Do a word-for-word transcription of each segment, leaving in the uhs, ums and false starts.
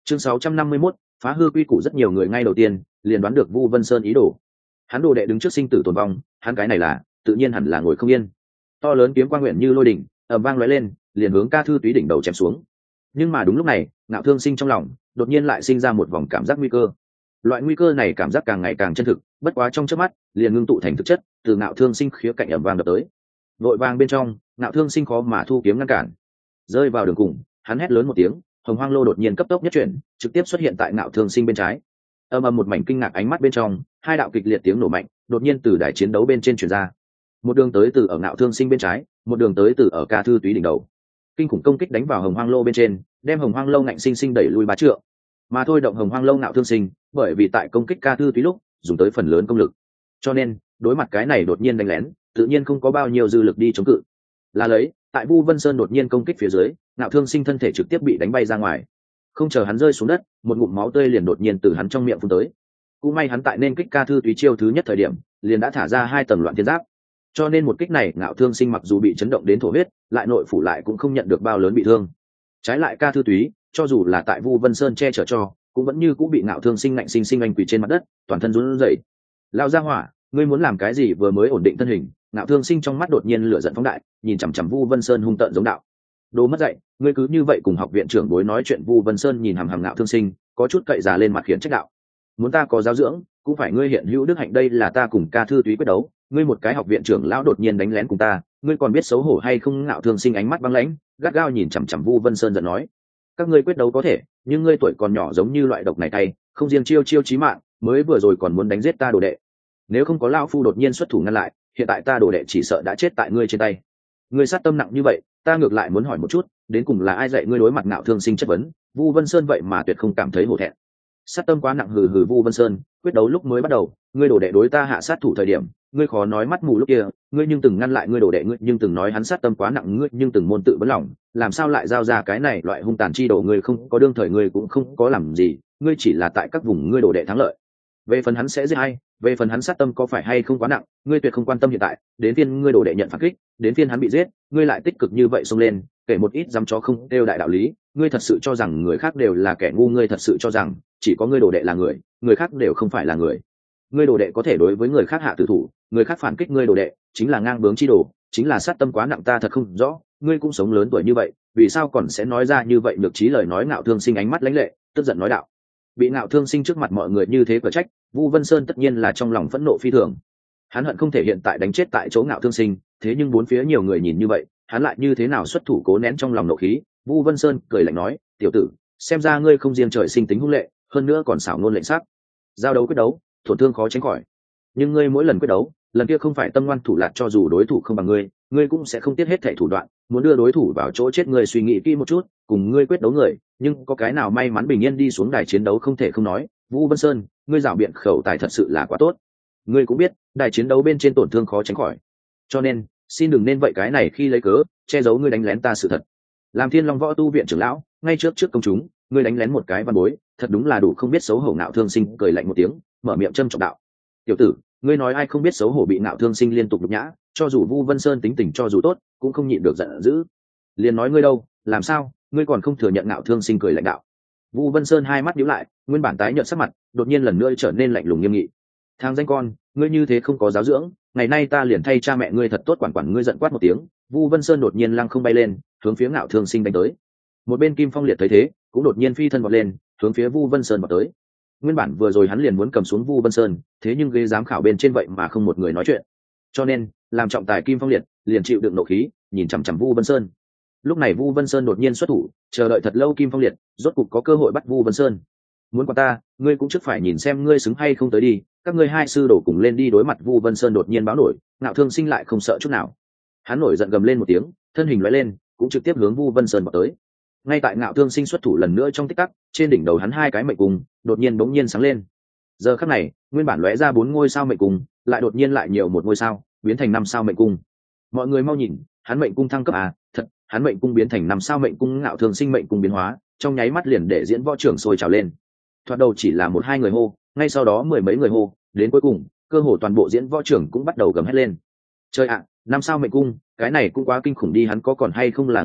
Chương sáu trăm năm mươi mốt, phá hư quy củ. Rất nhiều người ngay đầu tiên liền đoán được Vu Vân Sơn ý đồ. Hắn đồ đệ đứng trước sinh tử tồn vong, hắn cái này là tự nhiên hẳn là ngồi không yên. To lớn kiếm quang nguyện như lôi đỉnh, ầm vang lóe lên, liền hướng Ca Thư Túy đỉnh đầu chém xuống. Nhưng mà đúng lúc này, Ngạo Thương Sinh trong lòng đột nhiên lại sinh ra một vòng cảm giác nguy cơ. Loại nguy cơ này cảm giác càng ngày càng chân thực, bất quá trong chớp mắt liền ngưng tụ thành thực chất, từ Ngạo Thương Sinh khía cạnh ầm vang đập tới. Vội vàng bên trong, Ngạo Thương Sinh khó mà thu kiếm ngăn cản, rơi vào đường cùng, hắn hét lớn một tiếng, hồng hoang lô đột nhiên cấp tốc nhất chuyển, trực tiếp xuất hiện tại Ngạo Thương Sinh bên trái. Âm ầm một mảnh kinh ngạc ánh mắt bên trong, hai đạo kịch liệt tiếng nổ mạnh đột nhiên từ đài chiến đấu bên trên truyền ra. Một đường tới từ ở Ngạo Thương Sinh bên trái, một đường tới từ ở Ca Thư Túy đỉnh đầu. Kinh khủng công kích đánh vào hồng hoang lô bên trên, đem hồng hoang lâu ngạnh sinh sinh đẩy lui bá trượng. Mà thôi động hồng hoang lâu Ngạo Thương Sinh, bởi vì tại công kích Ca Thư Túy lúc dùng tới phần lớn công lực, cho nên đối mặt cái này đột nhiên đánh lén, tự nhiên không có bao nhiêu dư lực đi chống cự. Là lấy, tại Vu Vân Sơn đột nhiên công kích phía dưới, Ngạo Thương Sinh thân thể trực tiếp bị đánh bay ra ngoài. Không chờ hắn rơi xuống đất, một ngụm máu tươi liền đột nhiên từ hắn trong miệng phun tới. Cũng may hắn tại nên kích Ca Thư Túy chiêu thứ nhất thời điểm, liền đã thả ra hai tầng loạn thiên giáp, cho nên một kích này Ngạo Thương Sinh mặc dù bị chấn động đến thổ huyết, lại nội phủ lại cũng không nhận được bao lớn bị thương. Trái lại Ca Thư Túy, cho dù là tại Vu Vân Sơn che chở cho, cũng vẫn như cũng bị Ngạo Thương Sinh ngạnh sinh sinh anh quỳ trên mặt đất, toàn thân run rẩy. Lao ra hỏa, ngươi muốn làm cái gì? Vừa mới ổn định thân hình, Ngạo Thương Sinh trong mắt đột nhiên lửa giận phóng đại, nhìn chằm chằm Vu Vân Sơn hung tợn giống đạo. Đồ mất dạy, ngươi cứ như vậy cùng học viện trưởng bối nói chuyện? Vu Vân Sơn nhìn hằm hằm Ngạo Thương Sinh, có chút cậy già lên mặt khiển trách đạo. Muốn ta có giáo dưỡng, cũng phải ngươi hiện hữu đức hạnh. Đây là ta cùng Ca Thư Túy quyết đấu, ngươi một cái học viện trưởng lão đột nhiên đánh lén cùng ta, ngươi còn biết xấu hổ hay không? Ngạo Thương Sinh ánh mắt băng lãnh, gắt gao nhìn chằm chằm Vu Vân Sơn giận nói. Các ngươi quyết đấu có thể, nhưng ngươi tuổi còn nhỏ, giống như loại độc này tay, không riêng chiêu chiêu chí mạng, mới vừa rồi còn muốn đánh giết ta đồ đệ. Nếu không có lão phu đột nhiên xuất thủ ngăn lại, hiện tại ta đồ đệ chỉ sợ đã chết tại ngươi trên tay. Ngươi sát tâm nặng như vậy, ta ngược lại muốn hỏi một chút, đến cùng là ai dạy ngươi? Đối mặt Ngạo Thương Sinh chất vấn, Vu Vân Sơn vậy mà tuyệt không cảm thấy hổ thẹn. Sát tâm quá nặng. Hừ hừ. Vu Vân Sơn, quyết đấu lúc mới bắt đầu, ngươi đồ đệ đối ta hạ sát thủ thời điểm, ngươi khó nói mắt mù lúc kia, ngươi nhưng từng ngăn lại ngươi đồ đệ, ngươi nhưng từng nói hắn sát tâm quá nặng, ngươi nhưng từng môn tự vấn lòng, làm sao lại giao ra cái này loại hung tàn chi đồ? Ngươi không có đương thời, ngươi cũng không có làm gì, ngươi chỉ là tại các vùng ngươi đồ đệ thắng lợi. Về phần hắn sẽ giết hay, về phần hắn sát tâm có phải hay không quá nặng, ngươi tuyệt không quan tâm. Hiện tại đến phiên ngươi đồ đệ nhận phản kích, đến phiên hắn bị giết, ngươi lại tích cực như vậy xông lên, kể một ít dám chó không đều đại đạo lý. Ngươi thật sự cho rằng người khác đều là kẻ ngu? Ngươi thật sự cho rằng chỉ có ngươi đồ đệ là người, người khác đều không phải là người? Ngươi đồ đệ có thể đối với người khác hạ tử thủ, người khác phản kích ngươi đồ đệ, chính là ngang bướng chi đồ, chính là sát tâm quá nặng. Ta thật không rõ, ngươi cũng sống lớn tuổi như vậy, vì sao còn sẽ nói ra như vậy nhược trí lời nói? Ngạo Thương Sinh ánh mắt lãnh lệ, tức giận nói đạo. Bị Ngạo Thương Sinh trước mặt mọi người như thế cở trách, Vu Vân Sơn tất nhiên là trong lòng phẫn nộ phi thường. Hắn hận không thể hiện tại đánh chết tại chỗ Ngạo Thương Sinh, thế nhưng bốn phía nhiều người nhìn như vậy, hắn lại như thế nào xuất thủ cố nén trong lòng nộ khí? Vu Vân Sơn cười lạnh nói, tiểu tử, xem ra ngươi không riêng trời sinh tính hung lệ, hơn nữa còn xảo ngôn lệnh sắc. Giao đấu quyết đấu, tổn thương khó tránh khỏi, nhưng ngươi mỗi lần quyết đấu, lần kia không phải tâm ngoan thủ lạt, cho dù đối thủ không bằng ngươi, ngươi cũng sẽ không tiếc hết thảy thủ đoạn, muốn đưa đối thủ vào chỗ chết. Ngươi suy nghĩ kỹ một chút, cùng ngươi quyết đấu người, nhưng có cái nào may mắn bình yên đi xuống đài chiến đấu? Không thể không nói, Vu Vân Sơn, ngươi giảo biện khẩu tài thật sự là quá tốt. Ngươi cũng biết, đài chiến đấu bên trên tổn thương khó tránh khỏi, cho nên xin đừng nên vậy cái này khi lấy cớ che giấu ngươi đánh lén ta sự thật. Làm Thiên Long Võ Tu viện trưởng lão, ngay trước trước công chúng, ngươi đánh lén một cái văn bối, thật đúng là đủ không biết xấu hổ. Ngạo Thương Sinh cười lạnh một tiếng, mở miệng châm trọng đạo. Tiểu tử, ngươi nói ai không biết xấu hổ? Bị Ngạo Thương Sinh liên tục nhục nhã, cho dù Vu Vân Sơn tính tình cho dù tốt, cũng không nhịn được giận dữ. Liền nói ngươi đâu, làm sao, ngươi còn không thừa nhận? Ngạo Thương Sinh cười lạnh đạo. Vu Vân Sơn hai mắt nhíu lại, nguyên bản tái nhợt sắc mặt, đột nhiên lần nữa trở nên lạnh lùng nghiêm nghị. Thang danh con, ngươi như thế không có giáo dưỡng, ngày nay ta liền thay cha mẹ ngươi thật tốt quản quản ngươi. Giận quát một tiếng, Vu Vân Sơn đột nhiên lăng không bay lên, hướng phía Ngạo Thương Sinh đánh tới. Một bên Kim Phong Liệt thấy thế, cũng đột nhiên phi thân vọt lên, hướng phía Vu Vân Sơn vọt tới. Nguyên bản vừa rồi hắn liền muốn cầm xuống Vu Vân Sơn, thế nhưng ghế giám khảo bên trên vậy mà không một người nói chuyện, cho nên làm trọng tài Kim Phong Liệt liền chịu đựng nộ khí, nhìn chằm chằm Vu Vân Sơn. Lúc này Vu Vân Sơn đột nhiên xuất thủ, chờ đợi thật lâu Kim Phong Liệt rốt cục có cơ hội bắt Vu Vân Sơn. Muốn qua ta, ngươi cũng trước phải nhìn xem ngươi xứng hay không tới đi, các ngươi hai sư đổ cùng lên đi. Đối mặt Vu Vân Sơn đột nhiên báo nổi, Ngạo Thương Sinh lại không sợ chút nào, hắn nổi giận gầm lên một tiếng, thân hình lóe lên, cũng trực tiếp hướng Vu Vân Sơn vào tới. Ngay tại Ngạo Thương Sinh xuất thủ lần nữa trong tích tắc, trên đỉnh đầu hắn hai cái mệnh cung đột nhiên bỗng nhiên sáng lên. Giờ khắc này, nguyên bản lóe ra bốn ngôi sao mệnh cung, lại đột nhiên lại nhiều một ngôi sao, biến thành năm sao mệnh cung. Mọi người mau nhìn, hắn mệnh cung thăng cấp à? Thật, hắn mệnh cung biến thành năm sao mệnh cung. Ngạo Thương Sinh mệnh cung biến hóa, trong nháy mắt liền để diễn võ trưởng sôi trào lên. Thoạt đầu chỉ là một hai người hô, ngay sau đó mười mấy người hô, đến cuối cùng, cơ hồ toàn bộ diễn võ trưởng cũng bắt đầu gầm hét lên. Chơi ạ, năm sao mệnh cung, cái này cũng quá kinh khủng đi, hắn có còn hay không là người à?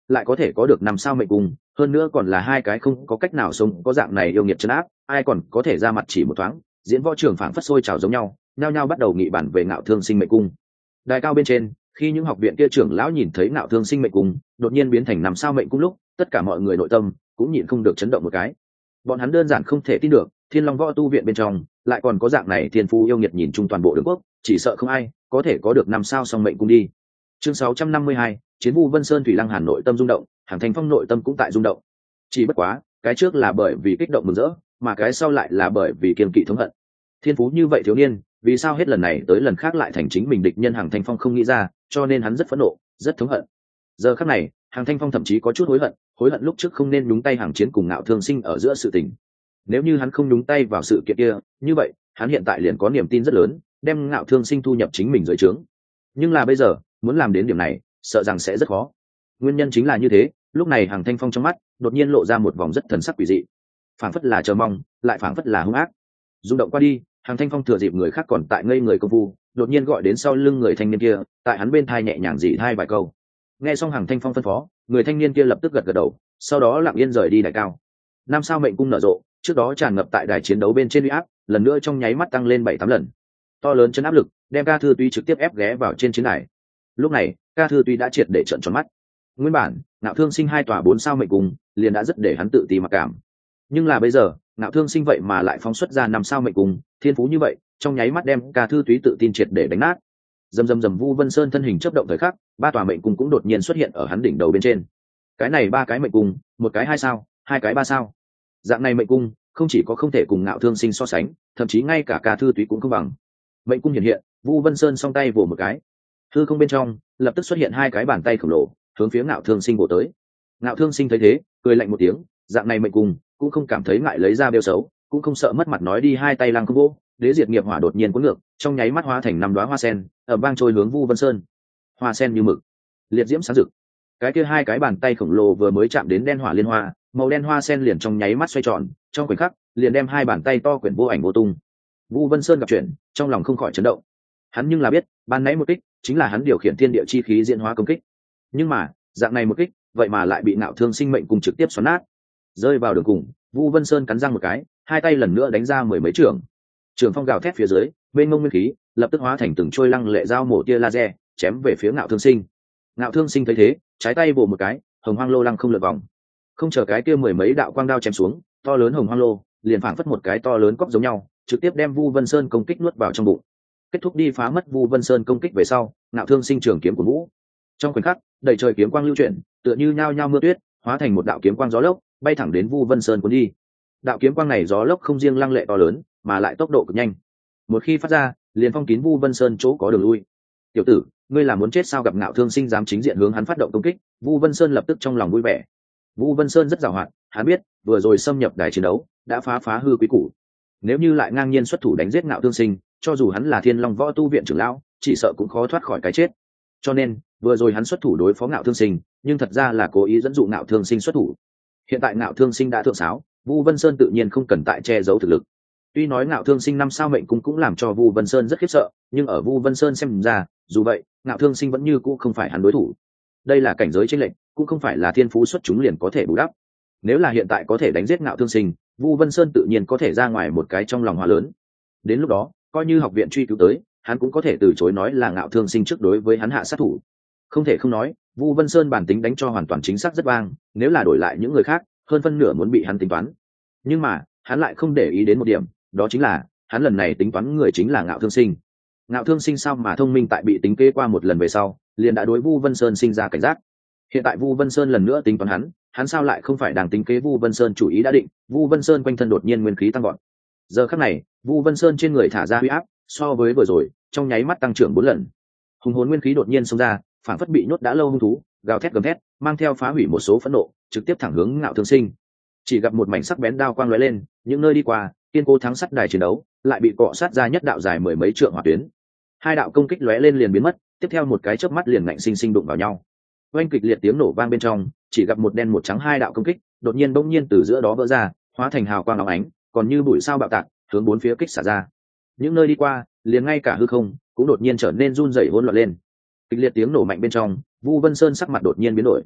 lại có thể có được năm sao mệnh cung, hơn nữa còn là hai cái không có cách nào sống có dạng này yêu nghiệt trấn áp, ai còn có thể ra mặt chỉ một thoáng. Diễn võ trường phảng phất sôi trào giống nhau, nhao nhao bắt đầu nghị bản về Ngạo Thương Sinh mệnh cung. Đài cao bên trên, khi những học viện kia trưởng lão nhìn thấy Ngạo Thương Sinh mệnh cung đột nhiên biến thành năm sao mệnh cung lúc, tất cả mọi người nội tâm cũng nhịn không được chấn động một cái. Bọn hắn đơn giản không thể tin được, Thiên Long Võ tu viện bên trong lại còn có dạng này thiên phú yêu nghiệt nhìn chung toàn bộ đường quốc, chỉ sợ không ai có thể có được năm sao song mệnh cung đi. Chương sáu trăm năm mươi hai, Chiến Vu Vân Sơn Thủy Lăng Hàn nội tâm rung động, Hàng Thành Phong nội tâm cũng tại rung động. Chỉ bất quá, cái trước là bởi vì kích động mừng rỡ, mà cái sau lại là bởi vì kiêng kỵ thống hận. Thiên phú như vậy thiếu niên, vì sao hết lần này tới lần khác lại thành chính mình địch nhân? Hàng Thành Phong không nghĩ ra, cho nên hắn rất phẫn nộ, rất thống hận. Giờ khắc này, Hàng Thanh Phong thậm chí có chút hối hận, hối hận lúc trước không nên nhúng tay Hàng Chiến cùng Ngạo Thương Sinh ở giữa sự tình. Nếu như hắn không nhúng tay vào sự kiện kia, như vậy, hắn hiện tại liền có niềm tin rất lớn, đem Ngạo Thương Sinh thu nhập chính mình dưới trướng. Nhưng là bây giờ, muốn làm đến điểm này, sợ rằng sẽ rất khó. Nguyên nhân chính là như thế, lúc này Hàng Thanh Phong trong mắt đột nhiên lộ ra một vòng rất thần sắc quỷ dị, phảng phất là chờ mong, lại phảng phất là hung ác. Rung động qua đi, Hàng Thanh Phong thừa dịp người khác còn tại ngây người công phu, đột nhiên gọi đến sau lưng người thanh niên kia, tại hắn bên thai nhẹ nhàng dì hai vài câu. Nghe xong Hàng Thanh Phong phân phó, người thanh niên kia lập tức gật gật đầu, sau đó lặng yên rời đi đài cao. Năm sao mệnh cung nở rộ, trước đó tràn ngập tại đài chiến đấu bên trên uy áp, lần nữa trong nháy mắt tăng lên bảy tám lần. To lớn chân áp lực, đem Ca Thư Tuy trực tiếp ép ghé vào trên chiến đài. Lúc này, Ca Thư Tuy đã triệt để trợn tròn mắt. Nguyên bản, Ngạo Thương Sinh hai tòa bốn sao mệnh cung, liền đã rất để hắn tự ti mặc cảm. Nhưng là bây giờ, Ngạo Thương Sinh vậy mà lại phóng xuất ra năm sao mệnh cung, thiên phú như vậy, trong nháy mắt đem Ca Thư Túy tự tin triệt để đánh nát. Dầm dầm dầm, Vu Vân Sơn thân hình chớp động thời khắc, ba tòa mệnh cung cũng đột nhiên xuất hiện ở hắn đỉnh đầu bên trên. Cái này ba cái mệnh cung, một cái hai sao, hai cái ba sao. Dạng này mệnh cung, không chỉ có không thể cùng Ngạo Thương Sinh so sánh, thậm chí ngay cả Ca Thư Túy cũng không bằng. Mệnh cung hiện hiện, Vu Vân Sơn song tay vồ một cái, hư không bên trong lập tức xuất hiện hai cái bàn tay khổng lồ, hướng phía Ngạo Thương Sinh vồ tới. Ngạo Thương Sinh thấy thế, cười lạnh một tiếng, dạng này mệnh cung cũng không cảm thấy ngại lấy ra bêu xấu, cũng không sợ mất mặt nói đi, hai tay lăng không vô, đế diệt nghiệp hỏa đột nhiên cuốn ngược, trong nháy mắt hóa thành năm đóa hoa sen, ở bang trôi hướng Vu Vân Sơn. Hoa sen như mực, liệt diễm sáng rực. Cái kia hai cái bàn tay khổng lồ vừa mới chạm đến đen hỏa liên hoa, màu đen hoa sen liền trong nháy mắt xoay tròn, trong khoảnh khắc liền đem hai bàn tay to quyển vô ảnh vô tung. Vu Vân Sơn gặp chuyện, trong lòng không khỏi chấn động. Hắn nhưng là biết, ban nãy một kích chính là hắn điều khiển thiên địa chi khí diễn hóa công kích. Nhưng mà, dạng này một kích, vậy mà lại bị Ngạo Thương Sinh mệnh cùng trực tiếp xoắn nát. Rơi vào đường cùng, Vu Vân Sơn cắn răng một cái, hai tay lần nữa đánh ra mười mấy trường. Trường phong gào thét phía dưới, bên ngông nguyên khí lập tức hóa thành từng trôi lăng lệ dao mổ tia laser, chém về phía Ngạo Thương Sinh. Ngạo Thương Sinh thấy thế, trái tay bổ một cái, hồng hoang lô lăng không lượt vòng. Không chờ cái kia mười mấy đạo quang đao chém xuống, to lớn hồng hoang lô liền phảng phất một cái to lớn cốc giống nhau, trực tiếp đem Vu Vân Sơn công kích nuốt vào trong bụng. Kết thúc đi phá mất Vu Vân Sơn công kích về sau, Ngạo Thương Sinh trường kiếm của vũ. Trong khoảnh khắc, đầy trời kiếm quang lưu chuyển, tựa như nhao nhao mưa tuyết, hóa thành một đạo kiếm quang gió lốc, bay thẳng đến Vu Vân Sơn cuốn đi. Đạo kiếm quang này gió lốc không riêng lăng lệ to lớn, mà lại tốc độ cực nhanh. Một khi phát ra, liền phong kín Vu Vân Sơn chỗ có đường lui. Tiểu tử, ngươi là muốn chết sao? Gặp Ngạo Thương Sinh dám chính diện hướng hắn phát động công kích, Vu Vân Sơn lập tức trong lòng vui vẻ. Vu Vân Sơn rất giàu hoạt, hắn biết, vừa rồi xâm nhập đài chiến đấu, đã phá phá hư quý củ. Nếu như lại ngang nhiên xuất thủ đánh giết Ngạo Thương Sinh, cho dù hắn là Thiên Long Võ tu viện trưởng lão, chỉ sợ cũng khó thoát khỏi cái chết. Cho nên, vừa rồi hắn xuất thủ đối phó Ngạo Thương Sinh, nhưng thật ra là cố ý dẫn dụ Ngạo Thương Sinh xuất thủ. Hiện tại Ngạo Thương Sinh đã thượng sáo, Vu Vân Sơn tự nhiên không cần tại che giấu thực lực. Tuy nói Ngạo Thương Sinh năm sao mệnh cung cũng làm cho Vu Vân Sơn rất khiếp sợ, nhưng ở Vu Vân Sơn xem ra, dù vậy, Ngạo Thương Sinh vẫn như cũ không phải hắn đối thủ. Đây là cảnh giới chênh lệch, cũng không phải là thiên phú xuất chúng liền có thể bù đắp. Nếu là hiện tại có thể đánh giết Ngạo Thương Sinh, Vu Vân Sơn tự nhiên có thể ra ngoài một cái trong lòng hỏa lớn. Đến lúc đó, coi như học viện truy cứu tới, hắn cũng có thể từ chối nói là Ngạo Thương Sinh trước đối với hắn hạ sát thủ. Không thể không nói, Vu Vân Sơn bản tính đánh cho hoàn toàn chính xác rất vang, nếu là đổi lại những người khác, hơn phân nửa muốn bị hắn tính toán. Nhưng mà, hắn lại không để ý đến một điểm, đó chính là, hắn lần này tính toán người chính là Ngạo Thương Sinh. Ngạo Thương Sinh sao mà thông minh, tại bị tính kế qua một lần về sau, liền đã đối Vu Vân Sơn sinh ra cảnh giác. Hiện tại Vu Vân Sơn lần nữa tính toán hắn, hắn sao lại không phải đang tính kế Vu Vân Sơn chủ ý đã định, Vu Vân Sơn quanh thân đột nhiên nguyên khí tăng vọt. Giờ khắc này, Vu Vân Sơn trên người thả ra huy áp, so với vừa rồi, trong nháy mắt tăng trưởng bốn lần. Hùng hồn nguyên khí đột nhiên xông ra, phản phất bị nhốt đã lâu hung thú, gào thét gầm thét, mang theo phá hủy một số phẫn nộ, trực tiếp thẳng hướng Ngạo Thương Sinh. Chỉ gặp một mảnh sắc bén đao quang lóe lên, những nơi đi qua, kiên cố thắng sắt đài chiến đấu, lại bị cọ sát ra nhất đạo dài mười mấy trượng hỏa tuyến. Hai đạo công kích lóe lên liền biến mất, tiếp theo một cái chớp mắt liền ngạnh sinh sinh đụng vào nhau. Oanh kịch liệt tiếng nổ vang bên trong, chỉ gặp một đen một trắng hai đạo công kích, đột nhiên bỗng nhiên từ giữa đó vỡ ra, hóa thành hào quang óng ánh, còn như bụi sao bạo tạc, hướng bốn phía kích xả ra. Những nơi đi qua, liền ngay cả hư không cũng đột nhiên trở nên run rẩy hỗn loạn lên. Kịch liệt tiếng nổ mạnh bên trong, Vu Vân Sơn sắc mặt đột nhiên biến đổi.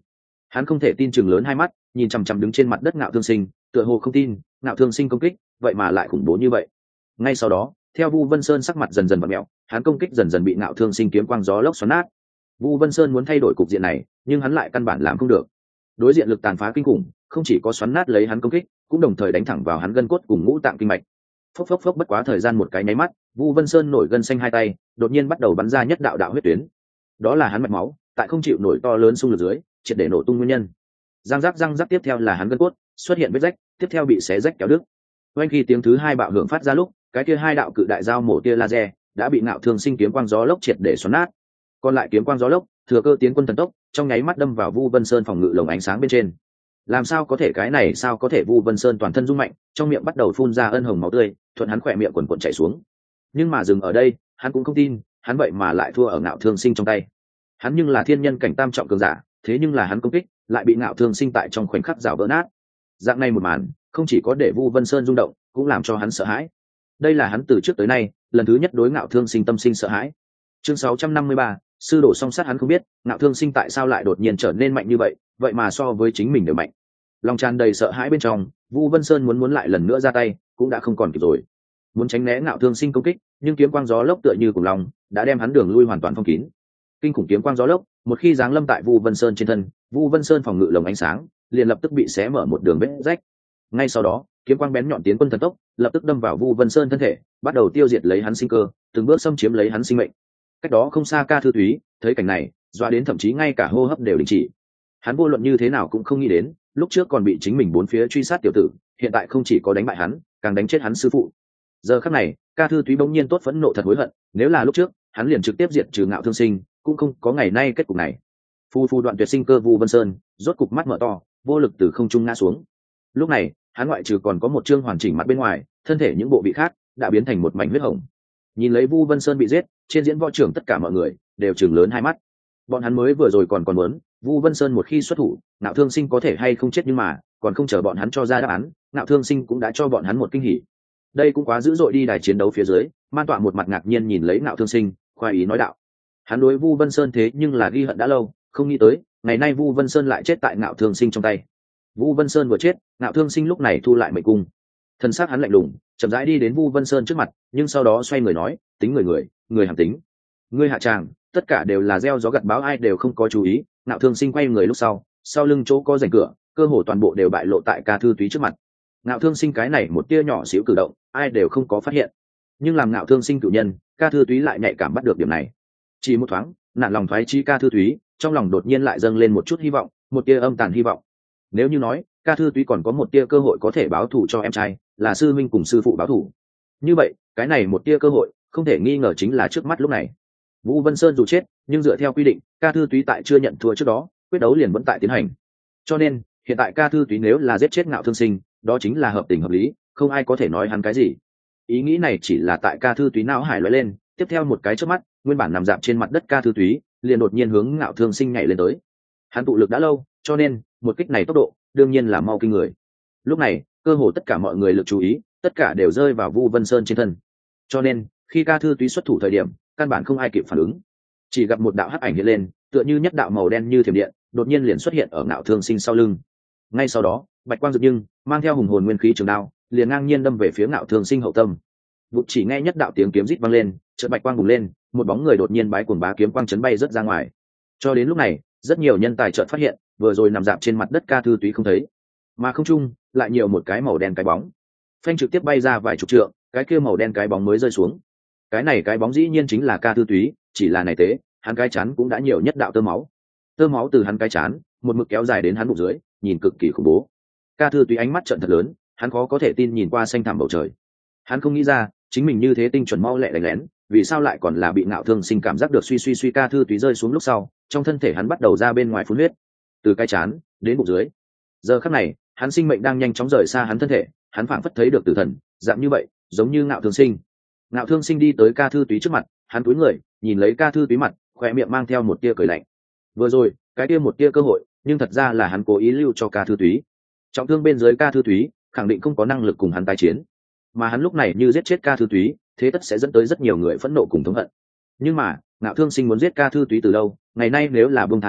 Hắn không thể tin chừng lớn hai mắt, nhìn chằm chằm đứng trên mặt đất Ngạo Thương Sinh, tựa hồ không tin Ngạo Thương Sinh công kích vậy mà lại khủng bố như vậy. Ngay sau đó, theo Vu Vân Sơn sắc mặt dần dần vặn mèo, hắn công kích dần dần bị Ngạo Thương Sinh kiếm quang gió lốc xoắn nát. Vu Vân Sơn muốn thay đổi cục diện này, nhưng hắn lại căn bản làm không được. Đối diện lực tàn phá kinh khủng, không chỉ có xoắn nát lấy hắn công kích, cũng đồng thời đánh thẳng vào hắn gân cốt cùng ngũ tạng kinh mạch. Phốc phốc phốc, bất quá thời gian một cái nháy mắt, Vu Vân Sơn nổi gân xanh hai tay, đột nhiên bắt đầu bắn ra nhất đạo đạo huyết tuyến. Đó là hắn mạch máu, tại không chịu nổi to lớn xung lực dưới, triệt để nổ tung nguyên nhân. Răng rắc răng rắc, tiếp theo là hắn gân cốt xuất hiện vết rách, tiếp theo bị xé rách kéo đứt. Oanh, khi tiếng thứ hai bạo hưởng phát ra lúc, cái kia hai đạo cự đại dao mổ tia laser đã bị Ngạo Thương Sinh kiếm quang gió lốc triệt để xoắn nát. Còn lại kiếm quang gió lốc thừa cơ tiến quân thần tốc, trong nháy mắt đâm vào Vu Vân Sơn phòng ngự lồng ánh sáng bên trên. Làm sao có thể, cái này sao có thể? Vu Vân Sơn toàn thân rung mạnh, trong miệng bắt đầu phun ra ân hồng máu tươi, thuận hắn khỏe miệng quần quần chảy xuống. Nhưng mà dừng ở đây, hắn cũng không tin, hắn vậy mà lại thua ở Ngạo Thương Sinh trong tay. Hắn nhưng là thiên nhân cảnh tam trọng cường giả, thế nhưng là hắn công kích lại bị Ngạo Thương Sinh tại trong khoảnh khắc rào vỡ nát. Dạng này một màn, không chỉ có để Vu Vân Sơn rung động, cũng làm cho hắn sợ hãi. Đây là hắn từ trước tới nay lần thứ nhất đối Ngạo Thương Sinh tâm sinh sợ hãi. Chương sáu trăm năm mươi ba, sư đổ song sát. Hắn không biết Ngạo Thương Sinh tại sao lại đột nhiên trở nên mạnh như vậy, vậy mà so với chính mình đều mạnh. Lòng tràn đầy sợ hãi bên trong, Vu Vân Sơn muốn muốn lại lần nữa ra tay, cũng đã không còn kịp rồi. Muốn tránh né Ngạo Thương Sinh công kích, nhưng kiếm quang gió lốc tựa như cùng lòng, đã đem hắn đường lui hoàn toàn phong kín. Kinh khủng kiếm quang gió lốc, một khi giáng lâm tại Vu Vân Sơn trên thân, Vu Vân Sơn phòng ngự lồng ánh sáng liền lập tức bị xé mở một đường vết rách. Ngay sau đó, kiếm quang bén nhọn tiến quân thần tốc, lập tức đâm vào Vu Vân Sơn thân thể, bắt đầu tiêu diệt lấy hắn sinh cơ, từng bước xâm chiếm lấy hắn sinh mệnh. Cách đó không xa Ca Thư Túy thấy cảnh này, doa đến thậm chí ngay cả hô hấp đều đình chỉ. Hắn vô luận như thế nào cũng không nghĩ đến, lúc trước còn bị chính mình bốn phía truy sát tiểu tử, hiện tại không chỉ có đánh bại hắn, càng đánh chết hắn sư phụ. Giờ khắc này, Ca Thư Túy bỗng nhiên tốt phẫn nộ thật hối hận, nếu là lúc trước, hắn liền trực tiếp diệt trừ Ngạo Thương Sinh, cũng không có ngày nay kết cục này. Phu phu đoạn tuyệt sinh cơ Vu Vân Sơn, rốt cục mắt mở to, vô lực từ không trung ngã xuống. Lúc này, hắn ngoại trừ còn có một trương hoàn chỉnh mặt bên ngoài, thân thể những bộ vị khác đã biến thành một mảnh huyết hồng. Nhìn lấy Vu Vân Sơn bị giết, trên diễn võ trưởng tất cả mọi người đều trừng lớn hai mắt. Bọn hắn mới vừa rồi còn còn muốn, Vu Vân Sơn một khi xuất thủ, Ngạo Thương Sinh có thể hay không chết, nhưng mà còn không chờ bọn hắn cho ra đáp án, Ngạo Thương Sinh cũng đã cho bọn hắn một kinh hỉ. Đây cũng quá dữ dội đi. Đài chiến đấu phía dưới, Man Tọa một mặt ngạc nhiên nhìn lấy Ngạo Thương Sinh, khoa ý nói đạo: hắn đối Vu Vân Sơn thế nhưng là ghi hận đã lâu, không nghĩ tới ngày nay Vu Vân Sơn lại chết tại Ngạo Thương Sinh trong tay. Vu Vân Sơn vừa chết, Ngạo Thương Sinh lúc này thu lại mệnh cung, thân xác hắn lạnh lùng, chậm rãi đi đến Vu Vân Sơn trước mặt, nhưng sau đó xoay người nói: tính người người, người hàm tính, ngươi hạ tràng, tất cả đều là gieo gió gặt bão, ai đều không có chú ý. Ngạo Thương Sinh quay người lúc sau, sau lưng chỗ có rèm cửa, cơ hồ toàn bộ đều bại lộ tại Ca Thư Túy trước mặt. Ngạo Thương Sinh cái này một tia nhỏ xíu cử động, ai đều không có phát hiện, nhưng làm Ngạo Thương Sinh cử nhân, Ca Thư Túy lại nhạy cảm bắt được điểm này. Chỉ một thoáng, nạn lòng thoái chí Ca Thư Túy, trong lòng đột nhiên lại dâng lên một chút hy vọng, một tia âm tàn hy vọng. Nếu như nói Ca Thư Túy còn có một tia cơ hội có thể báo thù cho em trai, là sư minh cùng sư phụ báo thù, như vậy cái này một tia cơ hội không thể nghi ngờ chính là trước mắt lúc này. Vũ Vân Sơn dù chết, nhưng dựa theo quy định, Ca Thư Túy tại chưa nhận thua trước đó, quyết đấu liền vẫn tại tiến hành. Cho nên hiện tại Ca Thư Túy nếu là giết chết Ngạo Thương Sinh, đó chính là hợp tình hợp lý, không ai có thể nói hắn cái gì. Ý nghĩ này chỉ là tại Ca Thư Túy não hải lóe lên, tiếp theo một cái chớp mắt, nguyên bản nằm dạp trên mặt đất Ca Thư Túy liền đột nhiên hướng Ngạo Thương Sinh nhảy lên tới. Hắn tụ lực đã lâu, cho nên một kích này tốc độ đương nhiên là mau kinh người. Lúc này, cơ hồ tất cả mọi người lực chú ý, tất cả đều rơi vào Vu Vân Sơn trên thân. Cho nên, khi Ca Thư Túy xuất thủ thời điểm, căn bản không ai kịp phản ứng. Chỉ gặp một đạo hắc ảnh hiện lên, tựa như nhất đạo màu đen như thiểm điện, đột nhiên liền xuất hiện ở Ngạo Thương Sinh sau lưng. Ngay sau đó, bạch quang rực nhưng mang theo hùng hồn nguyên khí trường đao, liền ngang nhiên đâm về phía Ngạo Thương Sinh hậu tâm. Vụ chỉ nghe nhất đạo tiếng kiếm rít vang lên, chợt bạch quang bùng lên, một bóng người đột nhiên bái cuồng bá kiếm quang chấn bay rất ra ngoài. Cho đến lúc này, rất nhiều nhân tài chợt phát hiện, vừa rồi nằm dạp trên mặt đất Ca Thư Túy không thấy, mà không trung lại nhiều một cái màu đen cái bóng. Phanh trực tiếp bay ra vài chục trượng, cái kia màu đen cái bóng mới rơi xuống. Cái này cái bóng dĩ nhiên chính là Ca Thư Túy, chỉ là này tế, hắn cái chán cũng đã nhiều nhất đạo tơ máu. Tơ máu từ hắn cái chán, một mực kéo dài đến hắn bụng dưới, nhìn cực kỳ khủng bố. Ca Thư Túy ánh mắt trợn thật lớn, hắn khó có thể tin nhìn qua xanh thẳm bầu trời. Hắn không nghĩ ra, chính mình như thế tinh chuẩn mau lẹ đánh lén, vì sao lại còn là bị Ngạo Thương Sinh cảm giác được suy suy suy. Ca Thư Túy rơi xuống lúc sau, trong thân thể hắn bắt đầu ra bên ngoài phun huyết, từ cái chán đến bụng dưới. Giờ khắc này, hắn sinh mệnh đang nhanh chóng rời xa hắn thân thể, hắn phảng phất thấy được tử thần, dạng như vậy, giống như Ngạo Thương Sinh. Ngạo Thương Sinh đi tới Ca Thư Túy trước mặt, hắn cúi người, nhìn lấy Ca Thư Túy mặt, khóe miệng mang theo một tia cười lạnh. Vừa rồi, cái kia một tia cơ hội, nhưng thật ra là hắn cố ý lưu cho Ca Thư Túy. Trọng thương bên dưới Ca Thư Túy, khẳng định không có năng lực cùng hắn tái chiến, mà hắn lúc này như giết chết Ca Thư Túy, thế tất sẽ dẫn tới rất nhiều người phẫn nộ cùng thống hận. Nhưng mà, Ngạo Thương Sinh muốn giết Ca Thư Túy từ lâu, ngày nay nếu là buông tha hắn,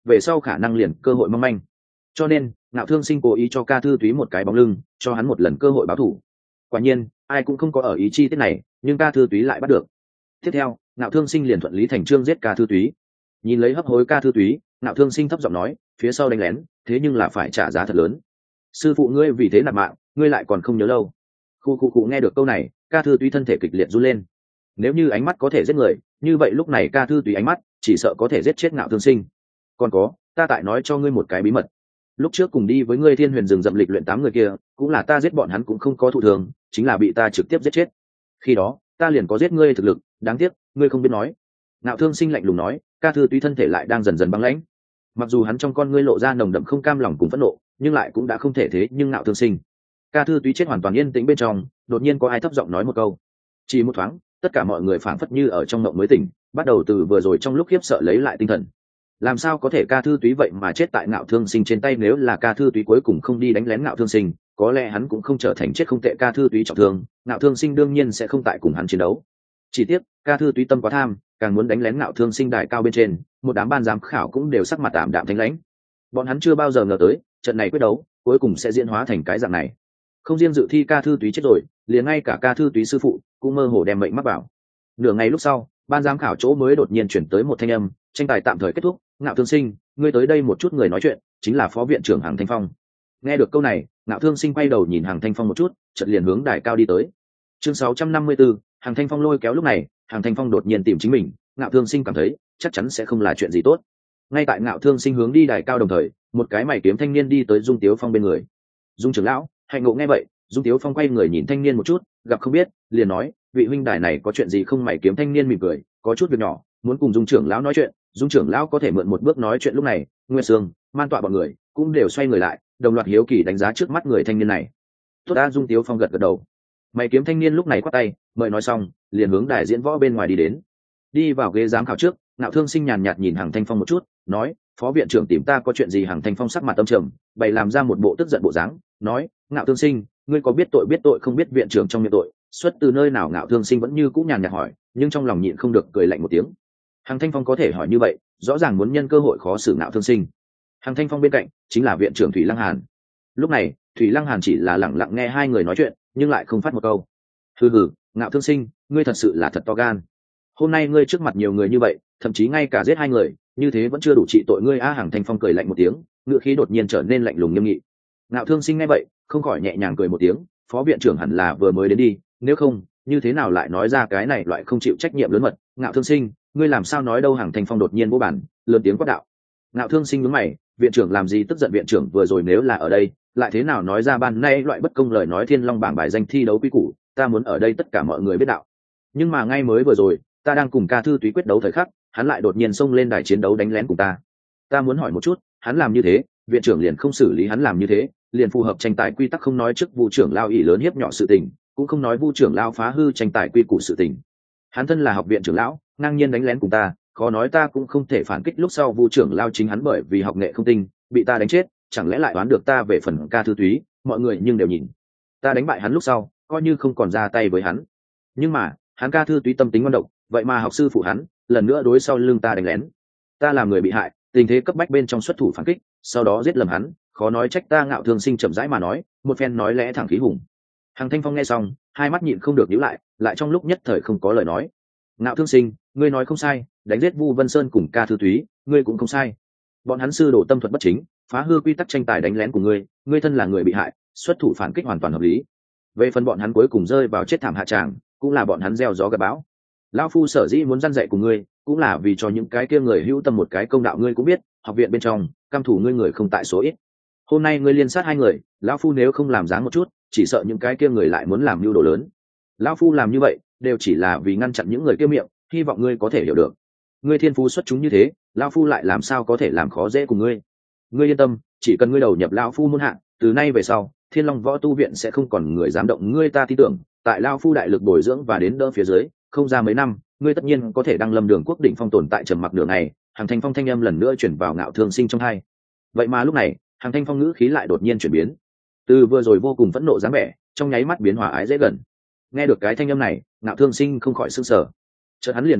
về sau khả năng liền cơ hội mong manh. Cho nên Ngạo Thương Sinh cố ý cho Ca Thư Túy một cái bóng lưng, cho hắn một lần cơ hội báo thù. Quả nhiên ai cũng không có ở ý chi tiết này, nhưng Ca Thư Túy lại bắt được. Tiếp theo Ngạo Thương Sinh liền thuận lý thành chương giết Ca Thư Túy. Nhìn lấy hấp hối Ca Thư Túy, Ngạo Thương Sinh thấp giọng nói, phía sau đánh lén, thế nhưng là phải trả giá thật lớn. Sư phụ ngươi vì thế nạp mạng, ngươi lại còn không nhớ lâu. Khu khu cụ nghe được câu này, Ca Thư Túy thân thể kịch liệt run lên. Nếu như ánh mắt có thể giết người, như vậy lúc này Ca Thư Túy ánh mắt chỉ sợ có thể giết chết Ngạo Thương Sinh. Còn có, ta tại nói cho ngươi một cái bí mật. Lúc trước cùng đi với ngươi Thiên Huyền rừng rậm lịch luyện tám người kia, cũng là ta giết bọn hắn cũng không có thụ thường, chính là bị ta trực tiếp giết chết. Khi đó, ta liền có giết ngươi thực lực, đáng tiếc, ngươi không biết nói. Ngạo Thương Sinh lạnh lùng nói, Ca Thư Túy thân thể lại đang dần dần băng lãnh. Mặc dù hắn trong con ngươi lộ ra nồng đậm không cam lòng cùng phẫn nộ, nhưng lại cũng đã không thể thế nhưng Ngạo Thương Sinh. Ca Thư Túy chết hoàn toàn yên tĩnh bên trong, đột nhiên có ai thấp giọng nói một câu. Chỉ một thoáng, tất cả mọi người phảng phất như ở trong mộng mới tỉnh, bắt đầu từ vừa rồi trong lúc khiếp sợ lấy lại tinh thần. Làm sao có thể Ca Thư Túy vậy mà chết tại Ngạo Thương Sinh trên tay? Nếu là Ca Thư Túy cuối cùng không đi đánh lén Ngạo Thương Sinh, có lẽ hắn cũng không trở thành chết không tệ Ca Thư Túy trọng thương, Ngạo Thương Sinh đương nhiên sẽ không tại cùng hắn chiến đấu. Chỉ tiếc Ca Thư Túy tâm quá tham, càng muốn đánh lén Ngạo Thương Sinh đài cao bên trên, một đám ban giám khảo cũng đều sắc mặt tạm đạm thánh lãnh. Bọn hắn chưa bao giờ ngờ tới, trận này quyết đấu cuối cùng sẽ diễn hóa thành cái dạng này. Không riêng dự thi Ca Thư Túy chết rồi, liền ngay cả Ca Thư Túy sư phụ cũng mơ hồ đem mệnh mắc vào. Nửa ngày lúc sau, ban giám khảo chỗ mới đột nhiên chuyển tới một thanh âm, tranh tài tạm thời kết thúc, Ngạo Thương Sinh, ngươi tới đây một chút. Người nói chuyện chính là phó viện trưởng Hằng Thanh Phong. Nghe được câu này, Ngạo Thương Sinh quay đầu nhìn Hằng Thanh Phong một chút, chợt liền hướng đài cao đi tới. Chương sáu trăm năm mươi tư, Hằng Thanh Phong lôi kéo. Lúc này Hằng Thanh Phong đột nhiên tìm chính mình, Ngạo Thương Sinh cảm thấy chắc chắn sẽ không là chuyện gì tốt. Ngay tại Ngạo Thương Sinh hướng đi đài cao đồng thời, một cái mày kiếm thanh niên đi tới Dung Tiếu Phong bên người. Dung trưởng lão, Hạnh Ngộ nghe vậy, Dung Tiếu Phong quay người nhìn thanh niên một chút, gặp không biết, liền nói, vị huynh đài này có chuyện gì không? Mày kiếm thanh niên mỉm cười, có chút việc nhỏ, muốn cùng Dung trưởng lão nói chuyện. Dung trưởng lão có thể mượn một bước nói chuyện. Lúc này Nguyên Sương, Man Tọa bọn người cũng đều xoay người lại, đồng loạt hiếu kỳ đánh giá trước mắt người thanh niên này. Tốt đã. Dung Tiếu Phong gật gật đầu. Mày kiếm thanh niên lúc này quát tay, mời nói xong liền hướng đài diễn võ bên ngoài đi đến. Đi vào ghế giám khảo trước, Ngạo Thương Sinh nhàn nhạt nhìn Hằng Thanh Phong một chút, nói, phó viện trưởng tìm ta có chuyện gì? Hằng Thanh Phong sắc mặt âm trầm, bày làm ra một bộ tức giận bộ dáng, nói, Ngạo Thương Sinh, ngươi có biết tội biết tội không? Biết viện trưởng trong miệng tội xuất từ nơi nào? Ngạo Thương Sinh vẫn như cũ nhàn nhạt hỏi, nhưng trong lòng nhịn không được cười lạnh một tiếng. Hằng Thanh Phong có thể hỏi như vậy, rõ ràng muốn nhân cơ hội khó xử Ngạo Thương Sinh. Hằng Thanh Phong bên cạnh chính là viện trưởng Thủy Lăng Hàn. Lúc này Thủy Lăng Hàn chỉ là lẳng lặng nghe hai người nói chuyện, nhưng lại không phát một câu. Hừ hừ, Ngạo Thương Sinh, ngươi thật sự là thật to gan. Hôm nay ngươi trước mặt nhiều người như vậy, thậm chí ngay cả giết hai người, như thế vẫn chưa đủ trị tội ngươi a. Hằng Thanh Phong cười lạnh một tiếng, ngựa khí đột nhiên trở nên lạnh lùng nghiêm nghị. Ngạo Thương Sinh nghe vậy, không khỏi nhẹ nhàng cười một tiếng, phó viện trưởng hẳn là vừa mới đến đi, nếu không, như thế nào lại nói ra cái này loại không chịu trách nhiệm lớn mật. Ngạo Thương Sinh, ngươi làm sao nói đâu? Hằng Thanh Phong đột nhiên vỗ bản, lớn tiếng quát đạo. Ngạo Thương Sinh nhướng mày, viện trưởng làm gì tức giận? Viện trưởng vừa rồi nếu là ở đây, lại thế nào nói ra ban nay loại bất công lời nói? Thiên Long bảng bài danh thi đấu quy củ, ta muốn ở đây tất cả mọi người biết đạo. Nhưng mà ngay mới vừa rồi, ta đang cùng Ca Thư Túy quyết đấu thời khắc, hắn lại đột nhiên xông lên đài chiến đấu đánh lén cùng ta. Ta muốn hỏi một chút, hắn làm như thế, viện trưởng liền không xử lý hắn làm như thế, liền phù hợp tranh tài quy tắc không nói trước Vu trưởng lao ỷ lớn hiếp nhỏ sự tình, cũng không nói Vu trưởng lao phá hư tranh tài quy củ sự tình. Hắn thân là học viện trưởng lão, ngang nhiên đánh lén cùng ta, khó nói ta cũng không thể phản kích. Lúc sau Vu trưởng lao chính hắn bởi vì học nghệ không tinh, bị ta đánh chết, chẳng lẽ lại đoán được ta về phần Ca Thư Túy? Mọi người nhưng đều nhìn, ta đánh bại hắn lúc sau, coi như không còn ra tay với hắn. Nhưng mà, hắn Ca Thư Túy tâm tính ngoan độc, vậy mà học sư phụ hắn lần nữa đối sau lưng ta đánh lén. Ta làm người bị hại, tình thế cấp bách bên trong xuất thủ phản kích, sau đó giết lầm hắn, khó nói trách ta. Ngạo Thương Sinh chậm rãi mà nói, một phen nói lẽ thẳng khí hùng. Hằng Thanh Phong nghe xong, hai mắt nhịn không được nhíu lại, lại trong lúc nhất thời không có lời nói. Ngạo Thương Sinh, ngươi nói không sai, đánh giết Vu Vân Sơn cùng Ca Thư Túy, ngươi cũng không sai. Bọn hắn sư đồ tâm thuật bất chính, phá hư quy tắc tranh tài đánh lén của ngươi, ngươi thân là người bị hại, xuất thủ phản kích hoàn toàn hợp lý. Về phần bọn hắn cuối cùng rơi vào chết thảm hạ tràng, cũng là bọn hắn gieo gió gặt bão. Lão phu sở dĩ muốn răn dạy của ngươi, cũng là vì cho những cái kia người hữu tâm một cái công đạo. Ngươi cũng biết, học viện bên trong cam thủ ngươi người không tại số ít. Hôm nay ngươi liên sát hai người, lão phu nếu không làm dáng một chút, chỉ sợ những cái kia người lại muốn làm mưu đồ lớn. Lão phu làm như vậy đều chỉ là vì ngăn chặn những người kia miệng, hy vọng ngươi có thể hiểu được. Ngươi thiên phú xuất chúng như thế, lão phu lại làm sao có thể làm khó dễ của ngươi. Ngươi yên tâm, chỉ cần ngươi đầu nhập lão phu môn hạ, từ nay về sau Thiên Long Võ Tu Viện sẽ không còn người dám động ngươi. Ta tin tưởng, tại lão phu đại lực bồi dưỡng và đến đỡ phía dưới, không ra mấy năm, ngươi tất nhiên có thể đăng lâm đường quốc đỉnh phong. Tồn tại trầm mặc nửa ngày, Hằng Thanh Phong thanh âm lần nữa chuyển vào Ngạo Thương Sinh trong hai. Vậy mà lúc này, Hằng Thanh Phong ngữ khí lại đột nhiên chuyển biến, từ vừa rồi vô cùng phẫn nộ dáng vẻ, trong nháy mắt biến hòa ái dễ gần. Nghe được cái thanh âm này, Ngạo Thương Sinh không khỏi sửng sở. Chợt hắn liền phát hiện,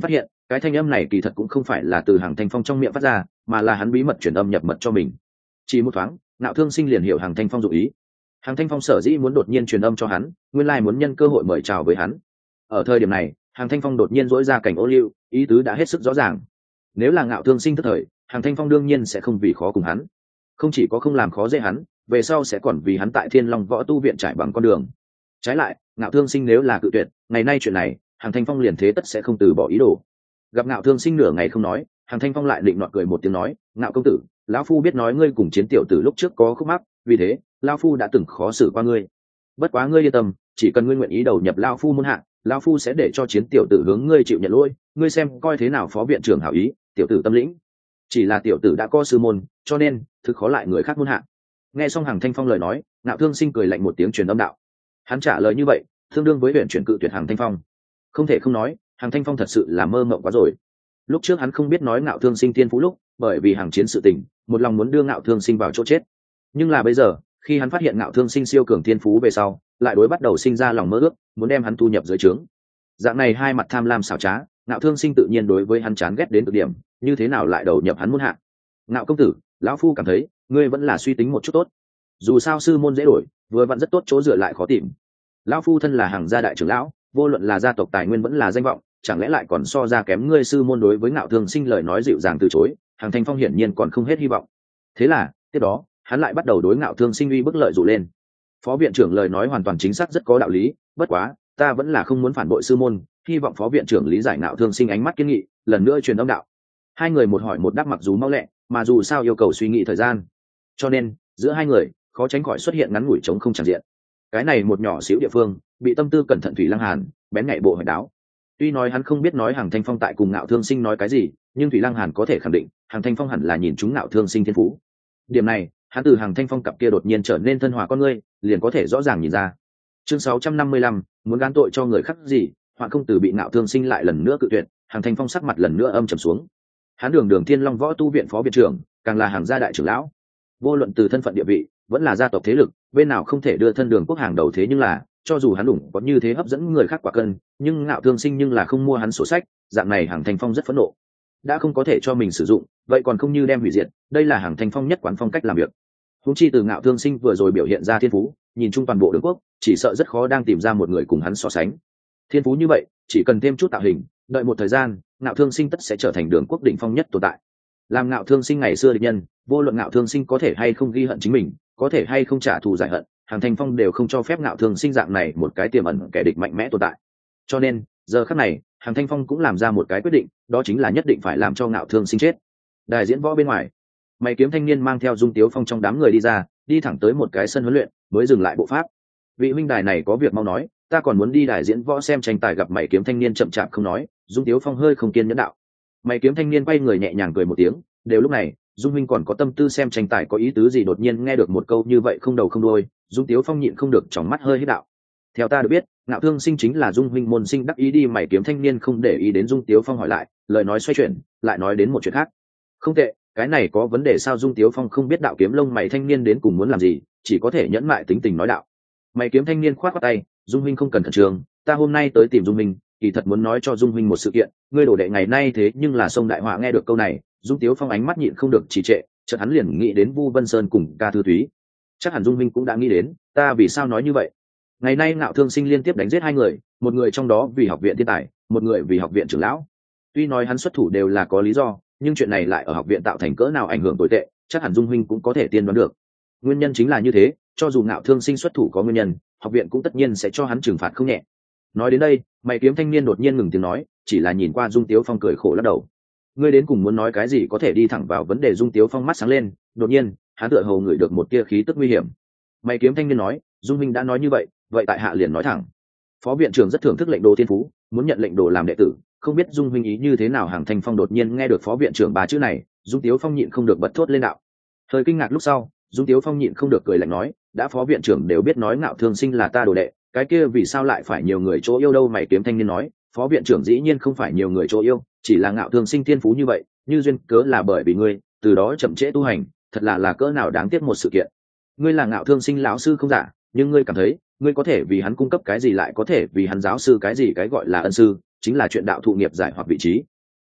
Cái thanh âm này kỳ thật cũng không phải là từ Hằng Thanh Phong trong miệng phát ra, mà là hắn bí mật truyền âm nhập mật cho mình. Chỉ một thoáng, Ngạo Thương Sinh liền hiểu Hằng Thanh Phong dụng ý. Hằng Thanh Phong sở dĩ muốn đột nhiên truyền âm cho hắn, nguyên lai muốn nhân cơ hội mời chào với hắn. Ở thời điểm này, Hằng Thanh Phong đột nhiên dỗi ra cảnh ô liu, ý tứ đã hết sức rõ ràng. Nếu là Ngạo Thương Sinh tức thời, Hằng Thanh Phong đương nhiên sẽ không vì khó cùng hắn, không chỉ có không làm khó dễ hắn, về sau sẽ còn vì hắn tại Thiên Long Võ Tu viện trải bằng con đường. Trái lại, Ngạo Thương Sinh nếu là cự tuyệt, ngày nay chuyện này, Hằng Thanh Phong liền thế tất sẽ không từ bỏ ý đồ. Gặp Ngạo Thương Sinh nửa ngày không nói, Hằng Thanh Phong lại định nọt cười một tiếng nói, Ngạo công tử, lão phu biết nói ngươi cùng Chiến tiểu tử lúc trước có khúc mắc, vì thế lão phu đã từng khó xử qua ngươi. Bất quá ngươi yên tâm, chỉ cần ngươi nguyện ý đầu nhập lão phu môn hạ, lão phu sẽ để cho Chiến tiểu tử hướng ngươi chịu nhận lỗi, ngươi xem coi thế nào. Phó viện trưởng hảo ý, tiểu tử tâm lĩnh. Chỉ là tiểu tử đã có sư môn, cho nên thực khó lại người khác môn hạ. Nghe xong Hằng Thanh Phong lời nói, Ngạo Thương Sinh cười lạnh một tiếng truyền âm đạo. Hắn trả lời như vậy, tương đương với huyện chuyển cự tuyệt Hằng Thanh Phong. Không thể không nói, Hằng Thanh Phong thật sự là mơ mộng quá rồi. Lúc trước hắn không biết nói Ngạo Thương Sinh thiên phú lúc, bởi vì Hằng Chiến sự tình, một lòng muốn đưa Ngạo Thương Sinh vào chỗ chết. Nhưng là bây giờ, khi hắn phát hiện Ngạo Thương Sinh siêu cường thiên phú về sau, lại đối bắt đầu sinh ra lòng mơ ước, muốn đem hắn thu nhập dưới trướng. Dạng này hai mặt tham lam xảo trá, Ngạo Thương Sinh tự nhiên đối với hắn chán ghét đến cực điểm, như thế nào lại đầu nhập hắn môn hạ. Ngạo công tử, lão phu cảm thấy, ngươi vẫn là suy tính một chút tốt. Dù sao sư môn dễ đổi, vừa vặn rất tốt chỗ dựa lại khó tìm. Lão phu thân là Hằng gia đại trưởng lão, vô luận là gia tộc tài nguyên vẫn là danh vọng, chẳng lẽ lại còn so ra kém ngươi sư môn. Đối với Ngạo Thương Sinh lời nói dịu dàng từ chối, Hằng Thanh Phong hiển nhiên còn không hết hy vọng. Thế là tiếp đó hắn lại bắt đầu đối Ngạo Thương Sinh uy bức lợi dụ lên. Phó viện trưởng lời nói hoàn toàn chính xác, rất có đạo lý, bất quá ta vẫn là không muốn phản bội sư môn, hy vọng phó viện trưởng lý giải. Ngạo Thương Sinh ánh mắt kiên nghị, lần nữa truyền âm đạo. Hai người một hỏi một đáp, mặc dù mau lẹ, mà dù sao yêu cầu suy nghĩ thời gian, cho nên giữa hai người khó tránh khỏi xuất hiện ngắn ngủi trống không tràn diện. Cái này một nhỏ xíu địa phương bị tâm tư cẩn thận Thủy Lăng Hàn bén nhạy bộ hỏi đáo. Tuy nói hắn không biết nói Hằng Thanh Phong tại cùng Ngạo Thương Sinh nói cái gì, nhưng Thủy Lăng Hàn có thể khẳng định Hằng Thanh Phong hẳn là nhìn chúng Ngạo Thương Sinh thiên phú. Điểm này hắn từ Hằng Thanh Phong cặp kia đột nhiên trở nên thân hòa con ngươi liền có thể rõ ràng nhìn ra. Chương sáu trăm năm mươi lăm, muốn gán tội cho người khác gì, hoặc không từ bị Ngạo Thương Sinh lại lần nữa cự tuyệt, Hằng Thanh Phong sắc mặt lần nữa âm trầm xuống. Hắn đường đường Thiên Long Võ Tu viện phó viện trưởng, càng là Hằng gia đại trưởng lão, vô luận từ thân phận địa vị vẫn là gia tộc thế lực, bên nào không thể đưa thân đường quốc hàng đầu. Thế nhưng là cho dù hắn đủng có như thế hấp dẫn người khác quả cân, nhưng Ngạo Thương Sinh nhưng là không mua hắn sổ sách. Dạng này Hằng Thanh Phong rất phẫn nộ, đã không có thể cho mình sử dụng, vậy còn không như đem hủy diệt. Đây là Hằng Thanh Phong nhất quán phong cách làm việc. Huống chi từ Ngạo Thương Sinh vừa rồi biểu hiện ra thiên phú, nhìn chung toàn bộ đường quốc, chỉ sợ rất khó đang tìm ra một người cùng hắn so sánh. Thiên phú như vậy, chỉ cần thêm chút tạo hình, đợi một thời gian, Ngạo Thương Sinh tất sẽ trở thành đường quốc đỉnh phong nhất tồn tại. Làm Ngạo Thương Sinh ngày xưa địch nhân, vô luận Ngạo Thương Sinh có thể hay không ghi hận chính mình, có thể hay không trả thù giải hận, Hằng Thanh Phong đều không cho phép Ngạo Thương Sinh dạng này một cái tiềm ẩn kẻ địch mạnh mẽ tồn tại. Cho nên giờ khắc này, Hằng Thanh Phong cũng làm ra một cái quyết định, đó chính là nhất định phải làm cho Ngạo Thương Sinh chết. Đài diễn võ bên ngoài, Mày Kiếm thanh niên mang theo Dung Tiếu Phong trong đám người đi ra, đi thẳng tới một cái sân huấn luyện, mới dừng lại bộ pháp. Vị huynh đài này có việc mau nói, ta còn muốn đi đài diễn võ xem tranh tài. Gặp Mày Kiếm thanh niên chậm chạp không nói, Dung Tiếu Phong hơi không kiên nhẫn đạo. Mày Kiếm thanh niên quay người nhẹ nhàng cười một tiếng, đều lúc này Dung huynh còn có tâm tư xem tranh tài, có ý tứ gì? Đột nhiên nghe được một câu như vậy không đầu không đuôi, Dung Tiếu Phong nhịn không được tròng mắt hơi hít đạo. Theo ta được biết, Ngạo Thương Sinh chính là Dung huynh môn sinh đắc ý đi. Mày Kiếm thanh niên không để ý đến Dung Tiếu Phong hỏi lại, lời nói xoay chuyển, lại nói đến một chuyện khác. Không tệ, cái này có vấn đề sao? Dung Tiếu Phong không biết đạo kiếm lông mày thanh niên đến cùng muốn làm gì, chỉ có thể nhẫn mại tính tình nói đạo. Mày Kiếm thanh niên khoát khoát tay, Dung huynh không cần khẩn trương, ta hôm nay tới tìm Dung huynh, kỳ thật muốn nói cho Dung huynh một sự kiện. Ngươi đổ đệ ngày nay thế nhưng là sông đại họa. Nghe được câu này, Dung Tiếu Phong ánh mắt nhịn không được trì trệ, chợt hắn liền nghĩ đến Vu Vân Sơn cùng Ca Thư Thúy. Chắc hẳn Dung huynh cũng đã nghĩ đến, ta vì sao nói như vậy. Ngày nay Ngạo Thương Sinh liên tiếp đánh giết hai người, một người trong đó vì học viện thiên tài, một người vì học viện trưởng lão. Tuy nói hắn xuất thủ đều là có lý do, nhưng chuyện này lại ở học viện tạo thành cỡ nào ảnh hưởng tồi tệ, chắc hẳn Dung huynh cũng có thể tiên đoán được. Nguyên nhân chính là như thế, cho dù Ngạo Thương Sinh xuất thủ có nguyên nhân, học viện cũng tất nhiên sẽ cho hắn trừng phạt không nhẹ. Nói đến đây, Mày Kiếm thanh niên đột nhiên ngừng tiếng nói, chỉ là nhìn qua Dung Tiếu Phong cười khổ lắc đầu. Ngươi đến cùng muốn nói cái gì? Có thể đi thẳng vào vấn đề. Dung Tiếu Phong mắt sáng lên, đột nhiên hắn tựa hồ ngửi được một tia khí tức nguy hiểm. Mày Kiếm thanh niên nói, Dung huynh đã nói như vậy, vậy tại hạ liền nói thẳng. Phó viện trưởng rất thưởng thức lệnh đồ thiên phú, muốn nhận lệnh đồ làm đệ tử, không biết Dung huynh ý như thế nào? Hằng Thanh Phong đột nhiên nghe được phó viện trưởng ba chữ này, Dung Tiếu Phong nhịn không được bật thốt lên đạo. Thời kinh ngạc lúc sau, Dung Tiếu Phong nhịn không được cười lạnh nói, đã phó viện trưởng đều biết nói Ngạo Thương Sinh là ta đồ đệ, cái kia vì sao lại phải nhiều người chỗ yêu đâu? Mày Kiếm thanh niên nói, phó viện trưởng dĩ nhiên không phải nhiều người chỗ yêu, chỉ là Ngạo Thương Sinh thiên phú như vậy, như duyên cớ là bởi vì ngươi, từ đó chậm trễ tu hành, thật là là cỡ nào đáng tiếc một sự kiện. Ngươi là Ngạo Thương Sinh lão sư không giả, nhưng ngươi cảm thấy ngươi có thể vì hắn cung cấp cái gì, lại có thể vì hắn giáo sư cái gì? Cái gọi là ân sư chính là chuyện đạo thụ nghiệp giải hoặc vị trí.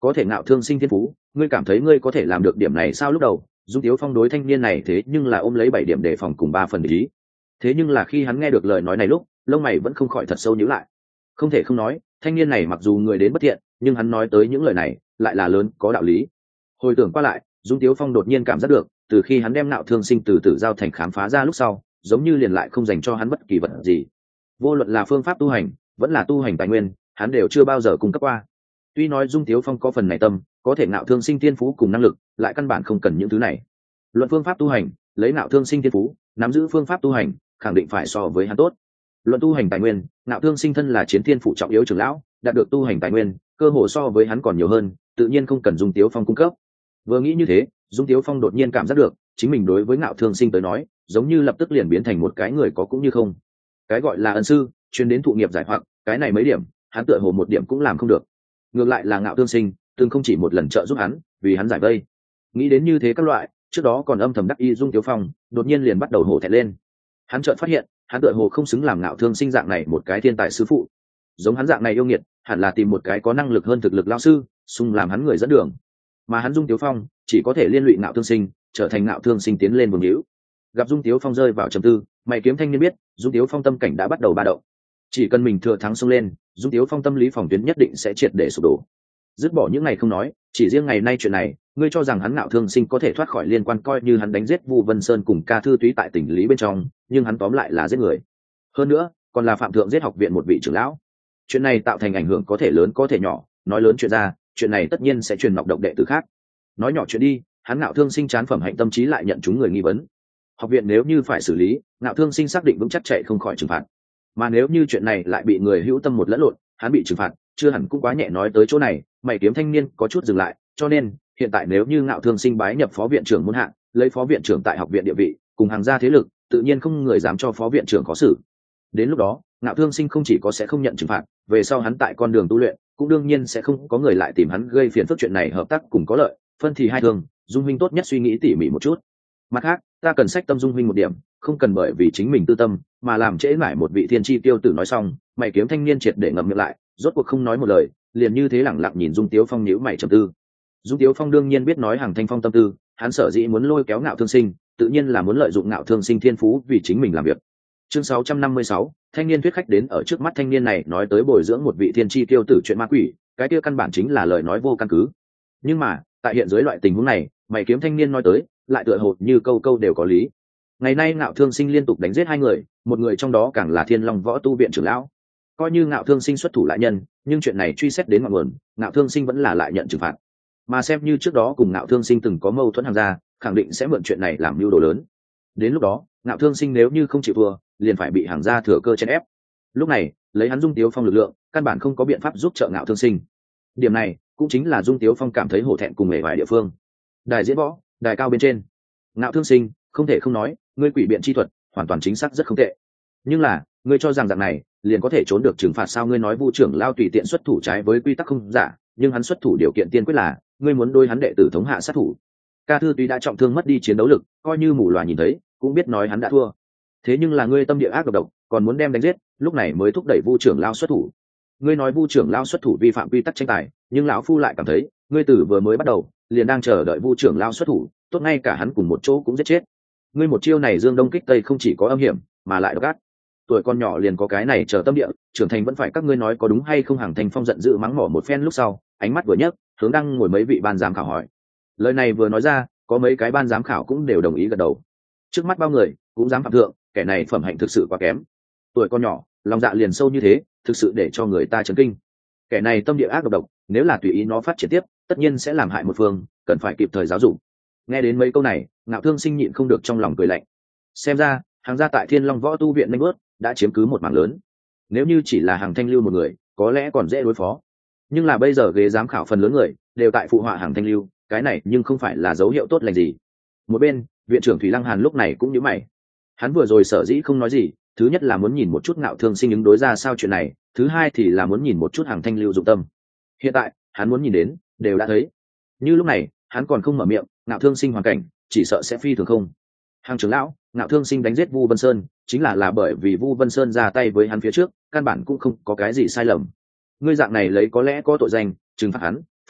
có thể ngạo thương sinh thiên phú, ngươi cảm thấy ngươi có thể làm được điểm này sao? Lúc đầu Dung Tiếu Phong đối thanh niên này thế nhưng là ôm lấy bảy điểm đề phòng cùng ba phần ý, thế nhưng là khi hắn nghe được lời nói này lúc, lông mày vẫn không khỏi thật sâu nhíu lại. Không thể không nói, thanh niên này mặc dù người đến bất thiện, nhưng hắn nói tới những lời này lại là lớn có đạo lý. Hồi tưởng qua lại, Dung Tiếu Phong đột nhiên cảm giác được, từ khi hắn đem ngạo thương sinh từ tử giao thành khám phá ra lúc sau, giống như liền lại không dành cho hắn bất kỳ vật gì. Vô luận là phương pháp tu hành, vẫn là tu hành tài nguyên, hắn đều chưa bao giờ cung cấp qua. Tuy nói Dung Tiếu Phong có phần này tâm, có thể ngạo thương sinh thiên phú cùng năng lực lại căn bản không cần những thứ này. Luận phương pháp tu hành, lấy ngạo thương sinh thiên phú, nắm giữ phương pháp tu hành, khẳng định phải so với hắn tốt. Luận tu hành tài nguyên, ngạo thương sinh thân là chiến thiên phụ trọng yếu trưởng lão, đạt được tu hành tài nguyên, cơ hồ so với hắn còn nhiều hơn, tự nhiên không cần Dung Tiếu Phong cung cấp. Vừa nghĩ như thế, Dung Tiếu Phong đột nhiên cảm giác được, chính mình đối với ngạo thương sinh tới nói, giống như lập tức liền biến thành một cái người có cũng như không. Cái gọi là ân sư, chuyên đến thụ nghiệp giải hoặc, cái này mấy điểm, hắn tựa hồ một điểm cũng làm không được. Ngược lại là ngạo thương sinh, từng không chỉ một lần trợ giúp hắn, vì hắn giải vây. Nghĩ đến như thế các loại, trước đó còn âm thầm đắc ý Dung Tiếu Phong, đột nhiên liền bắt đầu hổ thẹn lên. Hắn chợt phát hiện, hắn tựa hồ không xứng làm ngạo thương sinh dạng này một cái thiên tài sư phụ. Giống hắn dạng này yêu nghiệt, hẳn là tìm một cái có năng lực hơn thực lực lão sư, xung làm hắn người dẫn đường. Mà hắn Dung Tiếu Phong chỉ có thể liên lụy ngạo thương sinh, trở thành ngạo thương sinh tiến lên vương hữu. Gặp Dung Tiếu Phong rơi vào trầm tư, mày kiếm thanh niên biết, Dung Tiếu Phong tâm cảnh đã bắt đầu ba động. Chỉ cần mình thừa thắng xông lên, Dung Tiếu Phong tâm lý phòng tuyến nhất định sẽ triệt để sụp đổ. Dứt bỏ những ngày không nói, chỉ riêng ngày nay chuyện này, ngươi cho rằng hắn ngạo thương sinh có thể thoát khỏi liên quan, coi như hắn đánh giết Vu Vân Sơn cùng Ca Thư Túy tại tỉnh lý bên trong, nhưng hắn tóm lại là giết người. Hơn nữa, còn là phạm thượng giết học viện một vị trưởng lão. Chuyện này tạo thành ảnh hưởng có thể lớn có thể nhỏ, nói lớn chuyện ra, chuyện này tất nhiên sẽ truyền nọc độc đệ tử khác. Nói nhỏ chuyện đi, hắn ngạo thương sinh chán phẩm hạnh tâm trí lại nhận chúng người nghi vấn. Học viện nếu như phải xử lý, ngạo thương sinh xác định vững chắc chạy không khỏi trừng phạt. Mà nếu như chuyện này lại bị người hữu tâm một lẫn lộn, hắn bị trừng phạt, chưa hẳn cũng quá nhẹ. Nói tới chỗ này, mày kiếm thanh niên có chút dừng lại, cho nên hiện tại nếu như ngạo thương sinh bái nhập phó viện trưởng muôn hạng, lấy phó viện trưởng tại học viện địa vị cùng hàng gia thế lực, tự nhiên không người dám cho phó viện trưởng khó xử. Đến lúc đó, ngạo thương sinh không chỉ có sẽ không nhận trừng phạt, về sau hắn tại con đường tu luyện cũng đương nhiên sẽ không có người lại tìm hắn gây phiền phức. Chuyện này hợp tác cùng có lợi, phân thì hai thương. Dung huynh tốt nhất suy nghĩ tỉ mỉ một chút. Mặt khác, ta cần sách tâm Dung huynh một điểm, không cần bởi vì chính mình tư tâm mà làm trễ mãi một vị thiên chi tiêu tử. Nói xong, mày kiếm thanh niên triệt để ngậm miệng lại, rốt cuộc không nói một lời, liền như thế lẳng lặng nhìn Dung Tiếu Phong nhíu mày trầm tư. Dung Tiếu Phong đương nhiên biết nói hàng thanh phong tâm tư, hắn sở dĩ muốn lôi kéo ngạo thương sinh, tự nhiên là muốn lợi dụng ngạo thương sinh thiên phú vì chính mình làm việc. Chương sáu trăm năm mươi sáu, thanh niên thuyết khách đến. Ở trước mắt thanh niên này nói tới bồi dưỡng một vị thiên chi tiêu tử chuyện ma quỷ, cái kia căn bản chính là lời nói vô căn cứ. Nhưng mà tại hiện dưới loại tình huống này, mày kiếm thanh niên nói tới lại tựa hồ như câu câu đều có lý. Ngày nay ngạo thương sinh liên tục đánh giết hai người, một người trong đó càng là Thiên Long Võ Tu viện trưởng lão. Coi như ngạo thương sinh xuất thủ lại nhân, nhưng chuyện này truy xét đến ngọn nguồn, ngạo thương sinh vẫn là lại nhận trừng phạt. Mà xem như trước đó cùng ngạo thương sinh từng có mâu thuẫn hàng gia, khẳng định sẽ mượn chuyện này làm mưu đồ lớn. Đến lúc đó, ngạo thương sinh nếu như không chịu thua, liền phải bị hàng gia thừa cơ chèn ép. Lúc này, lấy hắn Dung Tiếu Phong lực lượng, căn bản không có biện pháp giúp trợ ngạo thương sinh. Điểm này cũng chính là Dung Tiếu Phong cảm thấy hổ thẹn cùng mề vài địa phương. Đài diễn võ, đài cao bên trên, ngạo thương sinh, không thể không nói, ngươi quỷ biện chi thuật hoàn toàn chính xác rất không tệ. Nhưng là, ngươi cho rằng dạng này liền có thể trốn được trừng phạt sao? Ngươi nói Vu trưởng lao tùy tiện xuất thủ trái với quy tắc không giả, nhưng hắn xuất thủ điều kiện tiên quyết là ngươi muốn đôi hắn đệ tử thống hạ sát thủ. Ca Thư Túy đã trọng thương mất đi chiến đấu lực, coi như mù loà nhìn thấy cũng biết nói hắn đã thua. Thế nhưng là ngươi tâm địa ác độc độc, còn muốn đem đánh giết, lúc này mới thúc đẩy Vu trưởng lao xuất thủ. Ngươi nói Vu trưởng lao xuất thủ vi phạm quy tắc tranh tài, nhưng lão phu lại cảm thấy ngươi tử vừa mới bắt đầu liền đang chờ đợi Vu trưởng lao xuất thủ, tốt ngay cả hắn cùng một chỗ cũng giết chết. Ngươi một chiêu này dương đông kích tây không chỉ có âm hiểm mà lại độc ác. Tuổi con nhỏ liền có cái này chờ tâm địa, trưởng thành vẫn phải các ngươi nói có đúng hay không? Hàng Thanh Phong giận dữ mắng mỏ một phen lúc sau, ánh mắt vừa nhấc, hướng đang ngồi mấy vị ban giám khảo hỏi. Lời này vừa nói ra, có mấy cái ban giám khảo cũng đều đồng ý gật đầu. Trước mắt bao người cũng dám phạm thượng, kẻ này phẩm hạnh thực sự quá kém. Tuổi con nhỏ, lòng dạ liền sâu như thế, thực sự để cho người ta chấn kinh. Kẻ này tâm địa ác độc độc, nếu là tùy ý nó phát triển tiếp, tất nhiên sẽ làm hại một phương, cần phải kịp thời giáo dục. Nghe đến mấy câu này, ngạo thương sinh nhịn không được trong lòng cười lạnh. Xem ra, hàng gia tại Thiên Long Võ Tu viện nanh bớt đã chiếm cứ một mảng lớn. Nếu như chỉ là Hàng Thanh Lưu một người, có lẽ còn dễ đối phó. Nhưng là bây giờ ghế giám khảo phần lớn người đều tại phụ họa Hàng Thanh Lưu, cái này nhưng không phải là dấu hiệu tốt lành gì. Một bên, viện trưởng Thủy Lăng Hàn lúc này cũng nhíu mày. Hắn vừa rồi sở dĩ không nói gì, thứ nhất là muốn nhìn một chút ngạo thương sinh ứng đối ra sao chuyện này, thứ hai thì là muốn nhìn một chút Hàng Thanh Lưu dụng tâm. Hiện tại, hắn muốn nhìn đến, đều đã thấy. Như lúc này, hắn còn không mở miệng, ngạo thương sinh hoàn cảnh, chỉ sợ sẽ phi thường không. Hàng trưởng lão, ngạo thương sinh đánh giết Vu Vân Sơn, chính là là bởi vì Vu Vân Sơn ra tay với hắn phía trước, căn bản cũng không có cái gì sai lầm. Ngươi dạng này lấy có lẽ có tội danh, trừng phạt hắn,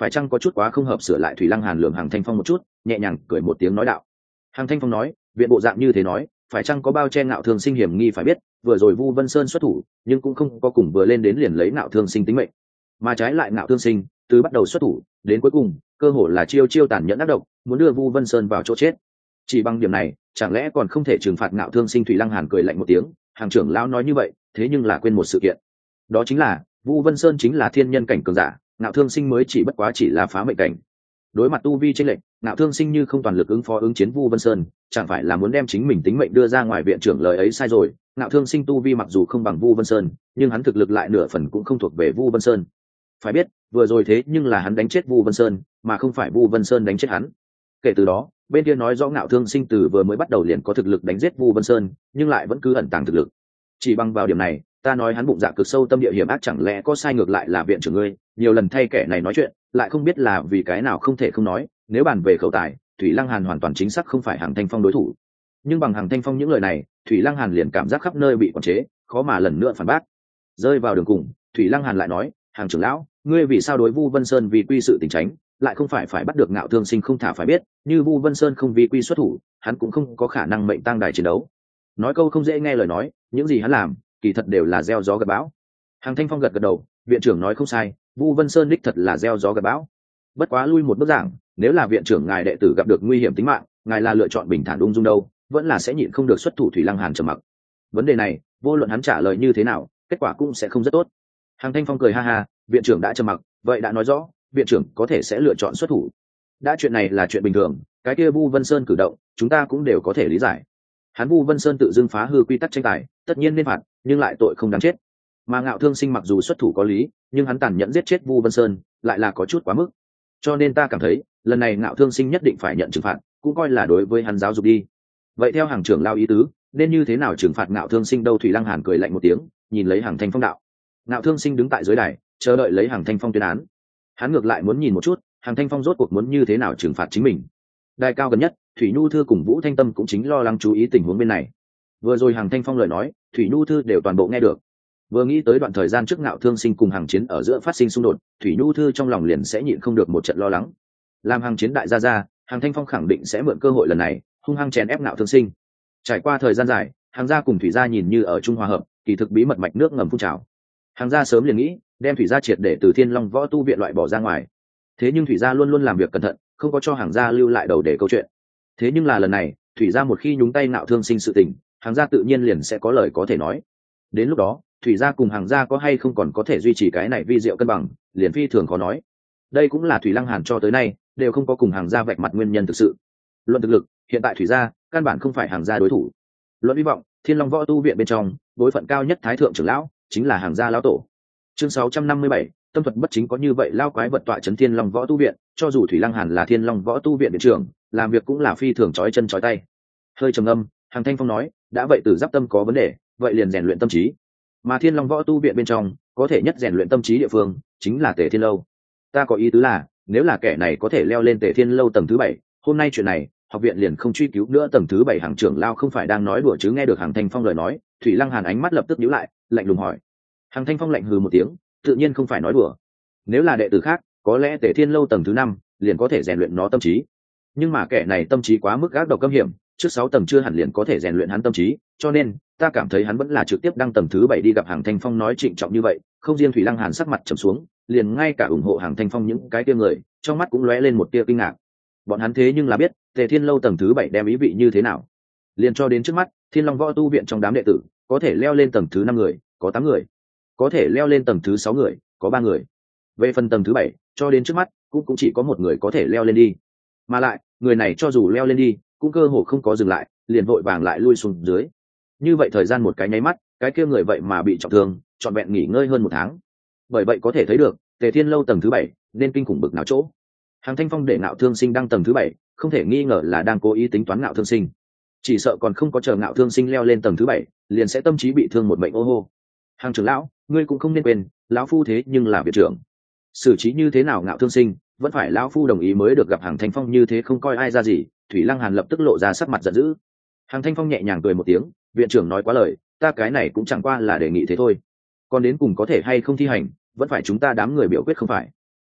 phải chăng có chút quá không hợp sửa lại. Thủy Lăng Hàn lườm Hằng Thanh Phong một chút, nhẹ nhàng cười một tiếng nói đạo. Hằng Thanh Phong nói, viện bộ dạng như thế nói, phải chăng có bao che Ngạo Thương Sinh hiểm nghi. Phải biết vừa rồi Vu Vân Sơn xuất thủ, nhưng cũng không có cùng vừa lên đến liền lấy Ngạo Thương Sinh tính mệnh, mà trái lại Ngạo Thương Sinh từ bắt đầu xuất thủ đến cuối cùng cơ hồ là chiêu chiêu tàn nhẫn ác độc, muốn đưa Vu Vân Sơn vào chỗ chết. Chỉ bằng điểm này chẳng lẽ còn không thể trừng phạt Ngạo Thương Sinh? Thủy Lăng Hàn cười lạnh một tiếng, Hàng trưởng lão nói như vậy thế nhưng là quên một sự kiện, đó chính là Vu Vân Sơn chính là thiên nhân cảnh cường giả, Ngạo Thương Sinh mới chỉ bất quá chỉ là phá mệnh cảnh. Đối mặt tu vi trên lệnh, Ngạo Thương Sinh như không toàn lực ứng phó ứng chiến Vu Vân Sơn, chẳng phải là muốn đem chính mình tính mệnh đưa ra ngoài. Viện trưởng lời ấy sai rồi, Ngạo Thương Sinh tu vi mặc dù không bằng Vu Vân Sơn, nhưng hắn thực lực lại nửa phần cũng không thuộc về Vu Vân Sơn. Phải biết vừa rồi thế nhưng là hắn đánh chết Vu Vân Sơn, mà không phải Vu Vân Sơn đánh chết hắn. Kể từ đó bên kia nói rõ Ngạo Thương Sinh từ vừa mới bắt đầu liền có thực lực đánh giết Vu Vân Sơn, nhưng lại vẫn cứ ẩn tàng thực lực. Chỉ bằng vào điểm này ta nói hắn bụng dạ cực sâu, tâm địa hiểm ác, chẳng lẽ có sai? Ngược lại là viện trưởng ngươi nhiều lần thay kẻ này nói chuyện, lại không biết là vì cái nào không thể không nói. Nếu bàn về khẩu tài, Thủy Lăng Hàn hoàn toàn chính xác không phải Hằng Thanh Phong đối thủ, nhưng bằng Hằng Thanh Phong những lời này, Thủy Lăng Hàn liền cảm giác khắp nơi bị quản chế, khó mà lần nữa phản bác. Rơi vào đường cùng, Thủy Lăng Hàn lại nói, Hàng trưởng lão, ngươi vì sao đối Vu Vân Sơn vì quy sự tình tránh, lại không phải phải bắt được Ngạo Thương Sinh không thả? Phải biết như Vu Vân Sơn không vì quy xuất thủ, hắn cũng không có khả năng mệnh tang đài chiến đấu. Nói câu không dễ nghe lời nói, những gì hắn làm kỳ thật đều là gieo gió gặt bão. Hằng Thanh Phong gật gật đầu, viện trưởng nói không sai, Vu Vân Sơn đích thật là gieo gió gặt bão. Bất quá lui một bước giảng, nếu là viện trưởng ngài đệ tử gặp được nguy hiểm tính mạng, ngài là lựa chọn bình thản ung dung đâu, vẫn là sẽ nhịn không được xuất thủ? Thủy Lăng Hàn trầm mặc. Vấn đề này vô luận hắn trả lời như thế nào, kết quả cũng sẽ không rất tốt. Hằng Thanh Phong cười ha ha, viện trưởng đã trầm mặc, vậy đã nói rõ viện trưởng có thể sẽ lựa chọn xuất thủ. Đã chuyện này là chuyện bình thường, cái kia Vu Vân Sơn cử động chúng ta cũng đều có thể lý giải. Hắn Vu Vân Sơn tự dưng phá hư quy tắc tranh tài, tất nhiên nên phạt, nhưng lại tội không đáng chết. Mà Ngạo Thương Sinh mặc dù xuất thủ có lý, nhưng hắn tàn nhẫn giết chết Vu Vân Sơn lại là có chút quá mức, cho nên ta cảm thấy lần này Ngạo Thương Sinh nhất định phải nhận trừng phạt, cũng coi là đối với hắn giáo dục đi. Vậy theo Hàng trưởng lao ý tứ, nên như thế nào trừng phạt Ngạo Thương Sinh đâu? Thủy Lăng Hàn cười lạnh một tiếng, nhìn lấy Hằng Thanh Phong đạo. Ngạo Thương Sinh đứng tại dưới đài chờ đợi lấy Hằng Thanh Phong tuyên án. Hắn ngược lại muốn nhìn một chút Hằng Thanh Phong rốt cuộc muốn như thế nào trừng phạt chính mình. Đài cao gần nhất, Thủy Nhu Thư cùng Vũ Thanh Tâm cũng chính lo lắng chú ý tình huống bên này. Vừa rồi Hằng Thanh Phong lời nói, Thủy Nhu Thư đều toàn bộ nghe được. Vừa nghĩ tới đoạn thời gian trước Ngạo Thương Sinh cùng Hằng Chiến ở giữa phát sinh xung đột, Thủy Nhu Thư trong lòng liền sẽ nhịn không được một trận lo lắng. Làm Hằng Chiến đại gia gia, Hằng Thanh Phong khẳng định sẽ mượn cơ hội lần này hung hăng chèn ép Ngạo Thương Sinh. Trải qua thời gian dài, Hằng gia cùng Thủy gia nhìn như ở chung hòa hợp, kỳ thực bí mật mạch nước ngầm phun trào. Hằng gia sớm liền nghĩ đem Thủy gia triệt để từ Thiên Long Võ Tu viện loại bỏ ra ngoài. Thế nhưng Thủy gia luôn luôn làm việc cẩn thận, không có cho Hằng gia lưu lại đầu để câu chuyện. Thế nhưng là lần này, Thủy gia một khi nhúng tay Ngạo Thương Sinh sự tình, Hằng gia tự nhiên liền sẽ có lời có thể nói. Đến lúc đó, Thủy gia cùng Hằng gia có hay không còn có thể duy trì cái này vi diệu cân bằng, liền phi thường khó nói. Đây cũng là Thủy Lăng Hàn cho tới nay đều không có cùng Hằng gia vạch mặt nguyên nhân thực sự. Luận thực lực, hiện tại Thủy gia căn bản không phải Hằng gia đối thủ. Luận hy vọng, Thiên Long Võ Tu viện bên trong, đối phận cao nhất thái thượng trưởng lão chính là Hằng gia lão tổ. Chương sáu trăm năm mươi bảy, tâm thuật bất chính có như vậy lao quái vật tọa trấn Thiên Long Võ Tu viện, cho dù Thủy Lăng Hàn là Thiên Long Võ Tu viện viện trưởng, làm việc cũng là phi thường chói chân chói tay. Hơi trầm âm, Hằng Thanh Phong nói, đã vậy Tử Giáp tâm có vấn đề, vậy liền rèn luyện tâm trí. Mà Thiên Long Võ Tu viện bên trong, có thể nhất rèn luyện tâm trí địa phương chính là Tề Thiên Lâu. Ta có ý tứ là, nếu là kẻ này có thể leo lên Tề Thiên Lâu tầng thứ bảy, hôm nay chuyện này, học viện liền không truy cứu nữa. Tầng thứ bảy Hằng trưởng lao không phải đang nói đùa chứ? Nghe được Hằng Thanh Phong lời nói, Thủy Lăng Hàn ánh mắt lập tức nhíu lại, lạnh lùng hỏi. Hằng Thanh Phong lạnh hừ một tiếng, tự nhiên không phải nói đùa. Nếu là đệ tử khác, có lẽ Tề Thiên Lâu tầng thứ năm liền có thể rèn luyện nó tâm trí, nhưng mà kẻ này tâm trí quá mức gác độc cấm hiểm, trước sáu tầng chưa hẳn liền có thể rèn luyện hắn tâm trí, cho nên ta cảm thấy hắn vẫn là trực tiếp đăng tầng thứ bảy đi gặp Hằng Thanh Phong. Nói trịnh trọng như vậy, không riêng Thủy Lăng Hàn sắc mặt trầm xuống, liền ngay cả ủng hộ Hằng Thanh Phong những cái kia người trong mắt cũng lóe lên một tia kinh ngạc. Bọn hắn thế nhưng là biết Tề Thiên Lâu tầng thứ bảy đem ý vị như thế nào. Liền cho đến trước mắt, Thiên Long Võ Tu viện trong đám đệ tử có thể leo lên tầng thứ năm người có tám người, có thể leo lên tầng thứ sáu người có ba người. Về phần tầng thứ bảy, cho đến trước mắt cũng cũng chỉ có một người có thể leo lên đi, mà lại người này cho dù leo lên đi cũng cơ hồ không có dừng lại, liền vội vàng lại lui xuống dưới. Như vậy thời gian một cái nháy mắt, cái kia người vậy mà bị trọng thương, trọn vẹn nghỉ ngơi hơn một tháng. Bởi vậy có thể thấy được Tề Thiên Lâu tầng thứ bảy nên kinh khủng bực nào chỗ. Hằng Thanh Phong để Ngạo Thương Sinh đăng tầng thứ bảy, không thể nghi ngờ là đang cố ý tính toán Ngạo Thương Sinh. Chỉ sợ còn không có chờ Ngạo Thương Sinh leo lên tầng thứ bảy, liền sẽ tâm trí bị thương một mệnh ô hô. Hằng trưởng lão, ngươi cũng không nên quên, lão phu thế nhưng là viện trưởng. Xử trí như thế nào Ngạo Thương Sinh, vẫn phải lão phu đồng ý mới được. Gặp Hằng Thanh Phong như thế không coi ai ra gì, Thủy Lăng Hàn lập tức lộ ra sắc mặt giận dữ. Hằng Thanh Phong nhẹ nhàng cười một tiếng, viện trưởng nói quá lời, ta cái này cũng chẳng qua là đề nghị thế thôi, còn đến cùng có thể hay không thi hành, vẫn phải chúng ta đám người biểu quyết không phải.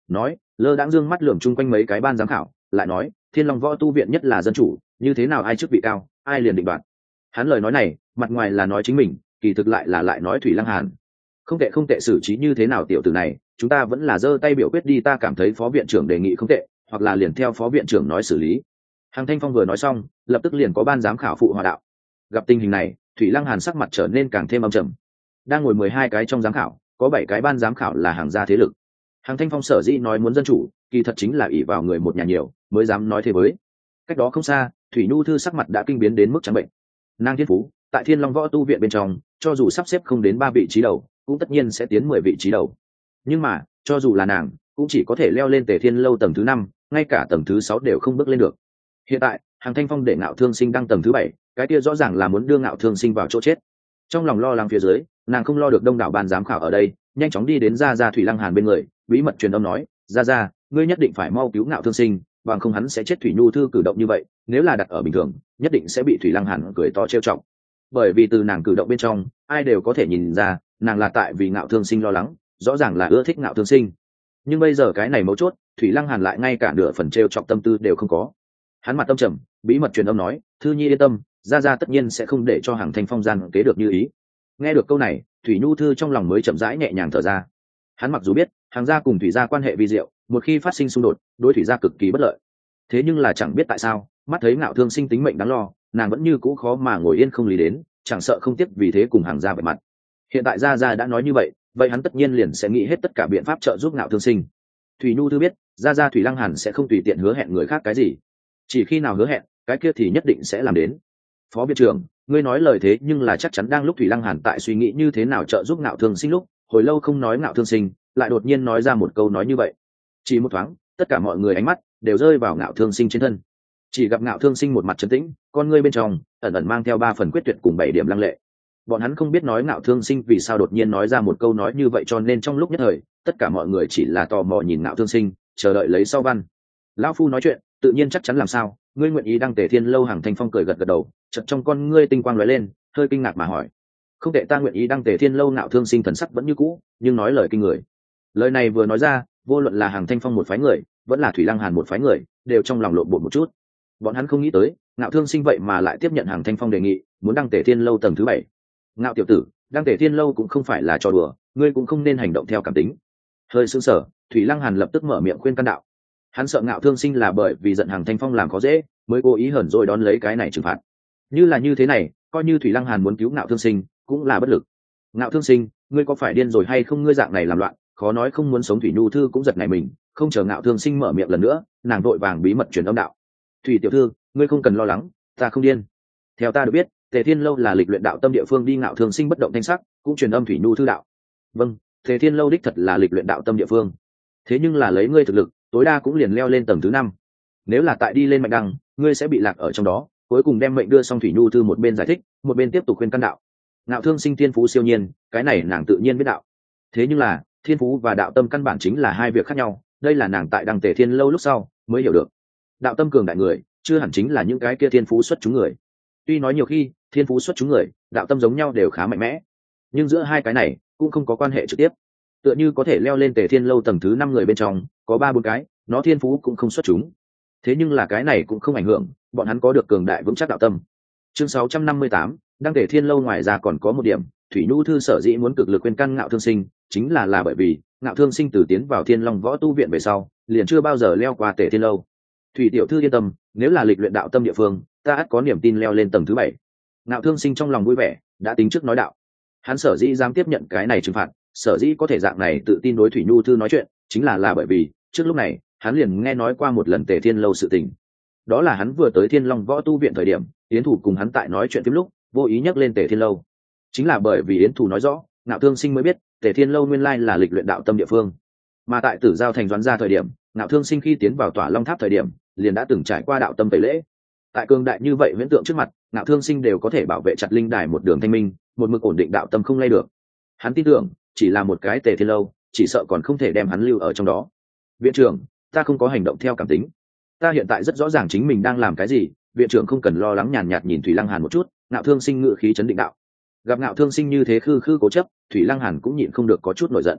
nói lơ đãng dương mắt lườm chung quanh mấy cái ban giám khảo, lại nói thiên long võ tu viện nhất là dân chủ, như thế nào ai chức vị cao ai liền định đoạt. Hắn lời nói này mặt ngoài là nói chính mình, kỳ thực lại là lại nói Thủy Lăng Hàn. Không tệ không tệ, xử trí như thế nào tiểu tử này, chúng ta vẫn là giơ tay biểu quyết đi, ta cảm thấy phó viện trưởng đề nghị không tệ, hoặc là liền theo phó viện trưởng nói xử lý. Hàng Thanh Phong vừa nói xong, lập tức liền có ban giám khảo phụ hòa đạo. Gặp tình hình này, Thủy Lăng Hàn sắc mặt trở nên càng thêm âm trầm. Đang ngồi mười hai cái trong giám khảo, có bảy cái ban giám khảo là hàng gia thế lực. Hàng Thanh Phong sở dĩ nói muốn dân chủ, kỳ thật chính là ỷ vào người một nhà nhiều, mới dám nói thế với. Cách đó không xa, Thủy Nhu thư sắc mặt đã kinh biến đến mức trắng bệnh. Nàng thiên phú, tại Thiên Long Võ tu viện bên trong, cho dù sắp xếp không đến ba vị trí đầu, cũng tất nhiên sẽ tiến mười vị trí đầu. Nhưng mà, cho dù là nàng, cũng chỉ có thể leo lên Tề Thiên lâu tầng thứ năm, ngay cả tầng thứ sáu đều không bước lên được. Hiện tại, Hàng Thanh Phong để Ngạo Thương Sinh đăng tầng thứ bảy, cái kia rõ ràng là muốn đưa Ngạo Thương Sinh vào chỗ chết. Trong lòng lo lắng phía dưới, nàng không lo được đông đảo ban giám khảo ở đây, nhanh chóng đi đến Gia Gia Thủy Lăng Hàn bên người, bí mật truyền âm nói: "Gia Gia, ngươi nhất định phải mau cứu Ngạo Thương Sinh, bằng không hắn sẽ chết." Thủy Nhu thư cử động như vậy, nếu là đặt ở bình thường, nhất định sẽ bị Thủy Lăng Hàn cười to trêu chọc. Bởi vì từ nàng cử động bên trong, ai đều có thể nhìn ra, nàng là tại vì Ngạo Thương Sinh lo lắng, rõ ràng là ưa thích Ngạo Thương Sinh. Nhưng bây giờ cái này mấu chốt, Thủy Lăng Hàn lại ngay cả nửa phần trêu chọc tâm tư đều không có. Hắn mặt tâm trầm, bí mật truyền âm nói: "Thư nhi yên tâm, Gia Gia tất nhiên sẽ không để cho Hàng Thanh Phong gian kế được như ý." Nghe được câu này, Thủy Nhu thư trong lòng mới chậm rãi nhẹ nhàng thở ra. Hắn mặc dù biết Hàng gia cùng Thủy gia quan hệ vi diệu, một khi phát sinh xung đột, đối Thủy gia cực kỳ bất lợi. Thế nhưng là chẳng biết tại sao, mắt thấy Ngạo Thương Sinh tính mệnh đáng lo, nàng vẫn như cũ khó mà ngồi yên không lý đến, chẳng sợ không tiếc vì thế cùng Hàng gia bạch mặt. Hiện tại Gia Gia đã nói như vậy, vậy hắn tất nhiên liền sẽ nghĩ hết tất cả biện pháp trợ giúp Ngạo Thương Sinh. Thủy Nhu thư biết, Gia Gia Thủy Lăng Hàn sẽ không tùy tiện hứa hẹn người khác cái gì, chỉ khi nào hứa hẹn, cái kia thì nhất định sẽ làm đến. Phó viện trưởng, ngươi nói lời thế nhưng là chắc chắn. Đang lúc Thủy Lăng Hàn tại suy nghĩ như thế nào trợ giúp Ngạo Thương Sinh lúc, hồi lâu không nói Ngạo Thương Sinh, lại đột nhiên nói ra một câu nói như vậy. Chỉ một thoáng, tất cả mọi người ánh mắt đều rơi vào Ngạo Thương Sinh trên thân. Chỉ gặp Ngạo Thương Sinh một mặt trấn tĩnh, con ngươi bên trong ẩn ẩn mang theo ba phần quyết tuyệt cùng bảy điểm lăng lệ. Bọn hắn không biết nói Ngạo Thương Sinh vì sao đột nhiên nói ra một câu nói như vậy, cho nên trong lúc nhất thời, tất cả mọi người chỉ là tò mò nhìn Ngạo Thương Sinh, chờ đợi lấy sau văn. Lão phu nói chuyện, tự nhiên chắc chắn làm sao? Ngươi nguyện ý đăng Tề Thiên lâu? Hàng Thanh Phong cười gật gật đầu, chợt trong con ngươi tinh quang lóe lên, hơi kinh ngạc mà hỏi: "Không tệ, ta nguyện ý đăng Tề Thiên lâu." Ngạo Thương Sinh thần sắc vẫn như cũ, nhưng nói lời kinh người. Lời này vừa nói ra, vô luận là Hàng Thanh Phong một phái người, vẫn là Thủy Lăng Hàn một phái người, đều trong lòng lộn bột một chút. Bọn hắn không nghĩ tới, Ngạo Thương Sinh vậy mà lại tiếp nhận Hàng Thanh Phong đề nghị, muốn đăng Tề Thiên lâu tầng thứ bảy. Ngạo tiểu tử, đăng Tề Thiên lâu cũng không phải là trò đùa, ngươi cũng không nên hành động theo cảm tính. Hơi sững sờ, Thủy Lăng Hàn lập tức mở miệng khuyên can đạo. Hắn sợ Ngạo Thương Sinh là bởi vì giận Hàng Thanh Phong làm khó dễ, mới cố ý hờn rồi đón lấy cái này trừng phạt. Như là như thế này, coi như Thủy Lăng Hàn muốn cứu Ngạo Thương Sinh, cũng là bất lực. Ngạo Thương Sinh, ngươi có phải điên rồi hay không? Ngươi dạng này làm loạn, khó nói không muốn sống. Thủy Nhu thư cũng giật nảy mình, không chờ Ngạo Thương Sinh mở miệng lần nữa, nàng vội vàng bí mật truyền âm đạo: "Thủy tiểu thư, ngươi không cần lo lắng, ta không điên. Theo ta được biết, Tề Thiên lâu là lịch luyện đạo tâm địa phương." Đi. Ngạo Thương Sinh bất động thanh sắc, cũng truyền âm Thủy Nhu thư đạo: "Vâng, Tề Thiên lâu đích thật là lịch luyện đạo tâm địa phương. Thế nhưng là lấy ngươi thực lực, tối đa cũng liền leo lên tầng thứ năm. Nếu là tại đi lên mạnh đăng, ngươi sẽ bị lạc ở trong đó." Cuối cùng đem mệnh đưa xong, Thủy Nhu thư một bên giải thích, một bên tiếp tục khuyên can đạo: "Ngạo Thương Sinh thiên phú siêu nhiên, cái này nàng tự nhiên biết đạo. Thế nhưng là, thiên phú và đạo tâm căn bản chính là hai việc khác nhau, đây là nàng tại đăng Tề Thiên lâu lúc sau mới hiểu được. Đạo tâm cường đại người, chưa hẳn chính là những cái kia thiên phú xuất chúng người. Tuy nói nhiều khi, thiên phú xuất chúng người, đạo tâm giống nhau đều khá mạnh mẽ, nhưng giữa hai cái này cũng không có quan hệ trực tiếp. Tựa như có thể leo lên Tề Thiên lâu tầng thứ năm người bên trong, có ba bốn cái, nó thiên phú cũng không xuất chúng. Thế nhưng là cái này cũng không ảnh hưởng bọn hắn có được cường đại vững chắc đạo tâm." Chương sáu trăm năm mươi tám, đăng Tề Thiên lâu. Ngoài ra còn có một điểm, Thủy Nhu thư sở dĩ muốn cực lực khuyên can Ngạo Thương Sinh, chính là là bởi vì Ngạo Thương Sinh từ tiến vào Thiên Long võ tu viện về sau, liền chưa bao giờ leo qua Tề Thiên lâu. "Thủy tiểu thư yên tâm, nếu là lịch luyện đạo tâm địa phương, ta ắt có niềm tin leo lên tầng thứ bảy." Ngạo Thương Sinh trong lòng vui vẻ, đã tính trước nói đạo. Hắn sở dĩ dám tiếp nhận cái này trừng phạt, sở dĩ có thể dạng này tự tin đối Thủy Nhu thư nói chuyện, chính là là bởi vì trước lúc này hắn liền nghe nói qua một lần Tề Thiên lâu sự tình. Đó là hắn vừa tới Thiên Long võ tu viện thời điểm, Yến Thủ cùng hắn tại nói chuyện phím lúc vô ý nhắc lên Tề Thiên lâu. Chính là bởi vì Yến Thủ nói rõ, Ngạo Thương Sinh mới biết Tề Thiên lâu nguyên lai là lịch luyện đạo tâm địa phương. Mà tại Tử Giao thành Doãn gia thời điểm, Ngạo Thương Sinh khi tiến vào Tỏa Long Tháp thời điểm, liền đã từng trải qua đạo tâm tẩy lễ. Tại cường đại như vậy huyễn tượng trước mặt, Ngạo Thương Sinh đều có thể bảo vệ chặt linh đài một đường thanh minh, một mực ổn định đạo tâm không lay được. Hắn tin tưởng, chỉ là một cái Tề Thiên lâu, chỉ sợ còn không thể đem hắn lưu ở trong đó. "Viện trưởng, ta không có hành động theo cảm tính. Ta hiện tại rất rõ ràng chính mình đang làm cái gì, viện trưởng không cần lo lắng." Nhàn nhạt nhìn Thủy Lăng Hàn một chút, Ngạo Thương Sinh ngự khí chấn định đạo. Gặp Ngạo Thương Sinh như thế khư khư cố chấp, Thủy Lăng Hàn cũng nhịn không được có chút nổi giận.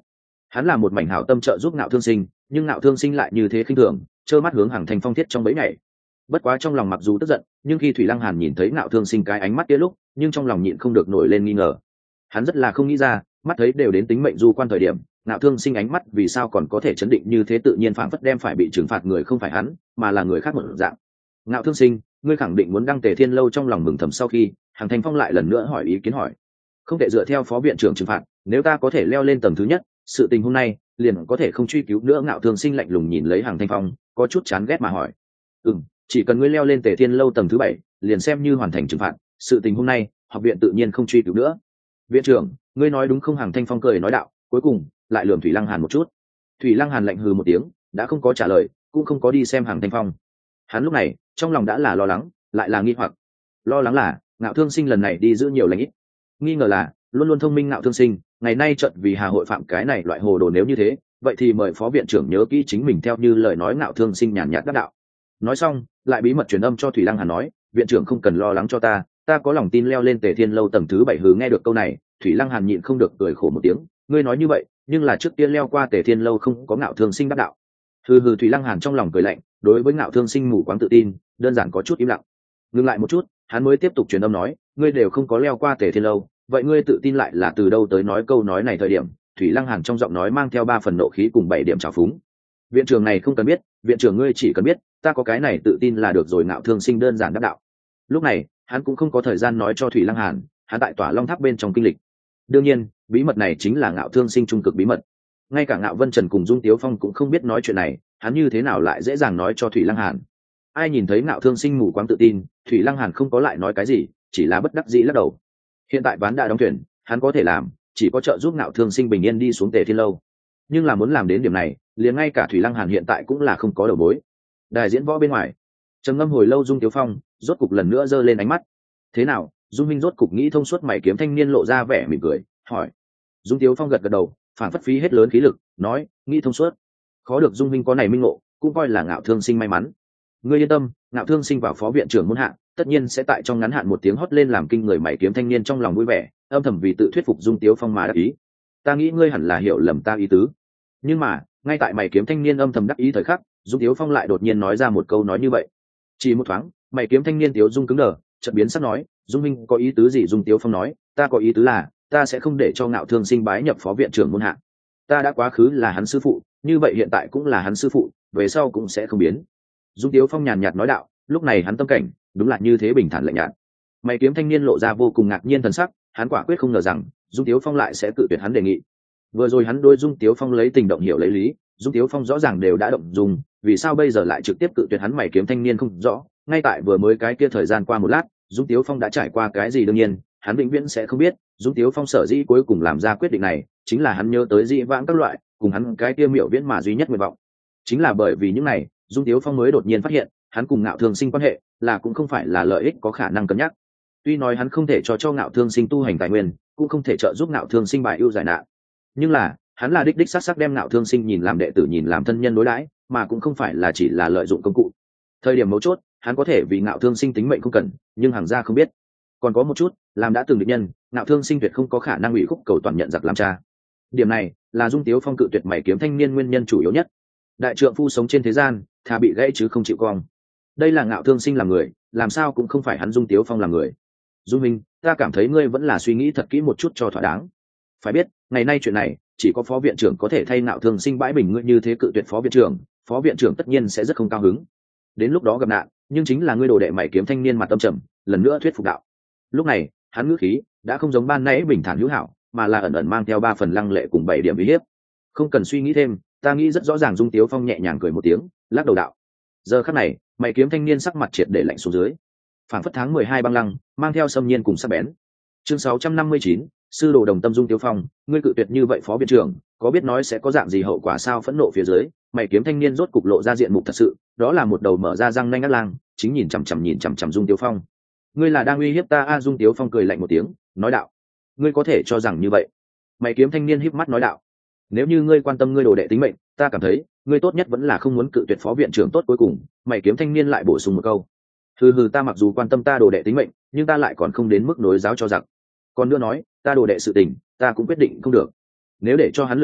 Hắn là một mảnh hảo tâm trợ giúp Ngạo Thương Sinh, nhưng Ngạo Thương Sinh lại như thế khinh thường, trơ mắt hướng Hằng Thanh Phong thiết trong bấy ngày. Bất quá trong lòng mặc dù tức giận, nhưng khi Thủy Lăng Hàn nhìn thấy Ngạo Thương Sinh cái ánh mắt kia lúc, nhưng trong lòng nhịn không được nổi lên nghi ngờ. Hắn rất là không nghĩ ra, mắt thấy đều đến tính mệnh du quan thời điểm, Ngạo Thương Sinh ánh mắt vì sao còn có thể chấn định như thế, tự nhiên phảng phất đem phải bị trừng phạt người không phải hắn, mà là người khác một dạng. Ngạo Thương Sinh, ngươi khẳng định muốn đăng Tề Thiên lâu? Trong lòng mừng thầm sau khi, Hằng Thanh Phong lại lần nữa hỏi ý kiến hỏi. Không thể dựa theo phó viện trưởng trừng phạt, nếu ta có thể leo lên tầng thứ nhất, sự tình hôm nay liền có thể không truy cứu nữa. Ngạo Thương Sinh lạnh lùng nhìn lấy Hằng Thanh Phong, có chút chán ghét mà hỏi. Ừm, chỉ cần ngươi leo lên Tề Thiên lâu tầng thứ bảy, liền xem như hoàn thành trừng phạt, sự tình hôm nay học viện tự nhiên không truy cứu nữa. Viện trưởng, ngươi nói đúng không? Hằng Thanh Phong cười nói đạo, cuối cùng lại lườm Thủy Lăng Hàn một chút. Thủy Lăng Hàn lạnh hừ một tiếng, đã không có trả lời, cũng không có đi xem Hằng Thanh Phong. Hắn lúc này trong lòng đã là lo lắng, lại là nghi hoặc. Lo lắng là Ngạo Thương Sinh lần này đi giữ nhiều lãnh ít, nghi ngờ là luôn luôn thông minh Ngạo Thương Sinh ngày nay trận vì Hà hội phạm cái này loại hồ đồ. Nếu như thế, vậy thì mời phó viện trưởng nhớ kỹ chính mình theo như lời nói. Ngạo Thương Sinh nhàn nhạt đáp đạo. Nói xong lại bí mật truyền âm cho Thủy Lăng Hàn nói, viện trưởng không cần lo lắng cho ta, ta có lòng tin leo lên Tề Thiên lâu tầng thứ bảy. Hừ, nghe được câu này, Thủy Lăng Hàn nhịn không được cười khổ một tiếng. Ngươi nói như vậy, nhưng là trước tiên leo qua Tề Thiên lâu không có Ngạo Thương Sinh đáp đạo. Hừ hừ, Thủy Lăng Hàn trong lòng cười lạnh, đối với Ngạo Thương Sinh mù quáng tự tin, đơn giản có chút im lặng. Ngừng lại một chút, hắn mới tiếp tục truyền âm nói, ngươi đều không có leo qua Tề Thiên lâu, vậy ngươi tự tin lại là từ đâu tới? Nói câu nói này thời điểm, Thủy Lăng Hàn trong giọng nói mang theo ba phần nộ khí cùng bảy điểm trào phúng. Viện trưởng này không cần biết, viện trưởng ngươi chỉ cần biết, ta có cái này tự tin là được rồi. Ngạo Thương Sinh đơn giản đáp đạo. Lúc này hắn cũng không có thời gian nói cho Thủy Lăng Hàn, hắn tại Tỏa Long Tháp bên trong kinh lịch. Đương nhiên, bí mật này chính là Ngạo Thương Sinh trung cực bí mật. Ngay cả Ngạo Vân Trần cùng Dung Tiếu Phong cũng không biết nói chuyện này, hắn như thế nào lại dễ dàng nói cho Thủy Lăng Hàn? Ai nhìn thấy Ngạo Thương Sinh mù quáng tự tin, Thủy Lăng Hàn không có lại nói cái gì, chỉ là bất đắc dĩ lắc đầu. Hiện tại ván đã đóng thuyền, hắn có thể làm chỉ có trợ giúp Ngạo Thương Sinh bình yên đi xuống Tề Thiên lâu. Nhưng là muốn làm đến điểm này, liền ngay cả Thủy Lăng Hàn hiện tại cũng là không có đầu mối. Đài diễn võ bên ngoài, trầm ngâm hồi lâu, Dung Tiếu Phong rốt cục lần nữa giơ lên ánh mắt. Thế nào, Dung minh rốt cục nghĩ thông suốt? Mày kiếm thanh niên lộ ra vẻ mỉm cười hỏi. Dung Tiếu Phong gật gật đầu, phản phất phí hết lớn khí lực nói, nghĩ thông suốt. Khó được Dung minh có này minh ngộ, cũng coi là Ngạo Thương Sinh may mắn. Ngươi yên tâm, Ngạo Thương Sinh vào phó viện trưởng môn hạ, tất nhiên sẽ tại trong ngắn hạn một tiếng hót lên làm kinh người. Mày kiếm thanh niên trong lòng vui vẻ, âm thầm vì tự thuyết phục Dung Tiếu Phong mà đắc ý. Ta nghĩ ngươi hẳn là hiểu lầm ta ý tứ. Nhưng mà ngay tại mày kiếm thanh niên âm thầm đắc ý thời khắc, Dung Tiếu Phong lại đột nhiên nói ra một câu nói như vậy. Chỉ một thoáng, mày kiếm thanh niên Tiếu Dung cứng đờ, chợt biến sắc nói, Dung minh có ý tứ gì? Dung Tiếu Phong nói, ta có ý tứ là ta sẽ không để cho Ngạo Thương Sinh bái nhập phó viện trưởng môn hạ. Ta đã quá khứ là hắn sư phụ, như vậy hiện tại cũng là hắn sư phụ, về sau cũng sẽ không biến. Dung Tiếu Phong nhàn nhạt nói đạo. Lúc này hắn tâm cảnh đúng là như thế bình thản lạnh nhạt. Mày kiếm thanh niên lộ ra vô cùng ngạc nhiên thần sắc, hắn quả quyết không ngờ rằng Dung Tiếu Phong lại sẽ tự tuyệt hắn đề nghị. Vừa rồi hắn đôi Dung Tiếu Phong lấy tình động hiểu lấy lý, Dung Tiếu Phong rõ ràng đều đã động dùng, vì sao bây giờ lại trực tiếp tự tuyệt hắn? Mày kiếm thanh niên không rõ, ngay tại vừa mới cái kia thời gian qua một lát, Dung Tiếu Phong đã trải qua cái gì? Đương nhiên hắn vĩnh viễn sẽ không biết, Dung Tiếu Phong sở dĩ cuối cùng làm ra quyết định này, chính là hắn nhớ tới dị vãng các loại cùng hắn cái kia miểu viễn mà duy nhất nguyện vọng. Chính là bởi vì những này, Dung Tiếu Phong mới đột nhiên phát hiện, hắn cùng Ngạo Thương Sinh quan hệ là cũng không phải là lợi ích có khả năng cân nhắc. Tuy nói hắn không thể cho cho Ngạo Thương Sinh tu hành tài nguyên, cũng không thể trợ giúp Ngạo Thương Sinh bài ưu giải nạn, nhưng là hắn là đích đích sắc sắc đem Ngạo Thương Sinh nhìn làm đệ tử, nhìn làm thân nhân đối đãi, mà cũng không phải là chỉ là lợi dụng công cụ. Thời điểm mấu chốt, hắn có thể vì Ngạo Thương Sinh tính mệnh không cần, nhưng hàng gia không biết. Còn có một chút, làm đã từng địch nhân, Ngạo Thương Sinh tuyệt không có khả năng ủy khúc cầu toàn nhận giặc làm cha. Điểm này là Dung Tiếu Phong cự tuyệt mày kiếm thanh niên nguyên nhân chủ yếu nhất. Đại trượng phu sống trên thế gian, thà bị gãy chứ không chịu cong. Đây là Ngạo Thương Sinh làm người, làm sao cũng không phải hắn Dung Tiếu Phong làm người. Dung minh, ta cảm thấy ngươi vẫn là suy nghĩ thật kỹ một chút cho thỏa đáng. Phải biết, ngày nay chuyện này chỉ có phó viện trưởng có thể thay Ngạo Thương Sinh bãi bình. Ngươi như thế cự tuyệt phó viện trưởng, phó viện trưởng tất nhiên sẽ rất không cao hứng. Đến lúc đó gặp nạn, nhưng chính là ngươi đồ đệ mày kiếm thanh niên mặt tâm trầm, lần nữa thuyết phục đạo. Lúc này hắn ngữ khí đã không giống ban nãy bình thản hữu hảo, mà là ẩn ẩn mang theo ba phần lăng lệ cùng bảy điểm uy hiếp. Không cần suy nghĩ thêm, ta nghĩ rất rõ ràng. Dung Tiếu Phong nhẹ nhàng cười một tiếng, lắc đầu đạo. Giờ khắc này mày kiếm thanh niên sắc mặt triệt để lạnh xuống dưới, phảng phất tháng mười hai băng lăng, mang theo xâm nhiên cùng sắc bén. Chương sáu trăm năm mươi chín, sư đồ đồng tâm. Dung Tiếu Phong, ngươi cự tuyệt như vậy phó viện trưởng, có biết nói sẽ có dạng gì hậu quả sao? Phẫn nộ phía dưới, mày kiếm thanh niên rốt cục lộ ra diện mục thật sự, đó là một đầu mở ra răng nanh ác lang, chính nhìn chằm chằm nhìn chằm chằm Dung Tiếu Phong. Ngươi là đang uy hiếp ta a? Dung Tiếu Phong cười lạnh một tiếng, nói đạo. Ngươi có thể cho rằng như vậy? Mày kiếm thanh niên híp mắt nói đạo. Nếu như ngươi quan tâm ngươi đồ đệ tính mệnh, ta cảm thấy ngươi tốt nhất vẫn là không muốn cự tuyệt phó viện trưởng tốt. Cuối cùng mày kiếm thanh niên lại bổ sung một câu. Hừ hừ, ta mặc dù quan tâm ta đồ đệ tính mệnh, nhưng ta lại còn không đến mức nối giáo cho giặc. Còn nữa nói, ta đồ đệ sự tình ta cũng quyết định không được. Nếu để cho hắn lựa chọn,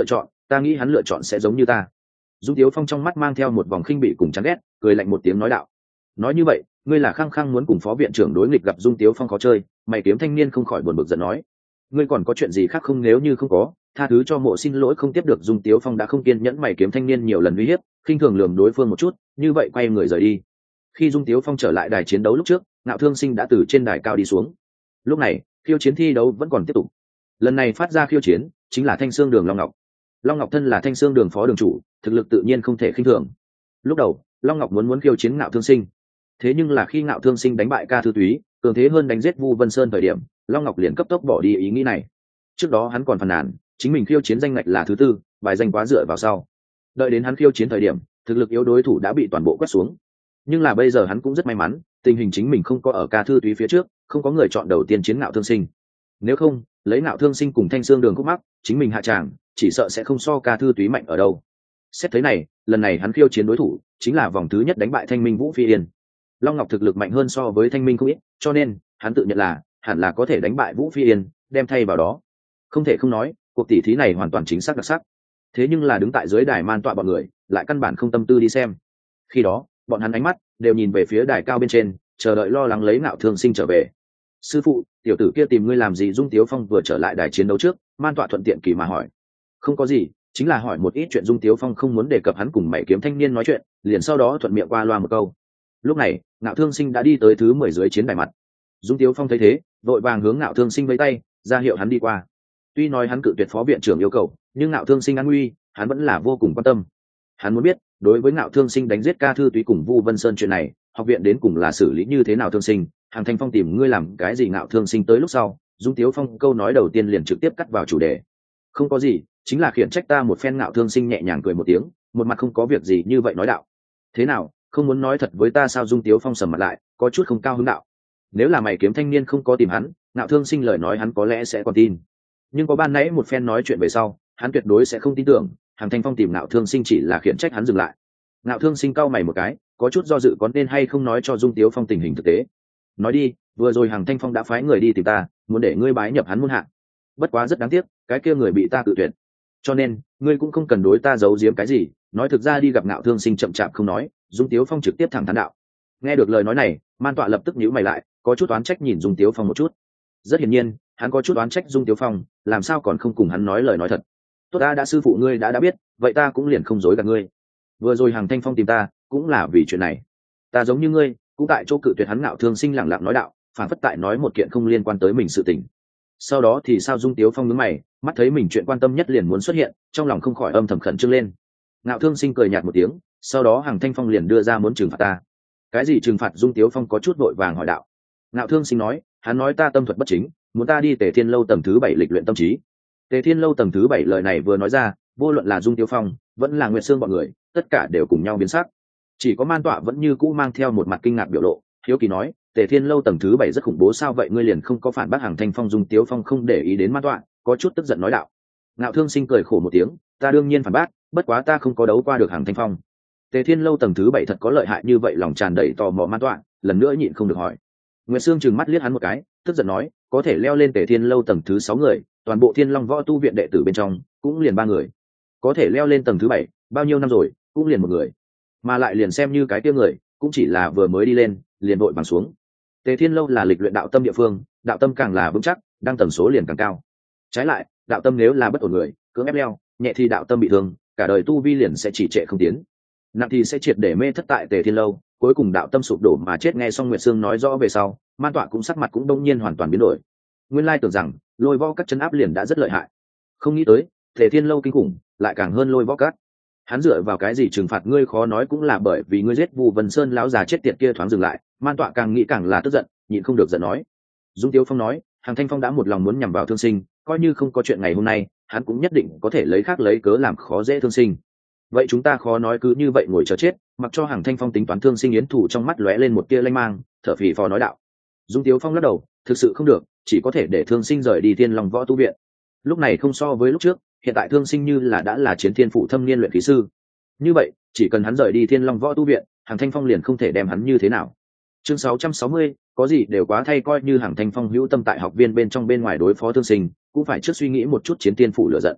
ta nghĩ hắn lựa chọn sẽ giống như ta. Dung Tiếu Phong trong mắt mang theo một vòng khinh bỉ cùng chán ghét, cười lạnh một tiếng nói đạo: nói như vậy ngươi là khăng khăng muốn cùng phó viện trưởng đối nghịch. Gặp Dung Tiếu Phong khó chơi, mày kiếm thanh niên không khỏi buồn bực giận nói: ngươi còn có chuyện gì khác không? Nếu như không có, tha thứ cho mộ, xin lỗi không tiếp được. Dung Tiếu Phong đã không kiên nhẫn mày kiếm thanh niên nhiều lần uy hiếp, khinh thường lườm đối phương một chút, như vậy quay người rời đi. Khi Dung Tiếu Phong trở lại đài chiến đấu lúc trước, Ngạo Thương Sinh đã từ trên đài cao đi xuống. Lúc này khiêu chiến thi đấu vẫn còn tiếp tục. Lần này phát ra khiêu chiến chính là Thanh Xương Đường Long Ngọc. Long Ngọc thân là Thanh Xương Đường phó đường chủ, thực lực tự nhiên không thể khinh thường. Lúc đầu Long Ngọc muốn muốn khiêu chiến Ngạo Thương Sinh, thế nhưng là khi Ngạo Thương Sinh đánh bại Ca Thư Túy, cường thế hơn đánh giết Vu Vân Sơn thời điểm, Long Ngọc liền cấp tốc bỏ đi ý nghĩ này. Trước đó hắn còn phàn nàn chính mình khiêu chiến danh ngạch là thứ tư, bài danh quá dựa vào sau. Đợi đến hắn khiêu chiến thời điểm, thực lực yếu đối thủ đã bị toàn bộ quét xuống. Nhưng là bây giờ hắn cũng rất may mắn, tình hình chính mình không có ở Ca Thư Túy phía trước, không có người chọn đầu tiên chiến Ngạo Thương Sinh. Nếu không, lấy Ngạo Thương Sinh cùng Thanh Xương Đường khúc mắc, chính mình hạ tràng chỉ sợ sẽ không so Ca Thư Túy mạnh ở đâu. Xét thấy này, lần này hắn khiêu chiến đối thủ chính là vòng thứ nhất đánh bại Thanh Minh Vũ Phi Yên. Long Ngọc thực lực mạnh hơn so với Thanh Minh không ít, cho nên hắn tự nhận là hẳn là có thể đánh bại Vũ Phi Yên, đem thay vào đó. Không thể không nói, cuộc tỷ thí này hoàn toàn chính xác đặc sắc. Thế nhưng là đứng tại dưới đài man tọa bọn người lại căn bản không tâm tư đi xem. Khi đó bọn hắn ánh mắt đều nhìn về phía đài cao bên trên, chờ đợi lo lắng lấy Ngạo Thương Sinh trở về. Sư phụ, tiểu tử kia tìm ngươi làm gì? Dung Tiếu Phong vừa trở lại đài chiến đấu trước, man tọa thuận tiện kỳ mà hỏi. Không có gì, chính là hỏi một ít chuyện. Dung Tiếu Phong không muốn đề cập hắn cùng mày kiếm thanh niên nói chuyện, liền sau đó thuận miệng qua loa một câu. Lúc này Ngạo Thương Sinh đã đi tới thứ mười dưới chiến đài mặt. Dung Tiếu Phong thấy thế, vội vàng hướng Ngạo Thương Sinh vẫy tay, ra hiệu hắn đi qua. Tuy nói hắn cự tuyệt phó viện trưởng yêu cầu, nhưng Ngạo Thương Sinh an nguy hắn vẫn là vô cùng quan tâm. Hắn muốn biết đối với Ngạo Thương Sinh đánh giết Ca Thư Túy cùng Vu Vân Sơn chuyện này, học viện đến cùng là xử lý như thế nào? Thương Sinh, Hàng Thanh Phong tìm ngươi làm cái gì? Ngạo Thương Sinh tới lúc sau, Dung Tiếu Phong câu nói đầu tiên liền trực tiếp cắt vào chủ đề. Không có gì, chính là khiển trách ta một phen. Ngạo Thương Sinh nhẹ nhàng cười một tiếng, một mặt không có việc gì như vậy nói đạo. Thế nào, không muốn nói thật với ta sao? Dung Tiếu Phong sầm mặt lại, có chút không cao hứng đạo. Nếu là mày kiếm thanh niên không có tìm hắn, Ngạo Thương Sinh lời nói hắn có lẽ sẽ còn tin, nhưng có ban nãy một phen nói chuyện về sau, hắn tuyệt đối sẽ không tin tưởng Hàng Thanh Phong tìm Ngạo Thương Sinh chỉ là khiển trách hắn dừng lại. Ngạo Thương Sinh cau mày một cái, có chút do dự có nên hay không nói cho Dung Tiếu Phong tình hình thực tế. Nói đi, vừa rồi Hàng Thanh Phong đã phái người đi tìm ta, muốn để ngươi bái nhập hắn môn hạ. Bất quá rất đáng tiếc, cái kia người bị ta cự tuyệt. Cho nên, ngươi cũng không cần đối ta giấu giếm cái gì, nói thực ra đi. Gặp Ngạo Thương Sinh chậm chạp không nói, Dung Tiếu Phong trực tiếp thẳng thắn đạo. Nghe được lời nói này, man tọa lập tức nhíu mày lại, có chút oán trách nhìn Dung Tiếu Phong một chút. Rất hiển nhiên, hắn có chút oán trách Dung Tiếu Phong, làm sao còn không cùng hắn nói lời nói thật. Tốt, ta đã sư phụ ngươi đã đã biết, vậy ta cũng liền không dối gạt ngươi. Vừa rồi Hàng Thanh Phong tìm ta cũng là vì chuyện này. Ta giống như ngươi, cũng tại chỗ cự tuyệt hắn. Ngạo Thương Sinh lẳng lặng nói đạo, phản phất tại nói một kiện không liên quan tới mình sự tình. Sau đó thì sao? Dung Tiếu Phong nhướng mày, mắt thấy mình chuyện quan tâm nhất liền muốn xuất hiện, trong lòng không khỏi âm thầm khẩn trương lên. Ngạo Thương Sinh cười nhạt một tiếng, sau đó Hàng Thanh Phong liền đưa ra muốn trừng phạt ta. Cái gì trừng phạt? Dung Tiếu Phong có chút vội vàng hỏi đạo. Ngạo Thương Sinh nói, hắn nói ta tâm thuật bất chính, muốn ta đi Tề Thiên Lâu tầng thứ bảy lịch luyện tâm trí. Tề Thiên Lâu tầng thứ bảy lời này vừa nói ra, vô luận là Dung Tiếu Phong vẫn là Nguyệt Sương bọn người, tất cả đều cùng nhau biến sắc. Chỉ có man tọa vẫn như cũ mang theo một mặt kinh ngạc biểu lộ, hiếu kỳ nói, Tề Thiên Lâu tầng thứ bảy rất khủng bố sao? Vậy ngươi liền không có phản bác Hàng Thanh Phong? Dung Tiếu Phong không để ý đến man tọa, có chút tức giận nói đạo. Ngạo Thương Sinh cười khổ một tiếng, ta đương nhiên phản bác, bất quá ta không có đấu qua được Hàng Thanh Phong. Tề Thiên Lâu tầng thứ bảy thật có lợi hại như vậy? Lòng tràn đầy tò mò man tọa lần nữa nhịn không được hỏi. Nguyệt Sương trừng mắt liếc hắn một cái, tức giận nói, có thể leo lên Tề Thiên Lâu tầng thứ sáu người, toàn bộ Thiên Long Võ tu viện đệ tử bên trong cũng liền ba người. Có thể leo lên tầng thứ bảy, bao nhiêu năm rồi, cũng liền một người. Mà lại liền xem như cái kia người, cũng chỉ là vừa mới đi lên, liền vội bằng xuống. Tề Thiên Lâu là lịch luyện đạo tâm địa phương, đạo tâm càng là vững chắc, đăng tầng số liền càng cao. Trái lại, đạo tâm nếu là bất ổn người, cưỡng ép leo, nhẹ thì đạo tâm bị thương, cả đời tu vi liền sẽ chỉ trệ không tiến. Nặng thì sẽ triệt để mê thất tại Tề Thiên Lâu, cuối cùng đạo tâm sụp đổ mà chết. Nghe xong Nguyệt Sương nói rõ về sau, man tọa cũng sắc mặt cũng đông nhiên hoàn toàn biến đổi. Nguyên lai tưởng rằng Lôi Võ Các trấn áp liền đã rất lợi hại, không nghĩ tới Tề Thiên Lâu kinh khủng lại càng hơn Lôi Võ Các. Hắn dựa vào cái gì trừng phạt ngươi? Khó nói cũng là bởi vì ngươi giết Vu Vân Sơn lão già chết tiệt kia. Thoáng dừng lại, man tọa càng nghĩ càng là tức giận, nhịn không được giận nói. Dung Tiếu Phong nói, Hàng Thanh Phong đã một lòng muốn nhằm vào Thương Sinh, coi như không có chuyện ngày hôm nay, hắn cũng nhất định có thể lấy khác lấy cớ làm khó dễ Thương Sinh. Vậy chúng ta khó nói cứ như vậy ngồi chờ chết, mặc cho Hàng Thanh Phong tính toán Thương Sinh yến thủ. Trong mắt lóe lên một tia lanh mang, thở phì phò nói đạo. Dung Tiếu Phong lắc đầu, thực sự không được, chỉ có thể để Thương Sinh rời đi Thiên Long Võ tu viện. Lúc này không so với lúc trước, hiện tại Thương Sinh như là đã là chiến thiên phụ thâm niên luyện khí sư. Như vậy, chỉ cần hắn rời đi Thiên Long Võ tu viện, Hàng Thanh Phong liền không thể đem hắn như thế nào. Chương sáu trăm sáu mươi, có gì đều quá thay. Coi như Hàng Thanh Phong hữu tâm tại học viên bên trong bên ngoài đối phó Thương Sinh, cũng phải trước suy nghĩ một chút chiến tiên phủ lửa giận.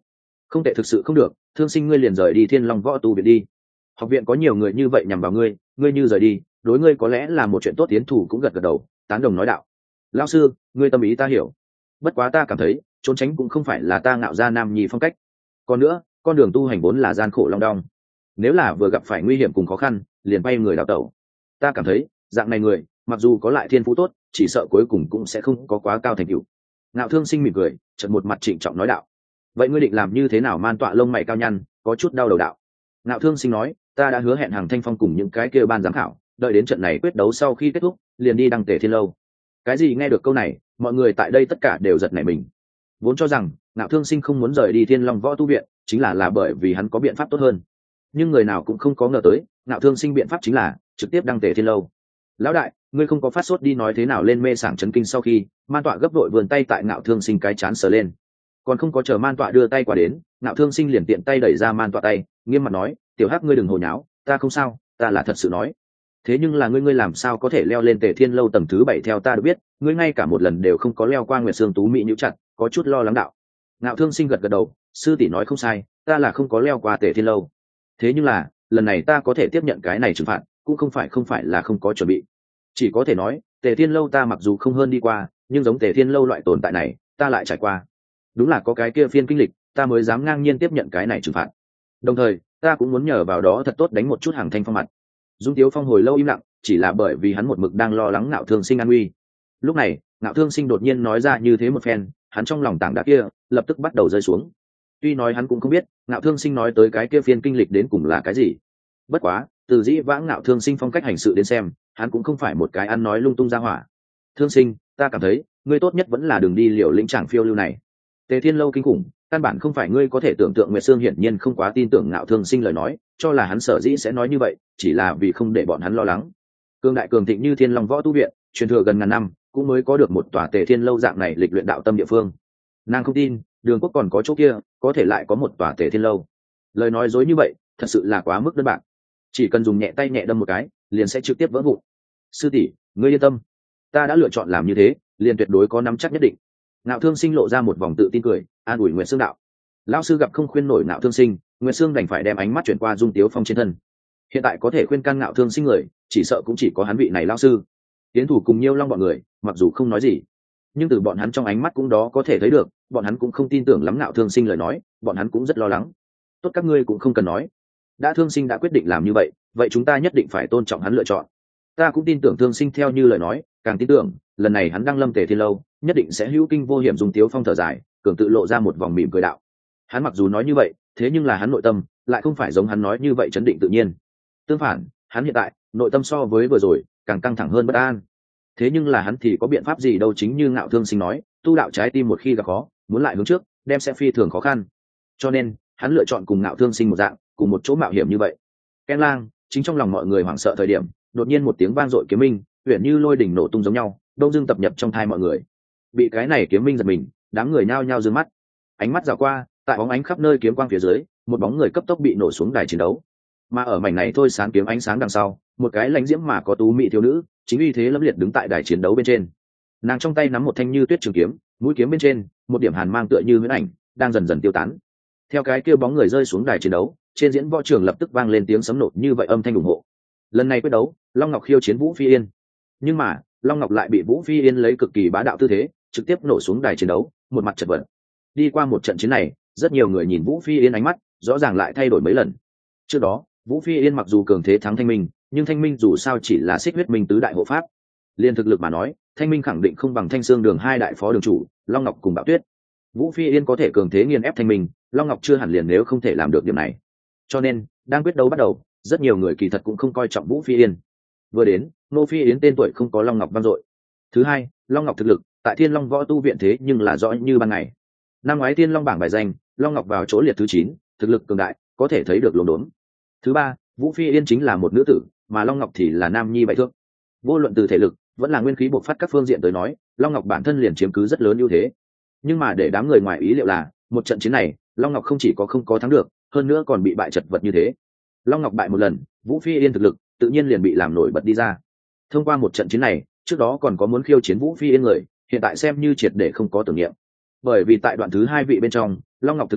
Không tệ, thực sự không được, Thương Sinh ngươi liền rời đi Thiên Long Võ Tu viện đi. Học viện có nhiều người như vậy nhằm vào ngươi, ngươi như rời đi, đối ngươi có lẽ là một chuyện tốt. Tiến thủ cũng gật gật đầu, tán đồng nói đạo: lão sư, ngươi tâm ý ta hiểu, bất quá ta cảm thấy trốn tránh cũng không phải là ta ngạo ra nam nhi phong cách. Còn nữa, con đường tu hành vốn là gian khổ long đong, nếu là vừa gặp phải nguy hiểm cùng khó khăn liền bay người đào tẩu, ta cảm thấy dạng này người mặc dù có lại thiên phú tốt, chỉ sợ cuối cùng cũng sẽ không có quá cao thành tựu. Ngạo Thương Sinh mỉm cười, chợt một mặt trịnh trọng nói đạo: vậy ngươi định làm như thế nào? Man Tọa lông mày cao nhăn, có chút đau đầu đạo. Ngạo Thương Sinh nói: ta đã hứa hẹn Hàng Thanh Phong cùng những cái kia ban giám khảo, đợi đến trận này quyết đấu sau khi kết thúc liền đi đăng Tề Thiên Lâu. Cái gì? Nghe được câu này, mọi người tại đây tất cả đều giật nảy mình. Vốn cho rằng Ngạo Thương Sinh không muốn rời đi Thiên Long Võ Tu viện chính là là bởi vì hắn có biện pháp tốt hơn, nhưng người nào cũng không có ngờ tới Ngạo Thương Sinh biện pháp chính là trực tiếp đăng Tề Thiên Lâu. Lão đại, ngươi không có phát sốt đi? Nói thế nào lên mê sảng chấn kinh sau khi, Man Tọa gấp đội vườn tay tại Ngạo Thương Sinh cái chán sờ lên, còn không có chờ Man Tọa đưa tay qua đến, Ngạo Thương Sinh liền tiện tay đẩy ra Man Tọa tay, nghiêm mặt nói: tiểu hắc, ngươi đừng hồ nháo, ta không sao, ta là thật sự nói. Thế nhưng là ngươi ngươi làm sao có thể leo lên Tề Thiên Lâu tầng thứ bảy? Theo ta được biết, ngươi ngay cả một lần đều không có leo qua. Nguyệt Sương Tú mỹ nhíu chặt, có chút lo lắng đạo. Ngạo Thương Sinh gật gật đầu: sư tỷ nói không sai, ta là không có leo qua Tề Thiên Lâu. Thế nhưng là lần này ta có thể tiếp nhận cái này trừng phạt, cũng không phải không phải là không có chuẩn bị. Chỉ có thể nói Tề Thiên Lâu ta mặc dù không hơn đi qua, nhưng giống Tề Thiên Lâu loại tồn tại này ta lại trải qua. Đúng là có cái kia phiên kinh lịch, ta mới dám ngang nhiên tiếp nhận cái này trừng phạt. Đồng thời ta cũng muốn nhờ vào đó thật tốt đánh một chút Hàng Thanh Phong mặt. Dung Tiếu Phong hồi lâu im lặng, chỉ là bởi vì hắn một mực đang lo lắng Ngạo Thương Sinh an nguy. Lúc này Ngạo Thương Sinh đột nhiên nói ra như thế một phen, hắn trong lòng tảng đá kia lập tức bắt đầu rơi xuống. Tuy nói hắn cũng không biết Ngạo Thương Sinh nói tới cái kia phiên kinh lịch đến cùng là cái gì, bất quá từ dĩ vãng Ngạo Thương Sinh phong cách hành sự đến xem, hắn cũng không phải một cái ăn nói lung tung ra hỏa. Thương Sinh, ta cảm thấy ngươi tốt nhất vẫn là đường đi liều lĩnh tràng phiêu lưu này. Tề Thiên Lâu kinh khủng, căn bản không phải ngươi có thể tưởng tượng. Nguyệt Sương hiển nhiên không quá tin tưởng Ngạo Thương Sinh lời nói, cho là hắn sở dĩ sẽ nói như vậy chỉ là vì không để bọn hắn lo lắng. Cường đại cường thịnh như Thiên Long Võ Tu viện, truyền thừa gần ngàn năm, cũng mới có được một tòa Tề Thiên Lâu dạng này lịch luyện đạo tâm địa phương. Nàng không tin Đường Quốc còn có chỗ kia có thể lại có một tòa Tề Thiên Lâu. Lời nói dối như vậy thật sự là quá mức đơn bạc, chỉ cần dùng nhẹ tay nhẹ đâm một cái liền sẽ trực tiếp vỡ vụn. Sư tỷ, ngươi yên tâm, ta đã lựa chọn làm như thế, liền tuyệt đối có nắm chắc nhất định. Ngạo Thương Sinh lộ ra một vòng tự tin cười, an ủi Nguyệt Sương đạo. Lão sư gặp không khuyên nổi Ngạo Thương Sinh, Nguyệt Sương đành phải đem ánh mắt chuyển qua Dung Tiếu Phong trên thân. Hiện tại có thể khuyên can Ngạo Thương Sinh người, chỉ sợ cũng chỉ có hắn vị này lão sư. Tiến thủ cùng Nhiêu Long bọn người, mặc dù không nói gì, nhưng từ bọn hắn trong ánh mắt cũng đó có thể thấy được, bọn hắn cũng không tin tưởng lắm Ngạo Thương Sinh lời nói, bọn hắn cũng rất lo lắng. Tốt, các ngươi cũng không cần nói, đã Thương Sinh đã quyết định làm như vậy, vậy chúng ta nhất định phải tôn trọng hắn lựa chọn. Ta cũng tin tưởng Thương Sinh theo như lời nói, càng tin tưởng lần này hắn đăng lâm Tề Thiên Lâu nhất định sẽ hữu kinh vô hiểm. Dung Tiếu Phong thở dài, cường tự lộ ra một vòng mỉm cười đạo. Hắn mặc dù nói như vậy, thế nhưng là hắn nội tâm lại không phải giống hắn nói như vậy chấn định tự nhiên. Tương phản, hắn hiện tại nội tâm so với vừa rồi càng căng thẳng hơn bất an. Thế nhưng là hắn thì có biện pháp gì đâu? Chính như Ngạo Thương Sinh nói, tu đạo trái tim một khi gặp khó, muốn lại hướng trước đem sẽ phi thường khó khăn, cho nên hắn lựa chọn cùng Ngạo Thương Sinh một dạng, cùng một chỗ mạo hiểm như vậy. Ken lang, chính trong lòng mọi người hoảng sợ thời điểm, đột nhiên một tiếng vang dội kiếm minh uyển như lôi đỉnh nổ tung giống nhau, đông dưng tập nhập trong thai mọi người. Bị cái này kiếm minh giật mình, đám người nhao nhao dương mắt, ánh mắt dạo qua, tại bóng ánh khắp nơi kiếm quang phía dưới, một bóng người cấp tốc bị nổ xuống đài chiến đấu. Mà ở mảnh này thôi sáng kiếm ánh sáng đằng sau, một cái lãnh diễm mà có tú mỹ thiếu nữ, chính uy thế lẫm liệt đứng tại đài chiến đấu bên trên. Nàng trong tay nắm một thanh như tuyết trường kiếm, mũi kiếm bên trên một điểm hàn mang tựa như huyễn ảnh đang dần dần tiêu tán. Theo cái kia bóng người rơi xuống đài chiến đấu, trên diễn võ trường lập tức vang lên tiếng sấm nổ như vậy âm thanh ủng hộ. Lần này quyết đấu, Long Ngọc khiêu chiến Vũ Phi Yên, nhưng mà Long Ngọc lại bị Vũ Phi Yên lấy cực kỳ bá đạo tư thế trực tiếp nổ xuống đài chiến đấu, một mặt chật vật. Đi qua một trận chiến này, rất nhiều người nhìn Vũ Phi Yên ánh mắt rõ ràng lại thay đổi mấy lần. Trước đó Vũ Phi Yên mặc dù cường thế thắng Thanh Minh, nhưng Thanh Minh dù sao chỉ là xích huyết minh tứ đại hộ pháp, liên thực lực mà nói Thanh Minh khẳng định không bằng Thanh Xương Đường hai đại phó đường chủ Long Ngọc cùng Bạo Tuyết. Vũ Phi Yên có thể cường thế nghiền ép Thanh Minh, Long Ngọc chưa hẳn liền nếu không thể làm được điểm này. Cho nên đang quyết đấu bắt đầu, rất nhiều người kỳ thật cũng không coi trọng Vũ Phi Yên. Vừa đến, Nô Phi Yến tên tuổi không có Long Ngọc vang dội. Thứ hai, Long Ngọc thực lực tại Thiên Long Võ Tu viện thế nhưng là rõ như ban ngày. Năm ngoái Thiên Long bảng bài danh, Long Ngọc vào chỗ liệt thứ chín, thực lực cường đại, có thể thấy được luống đốn. Thứ ba, Vũ Phi Yên chính là một nữ tử, mà Long Ngọc thì là nam nhi bại thước. Vô luận từ thể lực, vẫn là nguyên khí bộc phát các phương diện tới nói, Long Ngọc bản thân liền chiếm cứ rất lớn ưu thế. Nhưng mà để đám người ngoài ý liệu là, một trận chiến này, Long Ngọc không chỉ có không có thắng được, hơn nữa còn bị bại chật vật như thế. Long Ngọc bại một lần, Vũ Phi Yên thực lực tự nhiên liền bị làm nổi bật đi ra. Thông qua một trận chiến này, trước đó còn có muốn khiêu chiến Vũ Phi Yên người, hiện tại xem như triệt để không có tưởng niệm. Bởi vì tại đoạn thứ hai vị bên trong, Long Ngọc thực lực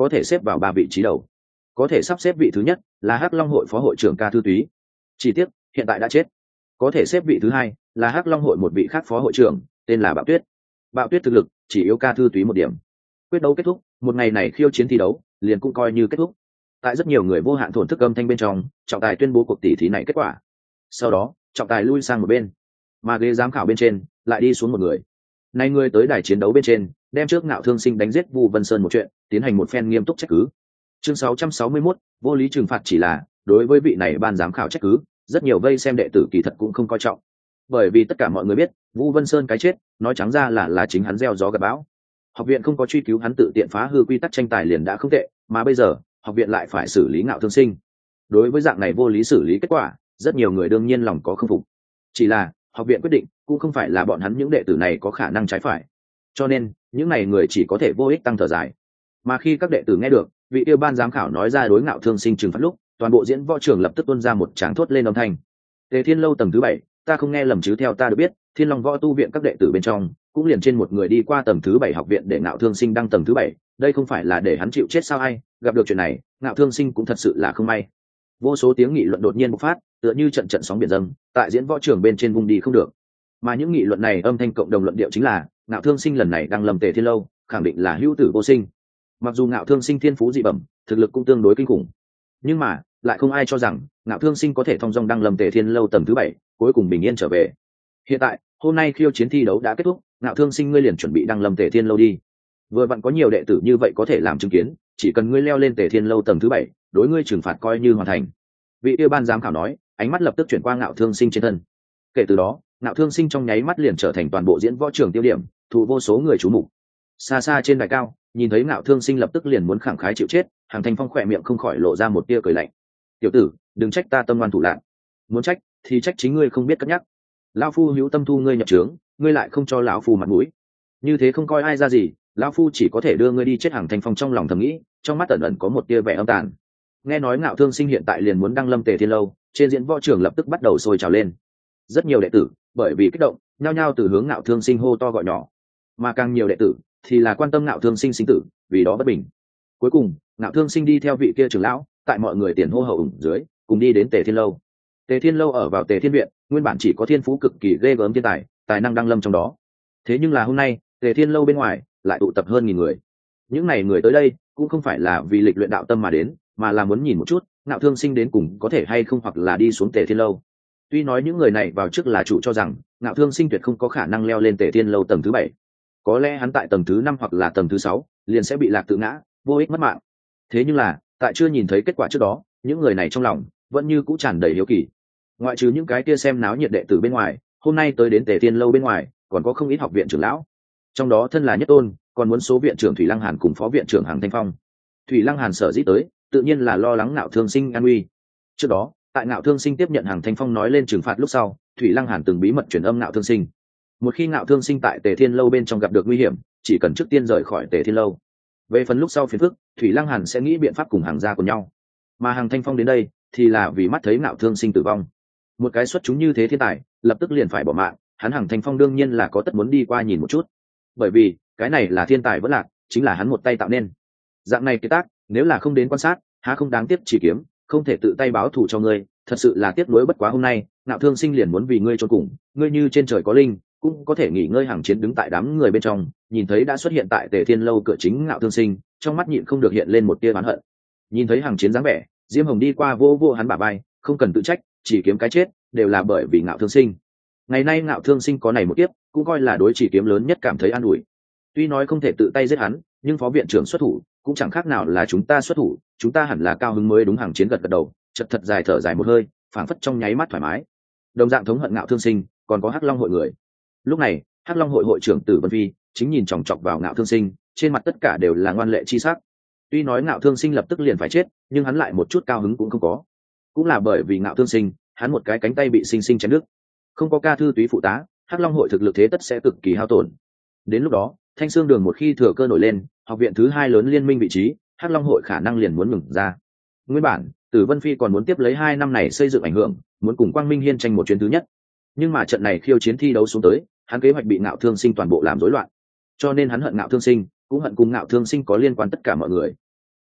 có thể xếp vào ba vị trí đầu. Có thể sắp xếp vị thứ nhất là Hắc Long hội phó hội trưởng Ca Thư Túy, chỉ tiếc hiện tại đã chết. Có thể xếp vị thứ hai là Hắc Long hội một vị khác phó hội trưởng tên là Bạo Tuyết. Bạo Tuyết thực lực chỉ yếu Ca Thư Túy một điểm. Quyết đấu kết thúc, một ngày này khiêu chiến thi đấu liền cũng coi như kết thúc. Tại rất nhiều người vô hạn thổn thức âm thanh bên trong, trọng tài tuyên bố cuộc tỷ thí này kết quả. Sau đó trọng tài lui sang một bên, mà ghế giám khảo bên trên lại đi xuống một người. Nay người tới đài chiến đấu bên trên, đem trước Ngạo Thương Sinh đánh giết Vu Vân Sơn một chuyện tiến hành một phen nghiêm túc trách cứ. Chương sáu trăm sáu mươi mốt, vô lý trừng phạt chỉ là đối với vị này ban giám khảo trách cứ, rất nhiều vây xem đệ tử kỳ thật cũng không coi trọng, bởi vì tất cả mọi người biết Vu Vân Sơn cái chết nói trắng ra là là chính hắn gieo gió gặt bão. Học viện không có truy cứu hắn tự tiện phá hư quy tắc tranh tài liền đã không tệ, mà bây giờ học viện lại phải xử lý Ngạo Thương Sinh. Đối với dạng này vô lý xử lý kết quả, rất nhiều người đương nhiên lòng có không phục. Chỉ là học viện quyết định cũng không phải là bọn hắn những đệ tử này có khả năng trái phải, cho nên những này người chỉ có thể vô ích tăng thở dài. Mà khi các đệ tử nghe được vị yêu ban giám khảo nói ra đối Ngạo Thương Sinh trừng phạt lúc, toàn bộ diễn võ trường lập tức tuôn ra một tràng thốt lên âm thanh. Tề Thiên lâu tầng thứ bảy, ta không nghe lầm chứ? Theo ta được biết, Thiên Long võ tu viện các đệ tử bên trong cũng liền trên một người đi qua tầng thứ bảy học viện để Ngạo Thương Sinh đăng tầng thứ bảy, đây không phải là để hắn chịu chết sao? Ai gặp được chuyện này, Ngạo Thương Sinh cũng thật sự là không may. Vô số tiếng nghị luận đột nhiên bộc phát, tựa như trận trận sóng biển dâng, tại diễn võ trường bên trên vùng đi không được. Mà những nghị luận này âm thanh cộng đồng luận điệu chính là Ngạo Thương Sinh lần này đang lầm Tề Thiên lâu, khẳng định là hữu tử vô sinh. Mặc dù Ngạo Thương Sinh thiên phú dị bẩm, thực lực cũng tương đối kinh khủng, nhưng mà lại không ai cho rằng Ngạo Thương Sinh có thể thông dong đăng lầm Tề Thiên lâu tầng thứ bảy, cuối cùng bình yên trở về. Hiện tại hôm nay khiêu chiến thi đấu đã kết thúc, Ngạo Thương Sinh ngươi liền chuẩn bị đăng lầm Tề Thiên lâu đi. Vừa vặn có nhiều đệ tử như vậy có thể làm chứng kiến, chỉ cần ngươi leo lên Tề Thiên lâu tầng thứ bảy, đối ngươi trừng phạt coi như hoàn thành. Vị yêu ban giám khảo nói, ánh mắt lập tức chuyển qua Ngạo Thương Sinh trên thân. Kể từ đó Ngạo Thương Sinh trong nháy mắt liền trở thành toàn bộ diễn võ trường tiêu điểm, thu vô số người chú mục. Xa xa trên đài cao, nhìn thấy Ngạo Thương Sinh lập tức liền muốn khẳng khái chịu chết, Hàng Thanh Phong khỏe miệng không khỏi lộ ra một tia cười lạnh. Tiểu tử, đừng trách ta tâm ngoan thủ lạn, muốn trách thì trách chính ngươi không biết cất nhắc. Lão phu hữu tâm thu ngươi nhập trướng, ngươi lại không cho lão phu mặt mũi, như thế không coi ai ra gì, lão phu chỉ có thể đưa ngươi đi chết. Hàng Thanh Phong trong lòng thầm nghĩ, trong mắt ẩn ẩn có một tia vẻ âm tàn. Nghe nói Ngạo Thương Sinh hiện tại liền muốn đăng lâm Tề Thiên lâu, trên diễn võ trường lập tức bắt đầu sôi trào lên. Rất nhiều đệ tử bởi vì kích động nhao nhao từ hướng Ngạo Thương Sinh hô to gọi nhỏ, mà càng nhiều đệ tử thì là quan tâm Ngạo Thương Sinh sinh tử, vì đó bất bình. Cuối cùng Ngạo Thương Sinh đi theo vị kia trưởng lão, tại mọi người tiền hô hậu ủng dưới cùng đi đến Tề Thiên lâu. Tề Thiên lâu ở vào Tề Thiên viện, nguyên bản chỉ có thiên phú cực kỳ ghê gớm thiên tài tài năng đăng lâm trong đó. Thế nhưng là hôm nay Tề Thiên lâu bên ngoài lại tụ tập hơn nghìn người. Những này người tới đây cũng không phải là vì lịch luyện đạo tâm mà đến, mà là muốn nhìn một chút Ngạo Thương Sinh đến cùng có thể hay không hoặc là đi xuống Tề Thiên lâu. Tuy nói những người này vào trước là chủ cho rằng Ngạo Thương Sinh tuyệt không có khả năng leo lên Tề Thiên lâu tầng thứ bảy, có lẽ hắn tại tầng thứ năm hoặc là tầng thứ sáu liền sẽ bị lạc tự ngã, vô ích mất mạng. Thế nhưng là tại chưa nhìn thấy kết quả trước đó, những người này trong lòng vẫn như cũ tràn đầy hiếu kỳ. Ngoại trừ những cái kia xem náo nhiệt đệ tử bên ngoài, hôm nay tới đến Tề Thiên lâu bên ngoài còn có không ít học viện trưởng lão, trong đó thân là nhất tôn còn muốn số viện trưởng Thủy Lăng Hàn cùng phó viện trưởng Hàng Thanh Phong. Thủy Lăng Hàn sở dĩ tới tự nhiên là lo lắng Ngạo Thương Sinh an nguy. Trước đó tại Ngạo Thương Sinh tiếp nhận Hàng Thanh Phong nói lên trừng phạt lúc sau, Thủy Lăng Hàn từng bí mật truyền âm Ngạo Thương Sinh, một khi Ngạo Thương Sinh tại Tề Thiên lâu bên trong gặp được nguy hiểm, chỉ cần trước tiên rời khỏi Tề Thiên lâu. Về phần lúc sau phiền phức, Thủy Lăng Hàn sẽ nghĩ biện pháp cùng Hàng gia của nhau. Mà Hàng Thanh Phong đến đây thì là vì mắt thấy Ngạo Thương Sinh tử vong. Một cái xuất chúng như thế thiên tài, lập tức liền phải bỏ mạng, hắn Hàng Thanh Phong đương nhiên là có tất muốn đi qua nhìn một chút. Bởi vì cái này là thiên tài vẫn lạc, chính là hắn một tay tạo nên. Dạng này kế tác, nếu là không đến quan sát, há không đáng tiếc chỉ kiếm, không thể tự tay báo thù cho ngươi, thật sự là tiếc nuối bất quá. Hôm nay Ngạo Thương Sinh liền muốn vì ngươi chôn cùng, ngươi như trên trời có linh, cũng có thể nghỉ ngơi. Hàng Chiến đứng tại đám người bên trong, nhìn thấy đã xuất hiện tại Tề Thiên lâu cửa chính Ngạo Thương Sinh, trong mắt nhịn không được hiện lên một tia oán hận. Nhìn thấy Hàng Chiến dáng vẻ, Diêm Hồng đi qua vô vô hắn bả vai, không cần tự trách, chỉ kiếm cái chết đều là bởi vì Ngạo Thương Sinh. Ngày nay Ngạo Thương Sinh có này một kiếp, cũng coi là đối chỉ kiếm lớn nhất cảm thấy an ủi. Tuy nói không thể tự tay giết hắn, nhưng phó viện trưởng xuất thủ cũng chẳng khác nào là chúng ta xuất thủ, chúng ta hẳn là cao hứng mới đúng. Hàng Chiến gật gật đầu, chật thật dài thở dài một hơi, phảng phất trong nháy mắt thoải mái. Đồng dạng thống hận Ngạo Thương Sinh còn có Hắc Long hội người. Lúc này Hắc Long hội hội trưởng Tử Vân Phi chính nhìn chòng chọc vào Ngạo Thương Sinh, trên mặt tất cả đều là ngoan lệ chi sắc. Tuy nói Ngạo Thương Sinh lập tức liền phải chết, nhưng hắn lại một chút cao hứng cũng không có. Cũng là bởi vì Ngạo Thương Sinh, hắn một cái cánh tay bị sinh sinh chém đứt, không có Ca Thư Túy phụ tá, Hắc Long hội thực lực thế tất sẽ cực kỳ hao tổn. Đến lúc đó Thanh Xương Đường một khi thừa cơ nổi lên, học viện thứ hai lớn liên minh vị trí, Hắc Long hội khả năng liền muốn ngừng ra. Nguyên bản Tử Vân Phi còn muốn tiếp lấy hai năm này xây dựng ảnh hưởng, muốn cùng Quang Minh Hiên tranh một chuyến thứ nhất. Nhưng mà trận này khiêu chiến thi đấu xuống tới, hắn kế hoạch bị Ngạo Thương Sinh toàn bộ làm rối loạn. Cho nên hắn hận Ngạo Thương Sinh, cũng hận cùng Ngạo Thương Sinh có liên quan tất cả mọi người.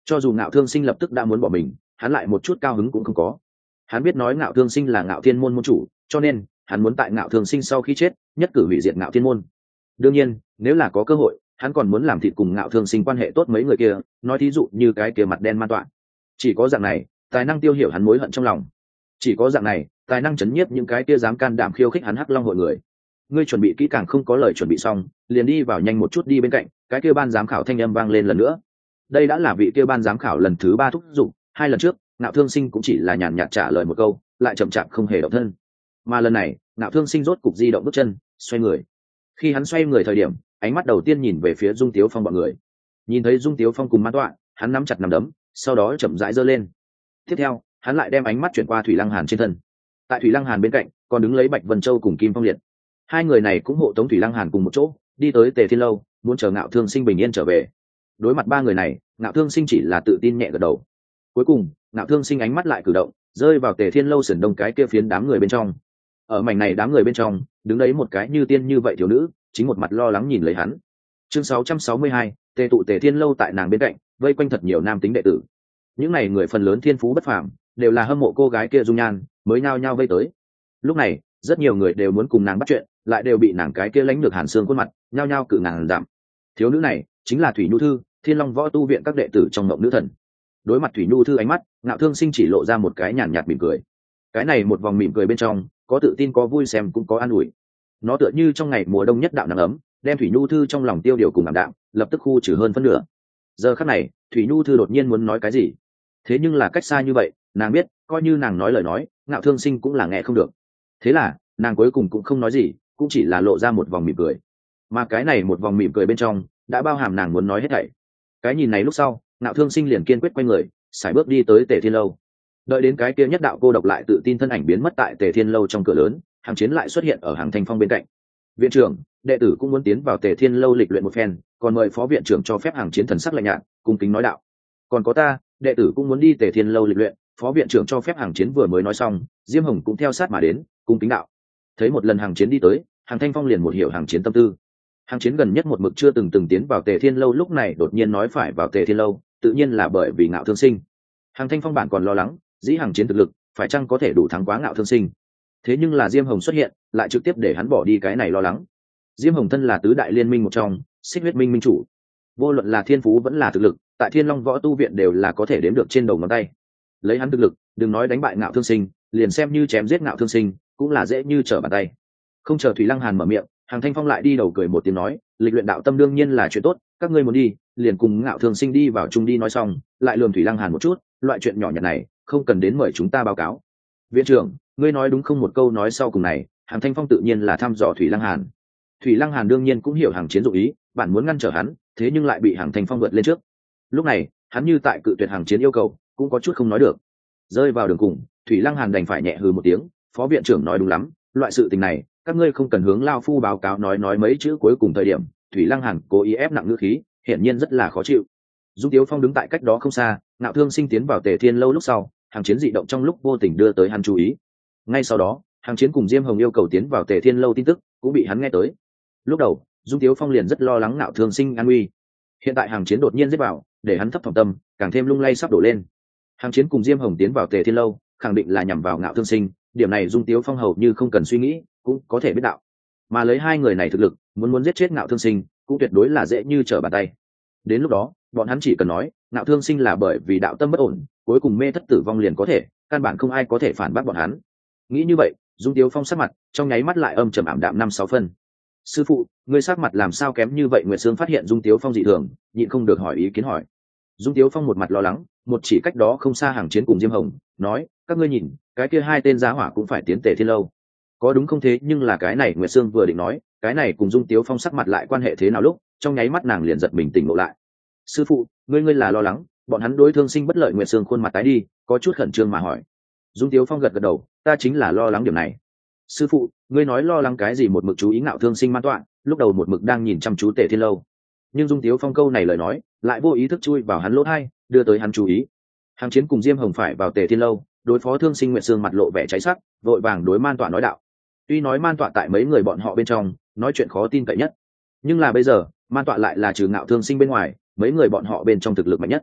Cho dù Ngạo Thương Sinh lập tức đã muốn bỏ mình, hắn lại một chút cao hứng cũng không có. Hắn biết nói Ngạo Thương Sinh là Ngạo Thiên môn môn chủ, cho nên hắn muốn tại Ngạo Thương Sinh sau khi chết nhất cử hủy diệt Ngạo Thiên môn. Đương nhiên nếu là có cơ hội, hắn còn muốn làm thịt cùng Ngạo Thương Sinh quan hệ tốt mấy người kia, nói thí dụ như cái kia mặt đen man tọa. Chỉ có dạng này tài năng tiêu hiểu hắn mối hận trong lòng, chỉ có dạng này tài năng chấn nhiếp những cái kia dám can đảm khiêu khích hắn Hắc Long hội người. Ngươi chuẩn bị kỹ càng không có lời chuẩn bị xong, liền đi vào nhanh một chút đi bên cạnh. Cái kia ban giám khảo thanh âm vang lên lần nữa. Đây đã là vị kia ban giám khảo lần thứ ba thúc giục, hai lần trước Ngạo Thương Sinh cũng chỉ là nhàn nhạt trả lời một câu, lại chậm chạp không hề động thân. Mà lần này Ngạo Thương Sinh rốt cục di động bước chân, xoay người. Khi hắn xoay người thời điểm, ánh mắt đầu tiên nhìn về phía Dung Tiếu Phong bọn người. Nhìn thấy Dung Tiếu Phong cùng man tọa, hắn nắm chặt nắm đấm, sau đó chậm rãi giơ lên. Tiếp theo hắn lại đem ánh mắt chuyển qua Thủy Lăng Hàn trên thân. Tại Thủy Lăng Hàn bên cạnh còn đứng lấy Bạch Vân Châu cùng Kim Phong Liệt. Hai người này cũng hộ tống Thủy Lăng Hàn cùng một chỗ đi tới Tề Thiên lâu, muốn chờ Ngạo Thương Sinh bình yên trở về. Đối mặt ba người này, Ngạo Thương Sinh chỉ là tự tin nhẹ gật đầu. Cuối cùng Ngạo Thương Sinh ánh mắt lại cử động, rơi vào Tề Thiên lâu sườn đông cái kia phiến đám người bên trong. Ở mảnh này đám người bên trong đứng đấy một cái như tiên như vậy thiếu nữ, chính một mặt lo lắng nhìn lấy hắn. Chương sáu trăm sáu mươi hai, Tề tụ Tề Thiên lâu tại nàng bên cạnh, vây quanh thật nhiều nam tính đệ tử. Những này người phần lớn thiên phú bất phàm, đều là hâm mộ cô gái kia dung nhan, mới nhao nhao vây tới. Lúc này rất nhiều người đều muốn cùng nàng bắt chuyện, lại đều bị nàng cái kia lãnh được hàn xương khuôn mặt nhao nhao cự nàng giảm. Thiếu nữ này chính là Thủy Nhu Thư, Thiên Long Võ Tu viện các đệ tử trong mộng nữ thần. Đối mặt Thủy Nhu Thư ánh mắt, Ngạo Thương Sinh chỉ lộ ra một cái nhàn nhạt mỉm cười. Cái này một vòng mỉm cười bên trong có tự tin, có vui xem, cũng có an ủi. Nó tựa như trong ngày mùa đông nhất đạo nắng ấm, đem Thủy Nhu Thư trong lòng tiêu điều cùng ảm đạm lập tức khu trừ hơn phân nửa. Giờ khắc này Thủy Nhu Thư đột nhiên muốn nói cái gì, thế nhưng là cách xa như vậy, nàng biết coi như nàng nói lời nói Ngạo Thương Sinh cũng là nghe không được. Thế là nàng cuối cùng cũng không nói gì, cũng chỉ là lộ ra một vòng mỉm cười. Mà cái này một vòng mỉm cười bên trong đã bao hàm nàng muốn nói hết thảy. Cái nhìn này lúc sau, Ngạo Thương Sinh liền kiên quyết quay người, sải bước đi tới Tề Thiên lâu. Đợi đến cái kia nhất đạo cô độc lại tự tin thân ảnh biến mất tại Tề Thiên lâu trong cửa lớn, Hàng Chiến lại xuất hiện ở Hàng Thanh Phong bên cạnh. Viện trưởng, đệ tử cũng muốn tiến vào Tề Thiên lâu lịch luyện một phen, còn mời phó viện trưởng cho phép. Hàng Chiến thần sắc lạnh nhạt, cung kính nói đạo. Còn có ta, đệ tử cũng muốn đi Tề Thiên lâu lịch luyện, phó viện trưởng cho phép. Hàng Chiến vừa mới nói xong, Diêm Hồng cũng theo sát mà đến, cung kính đạo. Thấy một lần Hàng Chiến đi tới, Hàng Thanh Phong liền một hiểu Hàng Chiến tâm tư. Hàng Chiến gần nhất một mực chưa từng từng tiến vào Tề Thiên lâu, lúc này đột nhiên nói phải vào Tề Thiên lâu, tự nhiên là bởi vì Ngạo Thương Sinh. Hàng Thanh Phong bản còn lo lắng, dĩ Hàng Chiến thực lực phải chăng có thể đủ thắng quá Ngạo Thương Sinh. Thế nhưng là Diêm Hồng xuất hiện, lại trực tiếp để hắn bỏ đi cái này lo lắng. Diêm Hồng thân là tứ đại liên minh một trong, Xích Huyết Minh minh chủ, vô luận là thiên phú vẫn là thực lực, tại Thiên Long Võ Tu viện đều là có thể đếm được trên đầu ngón tay. Lấy hắn thực lực, đừng nói đánh bại Ngạo Thương Sinh, liền xem như chém giết Ngạo Thương Sinh cũng là dễ như trở bàn tay. Không chờ Thủy Lăng Hàn mở miệng, Hàng Thanh Phong lại đi đầu cười một tiếng nói, lịch luyện đạo tâm đương nhiên là chuyện tốt, các ngươi muốn đi liền cùng Ngạo Thương Sinh đi vào chung đi. Nói xong lại lườm Thủy Lăng Hàn một chút, loại chuyện nhỏ nhặt này không cần đến mời chúng ta báo cáo. Viện trưởng, ngươi nói đúng không? Một câu nói sau cùng này, Hàng Thanh Phong tự nhiên là thăm dò Thủy Lăng Hàn. Thủy Lăng Hàn đương nhiên cũng hiểu Hàng Chiến dụng ý, bản muốn ngăn trở hắn, thế nhưng lại bị Hàng Thanh Phong vượt lên trước. Lúc này hắn như tại cự tuyệt Hàng Chiến yêu cầu, cũng có chút không nói được. Rơi vào đường cùng, Thủy Lăng Hàn đành phải nhẹ hừ một tiếng, phó viện trưởng nói đúng lắm, loại sự tình này các ngươi không cần hướng lao phu báo cáo. Nói nói mấy chữ cuối cùng thời điểm, Thủy Lăng Hàn cố ý ép nặng ngữ khí, hiển nhiên rất là khó chịu. Dung Tiếu Phong đứng tại cách đó không xa, Ngạo Thương Sinh tiến vào Tề Thiên lâu lúc sau, Hàng Chiến dị động trong lúc vô tình đưa tới hắn chú ý. Ngay sau đó, Hàng Chiến cùng Diêm Hồng yêu cầu tiến vào Tề Thiên lâu tin tức cũng bị hắn nghe tới. Lúc đầu Dung Tiếu Phong liền rất lo lắng Ngạo Thương Sinh an nguy, hiện tại Hàng Chiến đột nhiên giết vào, để hắn thấp thỏm tâm càng thêm lung lay sắp đổ lên. Hàng Chiến cùng Diêm Hồng tiến vào Tề Thiên lâu, khẳng định là nhằm vào Ngạo Thương Sinh, điểm này Dung Tiếu Phong hầu như không cần suy nghĩ cũng có thể biết đạo. Mà lấy hai người này thực lực, muốn muốn giết chết Ngạo Thương Sinh cũng tuyệt đối là dễ như trở bàn tay. Đến lúc đó bọn hắn chỉ cần nói Ngạo Thương Sinh là bởi vì đạo tâm bất ổn, cuối cùng mê thất tử vong liền có thể, căn bản không ai có thể phản bác bọn hắn. Nghĩ như vậy, Dung Tiếu Phong sắc mặt trong nháy mắt lại âm trầm ảm đạm năm sáu phân. Sư phụ, ngươi sắc mặt làm sao kém như vậy? Nguyệt Sương phát hiện Dung Tiếu Phong dị thường, nhịn không được hỏi ý kiến hỏi. Dung Tiếu Phong một mặt lo lắng, một chỉ cách đó không xa Hàng Chiến cùng Diêm Hồng, nói, các ngươi nhìn, cái kia hai tên giá hỏa cũng phải tiến Tề Thiên lâu, có đúng không? Thế nhưng là cái này Nguyệt Sương vừa định nói cái này cùng Dung Tiếu Phong sắc mặt lại quan hệ thế nào lúc, trong nháy mắt nàng liền giật mình tỉnh ngộ lại. Sư phụ, ngươi ngươi là lo lắng bọn hắn đối Thương Sinh bất lợi? Nguyệt Sương khuôn mặt tái đi, có chút khẩn trương mà hỏi. Dung Tiếu Phong gật gật đầu, ta chính là lo lắng điểm này. Sư phụ, ngươi nói lo lắng cái gì? Một mực chú ý Ngạo Thương Sinh man toạn, lúc đầu một mực đang nhìn chăm chú Tề Thiên lâu, nhưng Dung Tiếu Phong câu này lời nói lại vô ý thức chui vào hắn lỗ tai, đưa tới hắn chú ý. Hàng Chiến cùng Diêm Hồng phải vào Tề Thiên lâu đối phó Thương Sinh, Nguyệt Sương mặt lộ vẻ cháy sắc, vội vàng đối man tọa nói đạo. Tuy nói man tọa tại mấy người bọn họ bên trong nói chuyện khó tin cậy nhất, nhưng là bây giờ man tọa lại là trừ Ngạo Thương Sinh bên ngoài mấy người bọn họ bên trong thực lực mạnh nhất.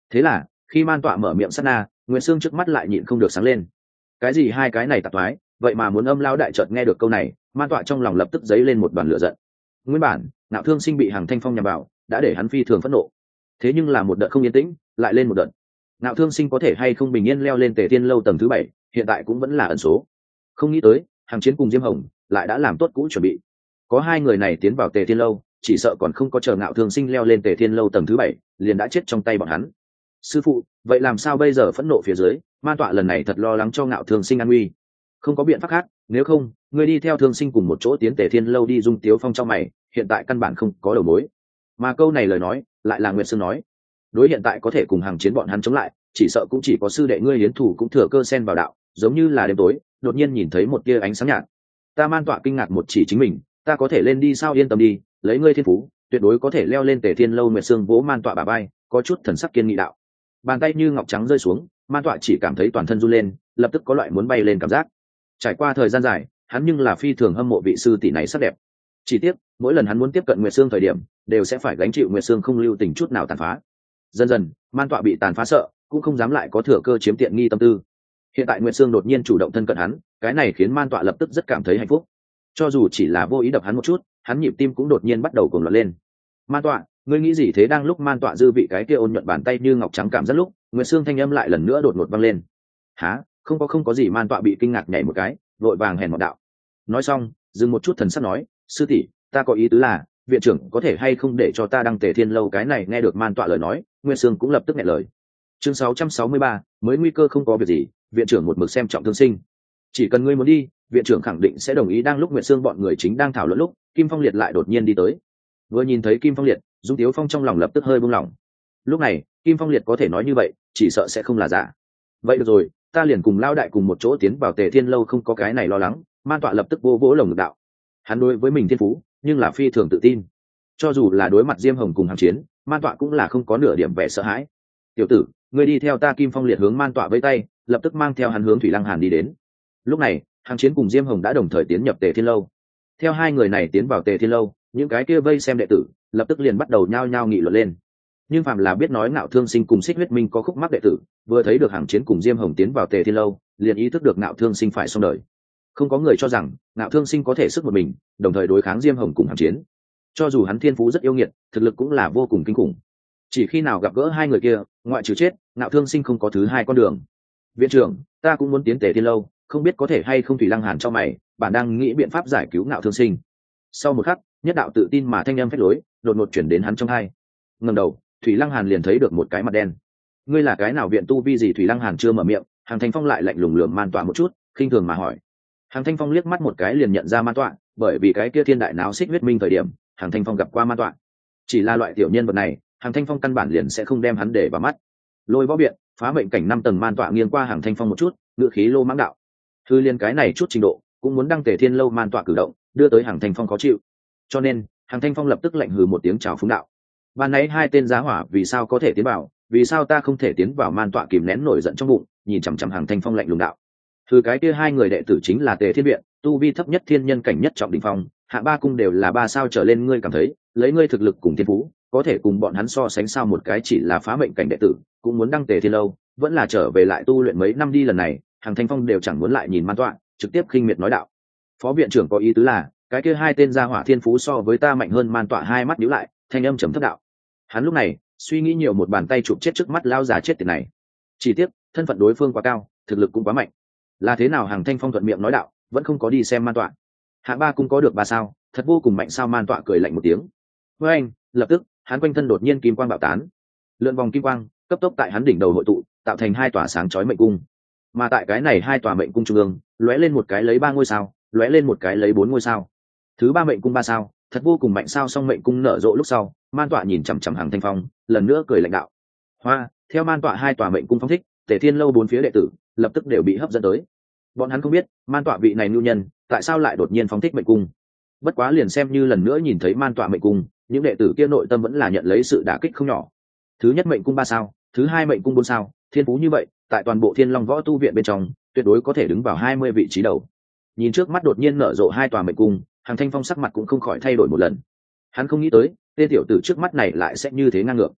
Thế là khi man tọa mở miệng sát na, Nguyệt Sương trước mắt lại nhịn không được sáng lên. Cái gì hai cái này tạp thoái, vậy mà muốn âm lao đại chợt nghe được câu này, man tọa trong lòng lập tức dấy lên một đoàn lửa giận. Nguyên bản Ngạo Thương Sinh bị Hằng Thanh Phong nhằm vào đã để hắn phi thường phẫn nộ, thế nhưng là một đợt không yên tĩnh lại lên một đợt. Ngạo Thương Sinh có thể hay không bình yên leo lên Tề Thiên lâu tầng thứ bảy hiện tại cũng vẫn là ẩn số. Không nghĩ tới Hằng Chiến cùng Diêm Hồng lại đã làm tốt cũ chuẩn bị, có hai người này tiến vào Tề Thiên lâu, chỉ sợ còn không có chờ Ngạo Thương Sinh leo lên Tề Thiên lâu tầng thứ bảy liền đã chết trong tay bọn hắn. Sư phụ, vậy làm sao bây giờ? Phẫn nộ phía dưới, man tọa lần này thật lo lắng cho Ngạo Thương Sinh an nguy. Không có biện pháp khác, nếu không ngươi đi theo Thương Sinh cùng một chỗ tiến Tề Thiên lâu đi. Dung Tiếu Phong trong mày, hiện tại căn bản không có đầu mối, mà câu này lời nói lại là Nguyệt Sương nói. Đối hiện tại có thể cùng Hằng Chiến bọn hắn chống lại, chỉ sợ cũng chỉ có sư đệ ngươi Hiến Thủ cũng thừa cơ xen vào đạo, giống như là đêm tối đột nhiên nhìn thấy một tia ánh sáng nhạt. Ta man tọa kinh ngạc một chỉ chính mình, ta có thể lên đi sao? Yên tâm đi, lấy ngươi thiên phú tuyệt đối có thể leo lên Tề Thiên lâu. Nguyệt Sương vỗ man tọa bả vai, có chút thần sắc kiên nghị đạo. Bàn tay như ngọc trắng rơi xuống, man tọa chỉ cảm thấy toàn thân run lên, lập tức có loại muốn bay lên cảm giác. Trải qua thời gian dài, hắn nhưng là phi thường hâm mộ vị sư tỷ này sắc đẹp. Chỉ tiếc mỗi lần hắn muốn tiếp cận Nguyệt Sương thời điểm đều sẽ phải gánh chịu Nguyệt Sương không lưu tình chút nào tàn phá. Dần dần man tọa bị tàn phá sợ, cũng không dám lại có thừa cơ chiếm tiện nghi tâm tư. Hiện tại Nguyệt Sương đột nhiên chủ động thân cận hắn, cái này khiến man tọa lập tức rất cảm thấy hạnh phúc. Cho dù chỉ là vô ý đập hắn một chút, hắn nhịp tim cũng đột nhiên bắt đầu cuồng loạn lên. Man tọa, ngươi nghĩ gì thế? Đang lúc man tọa dư vị cái kia ôn nhuận bàn tay như ngọc trắng cảm giác lúc, Nguyệt Sương thanh âm lại lần nữa đột ngột vang lên. Hả? Không có không có gì. Man tọa bị kinh ngạc nhảy một cái, vội vàng hèn một đạo. Nói xong dừng một chút, thần sắc nói, sư tỷ, ta có ý tứ là viện trưởng có thể hay không để cho ta đăng Tề Thiên lâu? Cái này nghe được man tọa lời nói, Nguyệt Sương cũng lập tức nghẹn lời. Chương sáu trăm sáu mươi ba, mới nguy cơ không có việc gì, viện trưởng một mực xem trọng Thương Sinh, chỉ cần ngươi muốn đi, viện trưởng khẳng định sẽ đồng ý. Đang lúc Nguyệt Sương bọn người chính đang thảo luận lúc, Kim Phong Liệt lại đột nhiên đi tới. Vừa nhìn thấy Kim Phong Liệt, Dung Tiếu Phong trong lòng lập tức hơi buông lỏng. Lúc này Kim Phong Liệt có thể nói như vậy, chỉ sợ sẽ không là giả. Vậy được rồi, ta liền cùng lao đại cùng một chỗ tiến vào Tề Thiên lâu, không có cái này lo lắng. Man tọa lập tức vô vỗ lồng ngực đạo. Hắn đối với mình thiên phú nhưng là phi thường tự tin, cho dù là đối mặt Diêm Hồng cùng Hằng Chiến, man tọa cũng là không có nửa điểm vẻ sợ hãi. Tiểu tử, ngươi đi theo ta. Kim Phong Liệt hướng man tọa vẫy tay, lập tức mang theo hắn hướng Thủy Lăng Hàn đi đến. Lúc này Hằng Chiến cùng Diêm Hồng đã đồng thời tiến nhập Tề Thiên lâu. Theo hai người này tiến vào Tề Thiên lâu, những cái kia vây xem đệ tử lập tức liền bắt đầu nhao nhao nghị luận lên. Nhưng phàm là biết nói Ngạo Thương Sinh cùng Xích Huyết Minh có khúc mắc đệ tử, vừa thấy được Hằng Chiến cùng Diêm Hồng tiến vào Tề Thiên lâu, liền ý thức được Ngạo Thương Sinh phải xong đời. Không có người cho rằng Ngạo Thương Sinh có thể sức một mình đồng thời đối kháng Diêm Hồng cùng Hằng Chiến. Cho dù hắn thiên phú rất yêu nghiệt, thực lực cũng là vô cùng kinh khủng. Chỉ khi nào gặp gỡ hai người kia, ngoại trừ chết, Ngạo Thương Sinh không có thứ hai con đường. Viện trưởng, ta cũng muốn tiến Tề Thiên lâu, không biết có thể hay không? Thủy Lăng Hàn cho mày, bản đang nghĩ biện pháp giải cứu Ngạo Thương Sinh. Sau một khắc, nhất đạo tự tin mà thanh âm phách lối đột ngột chuyển đến hắn trong hai. Ngẩng đầu, Thủy Lăng Hàn liền thấy được một cái mặt đen. Ngươi là cái nào viện tu vi gì? Thủy Lăng Hàn chưa mở miệng, Hằng Thanh Phong lại lạnh lùng lườm man tọa một chút, khinh thường mà hỏi. Hằng Thanh Phong liếc mắt một cái liền nhận ra man tọa, bởi vì cái kia thiên đại náo Xích Huyết Minh thời điểm, Hằng Thanh Phong gặp qua man tọa. Chỉ là loại tiểu nhân vật này, Hằng Thanh Phong căn bản liền sẽ không đem hắn để vào mắt. Lôi võ biện, phá mệnh cảnh năm tầng. Man tọa nghiêng qua Hằng Thanh Phong một chút, ngữ khí lô mãng đạo. Thư liên cái này chút trình độ cũng muốn đăng Tề Thiên lâu. Man tọa cử động đưa tới Hằng Thanh Phong khó chịu, cho nên Hằng Thanh Phong lập tức lạnh hừ một tiếng chào phúng đạo. Ban nãy hai tên giá hỏa vì sao có thể tiến vào, vì sao ta không thể tiến vào? Man tọa kìm nén nổi giận trong bụng, nhìn chằm chằm Hằng Thanh Phong lạnh lùng đạo. Thư cái kia hai người đệ tử chính là Tề Thiên viện, tu vi thấp nhất thiên nhân cảnh nhất trọng đỉnh phong, hạ ba cung đều là ba sao trở lên. Ngươi cảm thấy lấy ngươi thực lực cùng thiên phú có thể cùng bọn hắn so sánh sao? Một cái chỉ là phá mệnh cảnh đệ tử cũng muốn đăng Tề Thiên lâu, vẫn là trở về lại tu luyện mấy năm đi. Lần này Hằng Thanh Phong đều chẳng muốn lại nhìn man tọa, trực tiếp khinh miệt nói đạo. Phó viện trưởng có ý tứ là cái kia hai tên gia hỏa thiên phú so với ta mạnh hơn. Man tọa hai mắt nhíu lại, thanh âm trầm thấp đạo. Hắn lúc này suy nghĩ nhiều, một bàn tay chụp chết trước mắt lao già chết tiệt này. Chỉ tiếc thân phận đối phương quá cao, thực lực cũng quá mạnh. Là thế nào? Hằng Thanh Phong thuận miệng nói đạo, vẫn không có đi xem man tọa. Hạ ba cung có được ba sao, thật vô cùng mạnh sao? Man tọa cười lạnh một tiếng. Với anh, lập tức hắn quanh thân đột nhiên kim quang bạo tán, lượn vòng kim quang cấp tốc tại hắn đỉnh đầu hội tụ, tạo thành hai tòa sáng chói mệnh cung. Mà tại cái này hai tòa mệnh cung trung ương, lóe lên một cái lấy ba ngôi sao, lóe lên một cái lấy bốn ngôi sao. Thứ ba mệnh cung ba sao, thật vô cùng mạnh sao? Song mệnh cung nở rộ lúc sau, man tọa nhìn chằm chằm Hằng Thanh Phong, lần nữa cười lạnh đạo. Hoa, theo man tọa hai tòa mệnh cung phóng thích, Tề Thiên lâu bốn phía đệ tử lập tức đều bị hấp dẫn tới. Bọn hắn không biết man tọa vị này nhu nhân tại sao lại đột nhiên phóng thích mệnh cung. Bất quá liền xem như lần nữa nhìn thấy man tọa mệnh cung, những đệ tử kia nội tâm vẫn là nhận lấy sự đả kích không nhỏ. Thứ nhất mệnh cung ba sao, thứ hai mệnh cung bốn sao, thiên phú như vậy tại toàn bộ Thiên Long võ tu viện bên trong tuyệt đối có thể đứng vào hai mươi vị trí đầu. Nhìn trước mắt đột nhiên nở rộ hai tòa mệnh cung, Hằng Thanh Phong sắc mặt cũng không khỏi thay đổi một lần. Hắn không nghĩ tới tên tiểu tử trước mắt này lại sẽ như thế ngang ngược.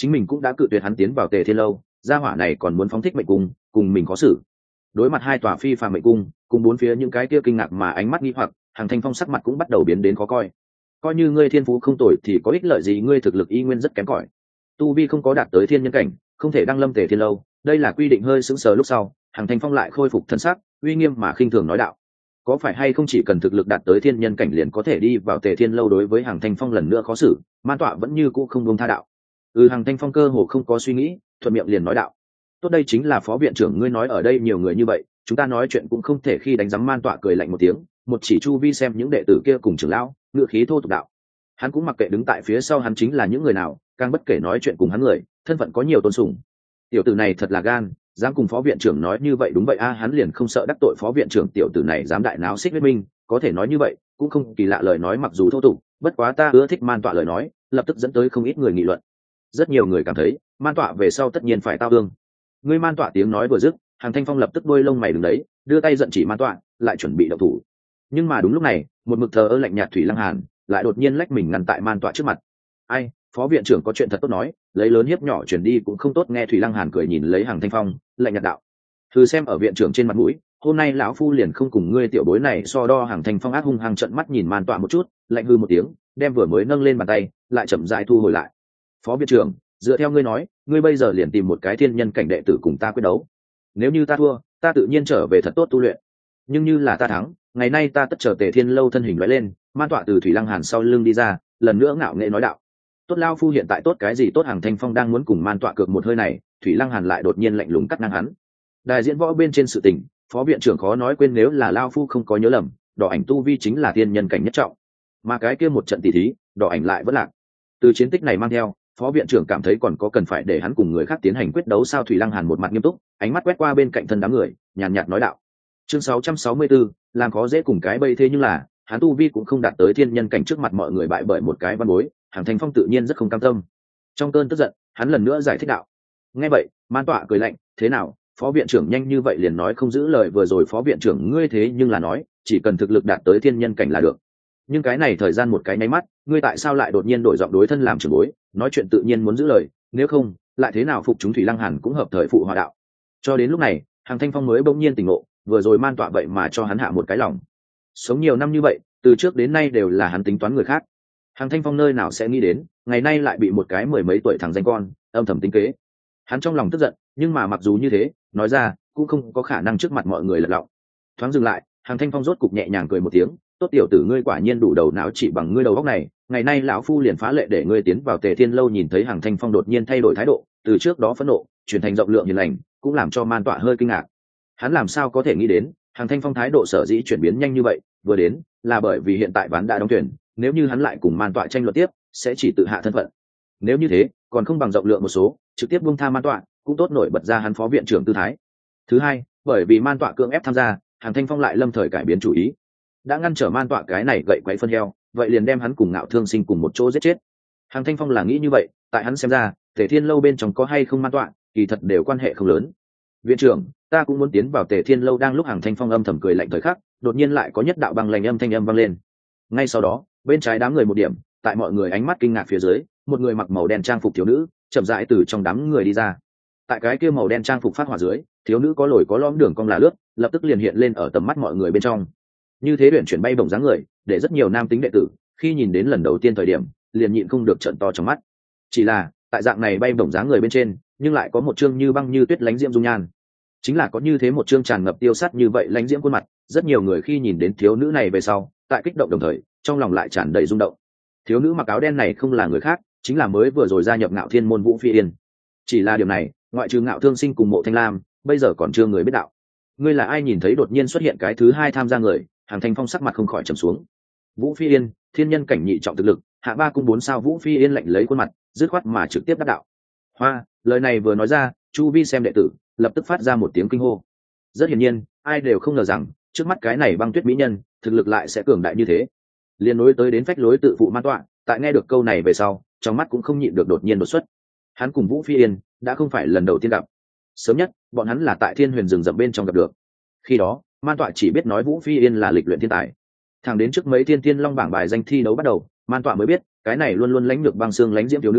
chính mình cũng đã cự tuyệt hắn tiến vào Tề Thiên lâu, gia hỏa này còn muốn phóng thích mệnh cung cùng mình có xử. Đối mặt hai tòa phi phàm mệnh cung cùng bốn phía những cái kia kinh ngạc mà ánh mắt nghi hoặc, Hằng Thanh Phong sắc mặt cũng bắt đầu biến đến khó coi. Coi như ngươi thiên phú không tồi thì có ích lợi gì, ngươi thực lực y nguyên rất kém cỏi, tu vi không có đạt tới thiên nhân cảnh, không thể đăng lâm Tề Thiên lâu. Đây là quy định. Hơi sững sờ lúc sau, Hằng Thanh Phong lại khôi phục thân sắc, uy nghiêm mà khinh thường nói đạo: có phải hay không chỉ cần thực lực đạt tới thiên nhân cảnh liền có thể đi vào Tề Thiên lâu? Đối với Hằng Thanh Phong lần nữa khó xử, man tọa vẫn như cũ không buông tha đạo. Ừ, Hằng Thanh Phong cơ hồ không có suy nghĩ, thuận miệng liền nói đạo: tốt, đây chính là phó viện trưởng ngươi nói, ở đây nhiều người như vậy, chúng ta nói chuyện cũng không thể khi đánh giám. Man tọa cười lạnh một tiếng, một chỉ chu vi xem những đệ tử kia cùng trưởng lão, ngựa khí thô tục đạo. Hắn cũng mặc kệ đứng tại phía sau hắn chính là những người nào, càng bất kể nói chuyện cùng hắn người thân phận có nhiều tôn sùng. Tiểu tử này thật là gan, dám cùng phó viện trưởng nói như vậy. Đúng vậy a, hắn liền không sợ đắc tội phó viện trưởng. Tiểu tử này dám đại náo xích huyết minh, có thể nói như vậy cũng không kỳ lạ. Lời nói mặc dù thô tục, bất quá ta ưa thích man tọa lời nói, lập tức dẫn tới không ít người nghị luận. Rất nhiều người cảm thấy man tọa về sau tất nhiên phải tao thương. Ngươi man tọa tiếng nói vừa dứt, Hằng Thanh Phong lập tức đôi lông mày đứng đấy, đưa tay giận chỉ man tọa, lại chuẩn bị động thủ. Nhưng mà đúng lúc này, một mực thờ ơ lạnh nhạt Thủy Lăng Hàn lại đột nhiên lách mình ngăn tại man tọa trước mặt. Ai, phó viện trưởng có chuyện thật tốt nói, lấy lớn hiếp nhỏ chuyển đi cũng không tốt. Nghe Thủy Lăng Hàn cười nhìn lấy Hằng Thanh Phong, lạnh nhạt đạo: thử xem ở viện trưởng trên mặt mũi, hôm nay lão phu liền không cùng ngươi tiểu bối này so đo. Hằng Thanh Phong ác hung hăng trợn mắt nhìn man tọa một chút, lạnh hư một tiếng, đem vừa mới nâng lên bàn tay lại chậm rãi thu hồi lại. Phó viện trưởng, dựa theo ngươi nói, ngươi bây giờ liền tìm một cái thiên nhân cảnh đệ tử cùng ta quyết đấu. Nếu như ta thua, ta tự nhiên trở về thật tốt tu luyện, nhưng như là ta thắng, ngày nay ta tất trở Tề Thiên lâu. Thân hình lóe lên, man tọa từ Thủy Lăng Hàn sau lưng đi ra, lần nữa ngạo nghễ nói đạo: tốt, lao phu hiện tại tốt cái gì tốt? Hằng Thanh Phong đang muốn cùng man tọa cược một hơi này, Thủy Lăng Hàn lại đột nhiên lạnh lùng cắt ngang hắn. Đại diễn võ bên trên sự tình, phó viện trưởng khó nói quên, nếu là lao phu không có nhớ lầm, đỏ ảnh tu vi chính là thiên nhân cảnh nhất trọng, mà cái kia một trận tỷ thí, đỏ ảnh lại vẫn lạc. Từ chiến tích này mang theo, phó viện trưởng cảm thấy còn có cần phải để hắn cùng người khác tiến hành quyết đấu sao? Thủy Lăng Hàn một mặt nghiêm túc, ánh mắt quét qua bên cạnh thân đám người, nhàn nhạt nói đạo. Chương sáu trăm sáu mươi tư, làm khó dễ cùng cái bây. Thế nhưng là hắn tu vi cũng không đạt tới thiên nhân cảnh, trước mặt mọi người bại bởi một cái văn bối, Hằng Thanh Phong tự nhiên rất không cam tâm. Trong cơn tức giận, hắn lần nữa giải thích đạo. Nghe vậy, man tọa cười lạnh: thế nào, phó viện trưởng nhanh như vậy liền nói không giữ lời? Vừa rồi phó viện trưởng ngươi thế nhưng là nói chỉ cần thực lực đạt tới thiên nhân cảnh là được, nhưng cái này thời gian một cái nháy mắt, ngươi tại sao lại đột nhiên đổi giọng đối thân làm trưởng bối, nói chuyện tự nhiên muốn giữ lời, nếu không lại thế nào phục chúng? Thủy Lăng Hàn cũng hợp thời phụ hòa đạo. Cho đến lúc này, Hằng Thanh Phong mới bỗng nhiên tỉnh ngộ, vừa rồi man tọa vậy mà cho hắn hạ một cái lòng. Sống nhiều năm như vậy, từ trước đến nay đều là hắn tính toán người khác, Hằng Thanh Phong nơi nào sẽ nghĩ đến ngày nay lại bị một cái mười mấy tuổi thằng danh con âm thầm tính kế. Hắn trong lòng tức giận, nhưng mà mặc dù như thế, nói ra cũng không có khả năng trước mặt mọi người lật lọng. Thoáng dừng lại, Hằng Thanh Phong rốt cục nhẹ nhàng cười một tiếng: tốt, tiểu tử ngươi quả nhiên đủ đầu não, chỉ bằng ngươi đầu óc này, ngày nay lão phu liền phá lệ để ngươi tiến vào Tề Thiên lâu. Nhìn thấy Hằng Thanh Phong đột nhiên thay đổi thái độ, từ trước đó phẫn nộ chuyển thành rộng lượng hiền lành, cũng làm cho man tọa hơi kinh ngạc. Hắn làm sao có thể nghĩ đến Hằng Thanh Phong thái độ sở dĩ chuyển biến nhanh như vậy, vừa đến là bởi vì hiện tại ván đã đóng thuyền, nếu như hắn lại cùng man tọa tranh luận tiếp, sẽ chỉ tự hạ thân phận. Nếu như thế, còn không bằng rộng lượng một số, trực tiếp buông tha man tọa, cũng tốt nổi bật ra hắn phó viện trưởng tư thái. Thứ hai, bởi vì man tọa cưỡng ép tham gia, Hằng Thanh Phong lại lâm thời cải biến chủ ý, đã ngăn trở man tọa cái này gậy quấy phân heo, vậy liền đem hắn cùng Ngạo Thương Sinh cùng một chỗ giết chết. Hằng Thanh Phong là nghĩ như vậy, tại hắn xem ra, Tề Thiên lâu bên trong có hay không man tọa, kỳ thật đều quan hệ không lớn. Viện trưởng, ta cũng muốn tiến vào Tề Thiên lâu. Đang lúc Hằng Thanh Phong âm thầm cười lạnh thời khắc, đột nhiên lại có nhất đạo băng lạnh âm thanh âm vang lên. Ngay sau đó, bên trái đám người một điểm, tại mọi người ánh mắt kinh ngạc phía dưới, một người mặc màu đen trang phục thiếu nữ chậm rãi từ trong đám người đi ra. Tại cái kia màu đen trang phục phát hỏa dưới, thiếu nữ có lồi có lõm đường cong là lướt, lập tức liền hiện lên ở tầm mắt mọi người bên trong. Như thế luyện chuyển bay bổng dáng người, để rất nhiều nam tính đệ tử khi nhìn đến lần đầu tiên thời điểm, liền nhịn không được trợn to trong mắt. Chỉ là, tại dạng này bay bổng dáng người bên trên, nhưng lại có một trương như băng như tuyết lánh diễm dung nhan. Chính là có như thế một trương tràn ngập tiêu sát như vậy lánh diễm khuôn mặt, rất nhiều người khi nhìn đến thiếu nữ này về sau, tại kích động đồng thời, trong lòng lại tràn đầy rung động. Thiếu nữ mặc áo đen này không là người khác, chính là mới vừa rồi gia nhập Ngạo Thiên môn Vũ Phi Yên. Chỉ là điều này, ngoại trừ Ngạo Thương Sinh cùng Mộ Thanh Lam, bây giờ còn chưa người biết đạo. Ngươi là ai? Nhìn thấy đột nhiên xuất hiện cái thứ hai tham gia người, Hằng Thanh Phong sắc mặt không khỏi trầm xuống. Vũ Phi Yên, thiên nhân cảnh nhị trọng thực lực, hạ ba cung bốn sao. Vũ Phi Yên lạnh lấy khuôn mặt, dứt khoát mà trực tiếp đáp đạo. Hoa, lời này vừa nói ra, chu vi xem đệ tử lập tức phát ra một tiếng kinh hô. Rất hiển nhiên, ai đều không ngờ rằng trước mắt cái này băng tuyết mỹ nhân thực lực lại sẽ cường đại như thế. Liên nối tới đến phách lối tự phụ man tọa, tại nghe được câu này về sau, trong mắt cũng không nhịn được đột nhiên đột xuất. Hắn cùng Vũ Phi Yên đã không phải lần đầu tiên gặp, sớm nhất bọn hắn là tại Thiên Huyền rừng rậm bên trong gặp được. Khi đó man tọa chỉ biết nói Vũ Phi Yên là lịch luyện thiên tài, thẳng đến trước mấy thiên thiên long bảng bài danh thi đấu bắt đầu, man tọa mới biết cái này luôn luôn lãnh lược băng xương lãnh diễm thiếu nữ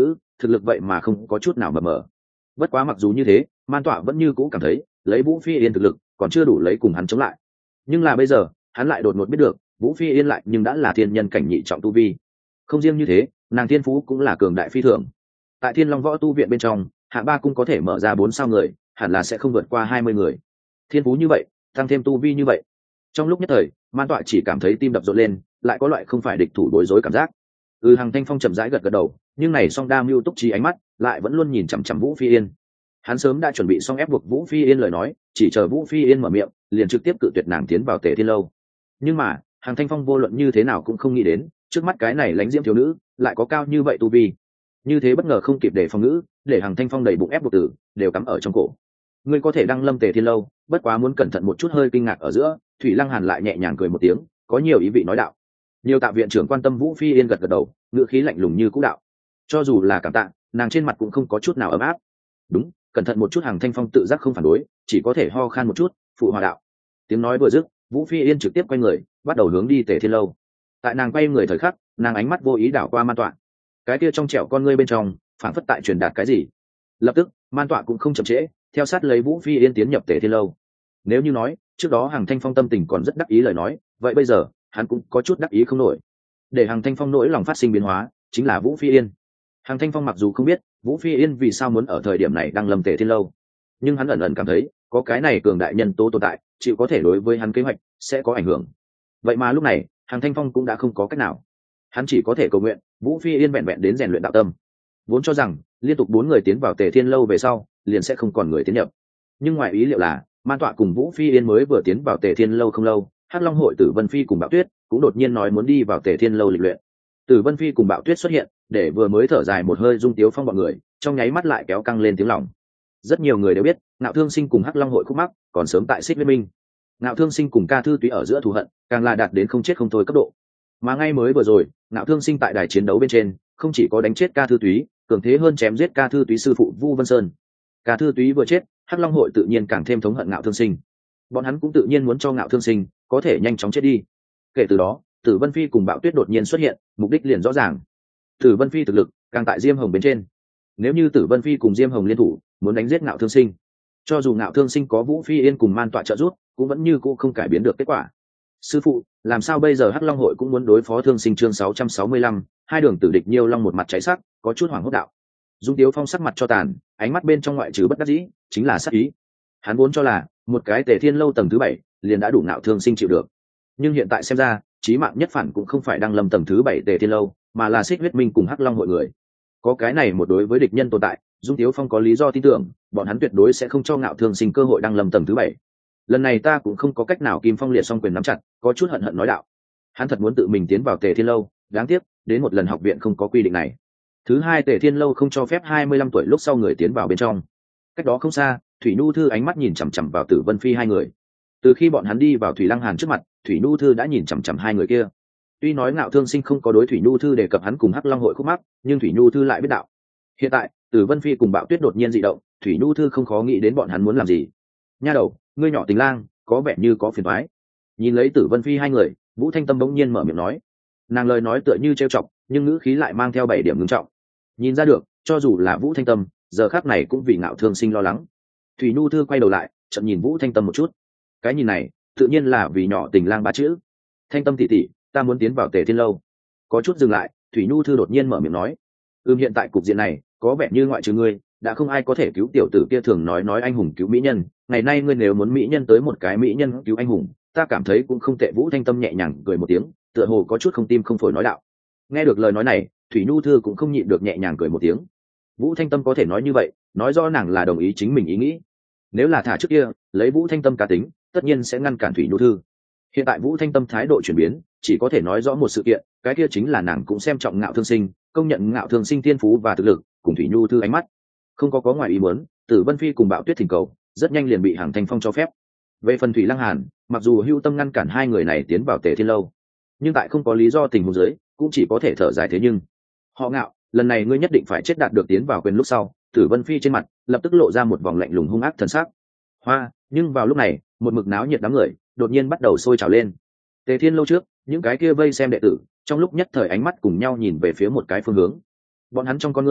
thực lực vậy mà không có chút nào mờ mờ. Bất quá mặc dù như thế, Man Tọa vẫn như cũ cảm thấy lấy Vũ Phi Yên thực lực còn chưa đủ lấy cùng hắn chống lại. Nhưng là bây giờ hắn lại đột ngột biết được Vũ Phi Yên lại nhưng đã là thiên nhân cảnh nhị trọng tu vi. Không riêng như thế, nàng thiên phú cũng là cường đại phi thường. Tại Thiên Long Võ tu viện bên trong, hạ ba cung có thể mở ra bốn sao người, hẳn là sẽ không vượt qua hai mươi người. Thiên phú như vậy, tăng thêm tu vi như vậy, trong lúc nhất thời, Man Tọa chỉ cảm thấy tim đập rộn lên, lại có loại không phải địch thủ bối rối cảm giác. Ừ, Hằng Thanh Phong chậm rãi gật gật đầu, nhưng này song đa mưu túc trí ánh mắt lại vẫn luôn nhìn chằm chằm Vũ Phi Yên. Hắn sớm đã chuẩn bị xong ép buộc Vũ Phi Yên lời nói, chỉ chờ Vũ Phi Yên mở miệng, liền trực tiếp cự tuyệt nàng tiến vào Tề Thiên lâu. Nhưng mà, Hằng Thanh Phong vô luận như thế nào cũng không nghĩ đến, trước mắt cái này lãnh diễm thiếu nữ lại có cao như vậy tu vi. Như thế bất ngờ không kịp để phòng ngữ, để Hằng Thanh Phong đầy bụng ép buộc tử đều cắm ở trong cổ. Ngươi có thể đăng lâm Tề Thiên lâu, bất quá muốn cẩn thận một chút. Hơi kinh ngạc ở giữa, Thủy Lăng Hàn lại nhẹ nhàng cười một tiếng, có nhiều ý vị nói đạo. Nhiều tạ viện trưởng quan tâm. Vũ Phi Yên gật gật đầu, ngữ khí lạnh lùng như cũ đạo. Cho dù là cảm tạ, nàng trên mặt cũng không có chút nào ấm áp. Đúng, cẩn thận một chút. Hằng Thanh Phong tự giác không phản đối, chỉ có thể ho khan một chút, phụ hòa đạo. Tiếng nói vừa dứt, Vũ Phi Yên trực tiếp quay người, bắt đầu hướng đi Tề Thiên lâu. Tại nàng quay người thời khắc, nàng ánh mắt vô ý đảo qua Man Tọa. Cái kia trong trẻo con ngươi bên trong, phảng phất tại truyền đạt cái gì. Lập tức, Man Tọa cũng không chậm trễ, theo sát lấy Vũ Phi Yên tiến nhập Tề Thiên lâu. Nếu như nói trước đó Hằng Thanh Phong tâm tình còn rất đắc ý lời nói, vậy bây giờ hắn cũng có chút đắc ý không nổi. Để Hằng Thanh Phong nỗi lòng phát sinh biến hóa chính là Vũ Phi Yên. Hằng Thanh Phong mặc dù không biết Vũ Phi Yên vì sao muốn ở thời điểm này đăng lâm Tề Thiên lâu, nhưng hắn ẩn ẩn cảm thấy có cái này cường đại nhân tố tồn tại, chịu có thể đối với hắn kế hoạch sẽ có ảnh hưởng. Vậy mà lúc này Hằng Thanh Phong cũng đã không có cách nào, hắn chỉ có thể cầu nguyện Vũ Phi Yên vẹn vẹn đến rèn luyện đạo tâm. Vốn cho rằng liên tục bốn người tiến vào Tề Thiên lâu về sau liền sẽ không còn người tiến nhập, nhưng ngoài ý liệu là Man Tọa cùng Vũ Phi Yên mới vừa tiến vào Tề Thiên lâu không lâu, Hắc Long hội Tử Vân Phi cùng Bạo Tuyết cũng đột nhiên nói muốn đi vào Tề Thiên lâu lịch luyện. Tử Vân Phi cùng Bạo Tuyết xuất hiện, để vừa mới thở dài một hơi Dung Tiếu Phong bọn người trong nháy mắt lại kéo căng lên tiếng lòng. Rất nhiều người đều biết, Ngạo Thương Sinh cùng Hắc Long hội khúc mắc còn sớm tại Xích Liên Minh. Ngạo Thương Sinh cùng Ca Thư Túy ở giữa thù hận, càng là đạt đến không chết không thôi cấp độ. Mà ngay mới vừa rồi, Ngạo Thương Sinh tại đài chiến đấu bên trên, không chỉ có đánh chết Ca Thư Túy, cường thế hơn chém giết Ca Thư Túy sư phụ Vu Vân Sơn. Ca Thư Túy vừa chết, Hắc Long hội tự nhiên càng thêm thống hận Ngạo Thương Sinh. Bọn hắn cũng tự nhiên muốn cho Ngạo Thương Sinh có thể nhanh chóng chết đi. Kể từ đó, Tử Vân Phi cùng Bạo Tuyết đột nhiên xuất hiện, mục đích liền rõ ràng. Tử Vân Phi thực lực càng tại Diêm Hồng bên trên. Nếu như Tử Vân Phi cùng Diêm Hồng liên thủ, muốn đánh giết Ngạo Thương Sinh, cho dù Ngạo Thương Sinh có Vũ Phi Yên cùng Man Tọa trợ giúp, cũng vẫn như cũ không cải biến được kết quả. Sư phụ, làm sao bây giờ? Hắc Long hội cũng muốn đối phó Thương Sinh. Chương sáu trăm sáu mươi lăm, hai đường tử địch Nhiêu Long một mặt cháy sắc, có chút hoảng hốt đạo. Dung Tiếu Phong sắc mặt cho tàn, ánh mắt bên trong ngoại trừ bất đắc dĩ, chính là sát ý. Hắn vốn cho là một cái Tề Thiên lâu tầng thứ bảy liền đã đủ Ngạo Thương Sinh chịu được, nhưng hiện tại xem ra, chí mạng nhất phản cũng không phải đăng lâm tầng thứ bảy Tề Thiên lâu, mà là Xích Huyết Minh cùng Hắc Long hội người. Có cái này một đối với địch nhân tồn tại, Dung Tiếu Phong có lý do tin tưởng, bọn hắn tuyệt đối sẽ không cho Ngạo Thương Sinh cơ hội đăng lâm tầng thứ bảy. Lần này ta cũng không có cách nào. Kim Phong liệt song quyền nắm chặt, có chút hận hận nói đạo. Hắn thật muốn tự mình tiến vào Tề Thiên lâu, đáng tiếc đến một lần học viện không có quy định này. Thứ hai, Tề Thiên lâu không cho phép hai mươi lăm tuổi lúc sau người tiến vào bên trong. Cách đó không xa, Thủy Nhu Thư ánh mắt nhìn chằm chằm vào Tử Vân Phi hai người. Từ khi bọn hắn đi vào Thủy Lăng Hàn trước mặt, Thủy Nhu Thư đã nhìn chằm chằm hai người kia. Tuy nói Ngạo Thương Sinh không có đối Thủy Nhu Thư đề cập hắn cùng Hắc Long hội khúc mắc, nhưng Thủy Nhu Thư lại biết đạo. Hiện tại, Tử Vân Phi cùng Bạo Tuyết đột nhiên dị động, Thủy Nhu Thư không khó nghĩ đến bọn hắn muốn làm gì. Nha đầu, ngươi nhỏ tình lang, có vẻ như có phiền toái. Nhìn lấy Tử Vân Phi hai người, Vũ Thanh Tâm bỗng nhiên mở miệng nói. Nàng lời nói tựa như trêu chọc, nhưng ngữ khí lại mang theo bảy điểm ngưng trọng. Nhìn ra được, cho dù là Vũ Thanh Tâm, giờ khắc này cũng vì Ngạo Thương Sinh lo lắng. Thủy Nhu Thư quay đầu lại, chậm nhìn Vũ Thanh Tâm một chút. Cái nhìn này, tự nhiên là vì nhỏ tình lang ba chữ. Thanh Tâm tỷ tỷ, ta muốn tiến vào Tề Thiên lâu. Có chút dừng lại, Thủy Nhu Thư đột nhiên mở miệng nói. Ừm, hiện tại cục diện này, có vẻ như ngoại trừ ngươi, đã không ai có thể cứu tiểu tử kia thường nói nói anh hùng cứu mỹ nhân. Ngày nay ngươi nếu muốn mỹ nhân tới một cái mỹ nhân cứu anh hùng, ta cảm thấy cũng không tệ. Vũ Thanh Tâm nhẹ nhàng cười một tiếng, tựa hồ có chút không tim không phổi nói đạo. Nghe được lời nói này, Thủy Nhu Thư cũng không nhịn được nhẹ nhàng cười một tiếng. Vũ Thanh Tâm có thể nói như vậy, nói rõ nàng là đồng ý chính mình ý nghĩ. Nếu là thả trước kia, lấy Vũ Thanh Tâm cá tính, tất nhiên sẽ ngăn cản Thủy Nhu Thư. Hiện tại Vũ Thanh Tâm thái độ chuyển biến, chỉ có thể nói rõ một sự kiện, cái kia chính là nàng cũng xem trọng Ngạo Thương Sinh, công nhận Ngạo Thương Sinh thiên phú và thực lực, cùng Thủy Nhu Thư ánh mắt. Không có có ngoài ý muốn, Tử Vân Phi cùng Bạo Tuyết thỉnh cầu, rất nhanh liền bị Hằng Thanh Phong cho phép. Về phần Thủy Lăng Hàn, mặc dù hưu tâm ngăn cản hai người này tiến vào Tề Thiên lâu, nhưng tại không có lý do tình huống dưới, cũng chỉ có thể thở dài. Thế nhưng, họ Ngạo, lần này ngươi nhất định phải chết. Đạt được tiến vào quyền lúc sau, Tử Vân Phi trên mặt lập tức lộ ra một vòng lạnh lùng hung ác thần sắc. Hoa, nhưng vào lúc này, một mực náo nhiệt đám người đột nhiên bắt đầu sôi trào lên. Tề Thiên lâu trước, những cái kia vây xem đệ tử, trong lúc nhất thời ánh mắt cùng nhau nhìn về phía một cái phương hướng. Bọn hắn trong con ngươi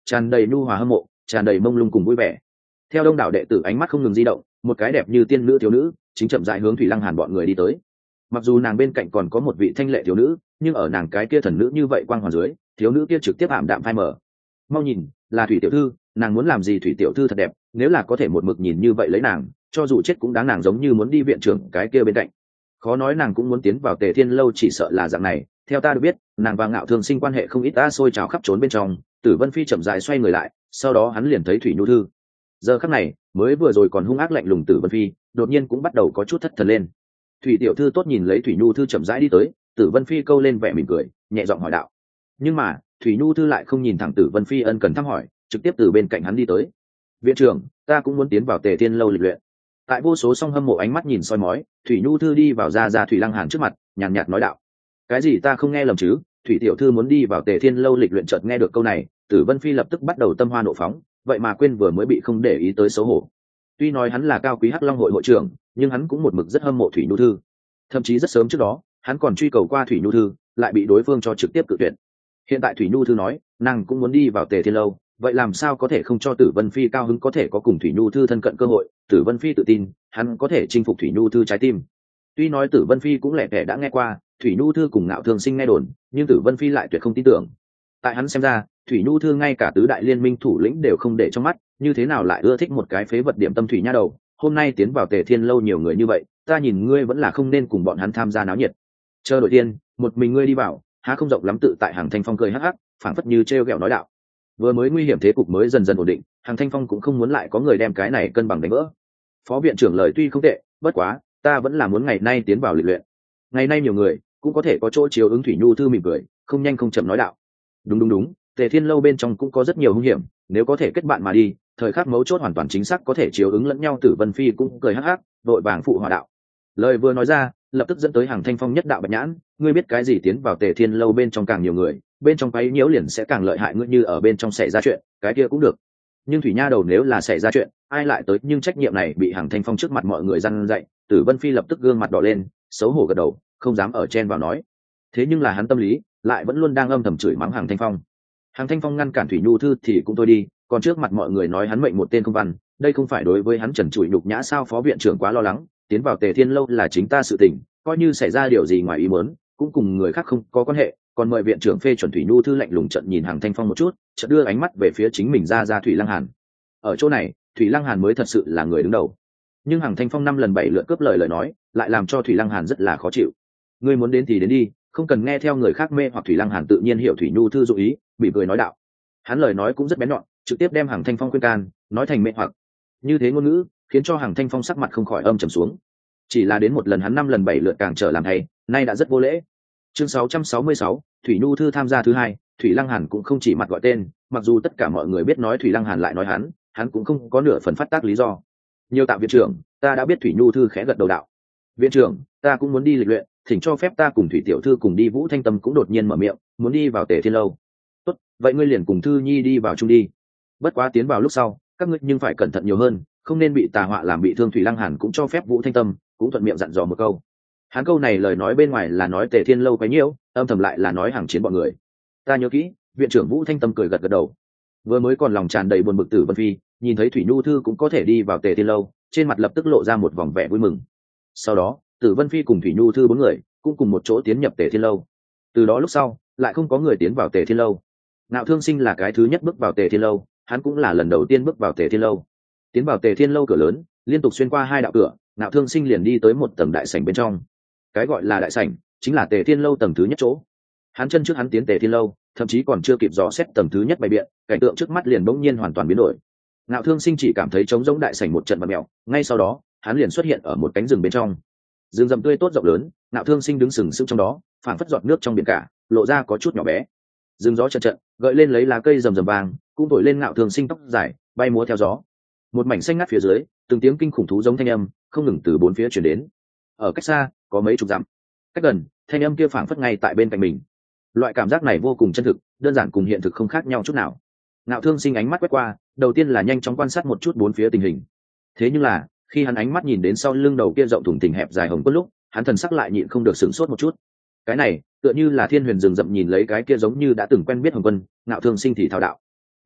tràn đầy nhu hòa hâm mộ, tràn đầy mông lung cùng vui vẻ. Theo đông đảo đệ tử ánh mắt không ngừng di động, một cái đẹp như tiên nữ thiếu nữ chính chậm rãi hướng Thủy Lăng Hàn bọn người đi tới. Mặc dù nàng bên cạnh còn có một vị thanh lệ thiếu nữ, nhưng ở nàng cái kia thần nữ như vậy quang hoàn dưới, thiếu nữ kia trực tiếp ảm đạm phai mờ. Mau nhìn, là Thủy tiểu thư, nàng muốn làm gì? Thủy tiểu thư thật đẹp, nếu là có thể một mực nhìn như vậy lấy nàng, cho dù chết cũng đáng. Nàng giống như muốn đi viện trưởng cái kia bên cạnh. Khó nói nàng cũng muốn tiến vào Tề Thiên lâu, chỉ sợ là dạng này. Theo ta được biết, nàng và Ngạo Thương Sinh quan hệ không ít, ta sôi trào khắp trốn bên trong. Tử Vân Phi chậm rãi xoay người lại, sau đó hắn liền thấy Thủy Nhu thư. Giờ khắc này, mới vừa rồi còn hung ác lạnh lùng Tử Vân Phi, đột nhiên cũng bắt đầu có chút thất thần lên. Thủy tiểu thư tốt nhìn lấy Thủy Nhu thư chậm rãi đi tới, Tử Vân Phi câu lên vẻ mỉm cười, nhẹ giọng hỏi đạo. Nhưng mà, Thủy Nhu thư lại không nhìn thẳng Tử Vân Phi ân cần thăm hỏi, trực tiếp từ bên cạnh hắn đi tới. Viện trưởng, ta cũng muốn tiến vào Tề Thiên lâu lịch luyện. Tại vô số song hâm mộ ánh mắt nhìn soi mói, Thủy Nhu thư đi vào ra ra Thủy Lăng Hàn trước mặt, nhàn nhạt nói đạo. Cái gì? Ta không nghe lầm chứ? Thủy tiểu thư muốn đi vào Tề Thiên lâu lịch luyện. Chợt nghe được câu này, Tử Vân Phi lập tức bắt đầu tâm hoa nộ phóng, vậy mà quên vừa mới bị không để ý tới xấu hổ. Tuy nói hắn là cao quý Hắc Long hội hội trưởng, nhưng hắn cũng một mực rất hâm mộ Thủy Nhu thư. Thậm chí rất sớm trước đó, hắn còn truy cầu qua Thủy Nhu thư, lại bị đối phương cho trực tiếp cự tuyệt. Hiện tại Thủy Nhu thư nói, nàng cũng muốn đi vào Tề Thiên lâu, vậy làm sao có thể không cho Tử Vân Phi cao hứng, có thể có cùng Thủy Nhu thư thân cận cơ hội. Tử Vân Phi tự tin, hắn có thể chinh phục Thủy Nhu thư trái tim. Tuy nói Tử Vân Phi cũng lẻ tẻ đã nghe qua Thủy Nhu thư cùng Ngạo Thương Sinh nghe đồn, nhưng Tử Vân Phi lại tuyệt không tin tưởng. Tại hắn xem ra, Thủy Nhu thư ngay cả tứ đại liên minh thủ lĩnh đều không để trong mắt, như thế nào lại ưa thích một cái phế vật điểm tâm thủy nha đầu. Hôm nay tiến vào Tề Thiên lâu nhiều người như vậy, ta nhìn ngươi vẫn là không nên cùng bọn hắn tham gia náo nhiệt. Chờ đội tiên, một mình ngươi đi vào, há không rộng lắm? Tự tại Hằng Thanh Phong cười hắc hắc, phảng phất như trêu ghẹo nói đạo. Vừa mới nguy hiểm thế cục mới dần dần ổn định, Hằng Thanh Phong cũng không muốn lại có người đem cái này cân bằng đánh vỡ. Phó viện trưởng lời tuy không tệ, bất quá ta vẫn là muốn ngày nay tiến vào lịch luyện. Ngày nay nhiều người cũng có thể có chỗ chiếu ứng. Thủy Nhu thư mỉm cười, không nhanh không chậm nói đạo. Đúng đúng đúng, Tề Thiên lâu bên trong cũng có rất nhiều hung hiểm, nếu có thể kết bạn mà đi, thời khắc mấu chốt hoàn toàn chính xác có thể chiếu ứng lẫn nhau. Tử Vân Phi cũng cười hắc hắc, đội vàng phụ hòa đạo. Lời vừa nói ra, lập tức dẫn tới Hằng Thanh Phong nhất đạo bạch nhãn. Ngươi biết cái gì? Tiến vào Tề Thiên lâu bên trong càng nhiều người, bên trong cái nhiễu liền sẽ càng lợi hại. Ngươi như ở bên trong xảy ra chuyện, cái kia cũng được, nhưng Thủy nha đầu nếu là xảy ra chuyện, ai lại tới? Nhưng trách nhiệm này bị Hằng Thanh Phong trước mặt mọi người răn dạy. Tử Vân Phi lập tức gương mặt đỏ lên, xấu hổ gật đầu, không dám ở chen vào nói. Thế nhưng là hắn tâm lý lại vẫn luôn đang âm thầm chửi mắng Hằng Thanh Phong. Hằng Thanh Phong ngăn cản Thủy Nhu thư thì cũng thôi đi, còn trước mặt mọi người nói hắn mệnh một tên công văn, đây không phải đối với hắn trần trụi nhục nhã sao? Phó viện trưởng quá lo lắng, tiến vào Tề Thiên lâu là chính ta sự tình, coi như xảy ra điều gì ngoài ý muốn, cũng cùng người khác không có quan hệ, còn mời viện trưởng phê chuẩn. Thủy Nhu thư lạnh lùng trận nhìn Hằng Thanh Phong một chút, chợt đưa ánh mắt về phía chính mình ra ra Thủy Lăng Hàn. Ở chỗ này, Thủy Lăng Hàn mới thật sự là người đứng đầu, nhưng Hằng Thanh Phong năm lần bảy lượt cướp lời lời nói, lại làm cho Thủy Lăng Hàn rất là khó chịu. Ngươi muốn đến thì đến đi, không cần nghe theo người khác mê hoặc. Thủy Lăng Hàn tự nhiên hiểu Thủy Nhu thư dụ ý, bị cười nói đạo. Hắn lời nói cũng rất bén nhọn, trực tiếp đem Hằng Thanh Phong khuyên can nói thành mê hoặc. Như thế ngôn ngữ khiến cho Hằng Thanh Phong sắc mặt không khỏi âm trầm xuống. Chỉ là đến một lần hắn năm lần bảy lượt càng trở làm thầy, nay đã rất vô lễ. Chương sáu trăm sáu mươi sáu, Thủy Nhu thư tham gia thứ hai. Thủy Lăng Hàn cũng không chỉ mặt gọi tên, mặc dù tất cả mọi người biết nói Thủy Lăng Hàn lại nói hắn, hắn cũng không có nửa phần phát tác lý do. Nhiều tạ viện trưởng, ta đã biết. Thủy Nhu thư khẽ gật đầu đạo. Viện trưởng, ta cũng muốn đi lịch luyện, thỉnh cho phép ta cùng Thủy tiểu thư cùng đi. Vũ Thanh Tâm cũng đột nhiên mở miệng, muốn đi vào Tề Thiên lâu. Tốt, vậy ngươi liền cùng Thư Nhi đi vào chung đi. Bất quá tiến vào lúc sau, các ngươi nhưng phải cẩn thận nhiều hơn, không nên bị tà họa làm bị thương. Thủy Lăng Hàn cũng cho phép Vũ Thanh Tâm cũng thuận miệng dặn dò một câu. Hắn câu này lời nói bên ngoài là nói Tề Thiên lâu quấy nhiễu, âm thầm lại là nói Hàng Chiến bọn người. Ta nhớ kỹ. Viện trưởng Vũ Thanh Tâm cười gật gật đầu. Vừa mới còn lòng tràn đầy buồn bực Tử Vân Phi nhìn thấy Thủy Nhu thư cũng có thể đi vào Tề Thiên lâu, trên mặt lập tức lộ ra một vòng vẻ vui mừng. Sau đó, Tử Vân Phi cùng Thủy Nhu thư bốn người cũng cùng một chỗ tiến nhập Tề Thiên lâu. Từ đó lúc sau, lại không có người tiến vào Tề Thiên lâu. Ngạo Thương Sinh là cái thứ nhất bước vào Tề Thiên lâu, hắn cũng là lần đầu tiên bước vào Tề Thiên lâu. Tiến vào Tề Thiên lâu cửa lớn, liên tục xuyên qua hai đạo cửa, Ngạo Thương Sinh liền đi tới một tầng đại sảnh bên trong. Cái gọi là đại sảnh chính là Tề Thiên lâu tầng thứ nhất chỗ. Hắn chân trước hắn tiến Tề Thiên lâu, thậm chí còn chưa kịp dò xét tầng thứ nhất bày biện, cảnh tượng trước mắt liền bỗng nhiên hoàn toàn biến đổi. Ngạo Thương Sinh chỉ cảm thấy trống rỗng đại sảnh một trận bạt mèo, ngay sau đó, hắn liền xuất hiện ở một cánh rừng bên trong. Rừng rậm tươi tốt rộng lớn, Ngạo Thương Sinh đứng sừng sững trong đó, phảng phất giọt nước trong biển cả, lộ ra có chút nhỏ bé. Rừng gió chợt chợt gợi lên lấy lá cây rầm rầm vàng, cũng thổi lên Ngạo Thương Sinh tóc dài bay múa theo gió. Một mảnh xanh ngắt phía dưới, từng tiếng kinh khủng thú giống thanh âm không ngừng từ bốn phía truyền đến. Ở cách xa, có mấy chục dặm. Cách gần, thanh âm kia phảng phất ngay tại bên cạnh mình. Loại cảm giác này vô cùng chân thực, đơn giản cùng hiện thực không khác nhau chút nào. Ngạo Thương Sinh ánh mắt quét qua, đầu tiên là nhanh chóng quan sát một chút bốn phía tình hình. Thế nhưng là, khi hắn ánh mắt nhìn đến sau lưng đầu kia rộng thùng thình hẹp dài hồng quân lúc, hắn thần sắc lại nhịn không được sửng sốt một chút. Cái này, tựa như là Thiên Huyền rừng rậm nhìn lấy cái kia giống như đã từng quen biết hồng quân. Ngạo Thương Sinh thì thao đạo.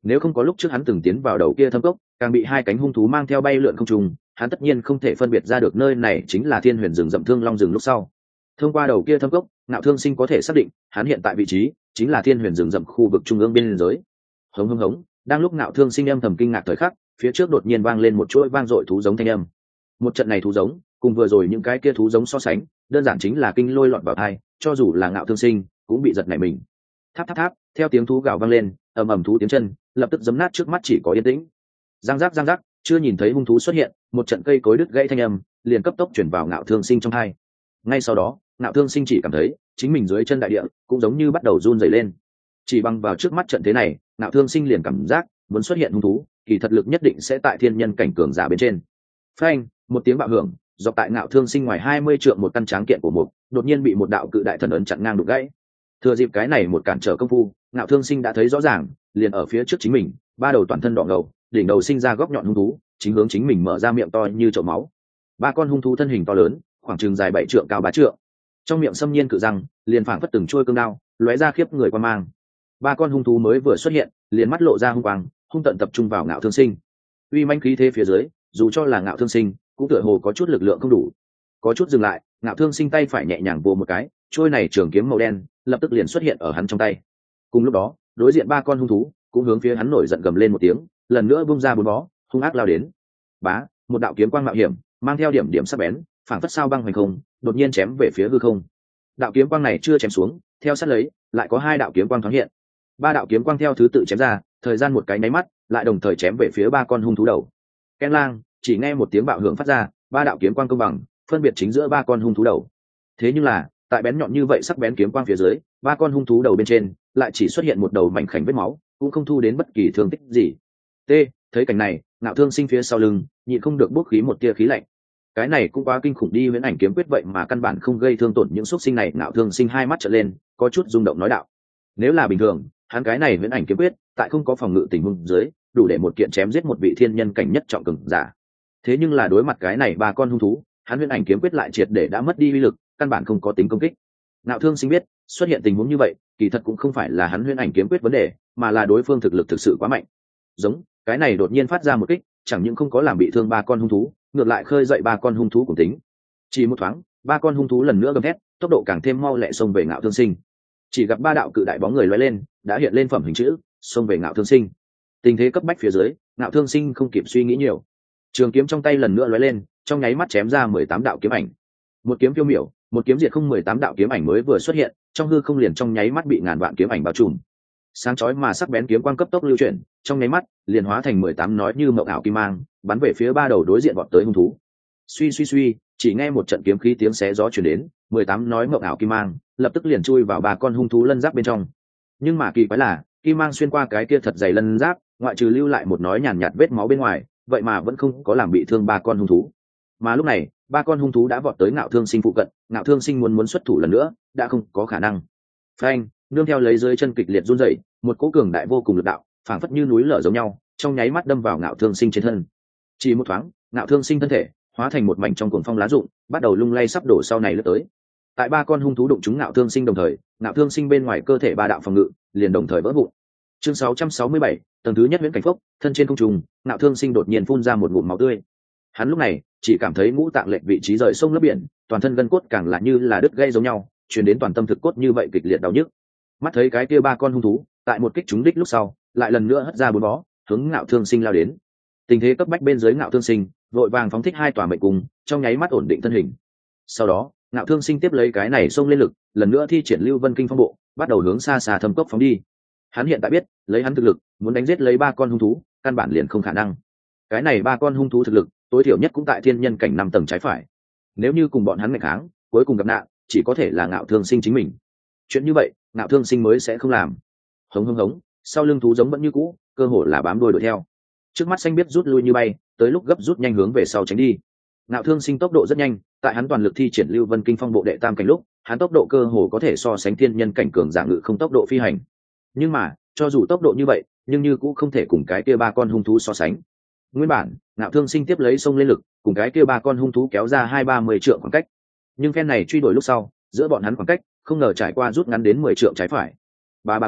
nếu không có lúc trước hắn từng tiến vào đầu kia thâm cốc, càng bị hai cánh hung thú mang theo bay lượn không trùng, hắn tất nhiên không thể phân biệt ra được nơi này chính là thiên huyền rừng rậm thương long rừng. Lúc sau thông qua đầu kia thâm cốc, Ngạo Thương Sinh có thể xác định hắn hiện tại vị trí chính là thiên huyền rừng rậm khu vực trung ương biên giới. Hống hống hống, đang lúc Ngạo Thương Sinh âm thầm kinh ngạc thời khắc, phía trước đột nhiên vang lên một chuỗi vang dội thú giống thanh âm. Một trận này thú giống cùng vừa rồi những cái kia thú giống so sánh, đơn giản chính là kinh lôi lọt vào tai, cho dù là Ngạo Thương Sinh cũng bị giật nảy mình. Tháp tháp tháp, theo tiếng thú gào vang lên, ầm ầm thú tiếng chân lập tức giấm nát trước mắt chỉ có yên tĩnh. Giang giác giang giác, chưa nhìn thấy hung thú xuất hiện, một trận cây cối đứt gãy thanh âm liền cấp tốc chuyển vào Ngạo Thương Sinh trong tai. Ngay sau đó, Ngạo Thương Sinh chỉ cảm thấy chính mình dưới chân đại địa cũng giống như bắt đầu run rẩy lên. Chỉ bằng vào trước mắt trận thế này, Ngạo Thương Sinh liền cảm giác muốn xuất hiện hung thú, kỳ thật lực nhất định sẽ tại thiên nhân cảnh cường giả bên trên. Phanh, một tiếng bạo hưởng, dọc tại Ngạo Thương Sinh ngoài hai mươi trượng một căn tráng kiện của mục, đột nhiên bị một đạo cự đại thần ấn chặn ngang đục gãy. Thừa dịp cái này một cản trở công phu, Ngạo Thương Sinh đã thấy rõ ràng, liền ở phía trước chính mình, ba đầu toàn thân đỏ ngầu, đỉnh đầu sinh ra góc nhọn hung thú, chính hướng chính mình mở ra miệng to như chậu máu. Ba con hung thú thân hình to lớn, khoảng chừng dài bảy trượng cao ba trượng, trong miệng xâm nhiên cự răng liền phảng phất từng trôi cương đao, lóe ra khiếp người quan mang. Ba con hung thú mới vừa xuất hiện, liền mắt lộ ra hung quang, hung tận tập trung vào Ngạo Thương Sinh. Uy manh khí thế phía dưới, dù cho là Ngạo Thương Sinh cũng tựa hồ có chút lực lượng không đủ. Có chút dừng lại, Ngạo Thương Sinh tay phải nhẹ nhàng vồ một cái, trôi này trường kiếm màu đen lập tức liền xuất hiện ở hắn trong tay. Cùng lúc đó, đối diện ba con hung thú cũng hướng phía hắn nổi giận gầm lên một tiếng, lần nữa bung ra bốn bó, hung ác lao đến. Bá, một đạo kiếm quang mạo hiểm, mang theo điểm điểm sắc bén, phảng phất sao băng hoành không, đột nhiên chém về phía hư không. Đạo kiếm quang này chưa chém xuống, theo sát lấy, lại có hai đạo kiếm quang thoáng hiện. Ba đạo kiếm quang theo thứ tự chém ra, thời gian một cái nháy mắt, lại đồng thời chém về phía ba con hung thú đầu. Ken lang, chỉ nghe một tiếng bạo hưởng phát ra, ba đạo kiếm quang công bằng, phân biệt chính giữa ba con hung thú đầu. Thế nhưng là, tại bén nhọn như vậy sắc bén kiếm quang phía dưới, ba con hung thú đầu bên trên lại chỉ xuất hiện một đầu mảnh khảnh vết máu, cũng không thu đến bất kỳ thương tích gì. T, thấy cảnh này, Ngạo Thương Sinh phía sau lưng nhịn không được bốc khí một tia khí lạnh. Cái này cũng quá kinh khủng đi, huyễn ảnh kiếm quyết vậy mà căn bản không gây thương tổn những xúc sinh này. Ngạo Thương Sinh hai mắt trợn lên, có chút rung động nói đạo: nếu là bình thường, hắn cái này huyễn ảnh kiếm quyết tại không có phòng ngự tình huống dưới, đủ để một kiện chém giết một vị thiên nhân cảnh nhất trọng cường giả. Thế nhưng là đối mặt cái này ba con hung thú, hắn huyễn ảnh kiếm quyết lại triệt để đã mất đi uy lực, căn bản không có tính công kích. Ngạo Thương Sinh biết, xuất hiện tình huống như vậy, kỳ thật cũng không phải là hắn huyễn ảnh kiếm quyết vấn đề, mà là đối phương thực lực thực sự quá mạnh. Giống cái này đột nhiên phát ra một kích, chẳng những không có làm bị thương ba con hung thú, ngược lại khơi dậy ba con hung thú cùng tính. Chỉ một thoáng, ba con hung thú lần nữa gầm thét, tốc độ càng thêm mau lẹ xông về Ngạo Thương Sinh. Chỉ gặp ba đạo cự đại bóng người lóe lên, đã hiện lên phẩm hình chữ, xông về Ngạo Thương Sinh. Tình thế cấp bách phía dưới, Ngạo Thương Sinh không kịp suy nghĩ nhiều, trường kiếm trong tay lần nữa lóe lên, trong nháy mắt chém ra mười tám đạo kiếm ảnh. Một kiếm phiêu miểu, một kiếm diệt không, mười tám đạo kiếm ảnh mới vừa xuất hiện, trong hư không liền trong nháy mắt bị ngàn vạn kiếm ảnh bao trùm. Sáng chói mà sắc bén kiếm quang cấp tốc lưu chuyển, trong nháy mắt liền hóa thành mười tám nói như mộng ảo kim mang, bắn về phía ba đầu đối diện vọt tới hung thú. Suy suy suy, chỉ nghe một trận kiếm khí tiếng xé gió truyền đến, mười tám nói mộng ảo kim mang lập tức liền chui vào ba con hung thú lân giáp bên trong. Nhưng mà kỳ quái là, kim mang xuyên qua cái kia thật dày lân giáp, ngoại trừ lưu lại một nói nhàn nhạt vết máu bên ngoài, vậy mà vẫn không có làm bị thương ba con hung thú. Mà lúc này, ba con hung thú đã vọt tới Ngạo Thương Sinh phụ cận, Ngạo Thương Sinh muốn muốn xuất thủ lần nữa, đã không có khả năng. Phanh, nương theo lấy dưới chân kịch liệt run rẩy, một cỗ cường đại vô cùng lực đạo, phảng phất như núi lở giống nhau, trong nháy mắt đâm vào Ngạo Thương Sinh trên thân. Chỉ một thoáng, Ngạo Thương Sinh thân thể hóa thành một mảnh trong cuồng phong lá rụng, bắt đầu lung lay sắp đổ sau này lướt tới. Tại ba con hung thú đụng trúng Ngạo Thương Sinh đồng thời, Ngạo Thương Sinh bên ngoài cơ thể ba đạo phòng ngự liền đồng thời vỡ vụn. Chương sáu trăm sáu mươi bảy, tầng thứ nhất huyễn cảnh phốc, thân trên không trung, Ngạo Thương Sinh đột nhiên phun ra một ngụm máu tươi. Hắn lúc này chỉ cảm thấy ngũ tạng lệch vị trí rời sông lấp biển, toàn thân gân cốt càng là như là đứt gãy giống nhau, truyền đến toàn tâm thực cốt như vậy kịch liệt đau nhức. Mắt thấy cái kia ba con hung thú, tại một kích trúng đích lúc sau, lại lần nữa hất ra bốn bó, hướng Ngạo Thương Sinh lao đến. Tình thế cấp bách bên dưới, Ngạo Thương Sinh vội vàng phóng thích hai tòa mệnh cung, trong nháy mắt ổn định thân hình. Sau đó, Ngạo Thương Sinh tiếp lấy cái này xông lên lực, lần nữa thi triển Lưu Vân Kinh phong bộ, bắt đầu hướng xa xa thâm cốc phóng đi. Hắn hiện tại biết, lấy hắn thực lực, muốn đánh giết lấy ba con hung thú, căn bản liền không khả năng. Cái này ba con hung thú thực lực, tối thiểu nhất cũng tại thiên nhân cảnh năm tầng trái phải. Nếu như cùng bọn hắn nghịch kháng, cuối cùng gặp nạn, chỉ có thể là Ngạo Thương Sinh chính mình. Chuyện như vậy, Ngạo Thương Sinh mới sẽ không làm. Hống hống hống, sau lưng thú giống vẫn như cũ, cơ hồ là bám đuôi đuổi theo. Trước mắt xanh biết rút lui như bay, tới lúc gấp rút nhanh hướng về sau tránh đi. Ngạo Thương Sinh tốc độ rất nhanh, tại hắn toàn lực thi triển Lưu Vân Kinh phong bộ đệ tam cảnh lúc, hắn tốc độ cơ hồ có thể so sánh thiên nhân cảnh cường giả ngự không tốc độ phi hành. Nhưng mà, cho dù tốc độ như vậy, nhưng như cũng không thể cùng cái kia ba con hung thú so sánh. Nguyên bản, Ngạo Thương Sinh tiếp lấy xông lên lực, cùng cái kia ba con hung thú kéo ra hai ba mươi trượng khoảng cách. Nhưng phen này truy đuổi lúc sau, giữa bọn hắn khoảng cách không ngờ trải qua rút ngắn đến mười trượng trái phải. Ba ba bá,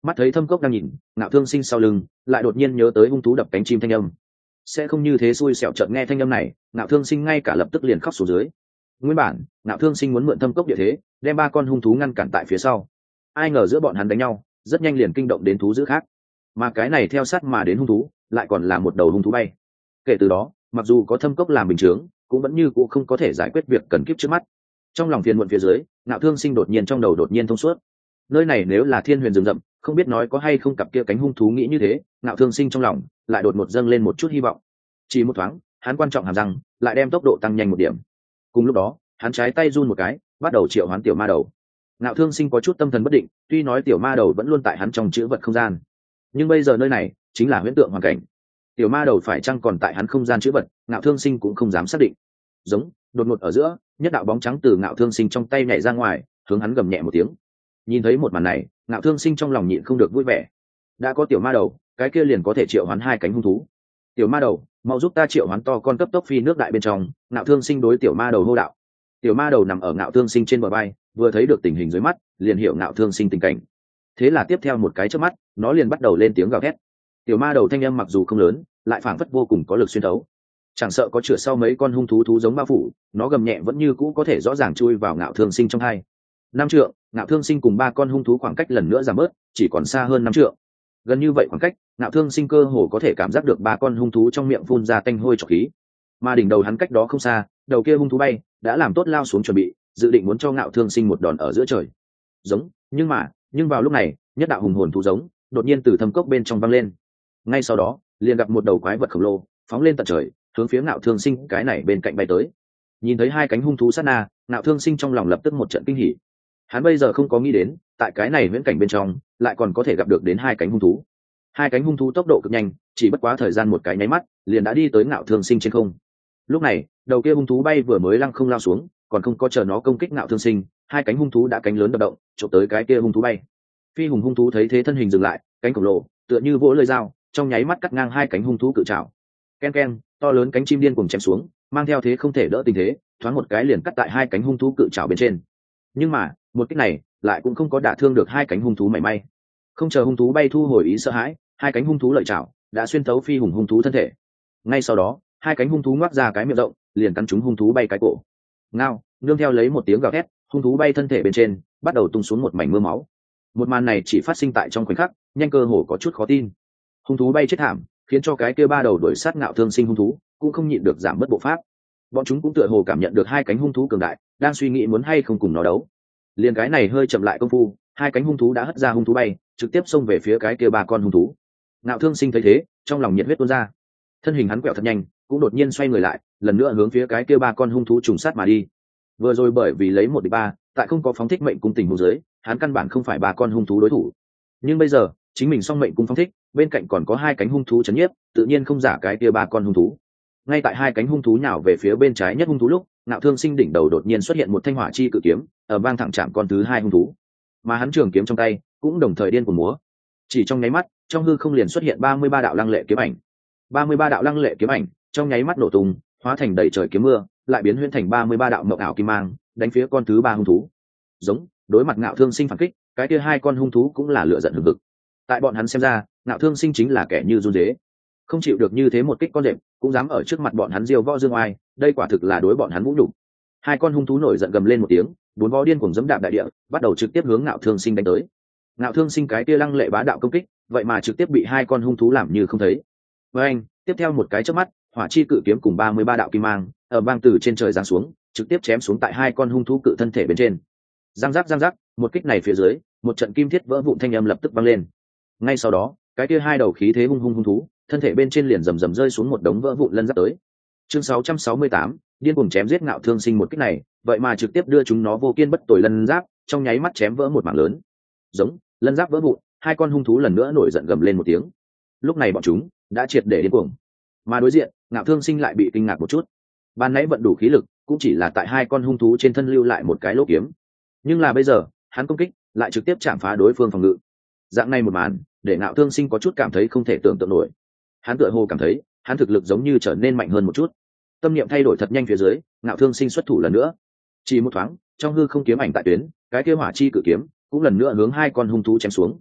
Mắt thấy thâm cốc đang nhìn, Ngạo Thương Sinh sau lưng lại đột nhiên nhớ tới hung thú đập cánh chim thanh âm. Sẽ không như thế xui xẻo chợt nghe thanh âm này, Ngạo Thương Sinh ngay cả lập tức liền khóc xuống dưới. Nguyên bản, Ngạo Thương Sinh muốn mượn thâm cốc địa thế, đem ba con hung thú ngăn cản tại phía sau. Ai ngờ giữa bọn hắn đánh nhau, rất nhanh liền kinh động đến thú dữ khác. Mà cái này theo sát mà đến hung thú, lại còn là một đầu hung thú bay. Kể từ đó, mặc dù có thâm cốc làm bình chướng, cũng vẫn như cũ không có thể giải quyết việc cần kiếp trước mắt. Trong lòng phiền muộn phía dưới, Ngạo Thương Sinh đột nhiên trong đầu đột nhiên thông suốt. Nơi này nếu là thiên huyền rừng rậm, không biết nói có hay không cặp kia cánh hung thú nghĩ như thế, Ngạo Thương Sinh trong lòng lại đột một dâng lên một chút hy vọng. Chỉ một thoáng, hắn quan trọng hàm răng, lại đem tốc độ tăng nhanh một điểm. Cùng lúc đó, hắn trái tay run một cái, bắt đầu triệu hoán tiểu ma đầu. Ngạo Thương Sinh có chút tâm thần bất định, tuy nói tiểu ma đầu vẫn luôn tại hắn trong chữ vật không gian, nhưng bây giờ nơi này chính là huyễn tượng hoàn cảnh. Tiểu ma đầu phải chăng còn tại hắn không gian chữ vật, Ngạo Thương Sinh cũng không dám xác định. Giống, đột ngột ở giữa, nhất đạo bóng trắng từ Ngạo Thương Sinh trong tay nhảy ra ngoài, hướng hắn gầm nhẹ một tiếng. Nhìn thấy một màn này, Ngạo Thương Sinh trong lòng nhịn không được vui vẻ. Đã có tiểu ma đầu, cái kia liền có thể triệu hoán hai cánh hung thú. Tiểu ma đầu, mau giúp ta triệu hoán to con cấp tốc phi nước đại bên trong. Ngạo Thương Sinh đối tiểu ma đầu hô đạo. Tiểu ma đầu nằm ở Ngạo Thương Sinh trên bờ vai, vừa thấy được tình hình dưới mắt, liền hiểu Ngạo Thương Sinh tình cảnh. Thế là tiếp theo một cái chớp mắt, nó liền bắt đầu lên tiếng gào thét. Tiểu ma đầu thanh âm mặc dù không lớn, lại phảng phất vô cùng có lực xuyên thấu. Chẳng sợ có chữa sau mấy con hung thú thú giống bao phủ, nó gầm nhẹ vẫn như cũ có thể rõ ràng chui vào Ngạo Thương Sinh trong hai. Năm trượng, Ngạo Thương Sinh cùng ba con hung thú khoảng cách lần nữa giảm bớt, chỉ còn xa hơn năm trượng. Gần như vậy khoảng cách, Ngạo Thương Sinh cơ hồ có thể cảm giác được ba con hung thú trong miệng phun ra tanh hôi trọc khí. Mà đỉnh đầu hắn cách đó không xa, đầu kia hung thú bay đã làm tốt lao xuống chuẩn bị, dự định muốn cho Ngạo Thương Sinh một đòn ở giữa trời. Giống, nhưng mà, nhưng vào lúc này, nhất đạo hùng hồn thú giống đột nhiên từ thâm cốc bên trong văng lên. Ngay sau đó, liền gặp một đầu quái vật khổng lồ phóng lên tận trời, hướng phía Ngạo Thương Sinh cái này bên cạnh bay tới. Nhìn thấy hai cánh hung thú sát na, Ngạo Thương Sinh trong lòng lập tức một trận kinh hỉ. Hắn bây giờ không có nghĩ đến, tại cái này viễn cảnh bên trong, lại còn có thể gặp được đến hai cánh hung thú. Hai cánh hung thú tốc độ cực nhanh, chỉ bất quá thời gian một cái nháy mắt, liền đã đi tới Ngạo Thương Sinh trên không. Lúc này, đầu kia hung thú bay vừa mới lăng không lao xuống, còn không có chờ nó công kích Ngạo Thương Sinh, hai cánh hung thú đã cánh lớn đập động, chộp tới cái kia hung thú bay. Phi hùng hung thú thấy thế thân hình dừng lại, cánh khổng lồ tựa như vỗ lưỡi dao, trong nháy mắt cắt ngang hai cánh hung thú cự trảo. Ken ken, to lớn cánh chim điên cuồng chém xuống, mang theo thế không thể đỡ tình thế, thoáng một cái liền cắt tại hai cánh hung thú cự trảo bên trên. Nhưng mà, một kích này lại cũng không có đả thương được hai cánh hung thú mảy may. Không chờ hung thú bay thu hồi ý sợ hãi, hai cánh hung thú lợi chảo đã xuyên thấu phi hùng hung thú thân thể. Ngay sau đó, hai cánh hung thú ngoác ra cái miệng rộng, liền cắn trúng hung thú bay cái cổ. Ngao, nương theo lấy một tiếng gào thét, hung thú bay thân thể bên trên bắt đầu tung xuống một mảnh mưa máu. Một màn này chỉ phát sinh tại trong khoảnh khắc, nhanh cơ hồ có chút khó tin. Hung thú bay chết thảm, khiến cho cái kia ba đầu đuổi sát Ngạo Thương Sinh hung thú cũng không nhịn được giảm bớt bộ pháp. Bọn chúng cũng tựa hồ cảm nhận được hai cánh hung thú cường đại, đang suy nghĩ muốn hay không cùng nó đấu. Liền cái này hơi chậm lại công phu, hai cánh hung thú đã hất ra hung thú bay, trực tiếp xông về phía cái kia ba con hung thú. Ngạo Thương Sinh thấy thế, trong lòng nhiệt huyết tuôn ra. Thân hình hắn quẹo thật nhanh, cũng đột nhiên xoay người lại, lần nữa hướng phía cái kia ba con hung thú trùng sát mà đi. Vừa rồi bởi vì lấy một địch ba, tại không có phóng thích mệnh cung tình huống dưới, hắn căn bản không phải ba con hung thú đối thủ. Nhưng bây giờ, chính mình song mệnh cung phóng thích, bên cạnh còn có hai cánh hung thú chấn nhiếp, tự nhiên không giả cái kia ba con hung thú. Ngay tại hai cánh hung thú nhào về phía bên trái nhất hung thú lúc, Ngạo Thương Sinh đỉnh đầu đột nhiên xuất hiện một thanh hỏa chi cự kiếm, ở vang thẳng chạm con thứ hai hung thú. Mà hắn trường kiếm trong tay cũng đồng thời điên cuồng múa. Chỉ trong nháy mắt, trong hư không liền xuất hiện ba mươi ba đạo lăng lệ kiếm ảnh. ba mươi ba đạo lăng lệ kiếm ảnh, trong nháy mắt nổ tung, hóa thành đầy trời kiếm mưa, lại biến huyễn thành ba mươi ba đạo mộng ảo kim mang, đánh phía con thứ ba hung thú. Giống, đối mặt Ngạo Thương Sinh phản kích, cái kia hai con hung thú cũng là lửa giận hừng hực. Tại bọn hắn xem ra, Ngạo Thương Sinh chính là kẻ như run rế, không chịu được như thế một kích con đệm, cũng dám ở trước mặt bọn hắn diêu võ dương oai, đây quả thực là đối bọn hắn vũ nhục. Hai con hung thú nổi giận gầm lên một tiếng, bốn vó điên cuồng giẫm đạp đại địa, bắt đầu trực tiếp hướng Ngạo Thương Sinh đánh tới. Ngạo Thương Sinh cái kia lăng lệ bá đạo công kích, vậy mà trực tiếp bị hai con hung thú làm như không thấy. Với anh, tiếp theo một cái chớp mắt, hỏa chi cự kiếm cùng ba mươi ba đạo kim mang, ở bang từ trên trời giáng xuống, trực tiếp chém xuống tại hai con hung thú cự thân thể bên trên. Giang giác giang giác, một kích này phía dưới, một trận kim thiết vỡ vụn thanh âm lập tức vang lên. Ngay sau đó, cái kia hai đầu khí thế hung hung hung thú, thân thể bên trên liền rầm rầm rơi xuống một đống vỡ vụn lân giáp tới. Chương sáu trăm sáu mươi tám, điên cuồng chém giết Ngạo Thương Sinh một kích này, vậy mà trực tiếp đưa chúng nó vô kiên bất tồi lân giáp, trong nháy mắt chém vỡ một mảng lớn. Giống, lân giáp vỡ vụn, hai con hung thú lần nữa nổi giận gầm lên một tiếng. Lúc này bọn chúng đã triệt để điên cuồng. Mà đối diện, Ngạo Thương Sinh lại bị kinh ngạc một chút. Ban nãy vận đủ khí lực, cũng chỉ là tại hai con hung thú trên thân lưu lại một cái lỗ kiếm. Nhưng là bây giờ, hắn công kích lại trực tiếp chạm phá đối phương phòng ngự. Dạng này một màn, để Ngạo Thương Sinh có chút cảm thấy không thể tưởng tượng nổi. Hắn tựa hồ cảm thấy, hắn thực lực giống như trở nên mạnh hơn một chút. Tâm niệm thay đổi thật nhanh phía dưới, Ngạo Thương Sinh xuất thủ lần nữa. Chỉ một thoáng, trong hư không kiếm ảnh tại tuyến, cái kia hỏa chi cự kiếm cũng lần nữa hướng hai con hung thú chém xuống.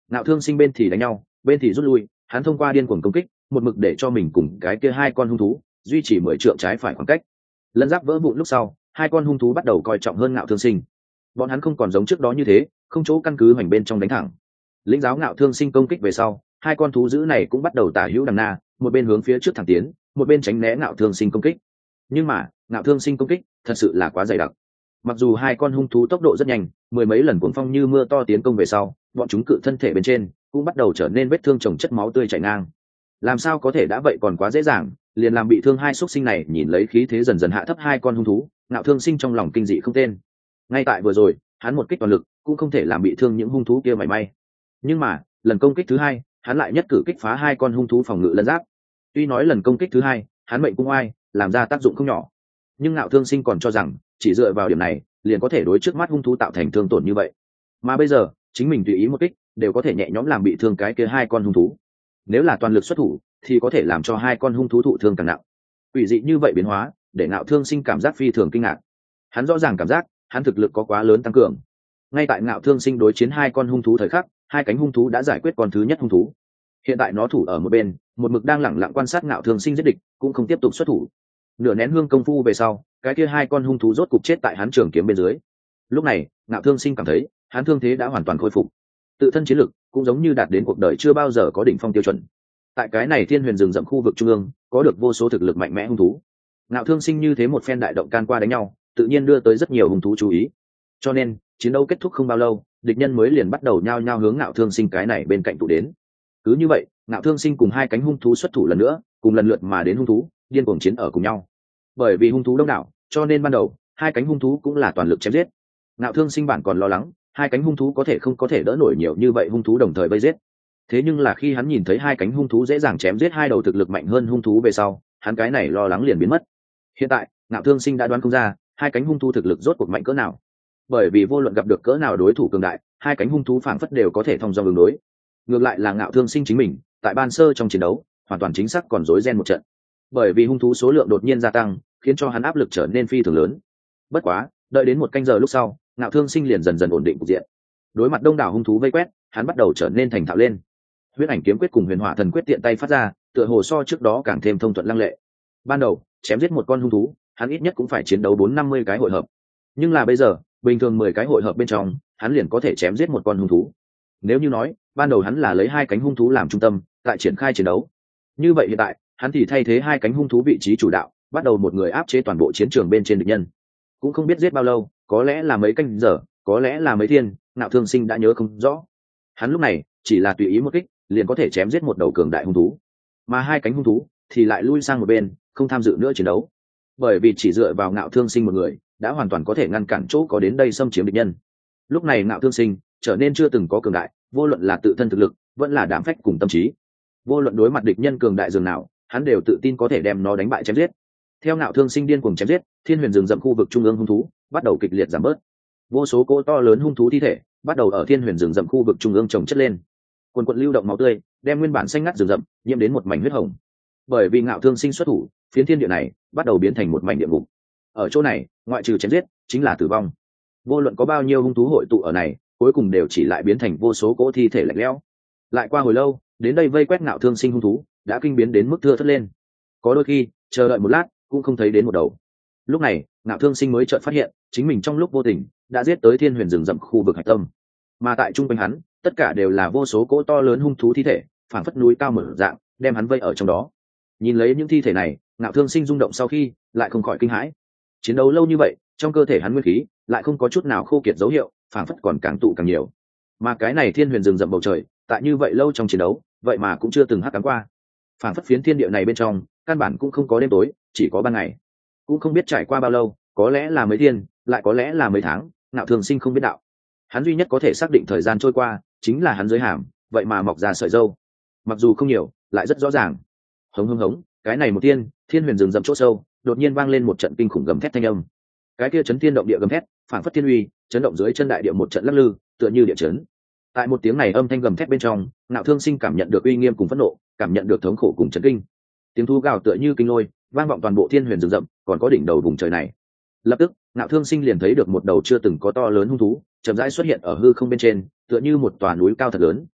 Ngạo Thương Sinh bên thì đánh nhau bên thì rút lui, hắn thông qua điên cuồng công kích một mực để cho mình cùng cái kia hai con hung thú duy trì mười trượng trái phải khoảng cách. Lân giáp vỡ vụn lúc sau, hai con hung thú bắt đầu coi trọng hơn Ngạo Thương Sinh. Bọn hắn không còn giống trước đó như thế không chỗ căn cứ hoành bên trong đánh thẳng. Lĩnh giáo Ngạo Thương Sinh công kích về sau, hai con thú dữ này cũng bắt đầu tả hữu đằng na, một bên hướng phía trước thẳng tiến, một bên tránh né Ngạo Thương Sinh công kích. Nhưng mà Ngạo Thương Sinh công kích thật sự là quá dày đặc. Mặc dù hai con hung thú tốc độ rất nhanh, mười mấy lần cuồng phong như mưa to tiến công về sau, bọn chúng cự thân thể bên trên cũng bắt đầu trở nên vết thương chồng chất máu tươi chảy ngang. Làm sao có thể đã vậy còn quá dễ dàng, liền làm bị thương hai xuất sinh này. Nhìn lấy khí thế dần dần hạ thấp hai con hung thú, Ngạo Thương Sinh trong lòng kinh dị không tên. Ngay tại vừa rồi, hắn một kích toàn lực cũng không thể làm bị thương những hung thú kia mảy may. Nhưng mà lần công kích thứ hai, hắn lại nhất cử kích phá hai con hung thú phòng ngự lân giáp. Tuy nói lần công kích thứ hai, hắn mệnh cung oai, làm ra tác dụng không nhỏ, nhưng Ngạo Thương Sinh còn cho rằng chỉ dựa vào điểm này liền có thể đối trước mắt hung thú tạo thành thương tổn như vậy. Mà bây giờ chính mình tùy ý một kích đều có thể nhẹ nhõm làm bị thương cái kia hai con hung thú. Nếu là toàn lực xuất thủ thì có thể làm cho hai con hung thú thụ thương càng nặng. Quỷ dị như vậy biến hóa để Ngạo Thương Sinh cảm giác phi thường kinh ngạc. Hắn rõ ràng cảm giác hắn thực lực có quá lớn tăng cường. Ngay tại Ngạo Thương Sinh đối chiến hai con hung thú thời khắc, hai cánh hung thú đã giải quyết con thứ nhất hung thú. Hiện tại nó thủ ở một bên, một mực đang lẳng lặng quan sát Ngạo Thương Sinh giết địch, cũng không tiếp tục xuất thủ. Nửa nén hương công phu về sau, cái kia hai con hung thú rốt cục chết tại hắn trường kiếm bên dưới. Lúc này Ngạo Thương Sinh cảm thấy hắn thương thế đã hoàn toàn khôi phục, tự thân chiến lực cũng giống như đạt đến cuộc đời chưa bao giờ có đỉnh phong tiêu chuẩn. Tại cái này thiên huyền rừng rậm khu vực trung ương có được vô số thực lực mạnh mẽ hung thú. Ngạo Thương Sinh như thế một phen đại động can qua đánh nhau, tự nhiên đưa tới rất nhiều hung thú chú ý. Cho nên chiến đấu kết thúc không bao lâu, địch nhân mới liền bắt đầu nhao nhao hướng Ngạo Thương Sinh cái này bên cạnh tụ đến. Cứ như vậy, Ngạo Thương Sinh cùng hai cánh hung thú xuất thủ lần nữa, cùng lần lượt mà đến hung thú điên cuồng chiến ở cùng nhau. Bởi vì hung thú đông đảo, cho nên ban đầu hai cánh hung thú cũng là toàn lực chém giết. Ngạo Thương Sinh bản còn lo lắng hai cánh hung thú có thể không có thể đỡ nổi nhiều như vậy hung thú đồng thời vây giết. Thế nhưng là khi hắn nhìn thấy hai cánh hung thú dễ dàng chém giết hai đầu thực lực mạnh hơn hung thú về sau, hắn cái này lo lắng liền biến mất. Hiện tại Ngạo Thương Sinh đã đoán không ra hai cánh hung thú thực lực rốt cuộc mạnh cỡ nào. Bởi vì vô luận gặp được cỡ nào đối thủ cường đại, hai cánh hung thú phảng phất đều có thể thông dong ứng đối. Ngược lại là Ngạo Thương Sinh chính mình tại ban sơ trong chiến đấu hoàn toàn chính xác còn rối ren một trận. Bởi vì hung thú số lượng đột nhiên gia tăng, khiến cho hắn áp lực trở nên phi thường lớn. Bất quá đợi đến một canh giờ lúc sau, Ngạo Thương Sinh liền dần dần ổn định cục diện. Đối mặt đông đảo hung thú vây quét, hắn bắt đầu trở nên thành thạo lên. Huyết Ảnh Kiếm Quyết cùng Huyền Hỏa Thần Quyết tiện tay phát ra, tựa hồ so trước đó càng thêm thông thuận lăng lệ. Ban đầu chém giết một con hung thú, hắn ít nhất cũng phải chiến đấu bốn năm mươi cái hội hợp. Nhưng là bây giờ, bình thường mười cái hội hợp bên trong, hắn liền có thể chém giết một con hung thú. Nếu như nói, ban đầu hắn là lấy hai cánh hung thú làm trung tâm, tại triển khai chiến đấu. Như vậy hiện tại, hắn thì thay thế hai cánh hung thú vị trí chủ đạo, bắt đầu một người áp chế toàn bộ chiến trường bên trên địch nhân. Cũng không biết giết bao lâu, có lẽ là mấy canh giờ, có lẽ là mấy thiên, Ngạo Thương Sinh đã nhớ không rõ. Hắn lúc này chỉ là tùy ý một kích liền có thể chém giết một đầu cường đại hung thú, mà hai cánh hung thú thì lại lui sang một bên, không tham dự nữa chiến đấu. Bởi vì chỉ dựa vào Ngạo Thương Sinh một người đã hoàn toàn có thể ngăn cản chỗ có đến đây xâm chiếm địch nhân. Lúc này Ngạo Thương Sinh trở nên chưa từng có cường đại, vô luận là tự thân thực lực vẫn là đảm phách cùng tâm trí. Vô luận đối mặt địch nhân cường đại dường nào, hắn đều tự tin có thể đem nó đánh bại chém giết. Theo Ngạo Thương Sinh điên cuồng chém giết, thiên huyền rừng rậm khu vực trung ương hung thú bắt đầu kịch liệt giảm bớt. Vô số cỗ to lớn hung thú thi thể bắt đầu ở thiên huyền rừng rậm khu vực trung ương chồng chất lên. Quần quần lưu động máu tươi đem nguyên bản xanh ngắt rừng rậm nhiễm đến một mảnh huyết hồng. Bởi vì Ngạo Thương Sinh xuất thủ, phiến thiên địa này bắt đầu biến thành một mảnh địa ngục. Ở chỗ này, ngoại trừ chém giết, chính là tử vong. Vô luận có bao nhiêu hung thú hội tụ ở này, cuối cùng đều chỉ lại biến thành vô số cỗ thi thể lạnh lẽo. Lại qua hồi lâu, đến đây vây quét Ngạo Thương Sinh hung thú đã kinh biến đến mức thưa thớt lên. Có đôi khi chờ đợi một lát cũng không thấy đến một đầu. Lúc này Ngạo Thương Sinh mới chợt phát hiện chính mình trong lúc vô tình đã giết tới thiên huyền rừng rậm khu vực hạch tâm, mà tại trung quanh hắn tất cả đều là vô số cỗ to lớn hung thú thi thể, phảng phất núi cao mở dạng đem hắn vây ở trong đó. Nhìn lấy những thi thể này, Ngạo Thương Sinh rung động sau khi lại không khỏi kinh hãi. Chiến đấu lâu như vậy, trong cơ thể hắn nguyên khí lại không có chút nào khô kiệt dấu hiệu, phảng phất còn càng tụ càng nhiều. Mà cái này thiên huyền rừng rậm bầu trời, tại như vậy lâu trong chiến đấu, vậy mà cũng chưa từng hắc ám qua. Phảng phất phiến thiên địa này bên trong, căn bản cũng không có đêm tối, chỉ có ban ngày. Cũng không biết trải qua bao lâu, có lẽ là mấy thiên, lại có lẽ là mấy tháng, Ngạo Thương Sinh không biết đạo. Hắn duy nhất có thể xác định thời gian trôi qua, chính là hắn dưới hàm, vậy mà mọc ra sợi râu. Mặc dù không nhiều, lại rất rõ ràng. Hống hống hống, cái này một tiên, thiên huyền rừng rậm chỗ sâu, đột nhiên vang lên một trận kinh khủng gầm thét thanh âm. Cái kia chấn thiên động địa gầm thét, phảng phất thiên uy, chấn động dưới chân đại địa một trận lắc lư, tựa như địa chấn. Tại một tiếng này âm thanh gầm thét bên trong, Ngạo Thương Sinh cảm nhận được uy nghiêm cùng phẫn nộ, cảm nhận được thống khổ cùng chấn kinh. Tiếng thú gào tựa như kinh lôi, vang vọng toàn bộ thiên huyền rừng rậm, còn có đỉnh đầu vùng trời này. Lập tức, Ngạo Thương Sinh liền thấy được một đầu chưa từng có to lớn hung thú, chậm rãi xuất hiện ở hư không bên trên, tựa như một tòa núi cao thật lớn,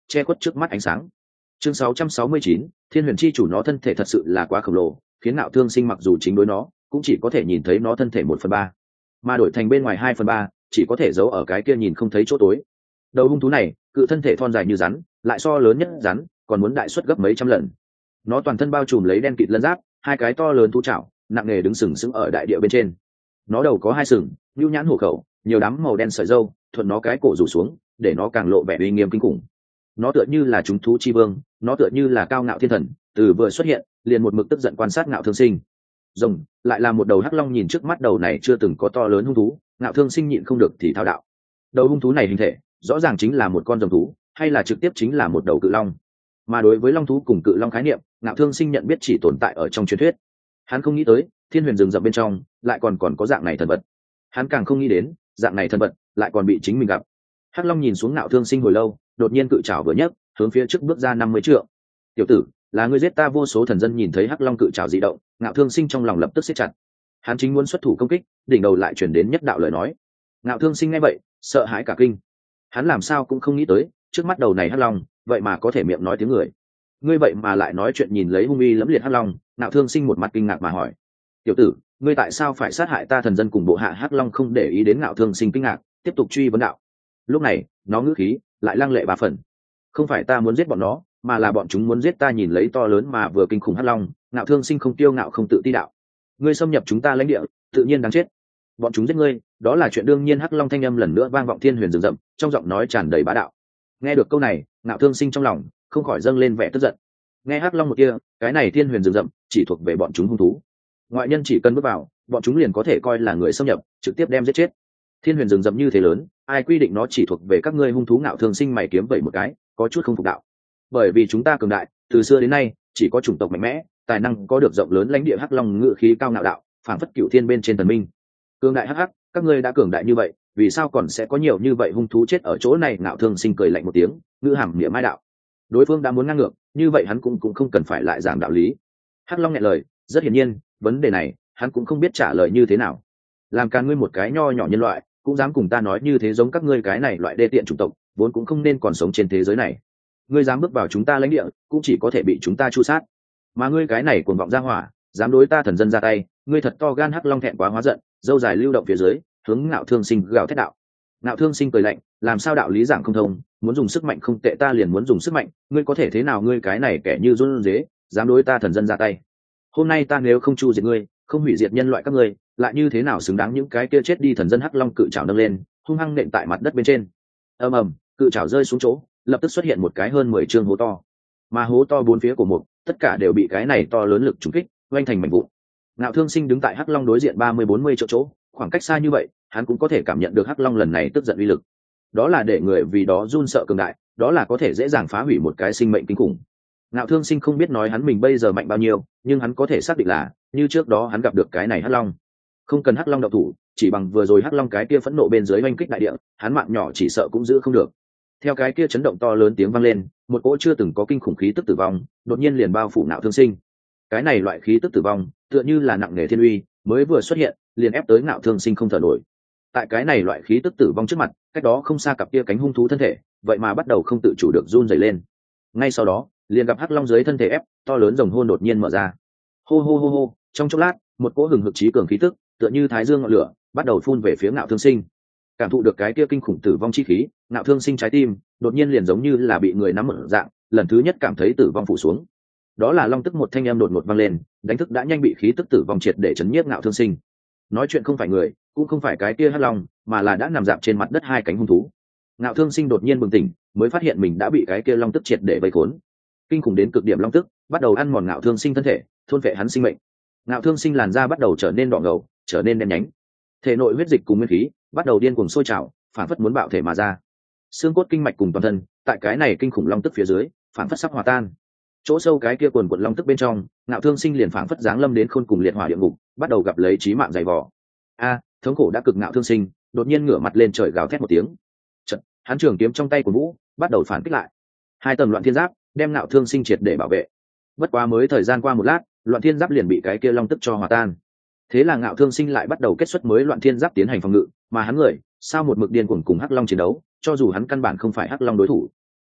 che khuất trước mắt ánh sáng. Chương sáu trăm sáu mươi chín, Thiên Huyền chi chủ nó thân thể thật sự là quá khổng lồ, khiến Ngạo Thương Sinh mặc dù chính đối nó, cũng chỉ có thể nhìn thấy nó thân thể một phần ba, mà đổi thành bên ngoài hai phần ba, chỉ có thể giấu ở cái kia nhìn không thấy chỗ tối. Đầu hung thú này, cự thân thể thon dài như rắn, lại so lớn nhất rắn, còn muốn đại suất gấp mấy trăm lần. Nó toàn thân bao trùm lấy đen kịt lân giáp, hai cái to lớn thú trảo, nặng nề đứng sừng sững ở đại địa bên trên. Nó đầu có hai sừng, nhu nhãn hổ khẩu, nhiều đám màu đen sợi râu, thuận nó cái cổ rủ xuống, để nó càng lộ vẻ uy nghiêm kinh khủng. Nó tựa như là chúng thú chi vương, nó tựa như là cao ngạo thiên thần, từ vừa xuất hiện, liền một mực tức giận quan sát Ngạo Thương Sinh. Rồng lại là một đầu hắc long, nhìn trước mắt đầu này chưa từng có to lớn hung thú, Ngạo Thương Sinh nhịn không được thì thao đạo. Đầu hung thú này hình thể, rõ ràng chính là một con rồng thú, hay là trực tiếp chính là một đầu cự long. Mà đối với long thú cùng cự long khái niệm, Ngạo Thương Sinh nhận biết chỉ tồn tại ở trong truyền thuyết. Hắn không nghĩ tới, thiên huyền rừng rậm bên trong lại còn còn có dạng này thần vật. Hắn càng không nghĩ đến, dạng này thần vật lại còn bị chính mình gặp. Hắc long nhìn xuống Ngạo Thương Sinh hồi lâu, đột nhiên cự trảo vừa nhấc, hướng phía trước bước ra năm mươi trượng. Tiểu tử, là ngươi giết ta. Vô số thần dân nhìn thấy hắc long cự trảo dị động, Ngạo Thương Sinh trong lòng lập tức siết chặt. Hắn chính muốn xuất thủ công kích, đỉnh đầu lại chuyển đến nhất đạo lời nói. Ngạo Thương Sinh nghe vậy, sợ hãi cả kinh. Hắn làm sao cũng không nghĩ tới, trước mắt đầu này hắc long, vậy mà có thể miệng nói tiếng người. Ngươi vậy mà lại nói chuyện. Nhìn lấy hung uy lẫm liệt hắc long, Ngạo Thương Sinh một mặt kinh ngạc mà hỏi: tiểu tử, ngươi tại sao phải sát hại ta thần dân cùng bộ hạ? Hắc long không để ý đến Ngạo Thương Sinh kinh ngạc, tiếp tục truy vấn đạo. Lúc này, nó ngữ khí lại lăng lệ ba phần. Không phải ta muốn giết bọn nó, mà là bọn chúng muốn giết ta. Nhìn lấy to lớn mà vừa kinh khủng hắc long, Ngạo Thương Sinh không tiêu ngạo không tự ti đạo: ngươi xâm nhập chúng ta lãnh địa, tự nhiên đáng chết. Bọn chúng giết ngươi, đó là chuyện đương nhiên. Hắc long thanh âm lần nữa vang vọng thiên huyền rừng rậm, trong giọng nói tràn đầy bá đạo. Nghe được câu này, Ngạo Thương Sinh trong lòng không khỏi dâng lên vẻ tức giận. Nghe hắc long một kia, cái này thiên huyền rừng rậm chỉ thuộc về bọn chúng hung thú. Ngoại nhân chỉ cần bước vào, bọn chúng liền có thể coi là người xâm nhập, trực tiếp đem giết chết. Thiên huyền rừng rậm như thế lớn, ai quy định nó chỉ thuộc về các ngươi hung thú? Ngạo Thương Sinh mày kiếm vậy một cái, có chút không phục đạo. Bởi vì chúng ta cường đại, từ xưa đến nay chỉ có chủng tộc mạnh mẽ, tài năng có được rộng lớn lãnh địa. Hắc long ngự khí cao ngạo đạo, phảng phất cửu thiên bên trên thần minh. Cường đại hắc hắc, các ngươi đã cường đại như vậy, vì sao còn sẽ có nhiều như vậy hung thú chết ở chỗ này? Ngạo Thương Sinh cười lạnh một tiếng, ngữ hàm miệng mai đạo. Đối phương đã muốn ngang ngược, như vậy hắn cũng cũng không cần phải lại giảng đạo lý. Hắc long nhẹ lời, rất hiển nhiên, vấn đề này hắn cũng không biết trả lời như thế nào. Làm càn ngươi một cái nho nhỏ nhân loại, cũng dám cùng ta nói như thế? Giống các ngươi cái này loại đê tiện chủng tộc, vốn cũng không nên còn sống trên thế giới này. Ngươi dám bước vào chúng ta lãnh địa, cũng chỉ có thể bị chúng ta chu sát. Mà ngươi cái này cuồng vọng ra hỏa, dám đối ta thần dân ra tay, ngươi thật to gan. Hắc long thẹn quá hóa giận, dâu dài lưu động phía dưới, hướng Ngạo Thương Sinh gào thét đạo. Ngạo Thương Sinh cười lạnh, làm sao đạo lý giảng không thông, muốn dùng sức mạnh không tệ, ta liền muốn dùng sức mạnh, ngươi có thể thế nào? Ngươi cái này kẻ như run dế, dám đối ta thần dân ra tay. Hôm nay ta nếu không chu diệt ngươi, không hủy diệt nhân loại các ngươi, lại như thế nào xứng đáng những cái kia chết đi thần dân? Hắc long cự trảo nâng lên, hung hăng nện tại mặt đất bên trên. Ầm ầm, cự trảo rơi xuống chỗ, lập tức xuất hiện một cái hơn mười trượng hố to. Mà hố to bốn phía của một, tất cả đều bị cái này to lớn lực trùng kích, vênh thành mảnh vụn. Ngạo Thương Sinh đứng tại hắc long đối diện ba mươi bốn mươi chỗ chỗ, khoảng cách xa như vậy, hắn cũng có thể cảm nhận được hắc long lần này tức giận uy lực. Đó là để người vì đó run sợ cường đại, đó là có thể dễ dàng phá hủy một cái sinh mệnh kinh khủng. Ngạo Thương Sinh không biết nói hắn mình bây giờ mạnh bao nhiêu, nhưng hắn có thể xác định là, như trước đó hắn gặp được cái này hắc long, không cần hắc long động thủ, chỉ bằng vừa rồi hắc long cái kia phẫn nộ bên dưới oanh kích đại địa, hắn mạng nhỏ chỉ sợ cũng giữ không được. Theo cái kia chấn động to lớn tiếng vang lên, một cỗ chưa từng có kinh khủng khí tức tử vong đột nhiên liền bao phủ Ngạo Thương Sinh. Cái này loại khí tức tử vong tựa như là nặng nề thiên uy, mới vừa xuất hiện liền ép tới Ngạo Thương Sinh không thở nổi. Tại cái này loại khí tức tử vong trước mặt, cách đó không xa cặp kia cánh hung thú thân thể vậy mà bắt đầu không tự chủ được run rẩy lên. Ngay sau đó liền gặp hắc long dưới thân thể ép to lớn rồng hôn đột nhiên mở ra. Hô hô hô hô, trong chốc lát một cỗ hừng hực chí cường khí tức tựa như thái dương ngọn lửa bắt đầu phun về phía Ngạo Thương Sinh. Cảm thụ được cái kia kinh khủng tử vong chi khí, Ngạo Thương Sinh trái tim đột nhiên liền giống như là bị người nắm mở dạng, lần thứ nhất cảm thấy tử vong phủ xuống. Đó là long tức một thanh âm đột ngột vang lên, đánh thức đã nhanh bị khí tức tử vong triệt để chấn nhiếp Ngạo Thương Sinh. Nói chuyện không phải người, cũng không phải cái kia hắc long, mà là đã nằm dạp trên mặt đất hai cánh hung thú. Ngạo Thương Sinh đột nhiên bừng tỉnh, mới phát hiện mình đã bị cái kia long tức triệt để vây khốn. Kinh khủng đến cực điểm long tức bắt đầu ăn mòn Ngạo Thương Sinh thân thể, thôn phệ hắn sinh mệnh. Ngạo Thương Sinh làn da bắt đầu trở nên đỏ ngầu, trở nên đen nhánh. Thể nội huyết dịch cùng nguyên khí bắt đầu điên cuồng sôi trào, phản phất muốn bạo thể mà ra. Xương cốt kinh mạch cùng toàn thân, tại cái này kinh khủng long tức phía dưới, phản phất sắp hòa tan. Chỗ sâu cái kia quần quần long tức bên trong, Ngạo Thương Sinh liền phản phất giáng lâm đến khôn cùng liệt hỏa địa ngục, bắt đầu gặp lấy chí mạng dày vò. A, thống khổ đã cực Ngạo Thương Sinh đột nhiên ngửa mặt lên trời gào thét một tiếng. Chợt, hắn trường kiếm trong tay của Vũ bắt đầu phản kích lại. Hai tầng loạn thiên giáp đem Ngạo Thương Sinh triệt để bảo vệ. Bất quá mới thời gian qua một lát, loạn thiên giáp liền bị cái kia long tức cho hòa tan. Thế là Ngạo Thương Sinh lại bắt đầu kết xuất mới loạn thiên giáp tiến hành phòng ngự, mà hắn người sao một mực điên cuồng cùng hắc long chiến đấu, cho dù hắn căn bản không phải hắc long đối thủ.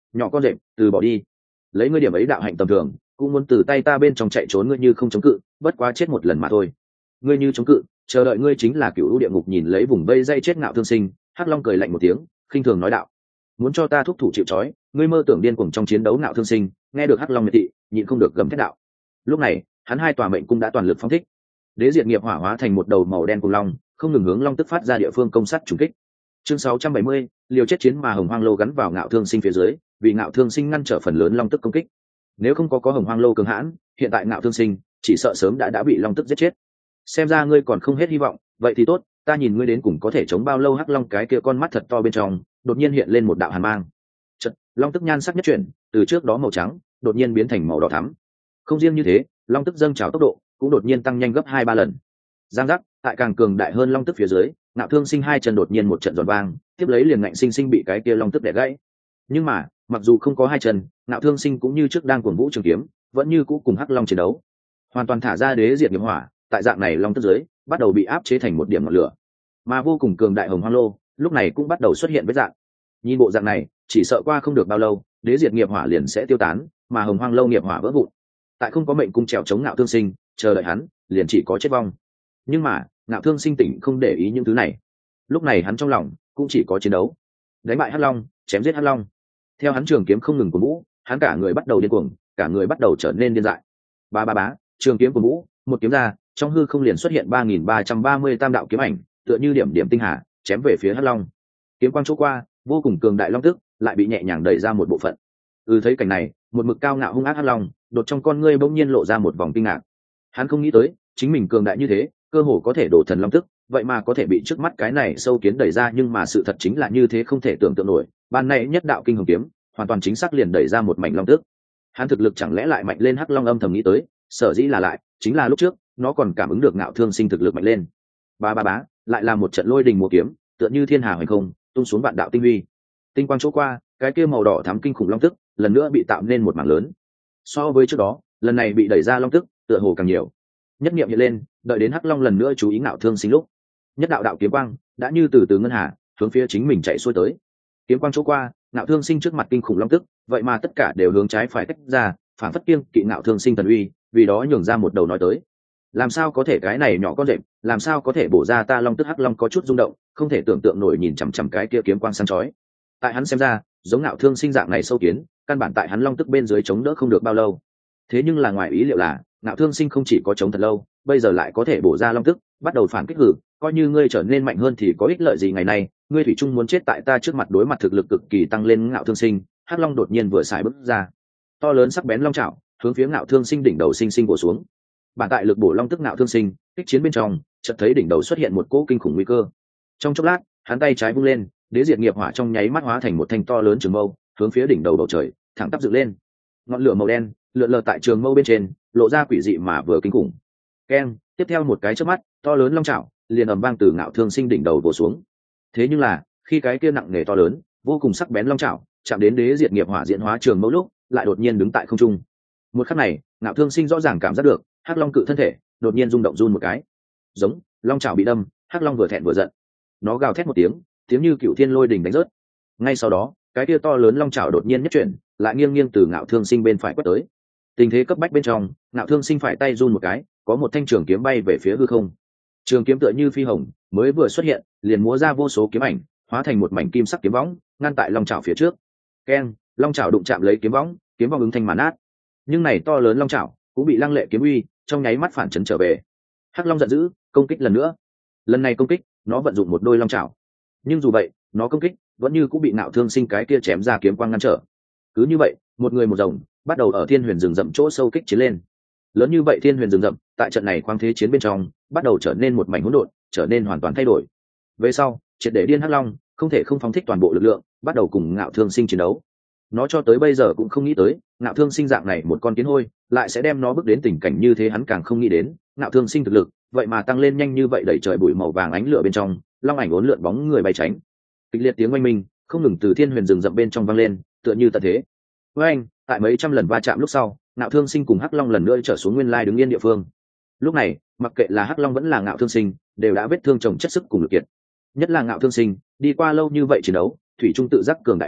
nhỏ con rệp, từ bỏ đi. Lấy ngươi điểm ấy đạo hạnh tầm thường, cũng muốn từ tay ta bên trong chạy trốn, ngươi như không chống cự, bất quá chết một lần mà thôi. Ngươi như chống cự, chờ đợi ngươi chính là cựu lũ địa ngục. Nhìn lấy vùng vây dây chết Ngạo Thương Sinh, Hắc Long cười lạnh một tiếng, khinh thường nói đạo: muốn cho ta thúc thủ chịu trói, ngươi mơ tưởng điên cuồng trong chiến đấu. Ngạo Thương Sinh nghe được Hắc Long miệt thị, nhịn không được gầm thét đạo. Lúc này hắn hai tòa mệnh cung đã toàn lực phóng thích, đế diệt nghiệp hỏa hóa thành một đầu màu đen cùng long, không ngừng hướng long tức phát ra địa phương công sát trùng kích. Chương sáu trăm bảy mươi, liều chết chiến mà Hồng Hoang Lô gắn vào Ngạo Thương Sinh phía dưới, vì Ngạo Thương Sinh ngăn trở phần lớn long tức công kích. Nếu không có có Hồng Hoang Lô cường hãn, hiện tại Ngạo Thương Sinh chỉ sợ sớm đã đã bị long tức giết chết. Xem ra ngươi còn không hết hy vọng, vậy thì tốt, ta nhìn ngươi đến cùng có thể chống bao lâu. Hắc Long cái kia con mắt thật to bên trong đột nhiên hiện lên một đạo hàn mang. Chợt, long tức nhan sắc nhất chuyển, từ trước đó màu trắng đột nhiên biến thành màu đỏ thắm. Không riêng như thế, long tức dâng trào tốc độ cũng đột nhiên tăng nhanh gấp hai ba lần. Giang giác, tại càng cường đại hơn long tức phía dưới, Ngạo Thương Sinh hai chân đột nhiên một trận giòn vang, tiếp lấy liền ngạnh sinh sinh bị cái kia long tức đè gãy. Nhưng mà, mặc dù không có hai chân, Ngạo Thương Sinh cũng như trước đang cuồng vũ trường kiếm, vẫn như cũ cùng Hắc Long chiến đấu. Hoàn toàn thả ra đế diệt nghiệp hỏa, tại dạng này long tức dưới, bắt đầu bị áp chế thành một điểm ngọn lửa. Mà vô cùng cường đại Hồng Hoang Lô, lúc này cũng bắt đầu xuất hiện vết dạng. Nhìn bộ dạng này, chỉ sợ qua không được bao lâu, đế diệt nghiệp hỏa liền sẽ tiêu tán, mà Hồng Hoang Lô nghiệp hỏa vỡ vụn. Tại không có mệnh cung trèo chống Ngạo Thương Sinh, chờ đợi hắn, liền chỉ có chết vong. Nhưng mà Ngạo Thương Sinh tỉnh không để ý những thứ này, lúc này hắn trong lòng cũng chỉ có chiến đấu, đánh bại Hắc Long, chém giết Hắc Long. Theo hắn trường kiếm không ngừng của vũ, hắn cả người bắt đầu điên cuồng, cả người bắt đầu trở nên điên dại. Ba ba bá, trường kiếm của vũ, một kiếm ra, trong hư không liền xuất hiện ba nghìn ba trăm ba mươi tam đạo kiếm ảnh, tựa như điểm điểm tinh hà, chém về phía Hắc Long. Kiếm quang chỗ qua, vô cùng cường đại long tức lại bị nhẹ nhàng đẩy ra một bộ phận. Ừ, thấy cảnh này, một mực cao ngạo hung ác Hắc Long, đột trong con ngươi bỗng nhiên lộ ra một vòng kinh ngạc. Hắn không nghĩ tới, chính mình cường đại như thế, cơ hồ có thể đổ thần long tức, vậy mà có thể bị trước mắt cái này sâu kiến đẩy ra. Nhưng mà sự thật chính là như thế, không thể tưởng tượng nổi. Ban nay nhất đạo kinh hồng kiếm, hoàn toàn chính xác liền đẩy ra một mảnh long tức. Hắn thực lực chẳng lẽ lại mạnh lên? Hắc Long âm thầm nghĩ tới, sở dĩ là lại chính là lúc trước nó còn cảm ứng được Ngạo Thương Sinh thực lực mạnh lên. Ba ba bá, lại là một trận lôi đình mùa kiếm, tựa như thiên hà hoành không, tung xuống vạn đạo tinh huy. Tinh quang chỗ qua, cái kia màu đỏ thắm kinh khủng long tức lần nữa bị tạo nên một mảng lớn. So với trước đó, lần này bị đẩy ra long tức tựa hồ càng nhiều. Nhất niệm hiện lên, đợi đến Hắc Long lần nữa chú ý Ngạo Thương Sinh lúc, nhất đạo đạo kiếm quang đã như từ từ ngân hà hướng phía chính mình chạy xuôi tới. Kiếm quang chỗ qua, Ngạo Thương Sinh trước mặt kinh khủng long tức vậy mà tất cả đều hướng trái phải tách ra, phản phất kiêng kỵ Ngạo Thương Sinh thần uy, vì đó nhường ra một đầu nói tới: làm sao có thể, cái này nhỏ con rệp làm sao có thể bổ ra ta long tức? Hắc Long có chút rung động, không thể tưởng tượng nổi nhìn chằm chằm cái kia kiếm quang sáng chói. Tại hắn xem ra, giống Ngạo Thương Sinh dạng này sâu kiến, căn bản tại hắn long tức bên dưới chống đỡ không được bao lâu. Thế nhưng là ngoài ý liệu là, Ngạo Thương Sinh không chỉ có chống thật lâu, bây giờ lại có thể bổ ra long tức, bắt đầu phản kích hử. Coi như ngươi trở nên mạnh hơn thì có ích lợi gì? Ngày nay ngươi thủy chung muốn chết tại ta trước mặt. Đối mặt thực lực cực kỳ tăng lên Ngạo Thương Sinh, Hắc Long đột nhiên vừa xài bước ra, to lớn sắc bén long chảo hướng phía Ngạo Thương Sinh đỉnh đầu sinh sinh bổ xuống. Bản tại lực bổ long tức Ngạo Thương Sinh kích chiến bên trong, chợt thấy đỉnh đầu xuất hiện một cỗ kinh khủng nguy cơ. Trong chốc lát, hắn tay trái vung lên, đế diệt nghiệp hỏa trong nháy mắt hóa thành một thanh to lớn trường mâu, hướng phía đỉnh đầu bầu trời thẳng tắp dựng lên. Ngọn lửa màu đen lượn lờ tại trường mâu bên trên, lộ ra quỷ dị mà vừa kinh khủng. Keng, tiếp theo một cái chớp mắt, to lớn long chảo liền ầm vang từ Ngạo Thương Sinh đỉnh đầu vồ xuống. Thế nhưng là, khi cái kia nặng nề to lớn, vô cùng sắc bén long chảo chạm đến đế diệt nghiệp hỏa diễn hóa trường mâu lúc, lại đột nhiên đứng tại không trung. Một khắc này, Ngạo Thương Sinh rõ ràng cảm giác được, Hắc Long cự thân thể đột nhiên rung động run một cái. Giống, long chảo bị đâm, Hắc Long vừa thẹn vừa giận, nó gào thét một tiếng, tiếng như cựu thiên lôi đình đánh rớt. Ngay sau đó, cái kia to lớn long chảo đột nhiên nhất chuyển, lại nghiêng nghiêng từ Ngạo Thương Sinh bên phải quét tới. Tình thế cấp bách bên trong, Ngạo Thương Sinh phải tay run một cái, có một thanh trường kiếm bay về phía hư không. Trường kiếm tựa như phi hồng, mới vừa xuất hiện, liền múa ra vô số kiếm ảnh, hóa thành một mảnh kim sắc kiếm võng, ngăn tại long chảo phía trước. Keng, long chảo đụng chạm lấy kiếm võng, kiếm võng ứng thanh mà nát. Nhưng này to lớn long chảo cũng bị lăng lệ kiếm uy trong nháy mắt phản chấn trở về. Hắc Long giận dữ, công kích lần nữa. Lần này công kích, nó vận dụng một đôi long chảo, nhưng dù vậy, nó công kích vẫn như cũng bị Ngạo Thương Sinh cái kia chém ra kiếm quang ngăn trở. Cứ như vậy, một người một rồng bắt đầu ở thiên huyền rừng rậm chỗ sâu kích chiến lên. Lớn như vậy thiên huyền rừng rậm, tại trận này khoáng thế chiến bên trong, bắt đầu trở nên một mảnh hỗn độn, trở nên hoàn toàn thay đổi. Về sau, triệt để điên Hắc Long không thể không phóng thích toàn bộ lực lượng, bắt đầu cùng Ngạo Thương Sinh chiến đấu. Nó cho tới bây giờ cũng không nghĩ tới, Ngạo Thương Sinh dạng này một con kiến hôi lại sẽ đem nó bước đến tình cảnh như thế. Hắn càng không nghĩ đến, Ngạo Thương Sinh thực lực vậy mà tăng lên nhanh như vậy. Đẩy trời bụi màu vàng ánh lửa bên trong, long ảnh uốn lượn bóng người bay tránh. Kịch liệt tiếng oanh minh không ngừng từ thiên huyền rừng rậm bên trong vang lên, tựa như tận thế. Với anh, tại mấy trăm lần va chạm lúc sau, Ngạo Thương Sinh cùng Hắc Long lần nữa trở xuống nguyên lai đứng yên địa phương. Lúc này, mặc kệ là Hắc Long vẫn là Ngạo Thương Sinh, đều đã vết thương chồng chất sức cùng lực kiệt. Nhất là Ngạo Thương Sinh, đi qua lâu như vậy chiến đấu, thủy trung tự giác cường đại hắn,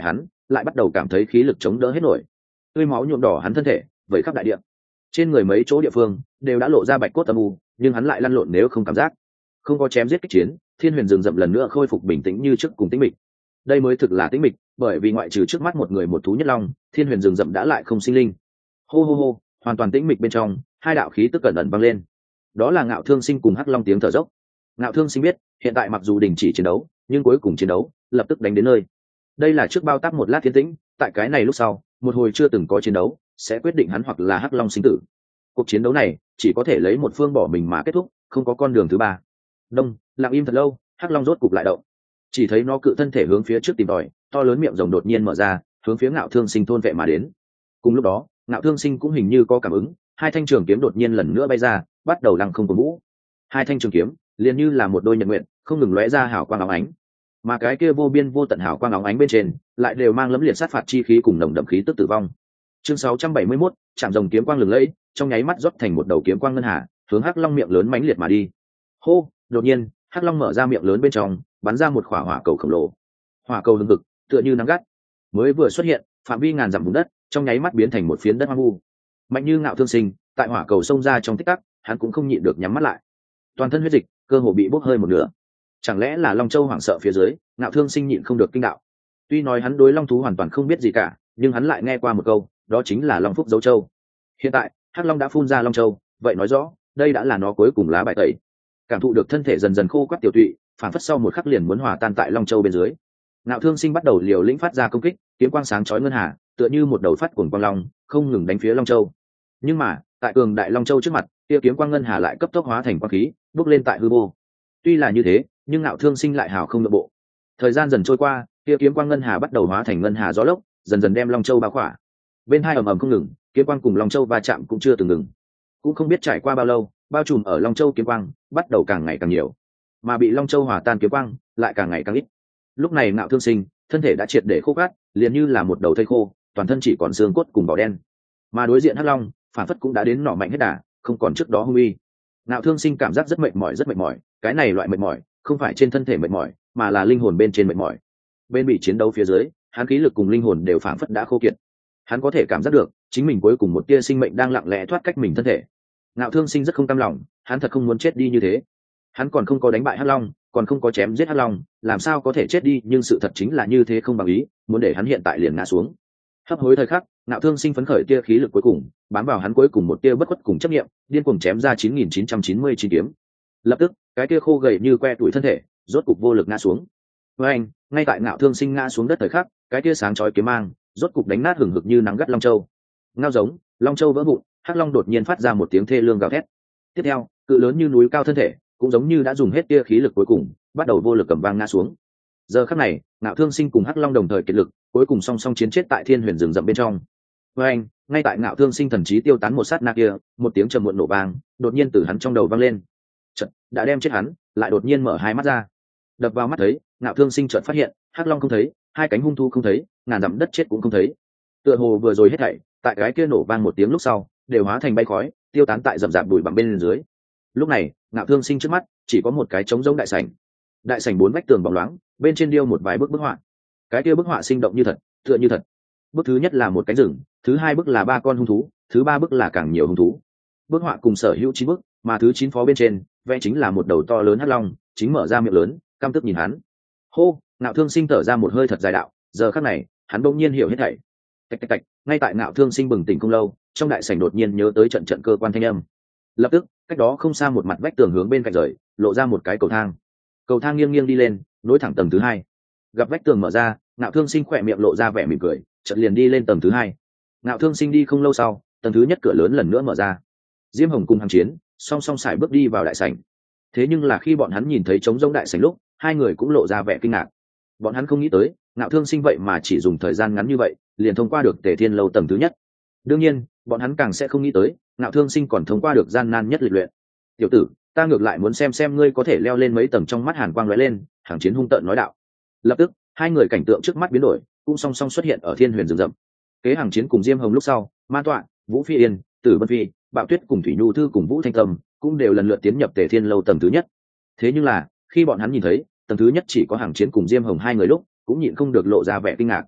lại bắt đầu cảm thấy khí lực chống đỡ hết nổi, tươi máu nhuộm đỏ hắn thân thể vẩy khắp đại địa. Trên người mấy chỗ địa phương đều đã lộ ra bạch cốt âm u, nhưng hắn lại lăn lộn nếu không cảm giác. Không có chém giết kích chiến, thiên huyền rừng rậm lần nữa khôi phục bình tĩnh như trước cùng tĩnh mịch. Đây mới thực là tĩnh mịch, bởi vì ngoại trừ trước mắt một người một thú nhất long, thiên huyền rừng rậm đã lại không sinh linh. Hô hô hô, hoàn toàn tĩnh mịch bên trong, hai đạo khí tức cẩn ẩn vang lên. Đó là Ngạo Thương Sinh cùng Hắc Long tiếng thở dốc. Ngạo Thương Sinh biết, hiện tại mặc dù đình chỉ chiến đấu, nhưng cuối cùng chiến đấu lập tức đánh đến nơi. Đây là trước bao tác một lát thiên tĩnh, tại cái này lúc sau, một hồi chưa từng có chiến đấu, sẽ quyết định hắn hoặc là Hắc Long sinh tử. Cuộc chiến đấu này chỉ có thể lấy một phương bỏ mình mà kết thúc, không có con đường thứ ba. Đông, lặng im thật lâu, Hắc Long rốt cục lại động. Chỉ thấy nó cự thân thể hướng phía trước tìm tòi, to lớn miệng rồng đột nhiên mở ra, hướng phía Ngạo Thương Sinh thôn vệ mà đến. Cùng lúc đó, Ngạo Thương Sinh cũng hình như có cảm ứng, hai thanh trường kiếm đột nhiên lần nữa bay ra, bắt đầu lăng không cổ vũ. Hai thanh trường kiếm liền như là một đôi nhật nguyện, không ngừng lóe ra hào quang óng ánh. Mà cái kia vô biên vô tận hào quang óng ánh bên trên, lại đều mang lẫm liệt sát phạt chi khí cùng nồng đậm khí tức tử vong. Chương sáu trăm bảy mươi mốt, chạm rồng kiếm quang lừng lẫy, trong nháy mắt rót thành một đầu kiếm quang ngân hà, hướng Hắc Long miệng lớn mãnh liệt mà đi. Hô, đột nhiên, Hắc Long mở ra miệng lớn bên trong, bắn ra một quả hỏa cầu khổng lồ. Hỏa cầu hừng hực, tựa như nắng gắt, mới vừa xuất hiện, phạm vi ngàn dặm vùng đất, trong nháy mắt biến thành một phiến đất hoang vu. Mạnh như Ngạo Thương Sinh, tại hỏa cầu xông ra trong tích tắc, hắn cũng không nhịn được nhắm mắt lại. Toàn thân huyết dịch, cơ hồ bị bốc hơi một nửa. Chẳng lẽ là Long Châu hoảng sợ phía dưới, Ngạo Thương Sinh nhịn không được kinh đạo. Tuy nói hắn đối long thú hoàn toàn không biết gì cả, nhưng hắn lại nghe qua một câu, đó chính là Long Phúc Dấu Châu. Hiện tại, Hắc Long đã phun ra Long Châu, vậy nói rõ, đây đã là nó cuối cùng lá bài tẩy. Cảm thụ được thân thể dần dần khô quắt tiểu tụy, phản phất sau một khắc liền muốn hòa tan tại Long Châu bên dưới. Ngạo Thương Sinh bắt đầu liều lĩnh phát ra công kích, kiếm quang sáng chói ngân hà, tựa như một đầu phát cuồng quang long, không ngừng đánh phía Long Châu. Nhưng mà, tại cường đại Long Châu trước mặt, kia kiếm quang ngân hà lại cấp tốc hóa thành quang khí, bốc lên tại hư vô. Tuy là như thế, nhưng Ngạo Thương Sinh lại hào không nhượng bộ. Thời gian dần trôi qua, kia kiếm quang ngân hà bắt đầu hóa thành ngân hà gió lốc, dần dần đem Long Châu bao khỏa. Bên hai ầm ầm không ngừng, kiếm quang cùng Long Châu va chạm cũng chưa từng ngừng. Cũng không biết trải qua bao lâu, bao trùm ở Long Châu kiếm quang bắt đầu càng ngày càng nhiều, mà bị Long Châu hòa tan kiếm quang lại càng ngày càng ít. Lúc này Ngạo Thương Sinh thân thể đã triệt để khô cát, liền như là một đầu thây khô, toàn thân chỉ còn xương cốt cùng vỏ đen. Mà đối diện Hắc Long, phản phất cũng đã đến nỏ mạnh hết đà, không còn trước đó hung uy. Ngạo Thương Sinh cảm giác rất mệt mỏi rất mệt mỏi, cái này loại mệt mỏi không phải trên thân thể mệt mỏi, mà là linh hồn bên trên mệt mỏi. Bên bị chiến đấu phía dưới, hắn khí lực cùng linh hồn đều phản phất đã khô kiệt. Hắn có thể cảm giác được, chính mình cuối cùng một tia sinh mệnh đang lặng lẽ thoát cách mình thân thể. Ngạo Thương Sinh rất không cam lòng, hắn thật không muốn chết đi như thế. Hắn còn không có đánh bại Hắc Long, còn không có chém giết Hắc Long, làm sao có thể chết đi, nhưng sự thật chính là như thế không bằng ý, muốn để hắn hiện tại liền ngã xuống. Hấp hối thời khắc, Ngạo Thương Sinh phấn khởi tia khí lực cuối cùng, bám vào hắn cuối cùng một tia bất khuất cùng chấp niệm, điên cuồng chém ra chín nghìn chín trăm chín mươi chín kiếm. Lập tức, cái tia khô gầy như que tuổi thân thể, rốt cục vô lực ngã xuống. Với anh, ngay tại Ngạo Thương Sinh ngã xuống đất thời khắc, cái tia sáng chói kiếm mang, rốt cục đánh nát hừng hực như nắng gắt Long Châu. Ngao giống, Long Châu vỡ vụn, Hắc Long đột nhiên phát ra một tiếng thê lương gào thét. Tiếp theo, cự lớn như núi cao thân thể, cũng giống như đã dùng hết tia khí lực cuối cùng, bắt đầu vô lực cầm vang ngã xuống. Giờ khắc này, Ngạo Thương Sinh cùng Hắc Long đồng thời kiệt lực, cuối cùng song song chiến chết tại Thiên Huyền rừng rậm bên trong. Với anh, ngay tại Ngạo Thương Sinh thần trí tiêu tán một sát na kia, một tiếng trầm muộn nổ vang, đột nhiên từ hắn trong đầu vang lên. Chợt, đã đem chết hắn, lại đột nhiên mở hai mắt ra. Đập vào mắt thấy, Ngạo Thương Sinh chợt phát hiện, Hắc Long không thấy, hai cánh hung thú không thấy, ngàn dặm đất chết cũng không thấy. Tựa hồ vừa rồi hết thảy, tại cái kia nổ vang một tiếng lúc sau, đều hóa thành bay khói, tiêu tán tại rậm rạp bụi bặm bên dưới. Lúc này, Ngạo Thương Sinh trước mắt chỉ có một cái trống rỗng đại sảnh. Đại sảnh bốn vách tường bóng loáng, bên trên điêu một vài bức bức họa. Cái kia bức họa sinh động như thật, tựa như thật. Bức thứ nhất là một cánh rừng, thứ hai bức là ba con hung thú, thứ ba bức là càng nhiều hung thú. Bức họa cùng sở hữu chín bức, mà thứ chín phó bên trên, vẽ chính là một đầu to lớn hắc long, chính mở ra miệng lớn, căm tức nhìn hắn. Hô, Ngạo Thương Sinh thở ra một hơi thật dài đạo, giờ khắc này, hắn bỗng nhiên hiểu hết thảy. Tạch tạch tạch, ngay tại Ngạo Thương Sinh bừng tỉnh không lâu, trong đại sảnh đột nhiên nhớ tới trận trận cơ quan thanh âm. Lập tức, cách đó không xa một mặt vách tường hướng bên cạnh rời, lộ ra một cái cầu thang. Cầu thang nghiêng nghiêng đi lên, nối thẳng tầng thứ hai. Gặp vách tường mở ra, Ngạo Thương Sinh khỏe miệng lộ ra vẻ mỉm cười, chợt liền đi lên tầng thứ hai. Ngạo Thương Sinh đi không lâu sau, tầng thứ nhất cửa lớn lần nữa mở ra. Diêm Hồng cùng Hằng Chiến song song sải bước đi vào đại sảnh. Thế nhưng là khi bọn hắn nhìn thấy trống rỗng đại sảnh lúc, hai người cũng lộ ra vẻ kinh ngạc. Bọn hắn không nghĩ tới, Ngạo Thương Sinh vậy mà chỉ dùng thời gian ngắn như vậy, liền thông qua được Tề Thiên lâu tầng thứ nhất. Đương nhiên, bọn hắn càng sẽ không nghĩ tới, Ngạo Thương Sinh còn thông qua được gian nan nhất lịch luyện. Tiểu tử, ta ngược lại muốn xem xem ngươi có thể leo lên mấy tầng. Trong mắt hàn quang lóe lên, Hằng Chiến hung tợn nói đạo. Lập tức, hai người cảnh tượng trước mắt biến đổi, cũng song song xuất hiện ở Thiên Huyền rừng rậm. Kế Hằng Chiến cùng Diêm Hồng lúc sau, Ma Tọa, Vũ Phi Yên, Tử Vân Phi, Bạo Tuyết cùng Thủy Nhu Thư cùng Vũ Thanh Tâm cũng đều lần lượt tiến nhập Tề Thiên lâu tầng thứ nhất. Thế nhưng là, khi bọn hắn nhìn thấy tầng thứ nhất chỉ có Hằng Chiến cùng Diêm Hồng hai người lúc, cũng nhịn không được lộ ra vẻ kinh ngạc.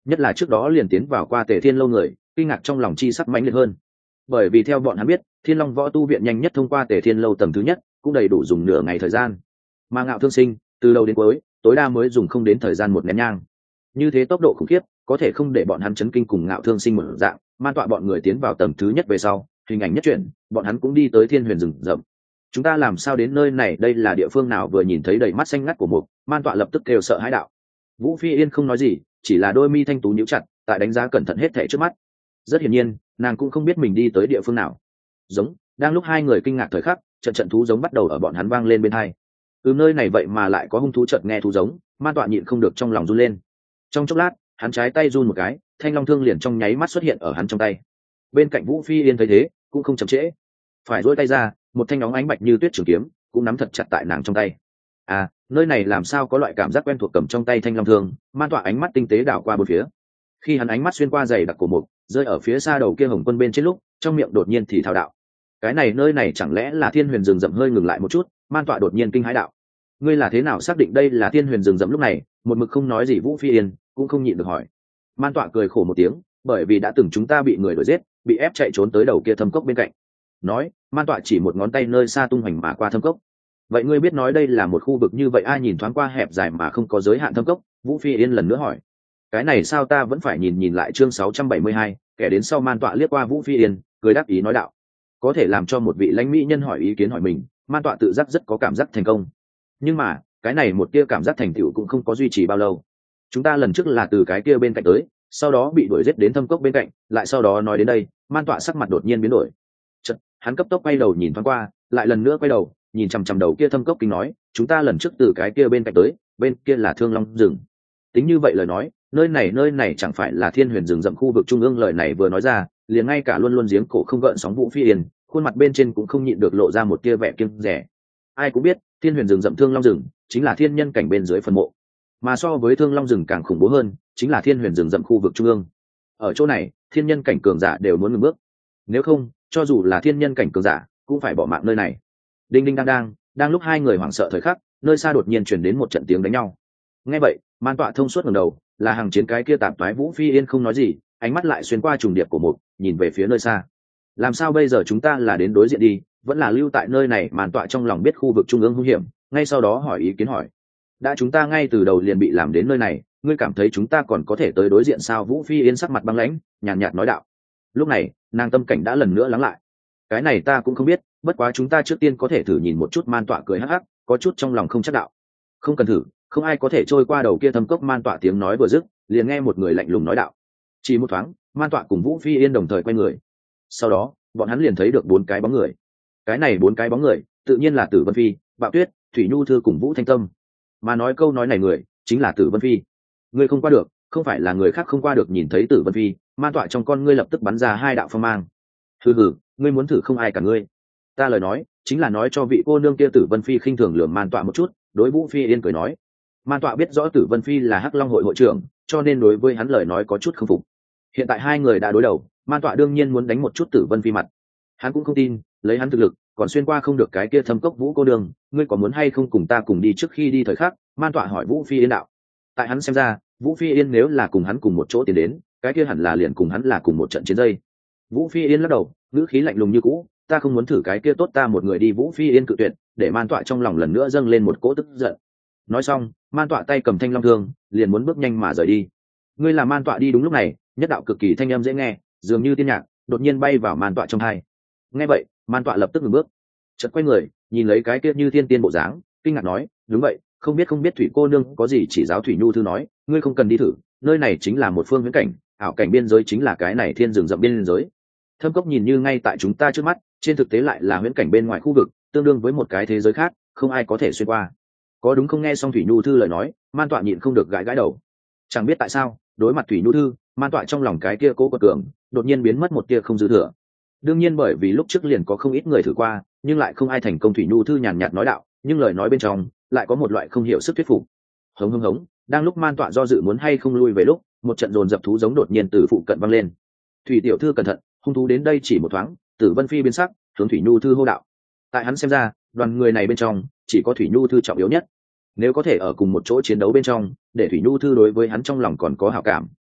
nhất là trước đó liền tiến vào qua Tề Thiên lâu người, kinh ngạc trong lòng chi sắc mãnh liệt hơn. Bởi vì theo bọn hắn biết, Thiên Long Võ tu viện nhanh nhất thông qua Tề Thiên lâu tầng thứ nhất, cũng đầy đủ dùng nửa ngày thời gian. Mà Ngạo Thương Sinh, từ đầu đến cuối, tối đa mới dùng không đến thời gian một nén nhang. Như thế tốc độ khủng khiếp, có thể không để bọn hắn chấn kinh cùng Ngạo Thương Sinh một dạng, man tọa bọn người tiến vào tầng thứ nhất về sau, hình ảnh nhất chuyển, bọn hắn cũng đi tới Thiên Huyền rừng rậm. Chúng ta làm sao đến nơi này, đây là địa phương nào? Vừa nhìn thấy đầy mắt xanh ngắt của mục, man tọa lập tức kêu sợ hãi đạo. Vũ Phi Yên không nói gì, chỉ là đôi mi thanh tú nhíu chặt, tại đánh giá cẩn thận hết thảy trước mắt. Rất hiển nhiên, nàng cũng không biết mình đi tới địa phương nào. Giống, đang lúc hai người kinh ngạc thời khắc, trận trận thú giống bắt đầu ở bọn hắn vang lên bên tai. Từ nơi này vậy mà lại có hung thú, chợt nghe thú giống, man tọa nhịn không được trong lòng run lên. Trong chốc lát, hắn trái tay run một cái, thanh long thương liền trong nháy mắt xuất hiện ở hắn trong tay. Bên cạnh Vũ Phi Yên thấy thế, cũng không chậm trễ, phải duỗi tay ra, một thanh óng ánh bạch như tuyết trường kiếm cũng nắm thật chặt tại nàng trong tay. À, nơi này làm sao có loại cảm giác quen thuộc, cầm trong tay thanh long thương, man tọa ánh mắt tinh tế đảo qua bốn phía. Khi hắn ánh mắt xuyên qua dày đặc cổ mục, rơi ở phía xa đầu kia Hồng Quân bên trên lúc, trong miệng đột nhiên thì thao đạo: cái này nơi này chẳng lẽ là Thiên Huyền rừng rậm? Hơi ngừng lại một chút, man tọa đột nhiên kinh hãi đạo: ngươi là thế nào xác định đây là Thiên Huyền rừng rậm? Lúc này một mực không nói gì Vũ Phi Yên cũng không nhịn được hỏi. Man tọa cười khổ một tiếng, bởi vì đã từng chúng ta bị người đuổi giết, bị ép chạy trốn tới đầu kia thâm cốc bên cạnh. Nói, man tọa chỉ một ngón tay nơi xa tung hoành mà qua thâm cốc. Vậy ngươi biết nói đây là một khu vực như vậy? Ai nhìn thoáng qua hẹp dài mà không có giới hạn thâm cốc, Vũ Phi Yên lần nữa hỏi. Cái này sao ta vẫn phải nhìn nhìn lại. Chương sáu trăm bảy mươi hai, kẻ đến sau. Man tọa liếc qua Vũ Phi Yên, cười đáp ý nói đạo: có thể làm cho một vị lãnh mỹ nhân hỏi ý kiến hỏi mình, man tọa tự giác rất có cảm giác thành công. Nhưng mà cái này một tia cảm giác thành tựu cũng không có duy trì bao lâu. Chúng ta lần trước là từ cái kia bên cạnh tới, sau đó bị đuổi giết đến thâm cốc bên cạnh, lại sau đó nói đến đây, man tọa sắc mặt đột nhiên biến đổi. Chật, hắn cấp tốc quay đầu nhìn thoáng qua, lại lần nữa quay đầu nhìn chằm chằm đầu kia thâm cốc, kinh nói: chúng ta lần trước từ cái kia bên cạnh tới, bên kia là Thương Long rừng. Tính như vậy lời nói, nơi này nơi này chẳng phải là Thiên Huyền rừng rậm khu vực trung ương? Lời này vừa nói ra, liền ngay cả luôn luôn giếng cổ không gợn sóng Vũ Phi Yên, khuôn mặt bên trên cũng không nhịn được lộ ra một tia vẻ kiêng dè. Ai cũng biết, Thiên Huyền rừng rậm Thương Long rừng chính là thiên nhân cảnh bên dưới phần mộ, mà so với Thương Long rừng càng khủng bố hơn chính là Thiên Huyền rừng rậm khu vực trung ương. Ở chỗ này, thiên nhân cảnh cường giả đều muốn ngừng bước, nếu không, cho dù là thiên nhân cảnh cường giả cũng phải bỏ mạng nơi này. Đinh đinh đang đang, đang lúc hai người hoảng sợ thời khắc, nơi xa đột nhiên truyền đến một trận tiếng đánh nhau. Nghe vậy, man tọa thông suốt ngẩng đầu, là hàng chiến cái kia tạp toái. Vũ Phi Yên không nói gì, ánh mắt lại xuyên qua trùng điệp của một, nhìn về phía nơi xa. Làm sao bây giờ? Chúng ta là đến đối diện đi, vẫn là lưu tại nơi này? Man tọa trong lòng biết khu vực trung ương hung hiểm, ngay sau đó hỏi ý kiến hỏi: đã chúng ta ngay từ đầu liền bị làm đến nơi này, ngươi cảm thấy chúng ta còn có thể tới đối diện sao? Vũ Phi Yên sắc mặt băng lãnh, nhàn nhạt nói đạo. Lúc này nàng tâm cảnh đã lần nữa lắng lại. Cái này ta cũng không biết, bất quá chúng ta trước tiên có thể thử nhìn một chút. Man tọa cười hắc hắc, có chút trong lòng không chắc đạo. Không cần thử, không ai có thể trôi qua đầu kia thâm cốc. Man tọa tiếng nói vừa dứt, liền nghe một người lạnh lùng nói đạo. Chỉ một thoáng, man tọa cùng Vũ Phi Yên đồng thời quay người, sau đó bọn hắn liền thấy được bốn cái bóng người. Cái này bốn cái bóng người tự nhiên là Tử Vân Phi, Bạo Tuyết, Thủy Nhu Thư cùng Vũ Thanh Tâm. Mà nói câu nói này người chính là Tử Vân Phi. Ngươi không qua được, không phải là người khác không qua được. Nhìn thấy Tử Vân Phi, man tọa trong con ngươi lập tức bắn ra hai đạo phong mang. Hừ hừ, ngươi muốn thử không ai cả ngươi. Ta lời nói chính là nói cho vị cô nương kia. Tử Vân Phi khinh thường lườm man tọa một chút, đối Vũ Phi Yên cười nói. Man tọa biết rõ Tử Vân Phi là Hắc Long hội hội trưởng, cho nên đối với hắn lời nói có chút không phục. Hiện tại hai người đã đối đầu, man tọa đương nhiên muốn đánh một chút Tử Vân Phi mặt. Hắn cũng không tin, lấy hắn thực lực còn xuyên qua không được cái kia thâm cốc. Vũ cô đường, ngươi có muốn hay không cùng ta cùng đi? Trước khi đi thời khắc, man tọa hỏi Vũ Phi Yên đạo. Tại hắn xem ra, Vũ Phi Yên nếu là cùng hắn cùng một chỗ tiến đến, cái kia hẳn là liền cùng hắn là cùng một trận chiến dây. Vũ Phi Yên lắc đầu, ngữ khí lạnh lùng như cũ. Ta không muốn thử cái kia, tốt ta một người đi. Vũ Phi Yên cự tuyệt, để man tọa trong lòng lần nữa dâng lên một cỗ tức giận. Nói xong, man tọa tay cầm thanh long thương, liền muốn bước nhanh mà rời đi. Ngươi là man tọa đi. Đúng lúc này, nhất đạo cực kỳ thanh âm dễ nghe, dường như tiên nhạc, đột nhiên bay vào man tọa trong tai. Nghe vậy, man tọa lập tức ngừng bước, chợt quay người nhìn lấy cái kia như thiên tiên bộ dáng, kinh ngạc nói: đúng vậy, không biết không biết Thủy cô nương có gì chỉ giáo? Thủy Nhu Thư nói: ngươi không cần đi thử, nơi này chính là một phương viễn cảnh, ảo cảnh biên giới chính là cái này thiên rừng rậm biên giới. Thâm cốc nhìn như ngay tại chúng ta trước mắt, trên thực tế lại là viễn cảnh bên ngoài khu vực, tương đương với một cái thế giới khác, không ai có thể xuyên qua. Có đúng không? Nghe xong Thủy Nhu Thư lời nói, man tọa nhịn không được gãi gãi đầu. Chẳng biết tại sao, đối mặt Thủy Nhu Thư, man tọa trong lòng cái kia cố quật cường đột nhiên biến mất một tia không dư thừa. Đương nhiên bởi vì lúc trước liền có không ít người thử qua, nhưng lại không ai thành công. Thủy Nhu Thư nhàn nhạt nói đạo, nhưng lời nói bên trong lại có một loại không hiểu sức thuyết phục. Hống hống hống, đang lúc man tọa do dự muốn hay không lui về lúc, một trận dồn dập thú giống đột nhiên từ phụ cận vang lên. Thủy tiểu thư cẩn thận, hung thú đến đây. Chỉ một thoáng, Tử Vân Phi biến sắc, hướng Thủy Nhu Thư hô đạo. Tại hắn xem ra, đoàn người này bên trong chỉ có Thủy Nhu Thư trọng yếu nhất. Nếu có thể ở cùng một chỗ chiến đấu bên trong, để Thủy Nhu Thư đối với hắn trong lòng còn có hảo cảm,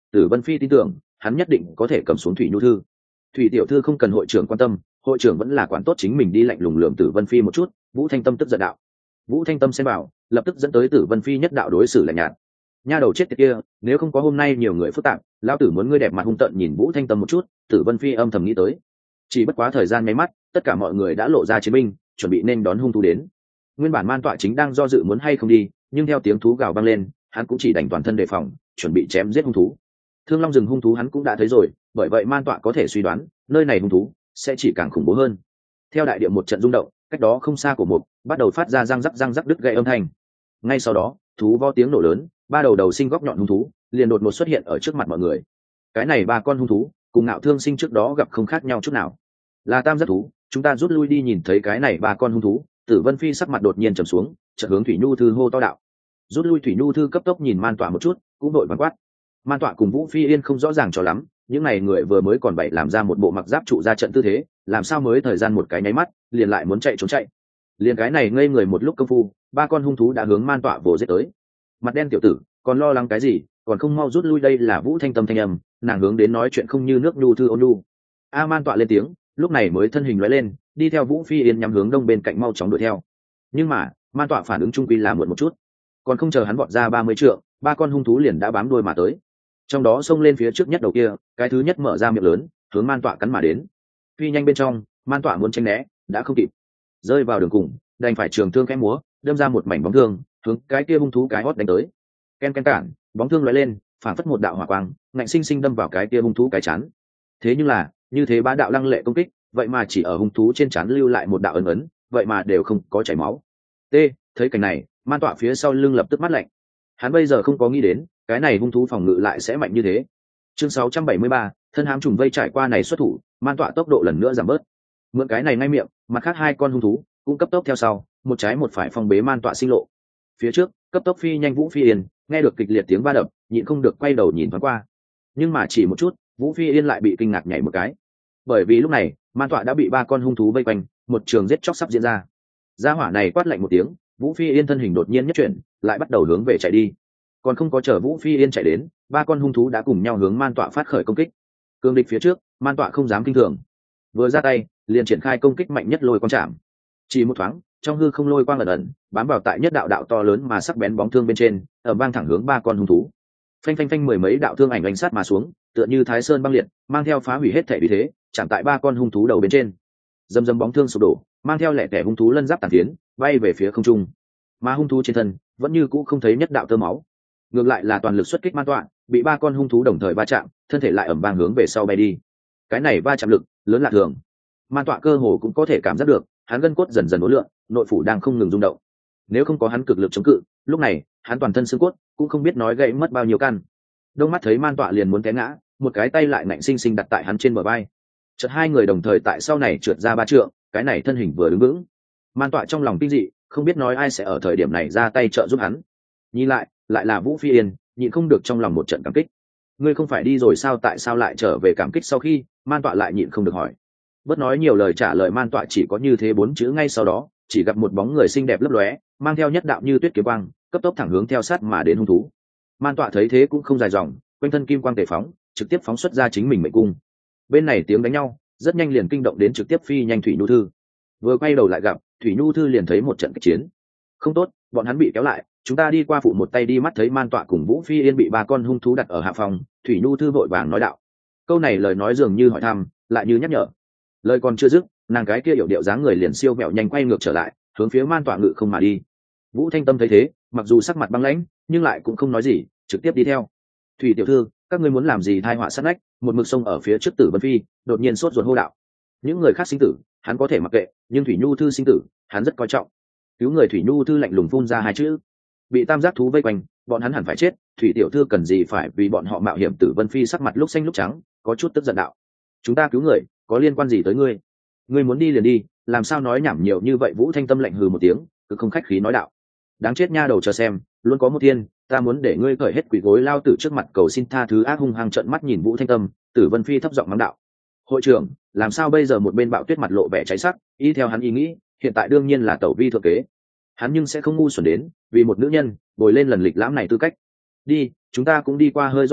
Tử Vân Phi tin tưởng hắn nhất định có thể cầm xuống Thủy Nhu thư. Thủy tiểu thư không cần hội trưởng quan tâm, hội trưởng vẫn là quản tốt chính mình đi, lạnh lùng lườm Tử Vân Phi một chút. Vũ Thanh Tâm tức giận đạo. Vũ Thanh Tâm xem bảo lập tức dẫn tới Tử Vân Phi nhất đạo đối xử lạnh nhạt. Nha đầu chết tiệt kia, nếu không có hôm nay nhiều người phức tạp, lão tử muốn ngươi đẹp mặt hung tợn nhìn Vũ Thanh Tâm một chút. Tử Vân Phi âm thầm nghĩ tới. Chỉ bất quá thời gian nháy mắt, tất cả mọi người đã lộ ra chiến binh, chuẩn bị nên đón hung thú đến. Nguyên bản Man Tọa chính đang do dự muốn hay không đi, nhưng theo tiếng thú gào vang lên, hắn cũng chỉ đành toàn thân đề phòng, chuẩn bị chém giết hung thú. Thương Long rừng hung thú hắn cũng đã thấy rồi, bởi vậy Man Tọa có thể suy đoán, nơi này hung thú sẽ chỉ càng khủng bố hơn. Theo đại địa một trận rung động, cách đó không xa của một bắt đầu phát ra răng rắc răng rắc đứt gãy âm thanh. Ngay sau đó, thú vo tiếng nổ lớn, ba đầu đầu sinh góc nhọn hung thú liền đột ngột xuất hiện ở trước mặt mọi người. Cái này ba con hung thú cùng Ngạo Thương Sinh trước đó gặp không khác nhau chút nào, là tam giác thú. Chúng ta rút lui đi. Nhìn thấy cái này ba con hung thú, Tử Vân Phi sắc mặt đột nhiên trầm xuống, chợt hướng Thủy Nhu thư hô to đạo. Rút lui. Thủy Nhu thư cấp tốc nhìn Man Tọa một chút, cũng đội vàng quát. Man Tọa cùng Vũ Phi Yên không rõ ràng cho lắm, những này người vừa mới còn bậy làm ra một bộ mặc giáp trụ ra trận tư thế, làm sao mới thời gian một cái nháy mắt liền lại muốn chạy trốn chạy. Liền cái này ngây người một lúc công phu, ba con hung thú đã hướng Man Tọa vồ giết tới. Mặt đen tiểu tử, còn lo lắng cái gì, còn không mau rút lui. Đây là Vũ Thanh Tâm thanh âm, nàng hướng đến nói chuyện không như nước nhu thư ôn nhu. A Man Tọa lên tiếng, lúc này mới thân hình lóe lên, đi theo Vũ Phi Yên nhắm hướng đông bên cạnh mau chóng đuổi theo. Nhưng mà Man Tọa phản ứng trung quy là muộn một chút, còn không chờ hắn vọt ra ba mươi trượng, ba con hung thú liền đã bám đuôi mà tới. Trong đó xông lên phía trước nhất đầu kia, cái thứ nhất mở ra miệng lớn, hướng Man Tọa cắn mà đến. Phi nhanh bên trong, Man Tọa muốn tránh né, đã không kịp, rơi vào đường cùng, đành phải trường thương khẽ múa, đâm ra một mảnh bóng thương, hướng cái kia hung thú cái hót đánh tới. Ken ken cản, bóng thương lóe lên, phản phất một đạo hỏa quang, ngạnh sinh sinh đâm vào cái kia hung thú cái chán. Thế nhưng là, như thế bá đạo lăng lệ công kích, vậy mà chỉ ở hung thú trên chán lưu lại một đạo ấn ấn, vậy mà đều không có chảy máu. T, thấy cảnh này, Man Tọa phía sau lưng lập tức mắt lạnh. Hắn bây giờ không có nghĩ đến, cái này hung thú phòng ngự lại sẽ mạnh như thế. Chương sáu trăm bảy mươi ba, thân hám trùng vây trải qua này xuất thủ, Man Tọa tốc độ lần nữa giảm bớt. Mượn cái này ngay miệng, mặt khác hai con hung thú cũng cấp tốc theo sau, một trái một phải phong bế Man Tọa sinh lộ. Phía trước, cấp tốc phi nhanh Vũ Phi Yên, nghe được kịch liệt tiếng va đập, nhịn không được quay đầu nhìn thoáng qua. Nhưng mà chỉ một chút, Vũ Phi Yên lại bị kinh ngạc nhảy một cái. Bởi vì lúc này, Man Tọa đã bị ba con hung thú vây quanh, một trường giết chóc sắp diễn ra. Gia hỏa này quát lạnh một tiếng, Vũ Phi Yên thân hình đột nhiên nhất chuyển, lại bắt đầu hướng về chạy đi. Còn không có chờ Vũ Phi Yên chạy đến, ba con hung thú đã cùng nhau hướng Man Tọa phát khởi công kích. Cương địch phía trước, Man Tọa không dám kinh thường, vừa ra tay liền triển khai công kích mạnh nhất lôi quang chạm. Chỉ một thoáng, trong hư không lôi quang ẩn ẩn bám vào tại nhất đạo đạo to lớn mà sắc bén bóng thương bên trên, ở vang thẳng hướng ba con hung thú. Phanh phanh phanh, mười mấy đạo thương ảnh đánh sát mà xuống, tựa như Thái Sơn băng liệt, mang theo phá hủy hết thể uy thế, chạm tại ba con hung thú đầu bên trên. Dầm dầm bóng thương sụp đổ, mang theo lẻ tẻ hung thú lân giáp tàn tiến, bay về phía không trung. Mà hung thú trên thân vẫn như cũ không thấy nhất đạo tơ máu, ngược lại là toàn lực xuất kích Man Tọa, bị ba con hung thú đồng thời va chạm, thân thể lại ẩm vang hướng về sau bay đi. Cái này va chạm lực lớn lạ thường, Man Tọa cơ hồ cũng có thể cảm giác được, hắn gân cốt dần dần uốn lượn, nội phủ đang không ngừng rung động. Nếu không có hắn cực lực chống cự, lúc này hắn toàn thân xương cốt cũng không biết nói gãy mất bao nhiêu căn. Đông mắt thấy Man Tọa liền muốn té ngã, một cái tay lại nạnh sinh sinh đặt tại hắn trên bờ vai. Chợt hai người đồng thời tại sau này trượt ra ba trượng, cái này thân hình vừa đứng vững. Man Tọa trong lòng kinh dị, không biết nói ai sẽ ở thời điểm này ra tay trợ giúp hắn. Nhìn lại, lại là Vũ Phi Yên, nhịn không được trong lòng một trận cảm kích. Ngươi không phải đi rồi sao, tại sao lại trở về? Cảm kích sau khi, Man Tọa lại nhịn không được hỏi. Bất nói nhiều lời trả lời Man Tọa chỉ có như thế bốn chữ. Ngay sau đó, chỉ gặp một bóng người xinh đẹp lấp lóe, mang theo nhất đạo như tuyết kiếm quang, cấp tốc thẳng hướng theo sát mà đến hung thú. Man Tọa thấy thế cũng không dài dòng, quanh thân kim quang tề phóng, trực tiếp phóng xuất ra chính mình mệnh cung. Bên này tiếng đánh nhau rất nhanh liền kinh động đến trực tiếp phi nhanh Thủy Nhu thư. Vừa quay đầu lại gặp Thủy Nhu thư, liền thấy một trận kịch chiến. Không tốt, bọn hắn bị kéo lại, chúng ta đi qua phụ một tay đi. Mắt thấy Man Tọa cùng Vũ Phi Yên bị ba con hung thú đặt ở hạ phòng, Thủy Nhu thư vội vàng nói đạo. Câu này lời nói dường như hỏi thăm, lại như nhắc nhở. Lời còn chưa dứt, nàng cái kia hiểu điệu dáng người liền siêu mẹo nhanh quay ngược trở lại, hướng phía Man Tọa ngự không mà đi. Vũ Thanh Tâm thấy thế, mặc dù sắc mặt băng lãnh, nhưng lại cũng không nói gì, trực tiếp đi theo. Thủy tiểu thư, các ngươi muốn làm gì? thai họa sát nách, một mực sông ở phía trước Tử Vân Phi đột nhiên sốt ruột hô đạo. Những người khác sinh tử hắn có thể mặc kệ, nhưng Thủy Nhu thư sinh tử hắn rất coi trọng. Cứu người. Thủy Nhu thư lạnh lùng phun ra hai chữ. Bị tam giác thú vây quanh, bọn hắn hẳn phải chết, Thủy tiểu thư cần gì phải vì bọn họ mạo hiểm? Tử Vân Phi sắc mặt lúc xanh lúc trắng, có chút tức giận đạo. Chúng ta cứu người, có liên quan gì tới ngươi? Ngươi muốn đi liền đi, làm sao nói nhảm nhiều như vậy? Vũ Thanh Tâm lạnh hừ một tiếng, cứ không khách khí nói đạo. Đáng chết nha đầu, chờ xem, luôn có một thiên, ta muốn để ngươi cởi hết quỷ gối lao tử trước mặt cầu xin tha thứ. Ác hung hăng trợn mắt nhìn Vũ Thanh Tâm, Tử Vân Phi thấp giọng mắng đạo. Hội trưởng, làm sao bây giờ? Một bên Bạo Tuyết mặt lộ vẻ cháy sắc, y theo hắn ý nghĩ, hiện tại đương nhiên là tẩu vi thượng kế. Hắn nhưng sẽ không ngu xuẩn đến vì một nữ nhân bồi lên lần lịch lãm này tư cách. Đi, chúng ta cũng đi qua. Hơi do dự,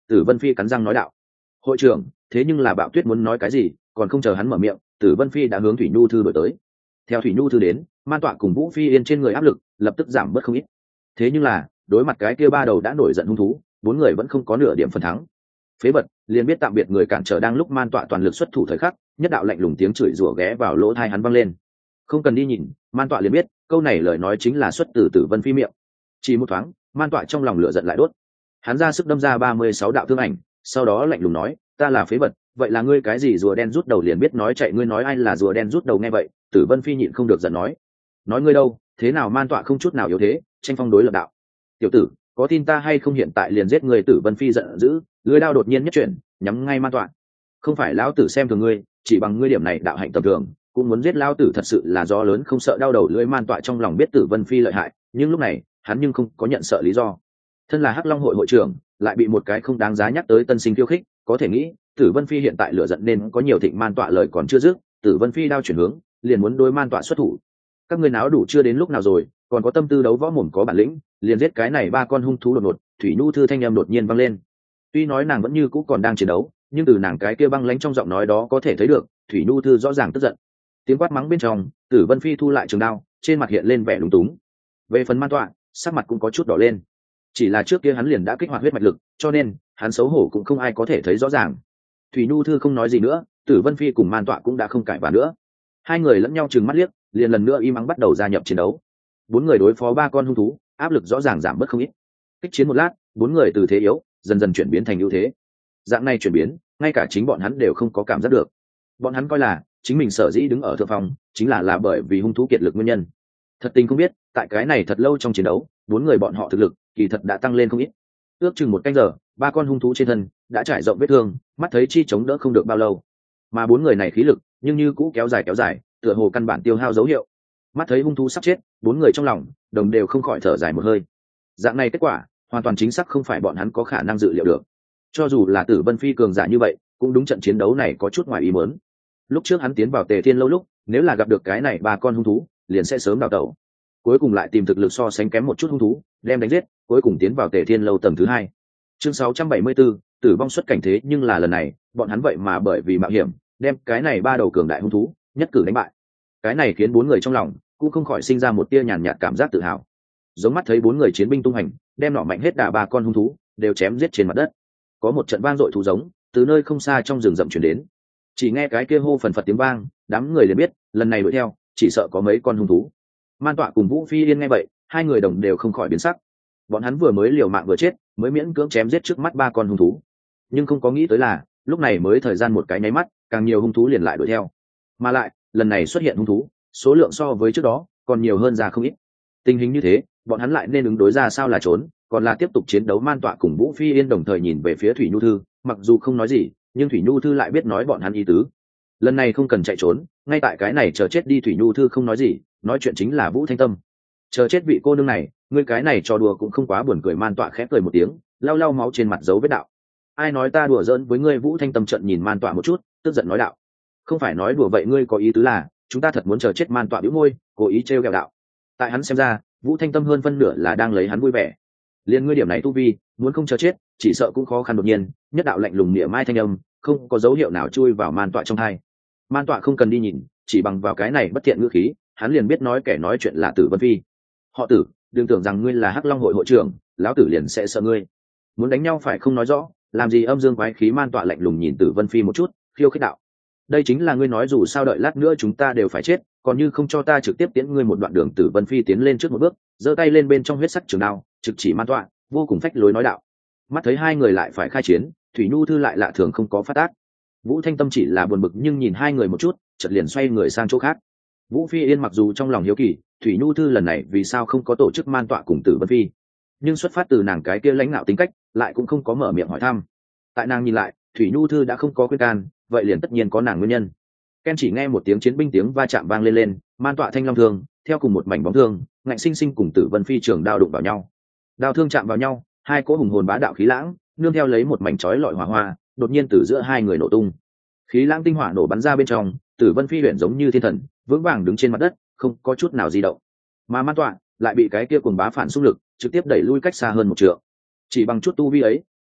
Tử Vân Phi cắn răng nói đạo: hội trưởng, thế nhưng là Bạo Tuyết muốn nói cái gì, còn không chờ hắn mở miệng, Tử Vân Phi đã hướng Thủy Nhu thư đổi tới. Theo Thủy Nhu thư đến, Man Tọa cùng Vũ Phi Yên trên người áp lực lập tức giảm bớt không ít. Thế nhưng là đối mặt cái kia ba đầu đã nổi giận hung thú, bốn người vẫn không có nửa điểm phần thắng. Phế vật, liền biết tạm biệt người cản trở đang lúc Man Tọa toàn lực xuất thủ thời khắc, nhất đạo lạnh lùng tiếng chửi rủa ghé vào lỗ tai hắn vang lên. Không cần đi nhìn, Man Tọa liền biết câu này lời nói chính là xuất từ Tử Vân Phi miệng. Chỉ một thoáng, Man Tọa trong lòng lửa giận lại đốt. Hắn ra sức đâm ra ba mươi sáu đạo thương ảnh, sau đó lạnh lùng nói: ta là phế vật, vậy là ngươi cái gì rùa đen rút đầu liền biết nói chạy, ngươi nói ai là rùa đen rút đầu? Nghe vậy, Tử Vân Phi nhịn không được giận nói: nói ngươi đâu, thế nào? Man Tọa không chút nào yếu thế, tranh phong đối lập đạo. Tiểu tử, có tin ta hay không hiện tại liền giết người? Tử Vân Phi giận dữ, lưỡi đao đột nhiên nhất chuyển, nhắm ngay Man Tọa. Không phải lão tử xem thường ngươi, chỉ bằng ngươi điểm này đạo hạnh tầm thường, cũng muốn giết lão tử? Thật sự là gió lớn không sợ đau đầu lưỡi. Man Tọa trong lòng biết Tử Vân Phi lợi hại, nhưng lúc này hắn nhưng không có nhận sợ lý do. Thân là Hắc Long hội hội trưởng, lại bị một cái không đáng giá nhắc tới tân sinh khiêu khích, có thể nghĩ Tử Vân Phi hiện tại lửa giận nên có nhiều thịnh. Man Tọa lời còn chưa dứt, Tử Vân Phi đao chuyển hướng, liền muốn đối Man Tọa xuất thủ. Các ngươi náo đủ chưa? Đến lúc nào rồi, còn có tâm tư đấu võ mồm có bản lĩnh, liền giết cái này ba con hung thú. Đột ngột, Thủy Nhu thư thanh âm đột nhiên vang lên. Tuy nói nàng vẫn như cũ còn đang chiến đấu, nhưng từ nàng cái kia băng lãnh trong giọng nói đó có thể thấy được Thủy Nhu thư rõ ràng tức giận. Tiếng quát mắng bên trong, Tử Vân Phi thu lại trường đao, trên mặt hiện lên vẻ lúng túng. Về phần Man Tọa, sắc mặt cũng có chút đỏ lên. Chỉ là trước kia hắn liền đã kích hoạt huyết mạch lực, cho nên hắn xấu hổ cũng không ai có thể thấy rõ ràng. Thủy Nhu thư không nói gì nữa, Tử Vân Phi cùng Man Tọa cũng đã không cãi vã nữa. Hai người lẫn nhau trừng mắt liếc, liền lần nữa im ắng bắt đầu gia nhập chiến đấu. Bốn người đối phó ba con hung thú, áp lực rõ ràng giảm bớt không ít. Kích chiến một lát, bốn người từ thế yếu dần dần chuyển biến thành ưu thế. Dạng này chuyển biến, ngay cả chính bọn hắn đều không có cảm giác được. Bọn hắn coi là chính mình sở dĩ đứng ở thượng phong, chính là là bởi vì hung thú kiệt lực nguyên nhân. Thật tình không biết, tại cái này thật lâu trong chiến đấu, bốn người bọn họ thực lực kỳ thật đã tăng lên không ít. Ước chừng một canh giờ, ba con hung thú trên thân đã trải rộng vết thương, mắt thấy chi chống đỡ không được bao lâu. Mà bốn người này khí lực nhưng như cũ kéo dài kéo dài, tựa hồ căn bản tiêu hao dấu hiệu. Mắt thấy hung thú sắp chết, bốn người trong lòng đồng đều không khỏi thở dài một hơi. Dạng này kết quả hoàn toàn chính xác không phải bọn hắn có khả năng dự liệu được. Cho dù là Tử Vân Phi cường giả như vậy, cũng đúng trận chiến đấu này có chút ngoài ý muốn. Lúc trước hắn tiến vào Tề Thiên lâu lúc, nếu là gặp được cái này ba con hung thú, liền sẽ sớm đào tẩu. Cuối cùng lại tìm thực lực so sánh kém một chút hung thú, đem đánh giết, cuối cùng tiến vào Tề Thiên lâu tầng thứ hai. Chương sáu trăm bảy mươi bốn, tử vong xuất cảnh. Thế nhưng là lần này, bọn hắn vậy mà bởi vì mạo hiểm, đem cái này ba đầu cường đại hung thú nhất cử đánh bại. Cái này khiến bốn người trong lòng cũng không khỏi sinh ra một tia nhàn nhạt cảm giác tự hào. Giống mắt thấy bốn người chiến binh tung hành, đem nỏ mạnh hết đả ba con hung thú đều chém giết trên mặt đất. Có một trận vang dội thú giống từ nơi không xa trong rừng rậm truyền đến. Chỉ nghe cái kia hô phần phật tiếng vang, đám người liền biết lần này đuổi theo chỉ sợ có mấy con hung thú. Man Tọa cùng Vũ Phi Yên nghe vậy, hai người đồng đều không khỏi biến sắc. Bọn hắn vừa mới liều mạng vừa chết, mới miễn cưỡng chém giết trước mắt ba con hung thú, nhưng không có nghĩ tới là lúc này mới thời gian một cái nháy mắt, càng nhiều hung thú liền lại đuổi theo. Mà lại lần này xuất hiện hung thú số lượng so với trước đó còn nhiều hơn ra không ít. Tình hình như thế, bọn hắn lại nên ứng đối ra sao? Là trốn, còn là tiếp tục chiến đấu? Man Tọa cùng Vũ Phi Yên đồng thời nhìn về phía Thủy Nhu thư, mặc dù không nói gì, nhưng Thủy Nhu thư lại biết nói bọn hắn ý tứ. Lần này không cần chạy trốn, ngay tại cái này chờ chết đi. Thủy Nhu thư không nói gì, nói chuyện chính là Vũ Thanh Tâm. Chờ chết vị cô nương này, ngươi cái này trò đùa cũng không quá buồn cười. Man Tọa khẽ cười một tiếng, lau lau máu trên mặt dấu vết đạo. Ai nói ta đùa giỡn với ngươi? Vũ Thanh Tâm trận nhìn Man Tọa một chút, tức giận nói đạo. Không phải nói đùa vậy, ngươi có ý tứ là chúng ta thật muốn chờ chết? Man Tọa bĩu môi, cố ý trêu ghẹo đạo. Tại hắn xem ra, Vũ Thanh Tâm hơn phân nửa là đang lấy hắn vui vẻ. Liên ngươi điểm này tu vi, muốn không chờ chết, chỉ sợ cũng khó khăn. Đột nhiên, nhất đạo lạnh lùng niệm mai thanh âm, không có dấu hiệu nào chui vào Man Tọa trong tai. Man Tọa không cần đi nhìn, chỉ bằng vào cái này bất thiện ngữ khí, hắn liền biết nói kẻ nói chuyện là Tử Vân Phi. Họ Tử, đừng tưởng rằng ngươi là Hắc Long hội hội trưởng, lão tử liền sẽ sợ ngươi. Muốn đánh nhau phải không nói rõ, làm gì âm dương quái khí? Man Tọa lạnh lùng nhìn Tử Vân Phi một chút, khiêu khích đạo. Đây chính là ngươi nói dù sao đợi lát nữa chúng ta đều phải chết, còn như không cho ta trực tiếp tiễn ngươi một đoạn đường. Tử Vân Phi tiến lên trước một bước, giơ tay lên bên trong huyết sắc trường đao, trực chỉ Man Tọa, vô cùng phách lối nói đạo. Mắt thấy hai người lại phải khai chiến, Thủy Nhu thư lại lạ thường không có phát tác. Vũ Thanh Tâm chỉ là buồn bực nhưng nhìn hai người một chút, chợt liền xoay người sang chỗ khác. Vũ Phi Yên mặc dù trong lòng hiếu kỳ, Thủy Nhu thư lần này vì sao không có tổ chức Man Tọa cùng Tử Vân Phi, nhưng xuất phát từ nàng cái kia lãnh đạo tính cách, lại cũng không có mở miệng hỏi thăm. Tại nàng nhìn lại, Thủy Nhu thư đã không có khuyên can, vậy liền tất nhiên có nàng nguyên nhân. Ken chỉ nghe một tiếng chiến binh tiếng va chạm vang lên lên, Man Tọa thanh long thương theo cùng một mảnh bóng thương, ngạnh sinh sinh cùng Tử Vân Phi trường đao đụng vào nhau. Đao thương chạm vào nhau, hai cỗ hùng hồn bá đạo khí lãng nương theo lấy một mảnh chói lọi hỏa hoa, đột nhiên từ giữa hai người nổ tung. Khí lãng tinh hỏa nổ bắn ra bên trong, Tử Vân Phi huyền giống như thiên thần, vững vàng đứng trên mặt đất, không có chút nào di động. Mà Man Tọa lại bị cái kia cuồng bá phản xung lực trực tiếp đẩy lui cách xa hơn một trượng. Chỉ bằng chút tu vi ấy,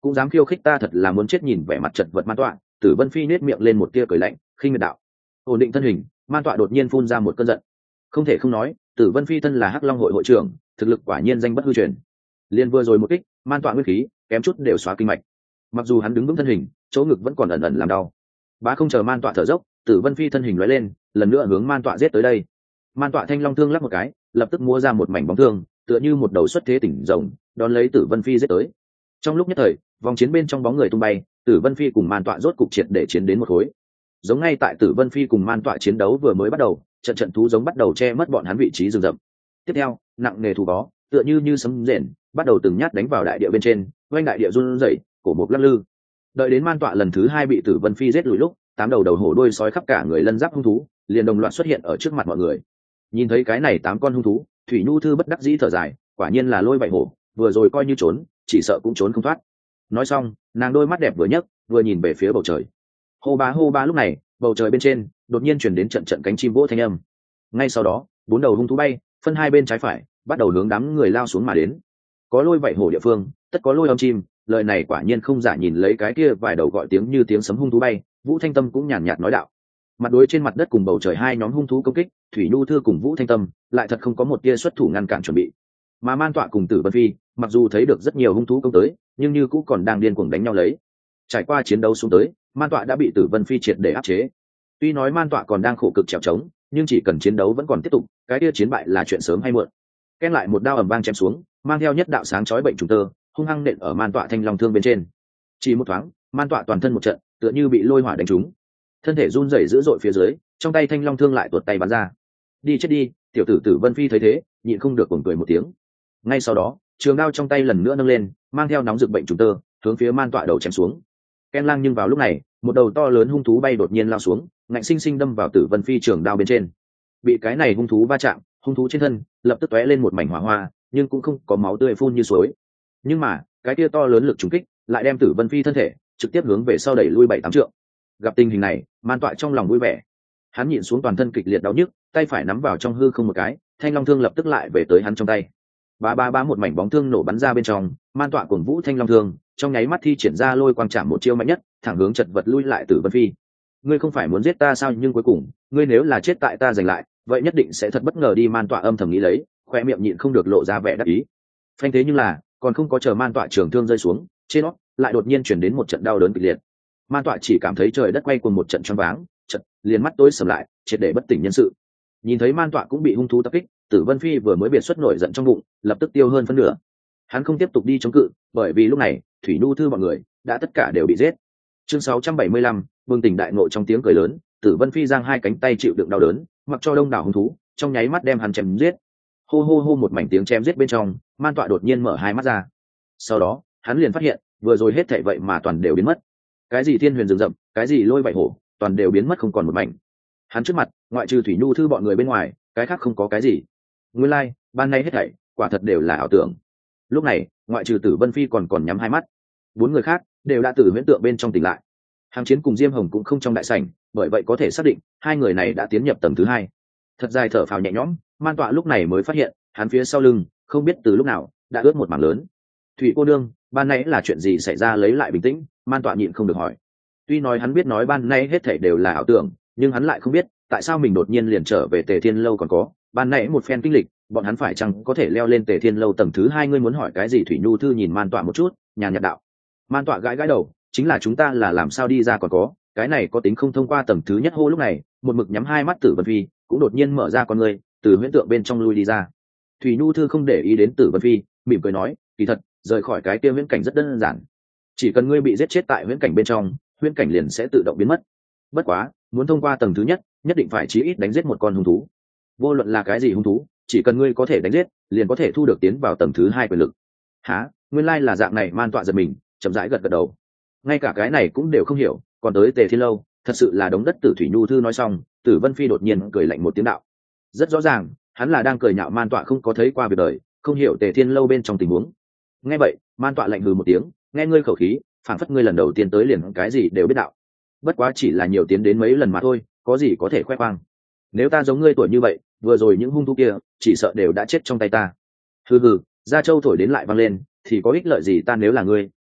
cũng dám khiêu khích ta, thật là muốn chết. Nhìn vẻ mặt chật vật man tọa, Tử Vân Phi nết miệng lên một tia cười lạnh khinh miệt đạo. Ổn định thân hình, man tọa đột nhiên phun ra một cơn giận. Không thể không nói, Tử Vân Phi thân là Hắc Long hội hội trưởng, thực lực quả nhiên danh bất hư truyền. Liên vừa rồi một kích, man tọa nguyên khí kém chút đều xóa kinh mạch. Mặc dù hắn đứng vững thân hình, chỗ ngực vẫn còn ẩn ẩn làm đau. Bá không chờ man tọa thở dốc, Tử Vân Phi thân hình lóe lên, lần nữa hướng man tọa giết tới đây. Man tọa thanh long thương lắp một cái, lập tức múa ra một mảnh bóng thương, tựa như một đầu xuất thế tỉnh rồng, đón lấy Tử Vân Phi giết tới. Trong lúc nhất thời, vòng chiến bên trong bóng người tung bay, Tử Vân Phi cùng man tọa rốt cục triệt để chiến đến một khối. Giống ngay tại Tử Vân Phi cùng man tọa chiến đấu vừa mới bắt đầu, trận trận thú giống bắt đầu che mất bọn hắn vị trí rừng rậm. Tiếp theo, nặng nề thú bó, tựa như như sấm rền, bắt đầu từng nhát đánh vào đại địa bên trên, oanh đại địa run rẩy, cổ mục lắc lư. Đợi đến man tọa lần thứ hai bị Tử Vân Phi giết lùi lúc, tám đầu đầu hổ đuôi sói khắp cả người lân giáp hung thú liền đồng loạt xuất hiện ở trước mặt mọi người. Nhìn thấy cái này tám con hung thú, Thủy Nhu Thư bất đắc dĩ thở dài, quả nhiên là lôi bảy hổ, vừa rồi coi như trốn, chỉ sợ cũng trốn không thoát. Nói xong, nàng đôi mắt đẹp vừa nhấc, vừa nhìn về phía bầu trời. Hô ba hô ba, lúc này, bầu trời bên trên đột nhiên truyền đến trận trận cánh chim vỗ thanh âm. Ngay sau đó, bốn đầu hung thú bay, phân hai bên trái phải, bắt đầu hướng đám người lao xuống mà đến. Có lôi bảy hổ địa phương, tất có lôi âm chim, lời này quả nhiên không giả. Nhìn lấy cái kia vài đầu gọi tiếng như tiếng sấm hung thú bay, Vũ Thanh Tâm cũng nhàn nhạt nói đạo. Mặt đối trên mặt đất cùng bầu trời hai nhóm hung thú công kích, Thủy Nhu Thư cùng Vũ Thanh Tâm lại thật không có một tia xuất thủ ngăn cản chuẩn bị. Mà man tọa cùng Tử Vân Phi, mặc dù thấy được rất nhiều hung thú công tới, nhưng như cũng còn đang điên cuồng đánh nhau lấy. Trải qua chiến đấu xuống tới, man tọa đã bị Tử Vân Phi triệt để áp chế. Tuy nói man tọa còn đang khổ cực trèo trống, nhưng chỉ cần chiến đấu vẫn còn tiếp tục, cái kia chiến bại là chuyện sớm hay muộn. Ken lại một đao ầm vang chém xuống, mang theo nhất đạo sáng chói bệnh trùng tơ, hung hăng nện ở man tọa thanh long thương bên trên. Chỉ một thoáng, man tọa toàn thân một trận, tựa như bị lôi hỏa đánh trúng, thân thể run rẩy dữ dội phía dưới, trong tay thanh long thương lại tuột tay bắn ra. Đi chết đi! Tiểu tử Tử Vân Phi thấy thế, nhịn không được cuồng cười một tiếng. Ngay sau đó, trường đao trong tay lần nữa nâng lên, mang theo nóng rực bệnh trùng tơ, hướng phía man tọa đầu chém xuống. Ken lang nhưng vào lúc này, một đầu to lớn hung thú bay đột nhiên lao xuống, ngạnh sinh sinh đâm vào Tử Vân Phi trường đao bên trên. Bị cái này hung thú va chạm, hung thú trên thân lập tức tóe lên một mảnh hỏa hoa, nhưng cũng không có máu tươi phun như suối. Nhưng mà, cái kia to lớn lực trùng kích lại đem Tử Vân Phi thân thể trực tiếp hướng về sau đẩy lui bảy tám trượng. Gặp tình hình này, man tọa trong lòng vui vẻ. Hắn nhịn xuống toàn thân kịch liệt đau nhức, tay phải nắm vào trong hư không một cái, thanh long thương lập tức lại về tới hắn trong tay. Ba ba ba, một mảnh bóng thương nổ bắn ra bên trong, man tọa cùng Vũ thanh long thương trong nháy mắt thi triển ra lôi quang chạm một chiêu mạnh nhất, thẳng hướng chật vật lui lại Tử Vân Phi. Ngươi không phải muốn giết ta sao? Nhưng cuối cùng, ngươi nếu là chết tại ta giành lại, vậy nhất định sẽ thật bất ngờ đi. Man tọa âm thầm nghĩ lấy, khoe miệng nhịn không được lộ ra vẻ đắc ý. Phanh, thế nhưng là còn không có chờ man tọa trường thương rơi xuống, trên nó lại đột nhiên chuyển đến một trận đau đớn kịch liệt. Man tọa chỉ cảm thấy trời đất quay cuồng một trận choáng váng, trận liền mắt tối sầm lại, triệt để bất tỉnh nhân sự. Nhìn thấy man tọa cũng bị hung thú tập kích, Tử Vân Phi vừa mới biệt xuất nổi giận trong bụng, lập tức tiêu hơn phân nửa. Hắn không tiếp tục đi chống cự, bởi vì lúc này Thủy Nhu Thư bọn người đã tất cả đều bị giết. Chương sáu trăm bảy mươi lăm, bừng tỉnh đại ngộ. Trong tiếng cười lớn, Tử Vân Phi giang hai cánh tay chịu đựng đau đớn, mặc cho đông đảo hung thú trong nháy mắt đem hắn chém giết. Hô hô hô, một mảnh tiếng chém giết bên trong, man tọa đột nhiên mở hai mắt ra. Sau đó, hắn liền phát hiện, vừa rồi hết thảy vậy mà toàn đều biến mất. Cái gì thiên huyền rừng rậm, cái gì lôi bảy hổ, toàn đều biến mất không còn một mảnh. Hắn trước mặt, ngoại trừ Thủy Nhu Thư bọn người bên ngoài, cái khác không có cái gì. Nguyên lai, like, ban nay hết thảy quả thật đều là ảo tưởng. Lúc này, ngoại trừ Tử Vân Phi còn còn nhắm hai mắt, bốn người khác đều đã từ huyễn tượng bên trong tỉnh lại. Hàng Chiến cùng Diêm Hồng cũng không trong đại sảnh, bởi vậy có thể xác định hai người này đã tiến nhập tầng thứ hai. Thật dài thở phào nhẹ nhõm, man tọa lúc này mới phát hiện, hắn phía sau lưng không biết từ lúc nào đã ướt một mảng lớn. Thủy cô nương, ban nãy là chuyện gì xảy ra? Lấy lại bình tĩnh, man tọa nhịn không được hỏi. Tuy nói hắn biết nói ban nãy hết thảy đều là ảo tưởng, nhưng hắn lại không biết tại sao mình đột nhiên liền trở về Tề Thiên lâu. Còn có ban nãy một phen kinh lịch, bọn hắn phải chăng có thể leo lên Tề Thiên lâu tầng thứ hai? Ngươi muốn hỏi cái gì? Thủy Nhu Thư nhìn man tọa một chút, nhàn nhạt đạo. Man tọa gãi gãi đầu, chính là chúng ta là làm sao đi ra? Còn có cái này có tính không thông qua tầng thứ nhất? Hô, lúc này một mực nhắm hai mắt Tử Vân Phi cũng đột nhiên mở ra con người, từ huyễn tượng bên trong lui đi ra. Thủy Nhu Thư không để ý đến Tử Vân Phi, mỉm cười nói, kỳ thật rời khỏi cái kia huyễn cảnh rất đơn giản, chỉ cần ngươi bị giết chết tại huyễn cảnh bên trong, huyễn cảnh liền sẽ tự động biến mất. Bất quá muốn thông qua tầng thứ nhất, nhất định phải chí ít đánh giết một con hung thú. Vô luận là cái gì hung thú, chỉ cần ngươi có thể đánh giết, liền có thể thu được tiến vào tầng thứ hai quyền lực. Hả? Nguyên lai là dạng này. Man tọa giật mình, chậm rãi gật gật đầu. Ngay cả cái này cũng đều không hiểu, còn tới Tề Thiên lâu, thật sự là đống đất. Tử Thủy Nhu Thư nói xong, Tử Vân Phi đột nhiên cười lạnh một tiếng đạo. Rất rõ ràng, hắn là đang cười nhạo man tọa không có thấy qua việc đời, không hiểu Tề Thiên lâu bên trong tình huống. Nghe vậy, man tọa lạnh hừ một tiếng, nghe ngươi khẩu khí, phảng phất ngươi lần đầu tiên tới liền cái gì đều biết đạo. Bất quá chỉ là nhiều tiến đến mấy lần mà thôi, có gì có thể khoe khoang. Nếu ta giống ngươi tuổi như vậy, vừa rồi những hung thú kia chỉ sợ đều đã chết trong tay ta. Hừ hừ, Gia Châu thổi đến lại vang lên, thì có ích lợi gì? Ta nếu là ngươi,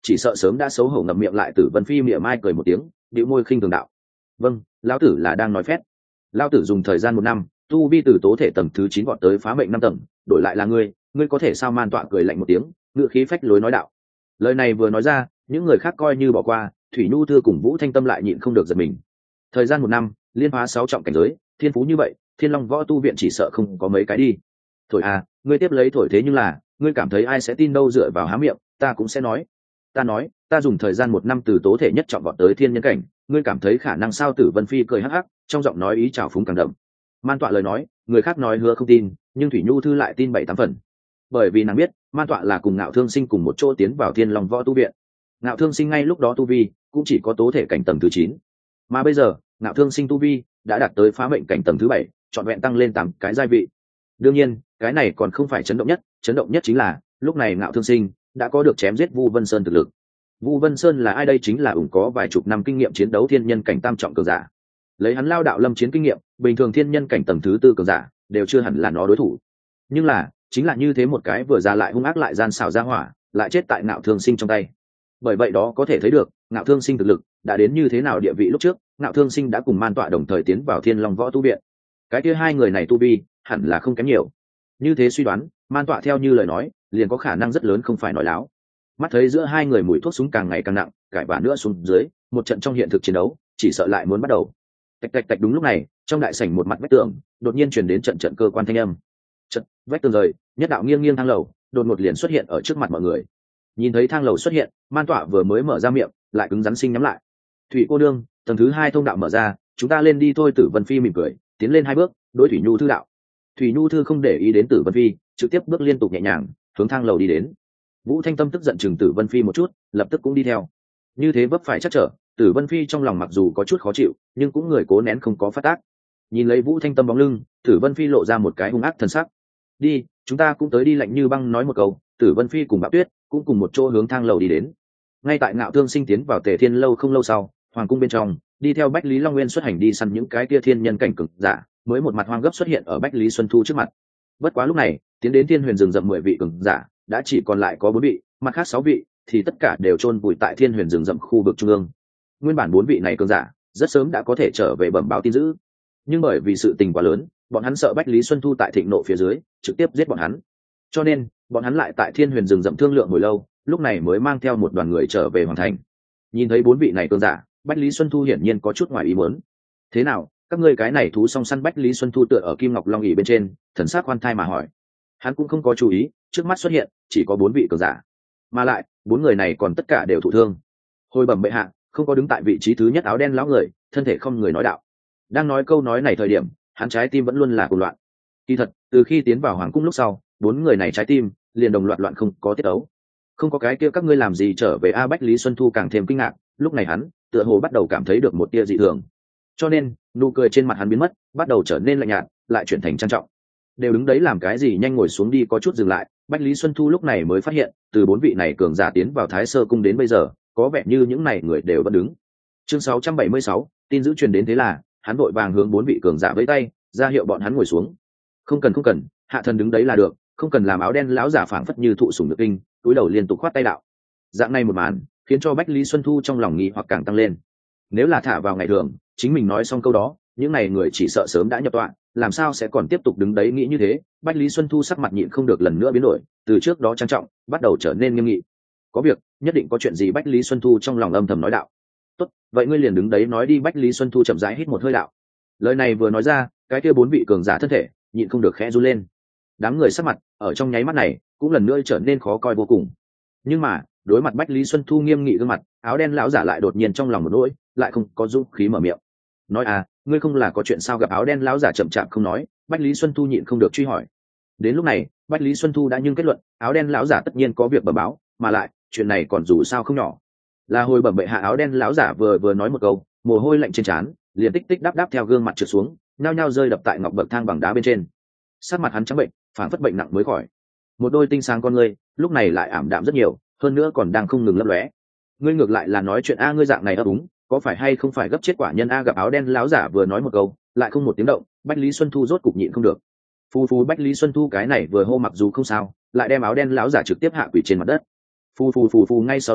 chỉ sợ sớm đã xấu hổ ngậm miệng lại. Tử Vân Phi mỉa mai cười một tiếng, bĩu môi khinh thường đạo: vâng, lão tử là đang nói phét. Lão tử dùng thời gian một năm tu vi từ tố thể tầng thứ chín vọt tới phá mệnh năm tầng, đổi lại là ngươi ngươi có thể sao? Man Tọa cười lạnh một tiếng, ngựa khí phách lối nói đạo. Lời này vừa nói ra, những người khác coi như bỏ qua, Thủy Nhu Thư cùng Vũ Thanh Tâm lại nhịn không được giật mình. Thời gian một năm liên phá sáu trọng cảnh giới, thiên phú như vậy, Thiên Long Võ tu viện chỉ sợ không có mấy cái đi. Thổi à, ngươi tiếp lấy thổi, thế nhưng là ngươi cảm thấy ai sẽ tin đâu? Dựa vào há miệng, ta cũng sẽ nói. Ta nói, ta dùng thời gian một năm từ tố thể nhất trọng vọt tới thiên nhân cảnh, ngươi cảm thấy khả năng sao? Tử Vân Phi cười hắc hắc, trong giọng nói ý trào phúng càng đậm. Man Tọa lời nói, người khác nói hứa không tin, nhưng Thủy Nhu Thư lại tin bảy tám phần, bởi vì nàng biết Man Tọa là cùng Ngạo Thương Sinh cùng một chỗ tiến vào Thiên Long Võ tu viện. Ngạo Thương Sinh ngay lúc đó tu vi cũng chỉ có tố thể cảnh tầng thứ chín, mà bây giờ Ngạo Thương Sinh tu vi đã đạt tới phá mệnh cảnh tầng thứ bảy, trọn vẹn tăng lên tám cái giai vị. Đương nhiên cái này còn không phải chấn động nhất, chấn động nhất chính là lúc này Ngạo Thương Sinh đã có được chém giết Vu Vân Sơn thực lực. Vu Vân Sơn là ai đây? Chính là ủng có vài chục năm kinh nghiệm chiến đấu thiên nhân cảnh tam trọng cường giả. Lấy hắn lao đạo lâm chiến kinh nghiệm, bình thường thiên nhân cảnh tầng thứ tư cường giả đều chưa hẳn là nó đối thủ. Nhưng là chính là như thế một cái vừa ra lại hung ác lại gian xảo ra hỏa, lại chết tại Ngạo Thương Sinh trong tay. Bởi vậy đó có thể thấy được Ngạo Thương Sinh thực lực đã đến như thế nào. Địa vị lúc trước Ngạo Thương Sinh đã cùng Man Tọa đồng thời tiến vào Thiên Long Võ tu viện, cái kia hai người này tu vi hẳn là không kém nhiều. Như thế suy đoán, Man Tọa theo như lời nói liền có khả năng rất lớn không phải nói láo. Mắt thấy giữa hai người mùi thuốc súng càng ngày càng nặng, cãi vã nữa xuống dưới, một trận trong hiện thực chiến đấu chỉ sợ lại muốn bắt đầu. Tạch tạch tạch. Đúng lúc này, trong đại sảnh một mặt vách tường đột nhiên truyền đến trận trận cơ quan thanh âm. Trận vách tường rời, nhất đạo nghiêng nghiêng thang lầu đột ngột liền xuất hiện ở trước mặt mọi người. Nhìn thấy thang lầu xuất hiện, Man Tọa vừa mới mở ra miệng lại cứng rắn sinh nhắm lại. Thủy cô đương, tầng thứ hai thông đạo mở ra, chúng ta lên đi thôi. Tử Vân Phi mỉm cười tiến lên hai bước, đối Thủy Nhu Thư đạo. Thủy Nhu Thư không để ý đến Tử Vân Phi, trực tiếp bước liên tục nhẹ nhàng hướng thang lầu đi đến. Vũ Thanh Tâm tức giận chừng Tử Vân Phi một chút, lập tức cũng đi theo. Như thế vấp phải chắc trở, Tử Vân Phi trong lòng mặc dù có chút khó chịu, nhưng cũng người cố nén không có phát tác. Nhìn lấy Vũ Thanh Tâm bóng lưng, Tử Vân Phi lộ ra một cái hung ác thần sắc. Đi, chúng ta cũng tới đi. Lạnh như băng nói một câu, Tử Vân Phi cùng Bạo Tuyết cũng cùng một chỗ hướng thang lầu đi đến. Ngay tại Ngạo Thương Sinh tiến vào Tề Thiên lâu không lâu sau, hoàng cung bên trong đi theo Bách Lý Long Nguyên xuất hành đi săn những cái kia thiên nhân cảnh cực giả, mới một mặt hoang gấp xuất hiện ở Bách Lý Xuân Thu trước mặt. Bất quá lúc này, tiến đến Thiên Huyền rừng rậm mười vị cường giả đã chỉ còn lại có bốn vị, mặt khác sáu vị thì tất cả đều chôn vùi tại Thiên Huyền rừng rậm khu vực trung ương. Nguyên bản bốn vị này cường giả rất sớm đã có thể trở về bẩm báo tin dữ, nhưng bởi vì sự tình quá lớn, bọn hắn sợ Bách Lý Xuân Thu tại thịnh nộ phía dưới trực tiếp giết bọn hắn, cho nên bọn hắn lại tại Thiên Huyền rừng rậm thương lượng hồi lâu, lúc này mới mang theo một đoàn người trở về hoàng thành. Nhìn thấy bốn vị này cường giả, Bách Lý Xuân Thu hiển nhiên có chút ngoài ý muốn. Thế nào, các ngươi cái này thú song săn? Bách Lý Xuân Thu tựa ở Kim Ngọc Long ỷ bên trên, thần sắc khoan thai mà hỏi. Hắn cũng không có chú ý, trước mắt xuất hiện chỉ có bốn vị cường giả, mà lại bốn người này còn tất cả đều thụ thương. Hồi bẩm bệ hạ, không có đứng tại vị trí thứ nhất áo đen lão người, thân thể không người nói đạo. Đang nói câu nói này thời điểm, hắn trái tim vẫn luôn là cuồng loạn. Kỳ thật, từ khi tiến vào hoàng cung lúc sau, bốn người này trái tim liền đồng loạt loạn không có tiết ấu. Không có cái kia các ngươi làm gì trở về a? Bách Lý Xuân Thu càng thêm kinh ngạc, lúc này hắn tựa hồ bắt đầu cảm thấy được một tia dị thường, cho nên nụ cười trên mặt hắn biến mất, bắt đầu trở nên lạnh nhạt, lại chuyển thành trang trọng. Đều đứng đấy làm cái gì, nhanh ngồi xuống đi. Có chút dừng lại, Bách Lý Xuân Thu lúc này mới phát hiện, từ bốn vị này cường giả tiến vào Thái Sơ cung đến bây giờ, có vẻ như những này người đều vẫn đứng. Chương sáu trăm bảy mươi sáu, tin dữ truyền đến, thế là hắn vội vàng hướng bốn vị cường giả vẫy tay, ra hiệu bọn hắn ngồi xuống. Không cần không cần, hạ thần đứng đấy là được, không cần làm. Áo đen lão giả phảng phất như thụ sủng nhược kinh, cúi đầu liên tục khoát tay đạo. Dạng này một màn khiến cho Bách Lý Xuân Thu trong lòng nghi hoặc càng tăng lên. Nếu là thả vào ngày thường, chính mình nói xong câu đó, những này người chỉ sợ sớm đã nhập tọa, làm sao sẽ còn tiếp tục đứng đấy? Nghĩ như thế, Bách Lý Xuân Thu sắc mặt nhịn không được lần nữa biến đổi, từ trước đó trang trọng bắt đầu trở nên nghiêm nghị. Có việc, nhất định có chuyện gì? Bách Lý Xuân Thu trong lòng âm thầm nói đạo. Tốt, vậy ngươi liền đứng đấy nói đi. Bách Lý Xuân Thu chậm rãi hít một hơi đạo. Lời này vừa nói ra, cái kia bốn vị cường giả thân thể nhịn không được khẽ run lên. Đám người sắc mặt ở trong nháy mắt này cũng lần nữa trở nên khó coi vô cùng. Nhưng mà đối mặt Bách Lý Xuân Thu nghiêm nghị gương mặt, áo đen lão giả lại đột nhiên trong lòng một nỗi, lại không có dũng khí mở miệng. Nói à, ngươi không là có chuyện sao? Gặp áo đen lão giả chậm chạp không nói, Bách Lý Xuân Thu nhịn không được truy hỏi. Đến lúc này, Bách Lý Xuân Thu đã nhưng kết luận, áo đen lão giả tất nhiên có việc bẩm báo, mà lại chuyện này còn dù sao không nhỏ. Là hồi bẩm bệ hạ. Áo đen lão giả vừa vừa nói một câu, mồ hôi lạnh trên trán liền tích tích đáp đáp theo gương mặt trượt xuống, nhao nhao rơi đập tại ngọc bậc thang bằng đá bên trên. Sắc mặt hắn trắng bệnh, phảng phất bệnh nặng mới khỏi. Một đôi tinh sáng con ngươi lúc này lại ảm đạm rất nhiều, hơn nữa còn đang không ngừng lấp lóe. Ngươi ngược lại là nói chuyện a, ngươi dạng này ấp úng, có phải hay không phải gấp chết quả nhân a? Gặp áo đen lão giả vừa nói một câu, lại không một tiếng động, Bách Lý Xuân Thu rốt cục nhịn không được. Phu phu. Bách Lý Xuân Thu cái này vừa hô mặc dù không sao, lại đem áo đen lão giả trực tiếp hạ quỷ trên mặt đất. Phu phu phu phu. Ngay sau đó,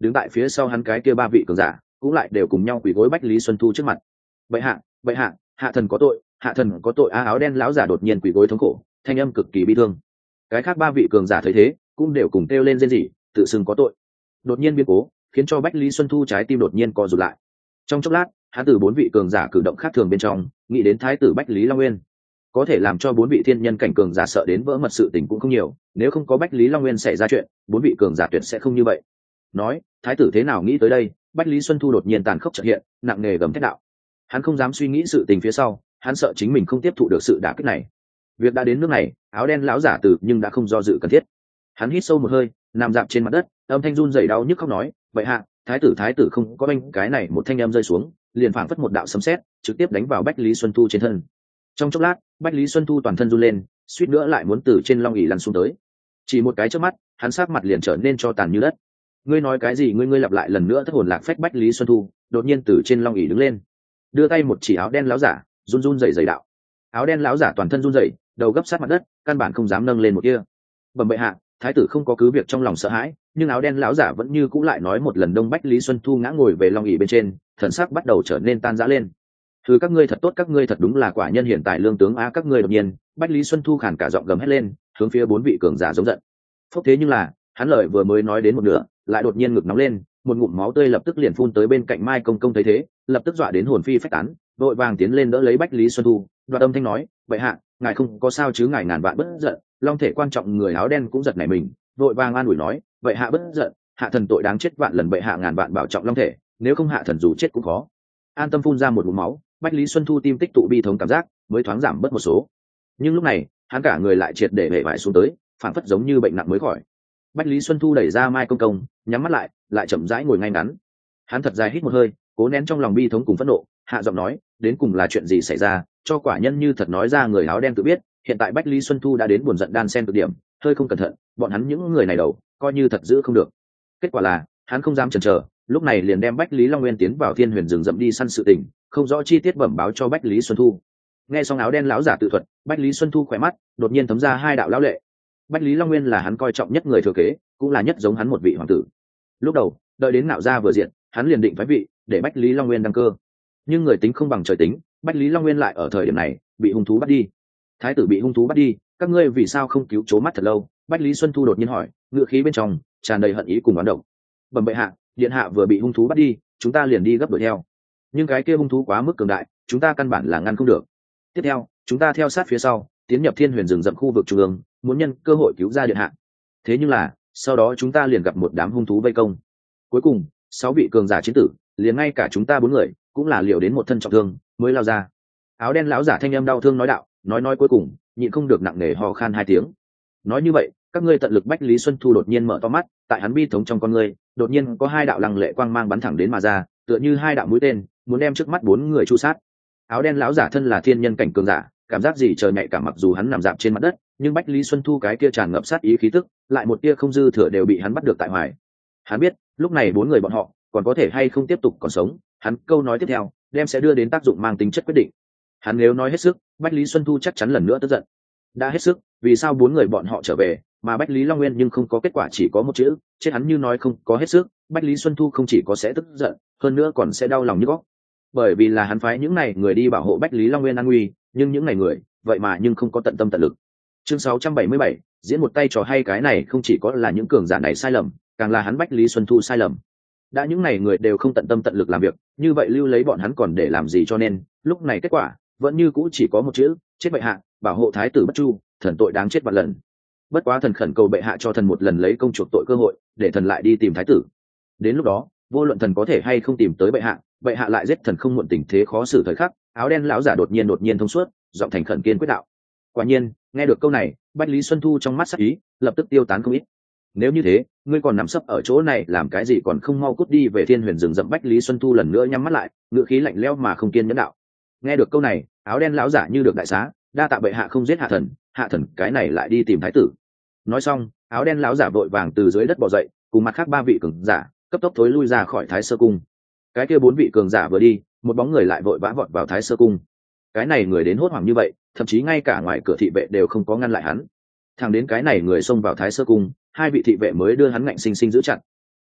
đứng tại phía sau hắn cái kia ba vị cường giả cũng lại đều cùng nhau quỳ gối bách lý xuân thu trước mặt. Bệ hạ, bệ hạ, hạ thần có tội, hạ thần có tội. A áo đen lão giả đột nhiên quỳ gối thống khổ, thanh âm cực kỳ bi thương. Cái khác ba vị cường giả thấy thế cũng đều cùng kêu lên rên rỉ, tự xưng có tội. Đột nhiên biến cố khiến cho bách lý xuân thu trái tim đột nhiên co rụt lại. Trong chốc lát hắn từ bốn vị cường giả cử động khác thường bên trong nghĩ đến thái tử bách lý long nguyên. Có thể làm cho bốn vị thiên nhân cảnh cường giả sợ đến vỡ mật sự tình cũng không nhiều, nếu không có bách lý long nguyên xảy ra chuyện, bốn vị cường giả tuyệt sẽ không như vậy. Nói thái tử thế nào nghĩ tới đây, bách lý xuân thu đột nhiên tàn khốc chợt hiện, nặng nề gầm thét đạo. Hắn không dám suy nghĩ sự tình phía sau, hắn sợ chính mình không tiếp thụ được sự đả kích này. Việc đã đến nước này, áo đen lão giả từ nhưng đã không do dự cần thiết. Hắn hít sâu một hơi, nằm dạp trên mặt đất, âm thanh run rẩy đau nhức khóc nói, vậy hạ, thái tử thái tử không có banh. Cái này một thanh âm rơi xuống, liền phảng phất một đạo sấm sét, trực tiếp đánh vào bách lý xuân thu trên thân. Trong chốc lát bách lý xuân thu toàn thân run lên, suýt nữa lại muốn từ trên long ỷ lăn xuống tới. Chỉ một cái chớp mắt hắn sát mặt liền trở nên cho tàn như đất. Ngươi nói cái gì? Ngươi ngươi lặp lại lần nữa thất hồn lạc phách. Bách lý xuân thu đột nhiên từ trên long ỷ đứng lên, đưa tay một chỉ áo đen láo giả, run run rẩy rẩy đạo. Áo đen láo giả toàn thân run rẩy, đầu gấp sát mặt đất, căn bản không dám nâng lên một kia. Bẩm bệ hạ, thái tử không có cứ việc trong lòng sợ hãi, nhưng áo đen láo giả vẫn như cũ lại nói một lần. Đông bách lý xuân thu ngã ngồi về long ỷ bên trên, thần sắc bắt đầu trở nên tan rã lên. Thứ các ngươi thật tốt, các ngươi thật đúng là quả nhân hiện tại lương tướng a. Các ngươi đột nhiên bách lý xuân thu khàn cả giọng gầm hét lên, hướng phía bốn vị cường giả giống giận. Phúc thế nhưng là hắn lời vừa mới nói đến một nửa, lại đột nhiên ngực nóng lên, một ngụm máu tươi lập tức liền phun tới bên cạnh Mai Công Công. Thấy thế lập tức dọa đến hồn phi phách tán, vội vàng tiến lên đỡ lấy bách lý xuân thu, đoạt âm thanh nói, vậy hạ, ngài không có sao chứ? Ngài ngàn vạn bất giận. Long thể quan trọng người áo đen cũng giật nảy mình, vội vàng an ủi nói, vậy hạ bất giận, hạ thần tội đáng chết vạn lần. Bệ hạ ngàn vạn bảo trọng long thể, nếu không hạ thần dù chết cũng khó. An tâm. Phun ra một ngụm máu, bách lý xuân thu tim tích tụ bi thống cảm giác mới thoáng giảm bớt một số, nhưng lúc này hắn cả người lại triệt để bể vải xuống tới, phảng phất giống như bệnh nặng mới khỏi. Bách lý xuân thu đẩy ra Mai Công Công, nhắm mắt lại, lại chậm rãi ngồi ngay ngắn. Hắn thật dài hít một hơi, cố nén trong lòng bi thống cùng phẫn nộ, hạ giọng nói, đến cùng là chuyện gì xảy ra, cho quả nhân như thật nói ra. Người áo đen tự biết hiện tại bách lý xuân thu đã đến buồn giận đan sen cực điểm, hơi không cẩn thận bọn hắn những người này đầu coi như thật giữ không được. Kết quả là hắn không dám chần chờ, lúc này liền đem bách lý long nguyên tiến vào thiên huyền rừng rậm đi săn sự tình không rõ chi tiết bẩm báo cho bách lý xuân thu. Nghe xong áo đen lão giả tự thuật, bách lý xuân thu khỏe mắt đột nhiên thấm ra hai đạo lão lệ. Bách lý long nguyên là hắn coi trọng nhất người thừa kế, cũng là nhất giống hắn một vị hoàng tử. Lúc đầu đợi đến nạo gia vừa diện, hắn liền định phái vị để bách lý long nguyên đăng cơ, nhưng người tính không bằng trời tính, bách lý long nguyên lại ở thời điểm này bị hung thú bắt đi. Thái tử bị hung thú bắt đi, các ngươi vì sao không cứu chố mắt thật lâu? Bách lý xuân thu đột nhiên hỏi, ngựa khí bên trong tràn đầy hận ý cùng oán độc. Bẩm bệ hạ, điện hạ vừa bị hung thú bắt đi, chúng ta liền đi gấp đuổi theo, nhưng cái kia hung thú quá mức cường đại, chúng ta căn bản là ngăn không được. Tiếp theo chúng ta theo sát phía sau tiến nhập thiên huyền rừng rậm khu vực trung ương, muốn nhân cơ hội cứu ra điện hạ. Thế nhưng là sau đó chúng ta liền gặp một đám hung thú vây công, cuối cùng sáu vị cường giả chiến tử, liền ngay cả chúng ta bốn người cũng là liều đến một thân trọng thương mới lao ra. Áo đen lão giả thanh âm đau thương nói đạo, nói nói cuối cùng nhịn không được nặng nề ho khan hai tiếng. Nói như vậy các ngươi tận lực. Bách lý xuân thu đột nhiên mở to mắt, tại hắn bi thống trong con ngươi đột nhiên có hai đạo lăng lệ quang mang bắn thẳng đến mà ra, tựa như hai đạo mũi tên muốn đem trước mắt bốn người chu sát. Áo đen lão giả thân là thiên nhân cảnh cường giả, cảm giác gì trời nhạy cảm, mặc dù hắn nằm dạp trên mặt đất, nhưng bách lý xuân thu cái kia tràn ngập sát ý khí tức lại một tia không dư thừa đều bị hắn bắt được tại hoài. Hắn biết lúc này bốn người bọn họ còn có thể hay không tiếp tục còn sống, hắn câu nói tiếp theo đem sẽ đưa đến tác dụng mang tính chất quyết định. Hắn nếu nói hết sức, bách lý xuân thu chắc chắn lần nữa tức giận. Đã hết sức, vì sao bốn người bọn họ trở về mà bách lý long nguyên nhưng không có kết quả, chỉ có một chữ chết? Hắn như nói không có hết sức, bách lý xuân thu không chỉ có sẽ tức giận, hơn nữa còn sẽ đau lòng như góc, bởi vì là hắn phái những này người đi bảo hộ bách lý long nguyên an nguy, nhưng những này người vậy mà nhưng không có tận tâm tận lực. Chương sáu trăm bảy mươi bảy, diễn một tay trò hay. Cái này không chỉ có là những cường giả này sai lầm, càng là hắn bách lý xuân thu sai lầm. Đã những này người đều không tận tâm tận lực làm việc, như vậy lưu lấy bọn hắn còn để làm gì? Cho nên lúc này kết quả vẫn như cũ chỉ có một chữ chết. Bệ hạ, bảo hộ thái tử bất chu, thần tội đáng chết vạn lần. Bất quá thần khẩn cầu bệ hạ cho thần một lần lấy công chuộc tội cơ hội, để thần lại đi tìm thái tử. Đến lúc đó vô luận thần có thể hay không tìm tới bệ hạ, bệ hạ lại giết thần không muộn. Tình thế khó xử thời khắc, áo đen lão giả đột nhiên đột nhiên thông suốt, giọng thành khẩn kiên quyết đạo. Quả nhiên nghe được câu này, bách lý xuân thu trong mắt sắc ý lập tức tiêu tán không ít. Nếu như thế, ngươi còn nằm sấp ở chỗ này làm cái gì, còn không mau cút đi về thiên huyền rừng rậm. Bách lý xuân thu lần nữa nhắm mắt lại, ngữ khí lạnh lẽo mà không kiên nhẫn đạo. Nghe được câu này, áo đen lão giả như được đại xá, đa tạ bệ hạ không giết hạ thần, hạ thần cái này lại đi tìm thái tử. Nói xong, áo đen lão giả vội vàng từ dưới đất bò dậy, cùng mặt khác ba vị cường giả cấp tốc thối lui ra khỏi thái sơ cung. Cái kia bốn vị cường giả vừa đi, một bóng người lại vội vã vọt vào thái sơ cung. Cái này người đến hốt hoảng như vậy, thậm chí ngay cả ngoài cửa thị vệ đều không có ngăn lại hắn. Thẳng đến cái này người xông vào thái sơ cung, hai vị thị vệ mới đưa hắn ngạnh sinh sinh giữ chặt.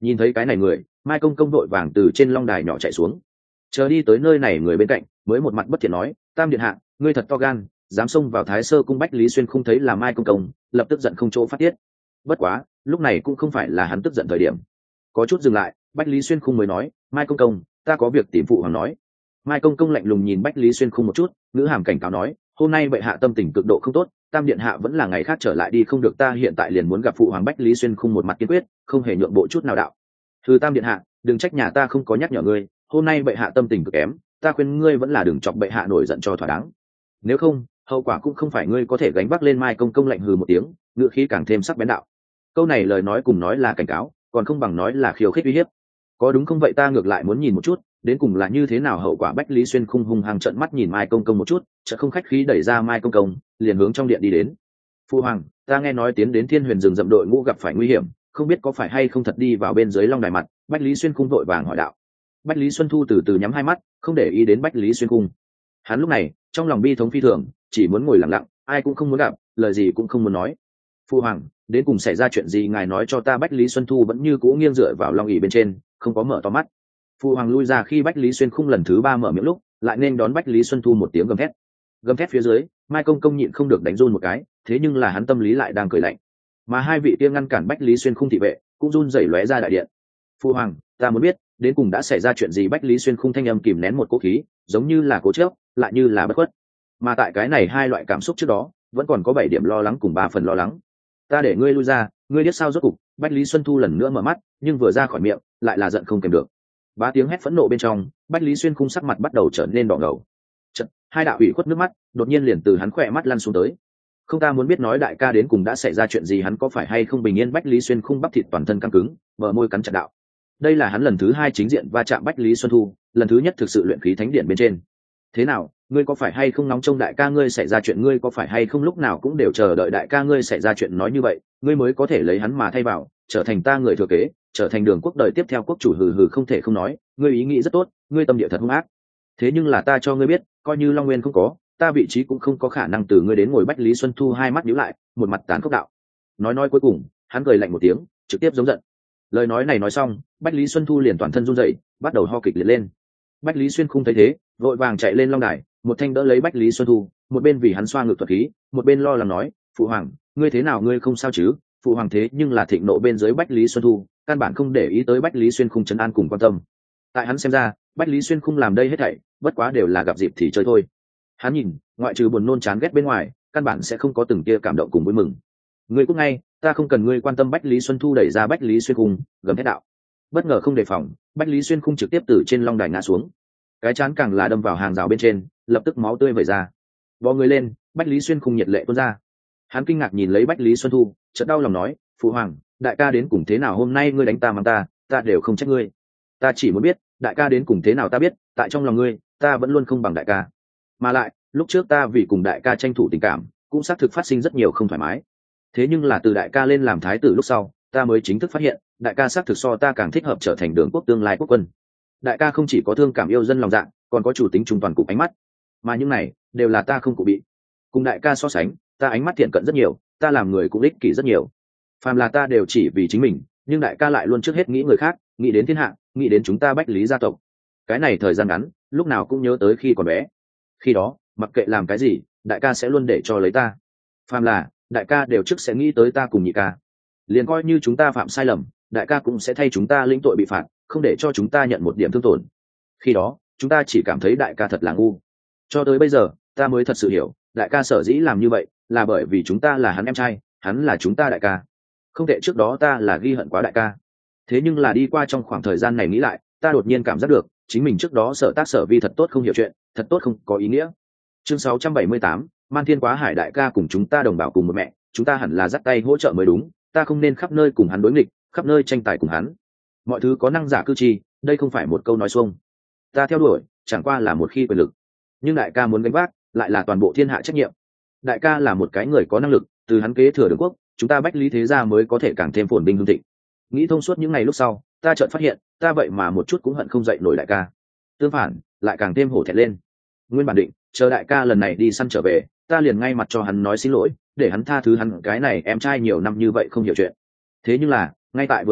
Nhìn thấy cái này người, Mai Công Công đội vàng từ trên long đài nhỏ chạy xuống, chờ đi tới nơi này người bên cạnh mới một mặt bất thiện nói: Tam điện hạ, ngươi thật to gan, dám xông vào Thái Sơ cung. Bách Lý Xuyên không thấy là Mai Công Công, lập tức giận không chỗ phát tiết. Bất quá lúc này cũng không phải là hắn tức giận thời điểm. Có chút dừng lại, Bách Lý Xuyên không mới nói: Mai Công Công, ta có việc tìm phụ hoàng nói. Mai Công Công lạnh lùng nhìn Bách Lý Xuyên không một chút, ngữ hàm cảnh cáo nói: hôm nay bệ hạ tâm tình cực độ không tốt, Tam điện hạ vẫn là ngày khác trở lại đi không được, ta hiện tại liền muốn gặp phụ hoàng. Bách Lý Xuyên không một mặt kiên quyết, không hề nhượng bộ chút nào đạo: thư Tam điện hạ, đừng trách nhà ta không có nhắc nhở ngươi, hôm nay bệ hạ tâm tình cực kém, ta khuyên ngươi vẫn là đừng chọc bệ hạ nổi giận cho thỏa đáng, nếu không hậu quả cũng không phải ngươi có thể gánh vác lên. Mai Công Công lạnh hừ một tiếng, ngữ khí càng thêm sắc bén đạo: câu này lời nói cùng nói là cảnh cáo, còn không bằng nói là khiêu khích uy hiếp. Có đúng không vậy? Ta ngược lại muốn nhìn một chút đến cùng là như thế nào hậu quả. Bách Lý Xuyên khung hung hăng trợn mắt nhìn Mai Công Công một chút, chợt không khách khí đẩy ra Mai Công Công, liền hướng trong điện đi đến. Phu hoàng, ta nghe nói tiến đến Thiên Huyền rừng rậm đội ngũ gặp phải nguy hiểm, không biết có phải hay không thật đi vào bên dưới long đài mặt. Bách Lý Xuyên khung vội vàng hỏi đạo. Bách Lý Xuân Thu từ từ nhắm hai mắt, không để ý đến Bách Lý Xuyên khung. Hắn lúc này trong lòng bi thống phi thường, chỉ muốn ngồi lặng lặng, ai cũng không muốn gặp, lời gì cũng không muốn nói. Phu hoàng, đến cùng xảy ra chuyện gì ngài nói cho ta. Bách Lý Xuân Thu vẫn như cũ nghiêng dựa vào long ỷ bên trên, không có mở to mắt. Phu hoàng lui ra khi Bách Lý Xuyên khung lần thứ ba mở miệng lúc, lại nên đón Bách Lý Xuân Thu một tiếng gầm thét. Gầm thét phía dưới, Mai Công Công nhịn không được đánh run một cái, thế nhưng là hắn tâm lý lại đang cười lạnh. Mà hai vị kia ngăn cản Bách Lý Xuyên khung thị vệ cũng run rẩy lóe ra đại điện. Phu hoàng, ta muốn biết đến cùng đã xảy ra chuyện gì. Bách Lý Xuyên khung thanh âm kìm nén một cố khí, giống như là cố chấp, lại như là bất khuất. Mà tại cái này hai loại cảm xúc trước đó, vẫn còn có bảy điểm lo lắng cùng ba phần lo lắng. Ta để ngươi lui ra, ngươi biết sao rốt cục. Bách Lý Xuân Thu lần nữa mở mắt, nhưng vừa ra khỏi miệng lại là giận không kèm được. Ba tiếng hét phẫn nộ bên trong, Bách Lý Xuyên khung sắc mặt bắt đầu trở nên đỏ ngầu. Chật, hai đạo ủy khuất nước mắt đột nhiên liền từ hắn khỏe mắt lăn xuống tới. Không, ta muốn biết nói đại ca đến cùng đã xảy ra chuyện gì, hắn có phải hay không bình yên. Bách Lý Xuyên khung bắp thịt toàn thân căng cứng, bờ môi cắn chặt đạo. Đây là hắn lần thứ hai chính diện va chạm Bách Lý Xuân Thu, lần thứ nhất thực sự luyện khí thánh điện bên trên. Thế nào, ngươi có phải hay không nóng trông đại ca ngươi xảy ra chuyện, ngươi có phải hay không lúc nào cũng đều chờ đợi đại ca ngươi xảy ra chuyện nói như vậy, ngươi mới có thể lấy hắn mà thay vào, trở thành ta người thừa kế, trở thành Đường quốc đời tiếp theo quốc chủ. Hừ hừ, không thể không nói, ngươi ý nghĩ rất tốt, ngươi tâm địa thật hung ác. Thế nhưng là ta cho ngươi biết, coi như Long Nguyên không có, ta vị trí cũng không có khả năng từ ngươi đến ngồi. Bách Lý Xuân Thu hai mắt nhíu lại, một mặt tán khốc đạo. Nói nói cuối cùng, hắn cười lạnh một tiếng, trực tiếp giống giận. Lời nói này nói xong, Bách Lý Xuân Thu liền toàn thân run rẩy, bắt đầu ho kịch liệt lên. Bách Lý Xuyên khung thấy thế, vội vàng chạy lên long đài, một thanh đỡ lấy Bách Lý Xuân Thu, một bên vì hắn xoa ngực thuật khí, một bên lo lắng nói: phụ hoàng, ngươi thế nào, ngươi không sao chứ? Phụ hoàng thế nhưng là thịnh nộ bên dưới. Bách Lý Xuân Thu căn bản không để ý tới Bách Lý Xuyên khung trấn an cùng quan tâm. Tại hắn xem ra, Bách Lý Xuyên khung làm đây hết thảy bất quá đều là gặp dịp thì chơi thôi. Hắn nhìn, ngoại trừ buồn nôn chán ghét bên ngoài, căn bản sẽ không có từng tia cảm động cùng vui mừng. Ngươi cút ngay, ta không cần ngươi quan tâm. Bách Lý Xuân Thu đẩy ra Bách Lý Xuyên khung, gầm thét đạo. Bất ngờ không đề phòng, Bách Lý Xuyên khung trực tiếp từ trên long đài ngã xuống, cái chán càng là đâm vào hàng rào bên trên, lập tức máu tươi vẩy ra. Bò người lên, Bách Lý Xuyên khung nhiệt lệ tuôn ra. Hắn kinh ngạc nhìn lấy Bách Lý Xuân Thu, chợt đau lòng nói: phụ hoàng, đại ca đến cùng thế nào, hôm nay ngươi đánh ta mắng ta, ta đều không trách ngươi. Ta chỉ muốn biết, đại ca đến cùng thế nào. Ta biết, tại trong lòng ngươi, ta vẫn luôn không bằng đại ca. Mà lại, lúc trước ta vì cùng đại ca tranh thủ tình cảm, cũng xác thực phát sinh rất nhiều không thoải mái. Thế nhưng là từ đại ca lên làm thái tử lúc sau, ta mới chính thức phát hiện, đại ca xác thực so ta càng thích hợp trở thành Đường quốc tương lai quốc quân. Đại ca không chỉ có thương cảm yêu dân lòng dạ, còn có chủ tính trung toàn cục ánh mắt, mà những này đều là ta không cụ bị. Cùng đại ca so sánh, ta ánh mắt thiện cận rất nhiều, ta làm người cũng ích kỷ rất nhiều. Phàm là ta đều chỉ vì chính mình, nhưng đại ca lại luôn trước hết nghĩ người khác, nghĩ đến thiên hạ, nghĩ đến chúng ta Bách Lý gia tộc. Cái này thời gian ngắn, lúc nào cũng nhớ tới khi còn bé. Khi đó, mặc kệ làm cái gì, đại ca sẽ luôn để cho lấy ta. Phàm là đại ca đều trước sẽ nghĩ tới ta cùng nhị ca. Liền coi như chúng ta phạm sai lầm, đại ca cũng sẽ thay chúng ta lĩnh tội bị phạt, không để cho chúng ta nhận một điểm thương tổn. Khi đó chúng ta chỉ cảm thấy đại ca thật là ngu. Cho tới bây giờ ta mới thật sự hiểu, đại ca sở dĩ làm như vậy là bởi vì chúng ta là hắn em trai, hắn là chúng ta đại ca. Không thể trước đó ta là ghi hận quá đại ca. Thế nhưng là đi qua trong khoảng thời gian này nghĩ lại, ta đột nhiên cảm giác được chính mình trước đó sở tác sở vi thật tốt không hiểu chuyện, thật tốt không có ý nghĩa. Chương sáu trăm bảy mươi tám, Man Thiên Quá Hải, đại ca cùng chúng ta đồng bào cùng một mẹ, chúng ta hẳn là dắt tay hỗ trợ mới đúng, ta không nên khắp nơi cùng hắn đối nghịch, khắp nơi tranh tài cùng hắn. Mọi thứ có năng giả cư chi, đây không phải một câu nói xuông. Ta theo đuổi chẳng qua là một khi quyền lực, nhưng đại ca muốn gánh vác lại là toàn bộ thiên hạ trách nhiệm. Đại ca là một cái người có năng lực, từ hắn kế thừa Đường quốc, chúng ta Bách Lý thế gia mới có thể càng thêm phồn vinh hưng thịnh. Nghĩ thông suốt những ngày lúc sau, ta chợt phát hiện, ta vậy mà một chút cũng hận không dậy nổi đại ca. Tương phản, lại càng thêm hổ thẹn lên. Nguyên bản định, chờ đại ca lần này đi săn trở về, ta liền ngay mặt cho hắn nói xin lỗi, để hắn tha thứ hắn cái này em trai nhiều năm như vậy không hiểu chuyện. Thế nhưng là, ngay tại vừa rồi,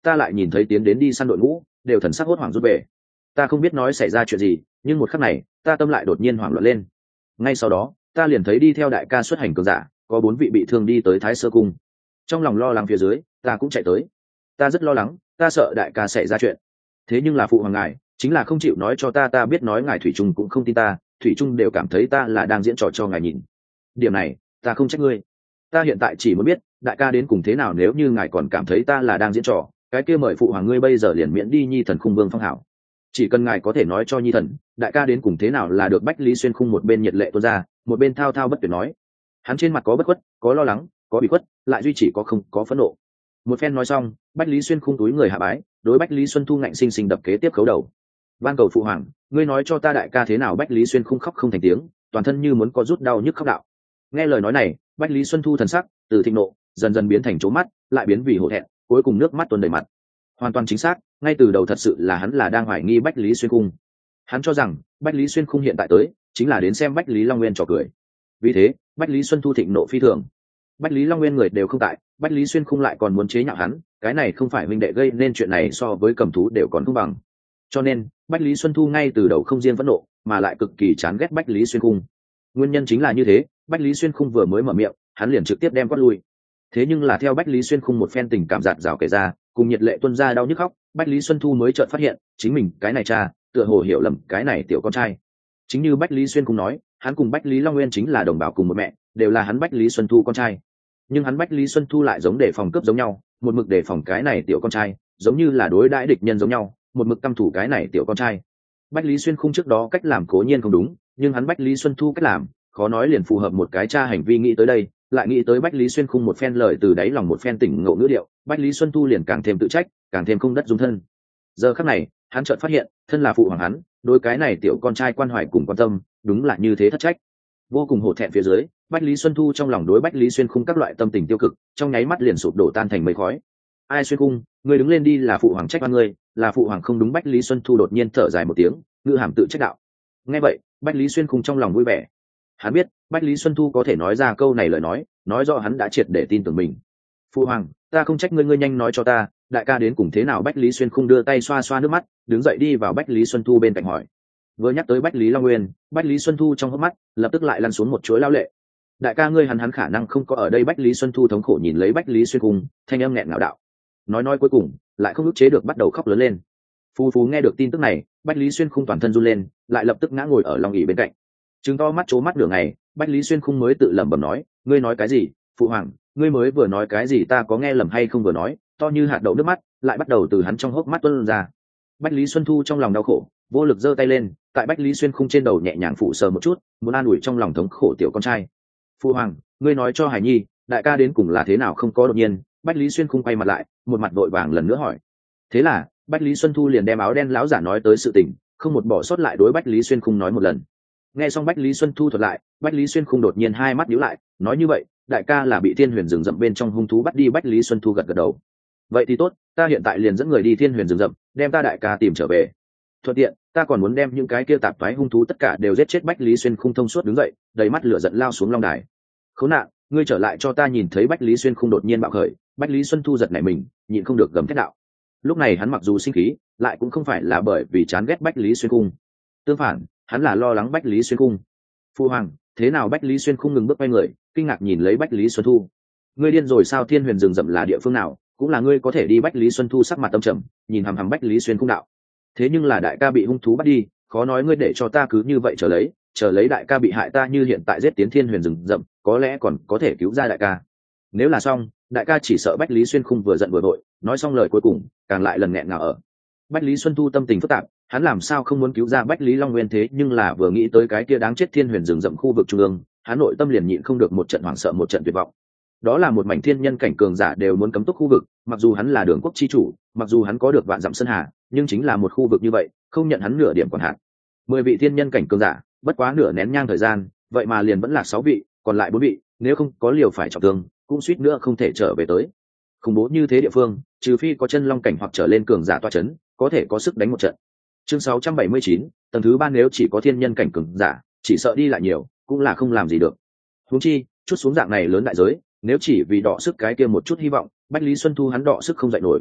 ta lại nhìn thấy tiến đến đi săn đội ngũ đều thần sắc hốt hoảng rút về. Ta không biết nói xảy ra chuyện gì, nhưng một khắc này ta tâm lại đột nhiên hoảng loạn lên. Ngay sau đó ta liền thấy đi theo đại ca xuất hành cường giả có bốn vị bị thương đi tới Thái Sơ cung. Trong lòng lo lắng phía dưới ta cũng chạy tới. Ta rất lo lắng, ta sợ đại ca xảy ra chuyện. Thế nhưng là phụ hoàng ngài chính là không chịu nói cho ta ta biết nói ngài thủy trung cũng không tin ta, thủy trung đều cảm thấy ta là đang diễn trò cho ngài nhìn. Điểm này ta không trách ngươi, ta hiện tại chỉ muốn biết đại ca đến cùng thế nào. Nếu như ngài còn cảm thấy ta là đang diễn trò, cái kia mời phụ hoàng ngươi bây giờ liền miễn đi nhi thần khung vương phong hảo. Chỉ cần ngài có thể nói cho nhi thần đại ca đến cùng thế nào là được. Bách Lý Xuyên Khung một bên nhiệt lệ tuôn ra, một bên thao thao bất tuyệt nói. Hắn trên mặt có bất khuất, có lo lắng, có bị khuất, lại duy chỉ có không có phẫn nộ. Một phen nói xong, Bách Lý Xuyên Khung túi người hạ bái, đối Bách Lý Xuân Thu ngạnh sinh sinh đập kế tiếp khấu đầu. Van cầu phụ hoàng ngươi nói cho ta đại ca thế nào. Bách Lý Xuyên Khung khóc không thành tiếng, toàn thân như muốn có rút đau nhức khóc đạo. Nghe lời nói này, Bách Lý Xuân Thu thần sắc từ thịnh nộ dần dần biến thành trố mắt, lại biến vì hổ thẹn, cuối cùng nước mắt tuôn đầy mặt. Hoàn toàn chính xác, ngay từ đầu thật sự là hắn là đang hoài nghi Bách Lý Xuyên Khung. Hắn cho rằng Bách Lý Xuyên Khung hiện tại tới chính là đến xem Bách Lý Long Nguyên trò cười. Vì thế Bách Lý Xuân Thu thịnh nộ phi thường. Bách Lý Long Nguyên người đều không tại, Bách Lý Xuyên Khung lại còn muốn chế nhạo hắn, cái này không phải minh đệ gây nên chuyện này so với cầm thú đều còn không bằng. Cho nên Bách Lý Xuân Thu ngay từ đầu không riêng phẫn nộ, mà lại cực kỳ chán ghét Bách Lý Xuyên Khung. Nguyên nhân chính là như thế, Bách Lý Xuyên Khung vừa mới mở miệng hắn liền trực tiếp đem quát lui. Thế nhưng là theo Bách Lý Xuyên Khung một phen tình cảm giạt rào kể ra, cùng nhiệt lệ tuôn ra đau nhức khóc, Bách Lý Xuân Thu mới chợt phát hiện chính mình cái này cha tựa hồ hiểu lầm cái này tiểu con trai. Chính như Bách Lý Xuyên Khung nói, hắn cùng Bách Lý Long Nguyên chính là đồng bào cùng một mẹ, đều là hắn Bách Lý Xuân Thu con trai. Nhưng hắn Bách Lý Xuân Thu lại giống để phòng cướp giống nhau, một mực để phòng cái này tiểu con trai, giống như là đối đãi địch nhân giống nhau, một mực căm thủ cái này tiểu con trai. Bách Lý Xuyên Khung trước đó cách làm cố nhiên không đúng, nhưng hắn Bách Lý Xuân Thu cách làm khó nói liền phù hợp một cái cha hành vi. Nghĩ tới đây, lại nghĩ tới Bách Lý Xuyên Khung một phen lời từ đáy lòng một phen tỉnh ngộ ngữ điệu, Bách Lý Xuân Thu liền càng thêm tự trách, càng thêm không đất dung thân. Giờ khắc này hắn chợt phát hiện thân là phụ hoàng hắn đối cái này tiểu con trai quan hoài cùng quan tâm đúng là như thế thất trách. Vô cùng hổ thẹn phía dưới, Bách Lý Xuân Thu trong lòng đối Bách Lý Xuyên Khung các loại tâm tình tiêu cực trong nháy mắt liền sụp đổ tan thành mây khói. Ai Xuyên Khung, ngươi đứng lên đi, là phụ hoàng trách oan ngươi, là phụ hoàng không đúng. Bách Lý Xuân Thu đột nhiên thở dài một tiếng, ngữ hàm tự trách đạo. Nghe vậy Bách Lý Xuyên Khung trong lòng vui vẻ. Hắn biết Bách Lý Xuân Thu có thể nói ra câu này lời nói, nói rõ hắn đã triệt để tin tưởng mình. Phụ hoàng, ta không trách ngươi, ngươi nhanh nói cho ta đại ca đến cùng thế nào. Bách Lý Xuyên Khung đưa tay xoa xoa nước mắt, đứng dậy đi vào Bách Lý Xuân Thu bên cạnh hỏi. Vừa nhắc tới Bách Lý Long Nguyên, Bách Lý Xuân Thu trong hốc mắt lập tức lại lăn xuống một chuỗi lao lệ. Đại ca ngươi hắn hắn khả năng không có ở đây. Bách Lý Xuân Thu thống khổ nhìn lấy Bách Lý Xuyên Khung, thanh âm nghẹn ngào đạo. Nói nói cuối cùng lại không ức chế được bắt đầu khóc lớn lên. Phù Phù nghe được tin tức này, Bách Lý Xuyên Khung toàn thân run lên, lại lập tức ngã ngồi ở long ỷ bên cạnh, trừng to mắt trố mắt nửa ngày. Bách Lý Xuyên Khung mới tự lẩm bẩm nói, ngươi nói cái gì? Phụ hoàng, ngươi mới vừa nói cái gì? Ta có nghe lầm hay không? Vừa nói to như hạt đậu nước mắt lại bắt đầu từ hắn trong hốc mắt tuôn ra. Bách Lý Xuân Thu trong lòng đau khổ, vô lực giơ tay lên, tại Bách Lý Xuyên Khung trên đầu nhẹ nhàng phụ sờ một chút, muốn an ủi trong lòng thống khổ tiểu con trai. Phụ hoàng, ngươi nói cho Hải Nhi đại ca đến cùng là thế nào không có. Đột nhiên Bách Lý Xuyên Khung quay mặt lại, một mặt vội vàng lần nữa hỏi. Thế là Bách Lý Xuân Thu liền đem áo đen lão giả nói tới sự tình không một bỏ sót lại đối Bách Lý Xuyên Khung nói một lần. Nghe xong Bách Lý Xuân Thu thuật lại, Bách Lý Xuyên Khung đột nhiên hai mắt nhíu lại, nói như vậy đại ca là bị Thiên Huyền rừng rậm bên trong hung thú bắt đi. Bách Lý Xuân Thu gật gật đầu. Vậy thì tốt, ta hiện tại liền dẫn người đi Thiên Huyền rừng rậm, đem ta đại ca tìm trở về. Thuận tiện ta còn muốn đem những cái kia tạp toái hung thú tất cả đều giết chết. Bách Lý Xuyên Khung thông suốt đứng dậy, đầy mắt lửa giận lao xuống long đài. Khốn nạn, ngươi trở lại cho ta. Nhìn thấy Bách Lý Xuyên Khung đột nhiên bạo khởi, Bách Lý Xuân Thu giật nảy mình, nhịn không được gầm thét đạo. Lúc này hắn mặc dù sinh khí, lại cũng không phải là bởi vì chán ghét Bách Lý Xuyên Khung, tương phản hắn là lo lắng Bách Lý Xuyên Khung. Phu hoàng, thế nào? Bách Lý Xuyên Khung ngừng bước quay người, kinh ngạc nhìn lấy Bách Lý Xuân Thu. Ngươi điên rồi sao? Thiên Huyền rừng rậm là địa phương nào, cũng là ngươi có thể đi. Bách Lý Xuân Thu sắc mặt tâm trầm, nhìn hằm hằm Bách Lý Xuyên Khung đạo. Thế nhưng là đại ca bị hung thú bắt đi, khó nói ngươi để cho ta cứ như vậy chờ lấy, chờ lấy đại ca bị hại. Ta như hiện tại giết tiến Thiên Huyền rừng rậm, có lẽ còn có thể cứu ra đại ca. Nếu là xong, đại ca chỉ sợ. Bách Lý Xuyên Khung vừa giận vừa vội, nói xong lời cuối cùng càng lại lần nghẹn ngào ở. Bách Lý Xuân Thu tâm tình phức tạp, hắn làm sao không muốn cứu ra Bách Lý Long Nguyên, thế nhưng là vừa nghĩ tới cái kia đáng chết Thiên Huyền rừng rậm khu vực trung ương, hắn nội tâm liền nhịn không được một trận hoảng sợ, một trận tuyệt vọng. Đó là một mảnh thiên nhân cảnh cường giả đều muốn cấm túc khu vực, mặc dù hắn là Đường quốc chi chủ, mặc dù hắn có được vạn dặm sơn hà, nhưng chính là một khu vực như vậy, không nhận hắn nửa điểm quản hạt. Mười vị thiên nhân cảnh cường giả, bất quá nửa nén nhang thời gian, vậy mà liền vẫn là sáu vị, còn lại bốn vị, nếu không có liều phải trọng thương, cũng suýt nữa không thể trở về tới. Khủng bố như thế địa phương, trừ phi có chân long cảnh hoặc trở lên cường giả toa chấn, có thể có sức đánh một trận. Chương sáu trăm bảy mươi chín, tầng thứ ba nếu chỉ có thiên nhân cảnh cường giả, chỉ sợ đi lại nhiều, cũng là không làm gì được. Huống chi, chút xuống dạng này lớn đại giới, nếu chỉ vì đọ sức cái kia một chút hy vọng, Bách Lý Xuân Thu hắn đọ sức không dậy nổi.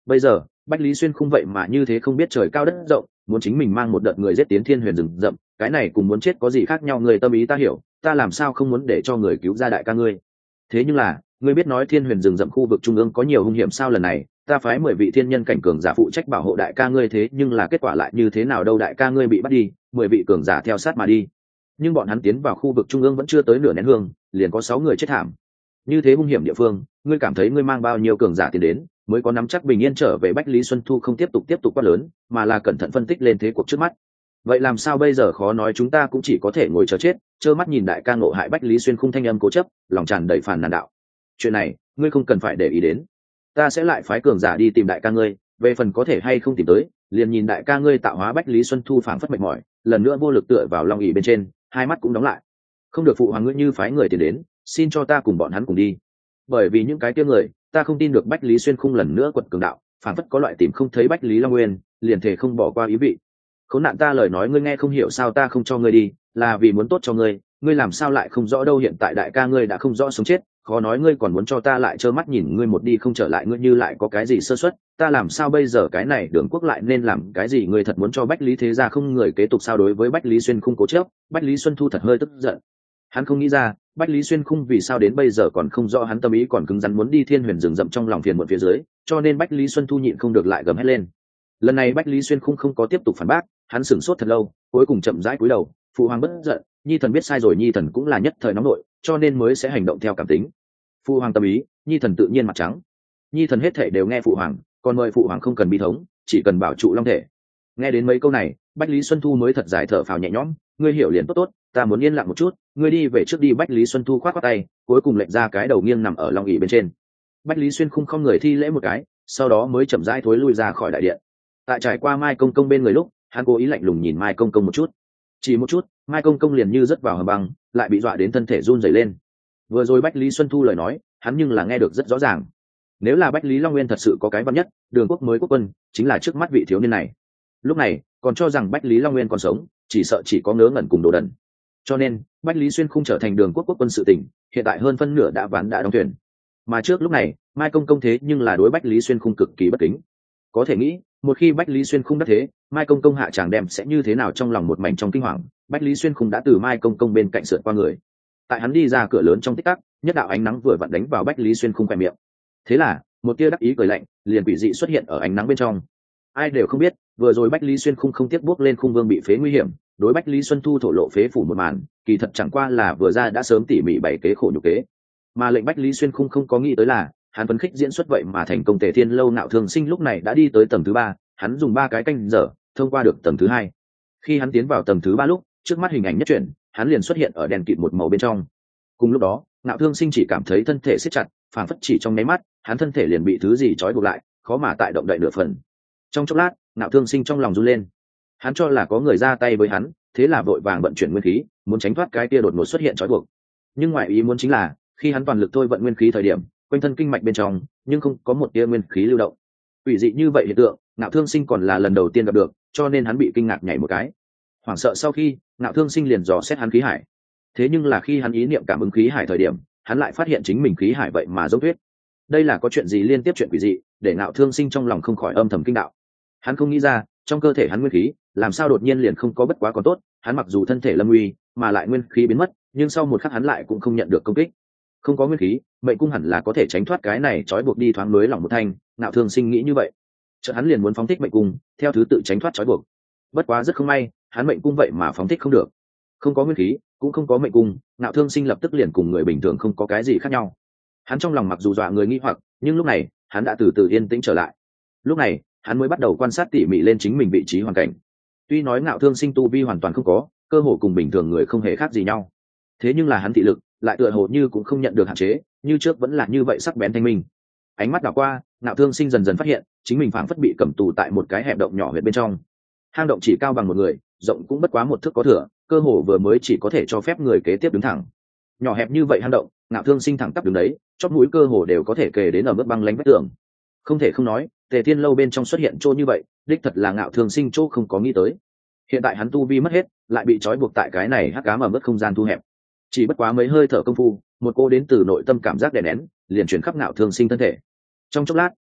bây giờ bách lý xuyên khung vậy mà như thế không biết trời cao đất rộng, muốn chính mình mang một đợt người giết tiến thiên huyền rừng rậm, cái này cùng muốn chết có gì khác nhau? Người tâm ý ta hiểu, ta làm sao không muốn để cho người cứu ra đại ca ngươi. Thế nhưng là ngươi biết nói thiên huyền rừng rậm khu vực trung ương có nhiều hung hiểm sao? Lần này ta phái mười vị thiên nhân cảnh cường giả phụ trách bảo hộ đại ca ngươi, thế nhưng là kết quả lại như thế nào đâu? Đại ca ngươi bị bắt đi, mười vị cường giả theo sát mà đi, nhưng bọn hắn tiến vào khu vực trung ương vẫn chưa tới nửa nén hương, liền có sáu người chết thảm. Như thế hung hiểm địa phương, ngươi cảm thấy ngươi mang bao nhiêu cường giả tiến đến mới có nắm chắc bình yên trở về? Bách lý xuân thu không tiếp tục tiếp tục quát lớn, mà là cẩn thận phân tích lên thế cuộc trước mắt. Vậy làm sao bây giờ? Khó nói, chúng ta cũng chỉ có thể ngồi chờ chết, trơ mắt nhìn đại ca ngộ hại. Bách lý xuyên khung thanh âm cố chấp, lòng tràn đầy phản nàn đạo: chuyện này ngươi không cần phải để ý đến, ta sẽ lại phái cường giả đi tìm đại ca ngươi, về phần có thể hay không tìm tới, liền nhìn đại ca ngươi tạo hóa. Bách lý xuân thu phảng phất mệt mỏi, lần nữa vô lực tựa vào long ỷ bên trên, hai mắt cũng đóng lại. Không được, phụ hoàng ngươi như phái người tiền đến, xin cho ta cùng bọn hắn cùng đi, bởi vì những cái kia người ta không tin được. Bách lý xuyên khung lần nữa quật cường đạo, phảng phất có loại tìm không thấy Bách lý long nguyên liền thể không bỏ qua ý vị. Khốn nạn, ta lời nói ngươi nghe không hiểu sao? Ta không cho ngươi đi là vì muốn tốt cho ngươi, ngươi làm sao lại không rõ đâu? Hiện tại đại ca ngươi đã không rõ sống chết, khó nói ngươi còn muốn cho ta lại trơ mắt nhìn ngươi một đi không trở lại. Ngươi như lại có cái gì sơ suất, ta làm sao bây giờ? Cái này Đường quốc lại nên làm cái gì? Ngươi thật muốn cho Bách lý thế gia không người kế tục sao? Đối với Bách lý xuyên khung cố chấp, Bách lý xuân thu thật hơi tức giận. Hắn không nghĩ ra Bách lý xuyên khung vì sao đến bây giờ còn không rõ hắn tâm ý, còn cứng rắn muốn đi thiên huyền rừng rậm trong lòng phiền muộn phía dưới, cho nên Bách lý xuân thu nhịn không được lại gầm hét lên. Lần này Bách lý xuyên khung không có tiếp tục phản bác, hắn sửng sốt thật lâu, cuối cùng chậm rãi cúi đầu: phụ hoàng bất giận, nhi thần biết sai rồi. Nhi thần cũng là nhất thời nóng nội, cho nên mới sẽ hành động theo cảm tính. Phụ hoàng tâm ý, nhi thần tự nhiên mặt trắng. Nhi thần hết thể đều nghe phụ hoàng, còn mời phụ hoàng không cần bi thống, chỉ cần bảo trụ long thể. Nghe đến mấy câu này, Bách lý xuân thu mới thật dài thở phào nhẹ nhõm. Ngươi hiểu liền tốt tốt, ta muốn yên lặng một chút, ngươi đi về trước đi. Bách lý xuân thu khoát khoát tay, cuối cùng lệnh ra cái đầu nghiêng nằm ở long ỷ bên trên. Bách lý xuyên khung không người thi lễ một cái, sau đó mới chậm rãi thối lui ra khỏi đại điện. Tại trải qua Mai công công bên người lúc, hắn cố ý lạnh lùng nhìn Mai công công một chút, chỉ một chút, Mai công công liền như rớt vào hầm băng, lại bị dọa đến thân thể run rẩy lên. Vừa rồi Bách lý xuân thu lời nói, hắn nhưng là nghe được rất rõ ràng. Nếu là Bách lý long nguyên thật sự có cái văn nhất, Đường quốc mới quốc quân chính là trước mắt vị thiếu niên này. Lúc này còn cho rằng Bách lý long nguyên còn sống, chỉ sợ chỉ có ngớ ngẩn cùng đồ đần. Cho nên Bách lý xuyên khung trở thành Đường quốc quốc quân sự tình, hiện tại hơn phân nửa đã ván đã đóng thuyền. Mà trước lúc này Mai công công thế nhưng là đối Bách lý xuyên khung cực kỳ bất kính. Có thể nghĩ, một khi Bách lý xuyên khung đắc thế, Mai công công hạ tràng đem sẽ như thế nào? Trong lòng một mảnh trong kinh hoàng, Bách lý xuyên khung đã từ Mai công công bên cạnh sượt qua người. Tại hắn đi ra cửa lớn trong tích tắc, nhất đạo ánh nắng vừa vặn đánh vào Bách lý xuyên khung khoe miệng. Thế là một tia đắc ý cười lạnh liền quỷ dị xuất hiện ở ánh nắng bên trong. Ai đều không biết, vừa rồi Bách lý xuyên khung không tiếc bước lên khung vương bị phế nguy hiểm, đối Bách lý xuân thu thổ lộ phế phủ một màn, kỳ thật chẳng qua là vừa ra đã sớm tỉ mỉ bày kế khổ nhục kế. Mà lệnh Bách lý xuyên khung không có nghĩ tới là, hắn phấn khích diễn xuất vậy mà thành công. Tề Thiên lâu Nạo Thương Sinh lúc này đã đi tới tầng thứ ba, hắn dùng ba cái canh giờ thông qua được tầng thứ hai. Khi hắn tiến vào tầng thứ ba lúc, trước mắt hình ảnh nhất chuyển, hắn liền xuất hiện ở đèn kịt một màu bên trong. Cùng lúc đó, Nạo Thương Sinh chỉ cảm thấy thân thể siết chặt, phảng phất chỉ trong nháy mắt, hắn thân thể liền bị thứ gì trói buộc lại, khó mà tại động đậy nửa phần. Trong chốc lát, Nạo Thương Sinh trong lòng run lên. Hắn cho là có người ra tay với hắn, thế là vội vàng vận chuyển nguyên khí, muốn tránh thoát cái kia đột ngột xuất hiện trói buộc. Nhưng ngoại ý muốn chính là, khi hắn toàn lực thôi vận nguyên khí thời điểm, quanh thân kinh mạch bên trong nhưng không có một tia nguyên khí lưu động. Ủy dị như vậy hiện tượng, Nạo Thương Sinh còn là lần đầu tiên gặp được, cho nên hắn bị kinh ngạc nhảy một cái. Hoảng sợ sau khi, Nạo Thương Sinh liền dò xét hắn khí hải. Thế nhưng là khi hắn ý niệm cảm ứng khí hải thời điểm, hắn lại phát hiện chính mình khí hải vậy mà giống tuyết. Đây là có chuyện gì liên tiếp chuyện quỷ dị, để Nạo Thương Sinh trong lòng không khỏi âm thầm kinh đạo. Hắn không nghĩ ra, trong cơ thể hắn nguyên khí làm sao đột nhiên liền không có bất quá còn tốt. Hắn mặc dù thân thể lâm nguy, mà lại nguyên khí biến mất, nhưng sau một khắc hắn lại cũng không nhận được công kích. Không có nguyên khí, mệnh cung hẳn là có thể tránh thoát cái này trói buộc đi, thoáng nới lỏng một thanh. Nạo Thương Sinh nghĩ như vậy, chợt hắn liền muốn phóng thích mệnh cung, theo thứ tự tránh thoát trói buộc. Bất quá rất không may, hắn mệnh cung vậy mà phóng thích không được. Không có nguyên khí, cũng không có mệnh cung, Nạo Thương Sinh lập tức liền cùng người bình thường không có cái gì khác nhau. Hắn trong lòng mặc dù dọa người nghi hoặc, nhưng lúc này hắn đã từ từ yên tĩnh trở lại. Lúc này hắn mới bắt đầu quan sát tỉ mỉ lên chính mình vị trí hoàn cảnh. Tuy nói Nạo Thương Sinh tu vi hoàn toàn không có, cơ hồ cùng bình thường người không hề khác gì nhau, thế nhưng là hắn thị lực lại tựa hồ như cũng không nhận được hạn chế, như trước vẫn là như vậy sắc bén thanh minh. Ánh mắt đảo qua, Nạo Thương Sinh dần dần phát hiện chính mình phảng phất bị cầm tù tại một cái hẹp động nhỏ huyệt bên trong. Hang động chỉ cao bằng một người, rộng cũng bất quá một thước có thừa, cơ hồ vừa mới chỉ có thể cho phép người kế tiếp đứng thẳng. Nhỏ hẹp như vậy hang động, Nạo Thương Sinh thẳng tắp đứng đấy, chóp mũi cơ hồ đều có thể kề đến ở mức băng lánh vách tường. Không thể không nói, Tề Thiên lâu bên trong xuất hiện chỗ như vậy, đích thật là Nạo Thương Sinh chỗ không có nghĩ tới. Hiện tại hắn tu vi mất hết, lại bị trói buộc tại cái này hắc ám ở mức không gian thu hẹp. Chỉ bất quá mấy hơi thở công phu, một cô đến từ nội tâm cảm giác đè nén liền chuyển khắp Nạo Thương Sinh thân thể. Trong chốc lát,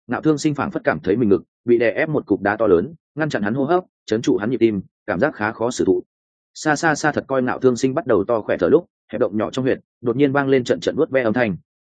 Ngạo Thương Sinh phảng phất cảm thấy mình ngực bị đè ép một cục đá to lớn, ngăn chặn hắn hô hấp, chấn trụ hắn nhịp tim, cảm giác khá khó xử thụ. Xa xa xa thật coi Ngạo Thương Sinh bắt đầu to khỏe thở lúc, hẹp động nhỏ trong huyệt, đột nhiên vang lên trận trận vuốt ve âm thanh.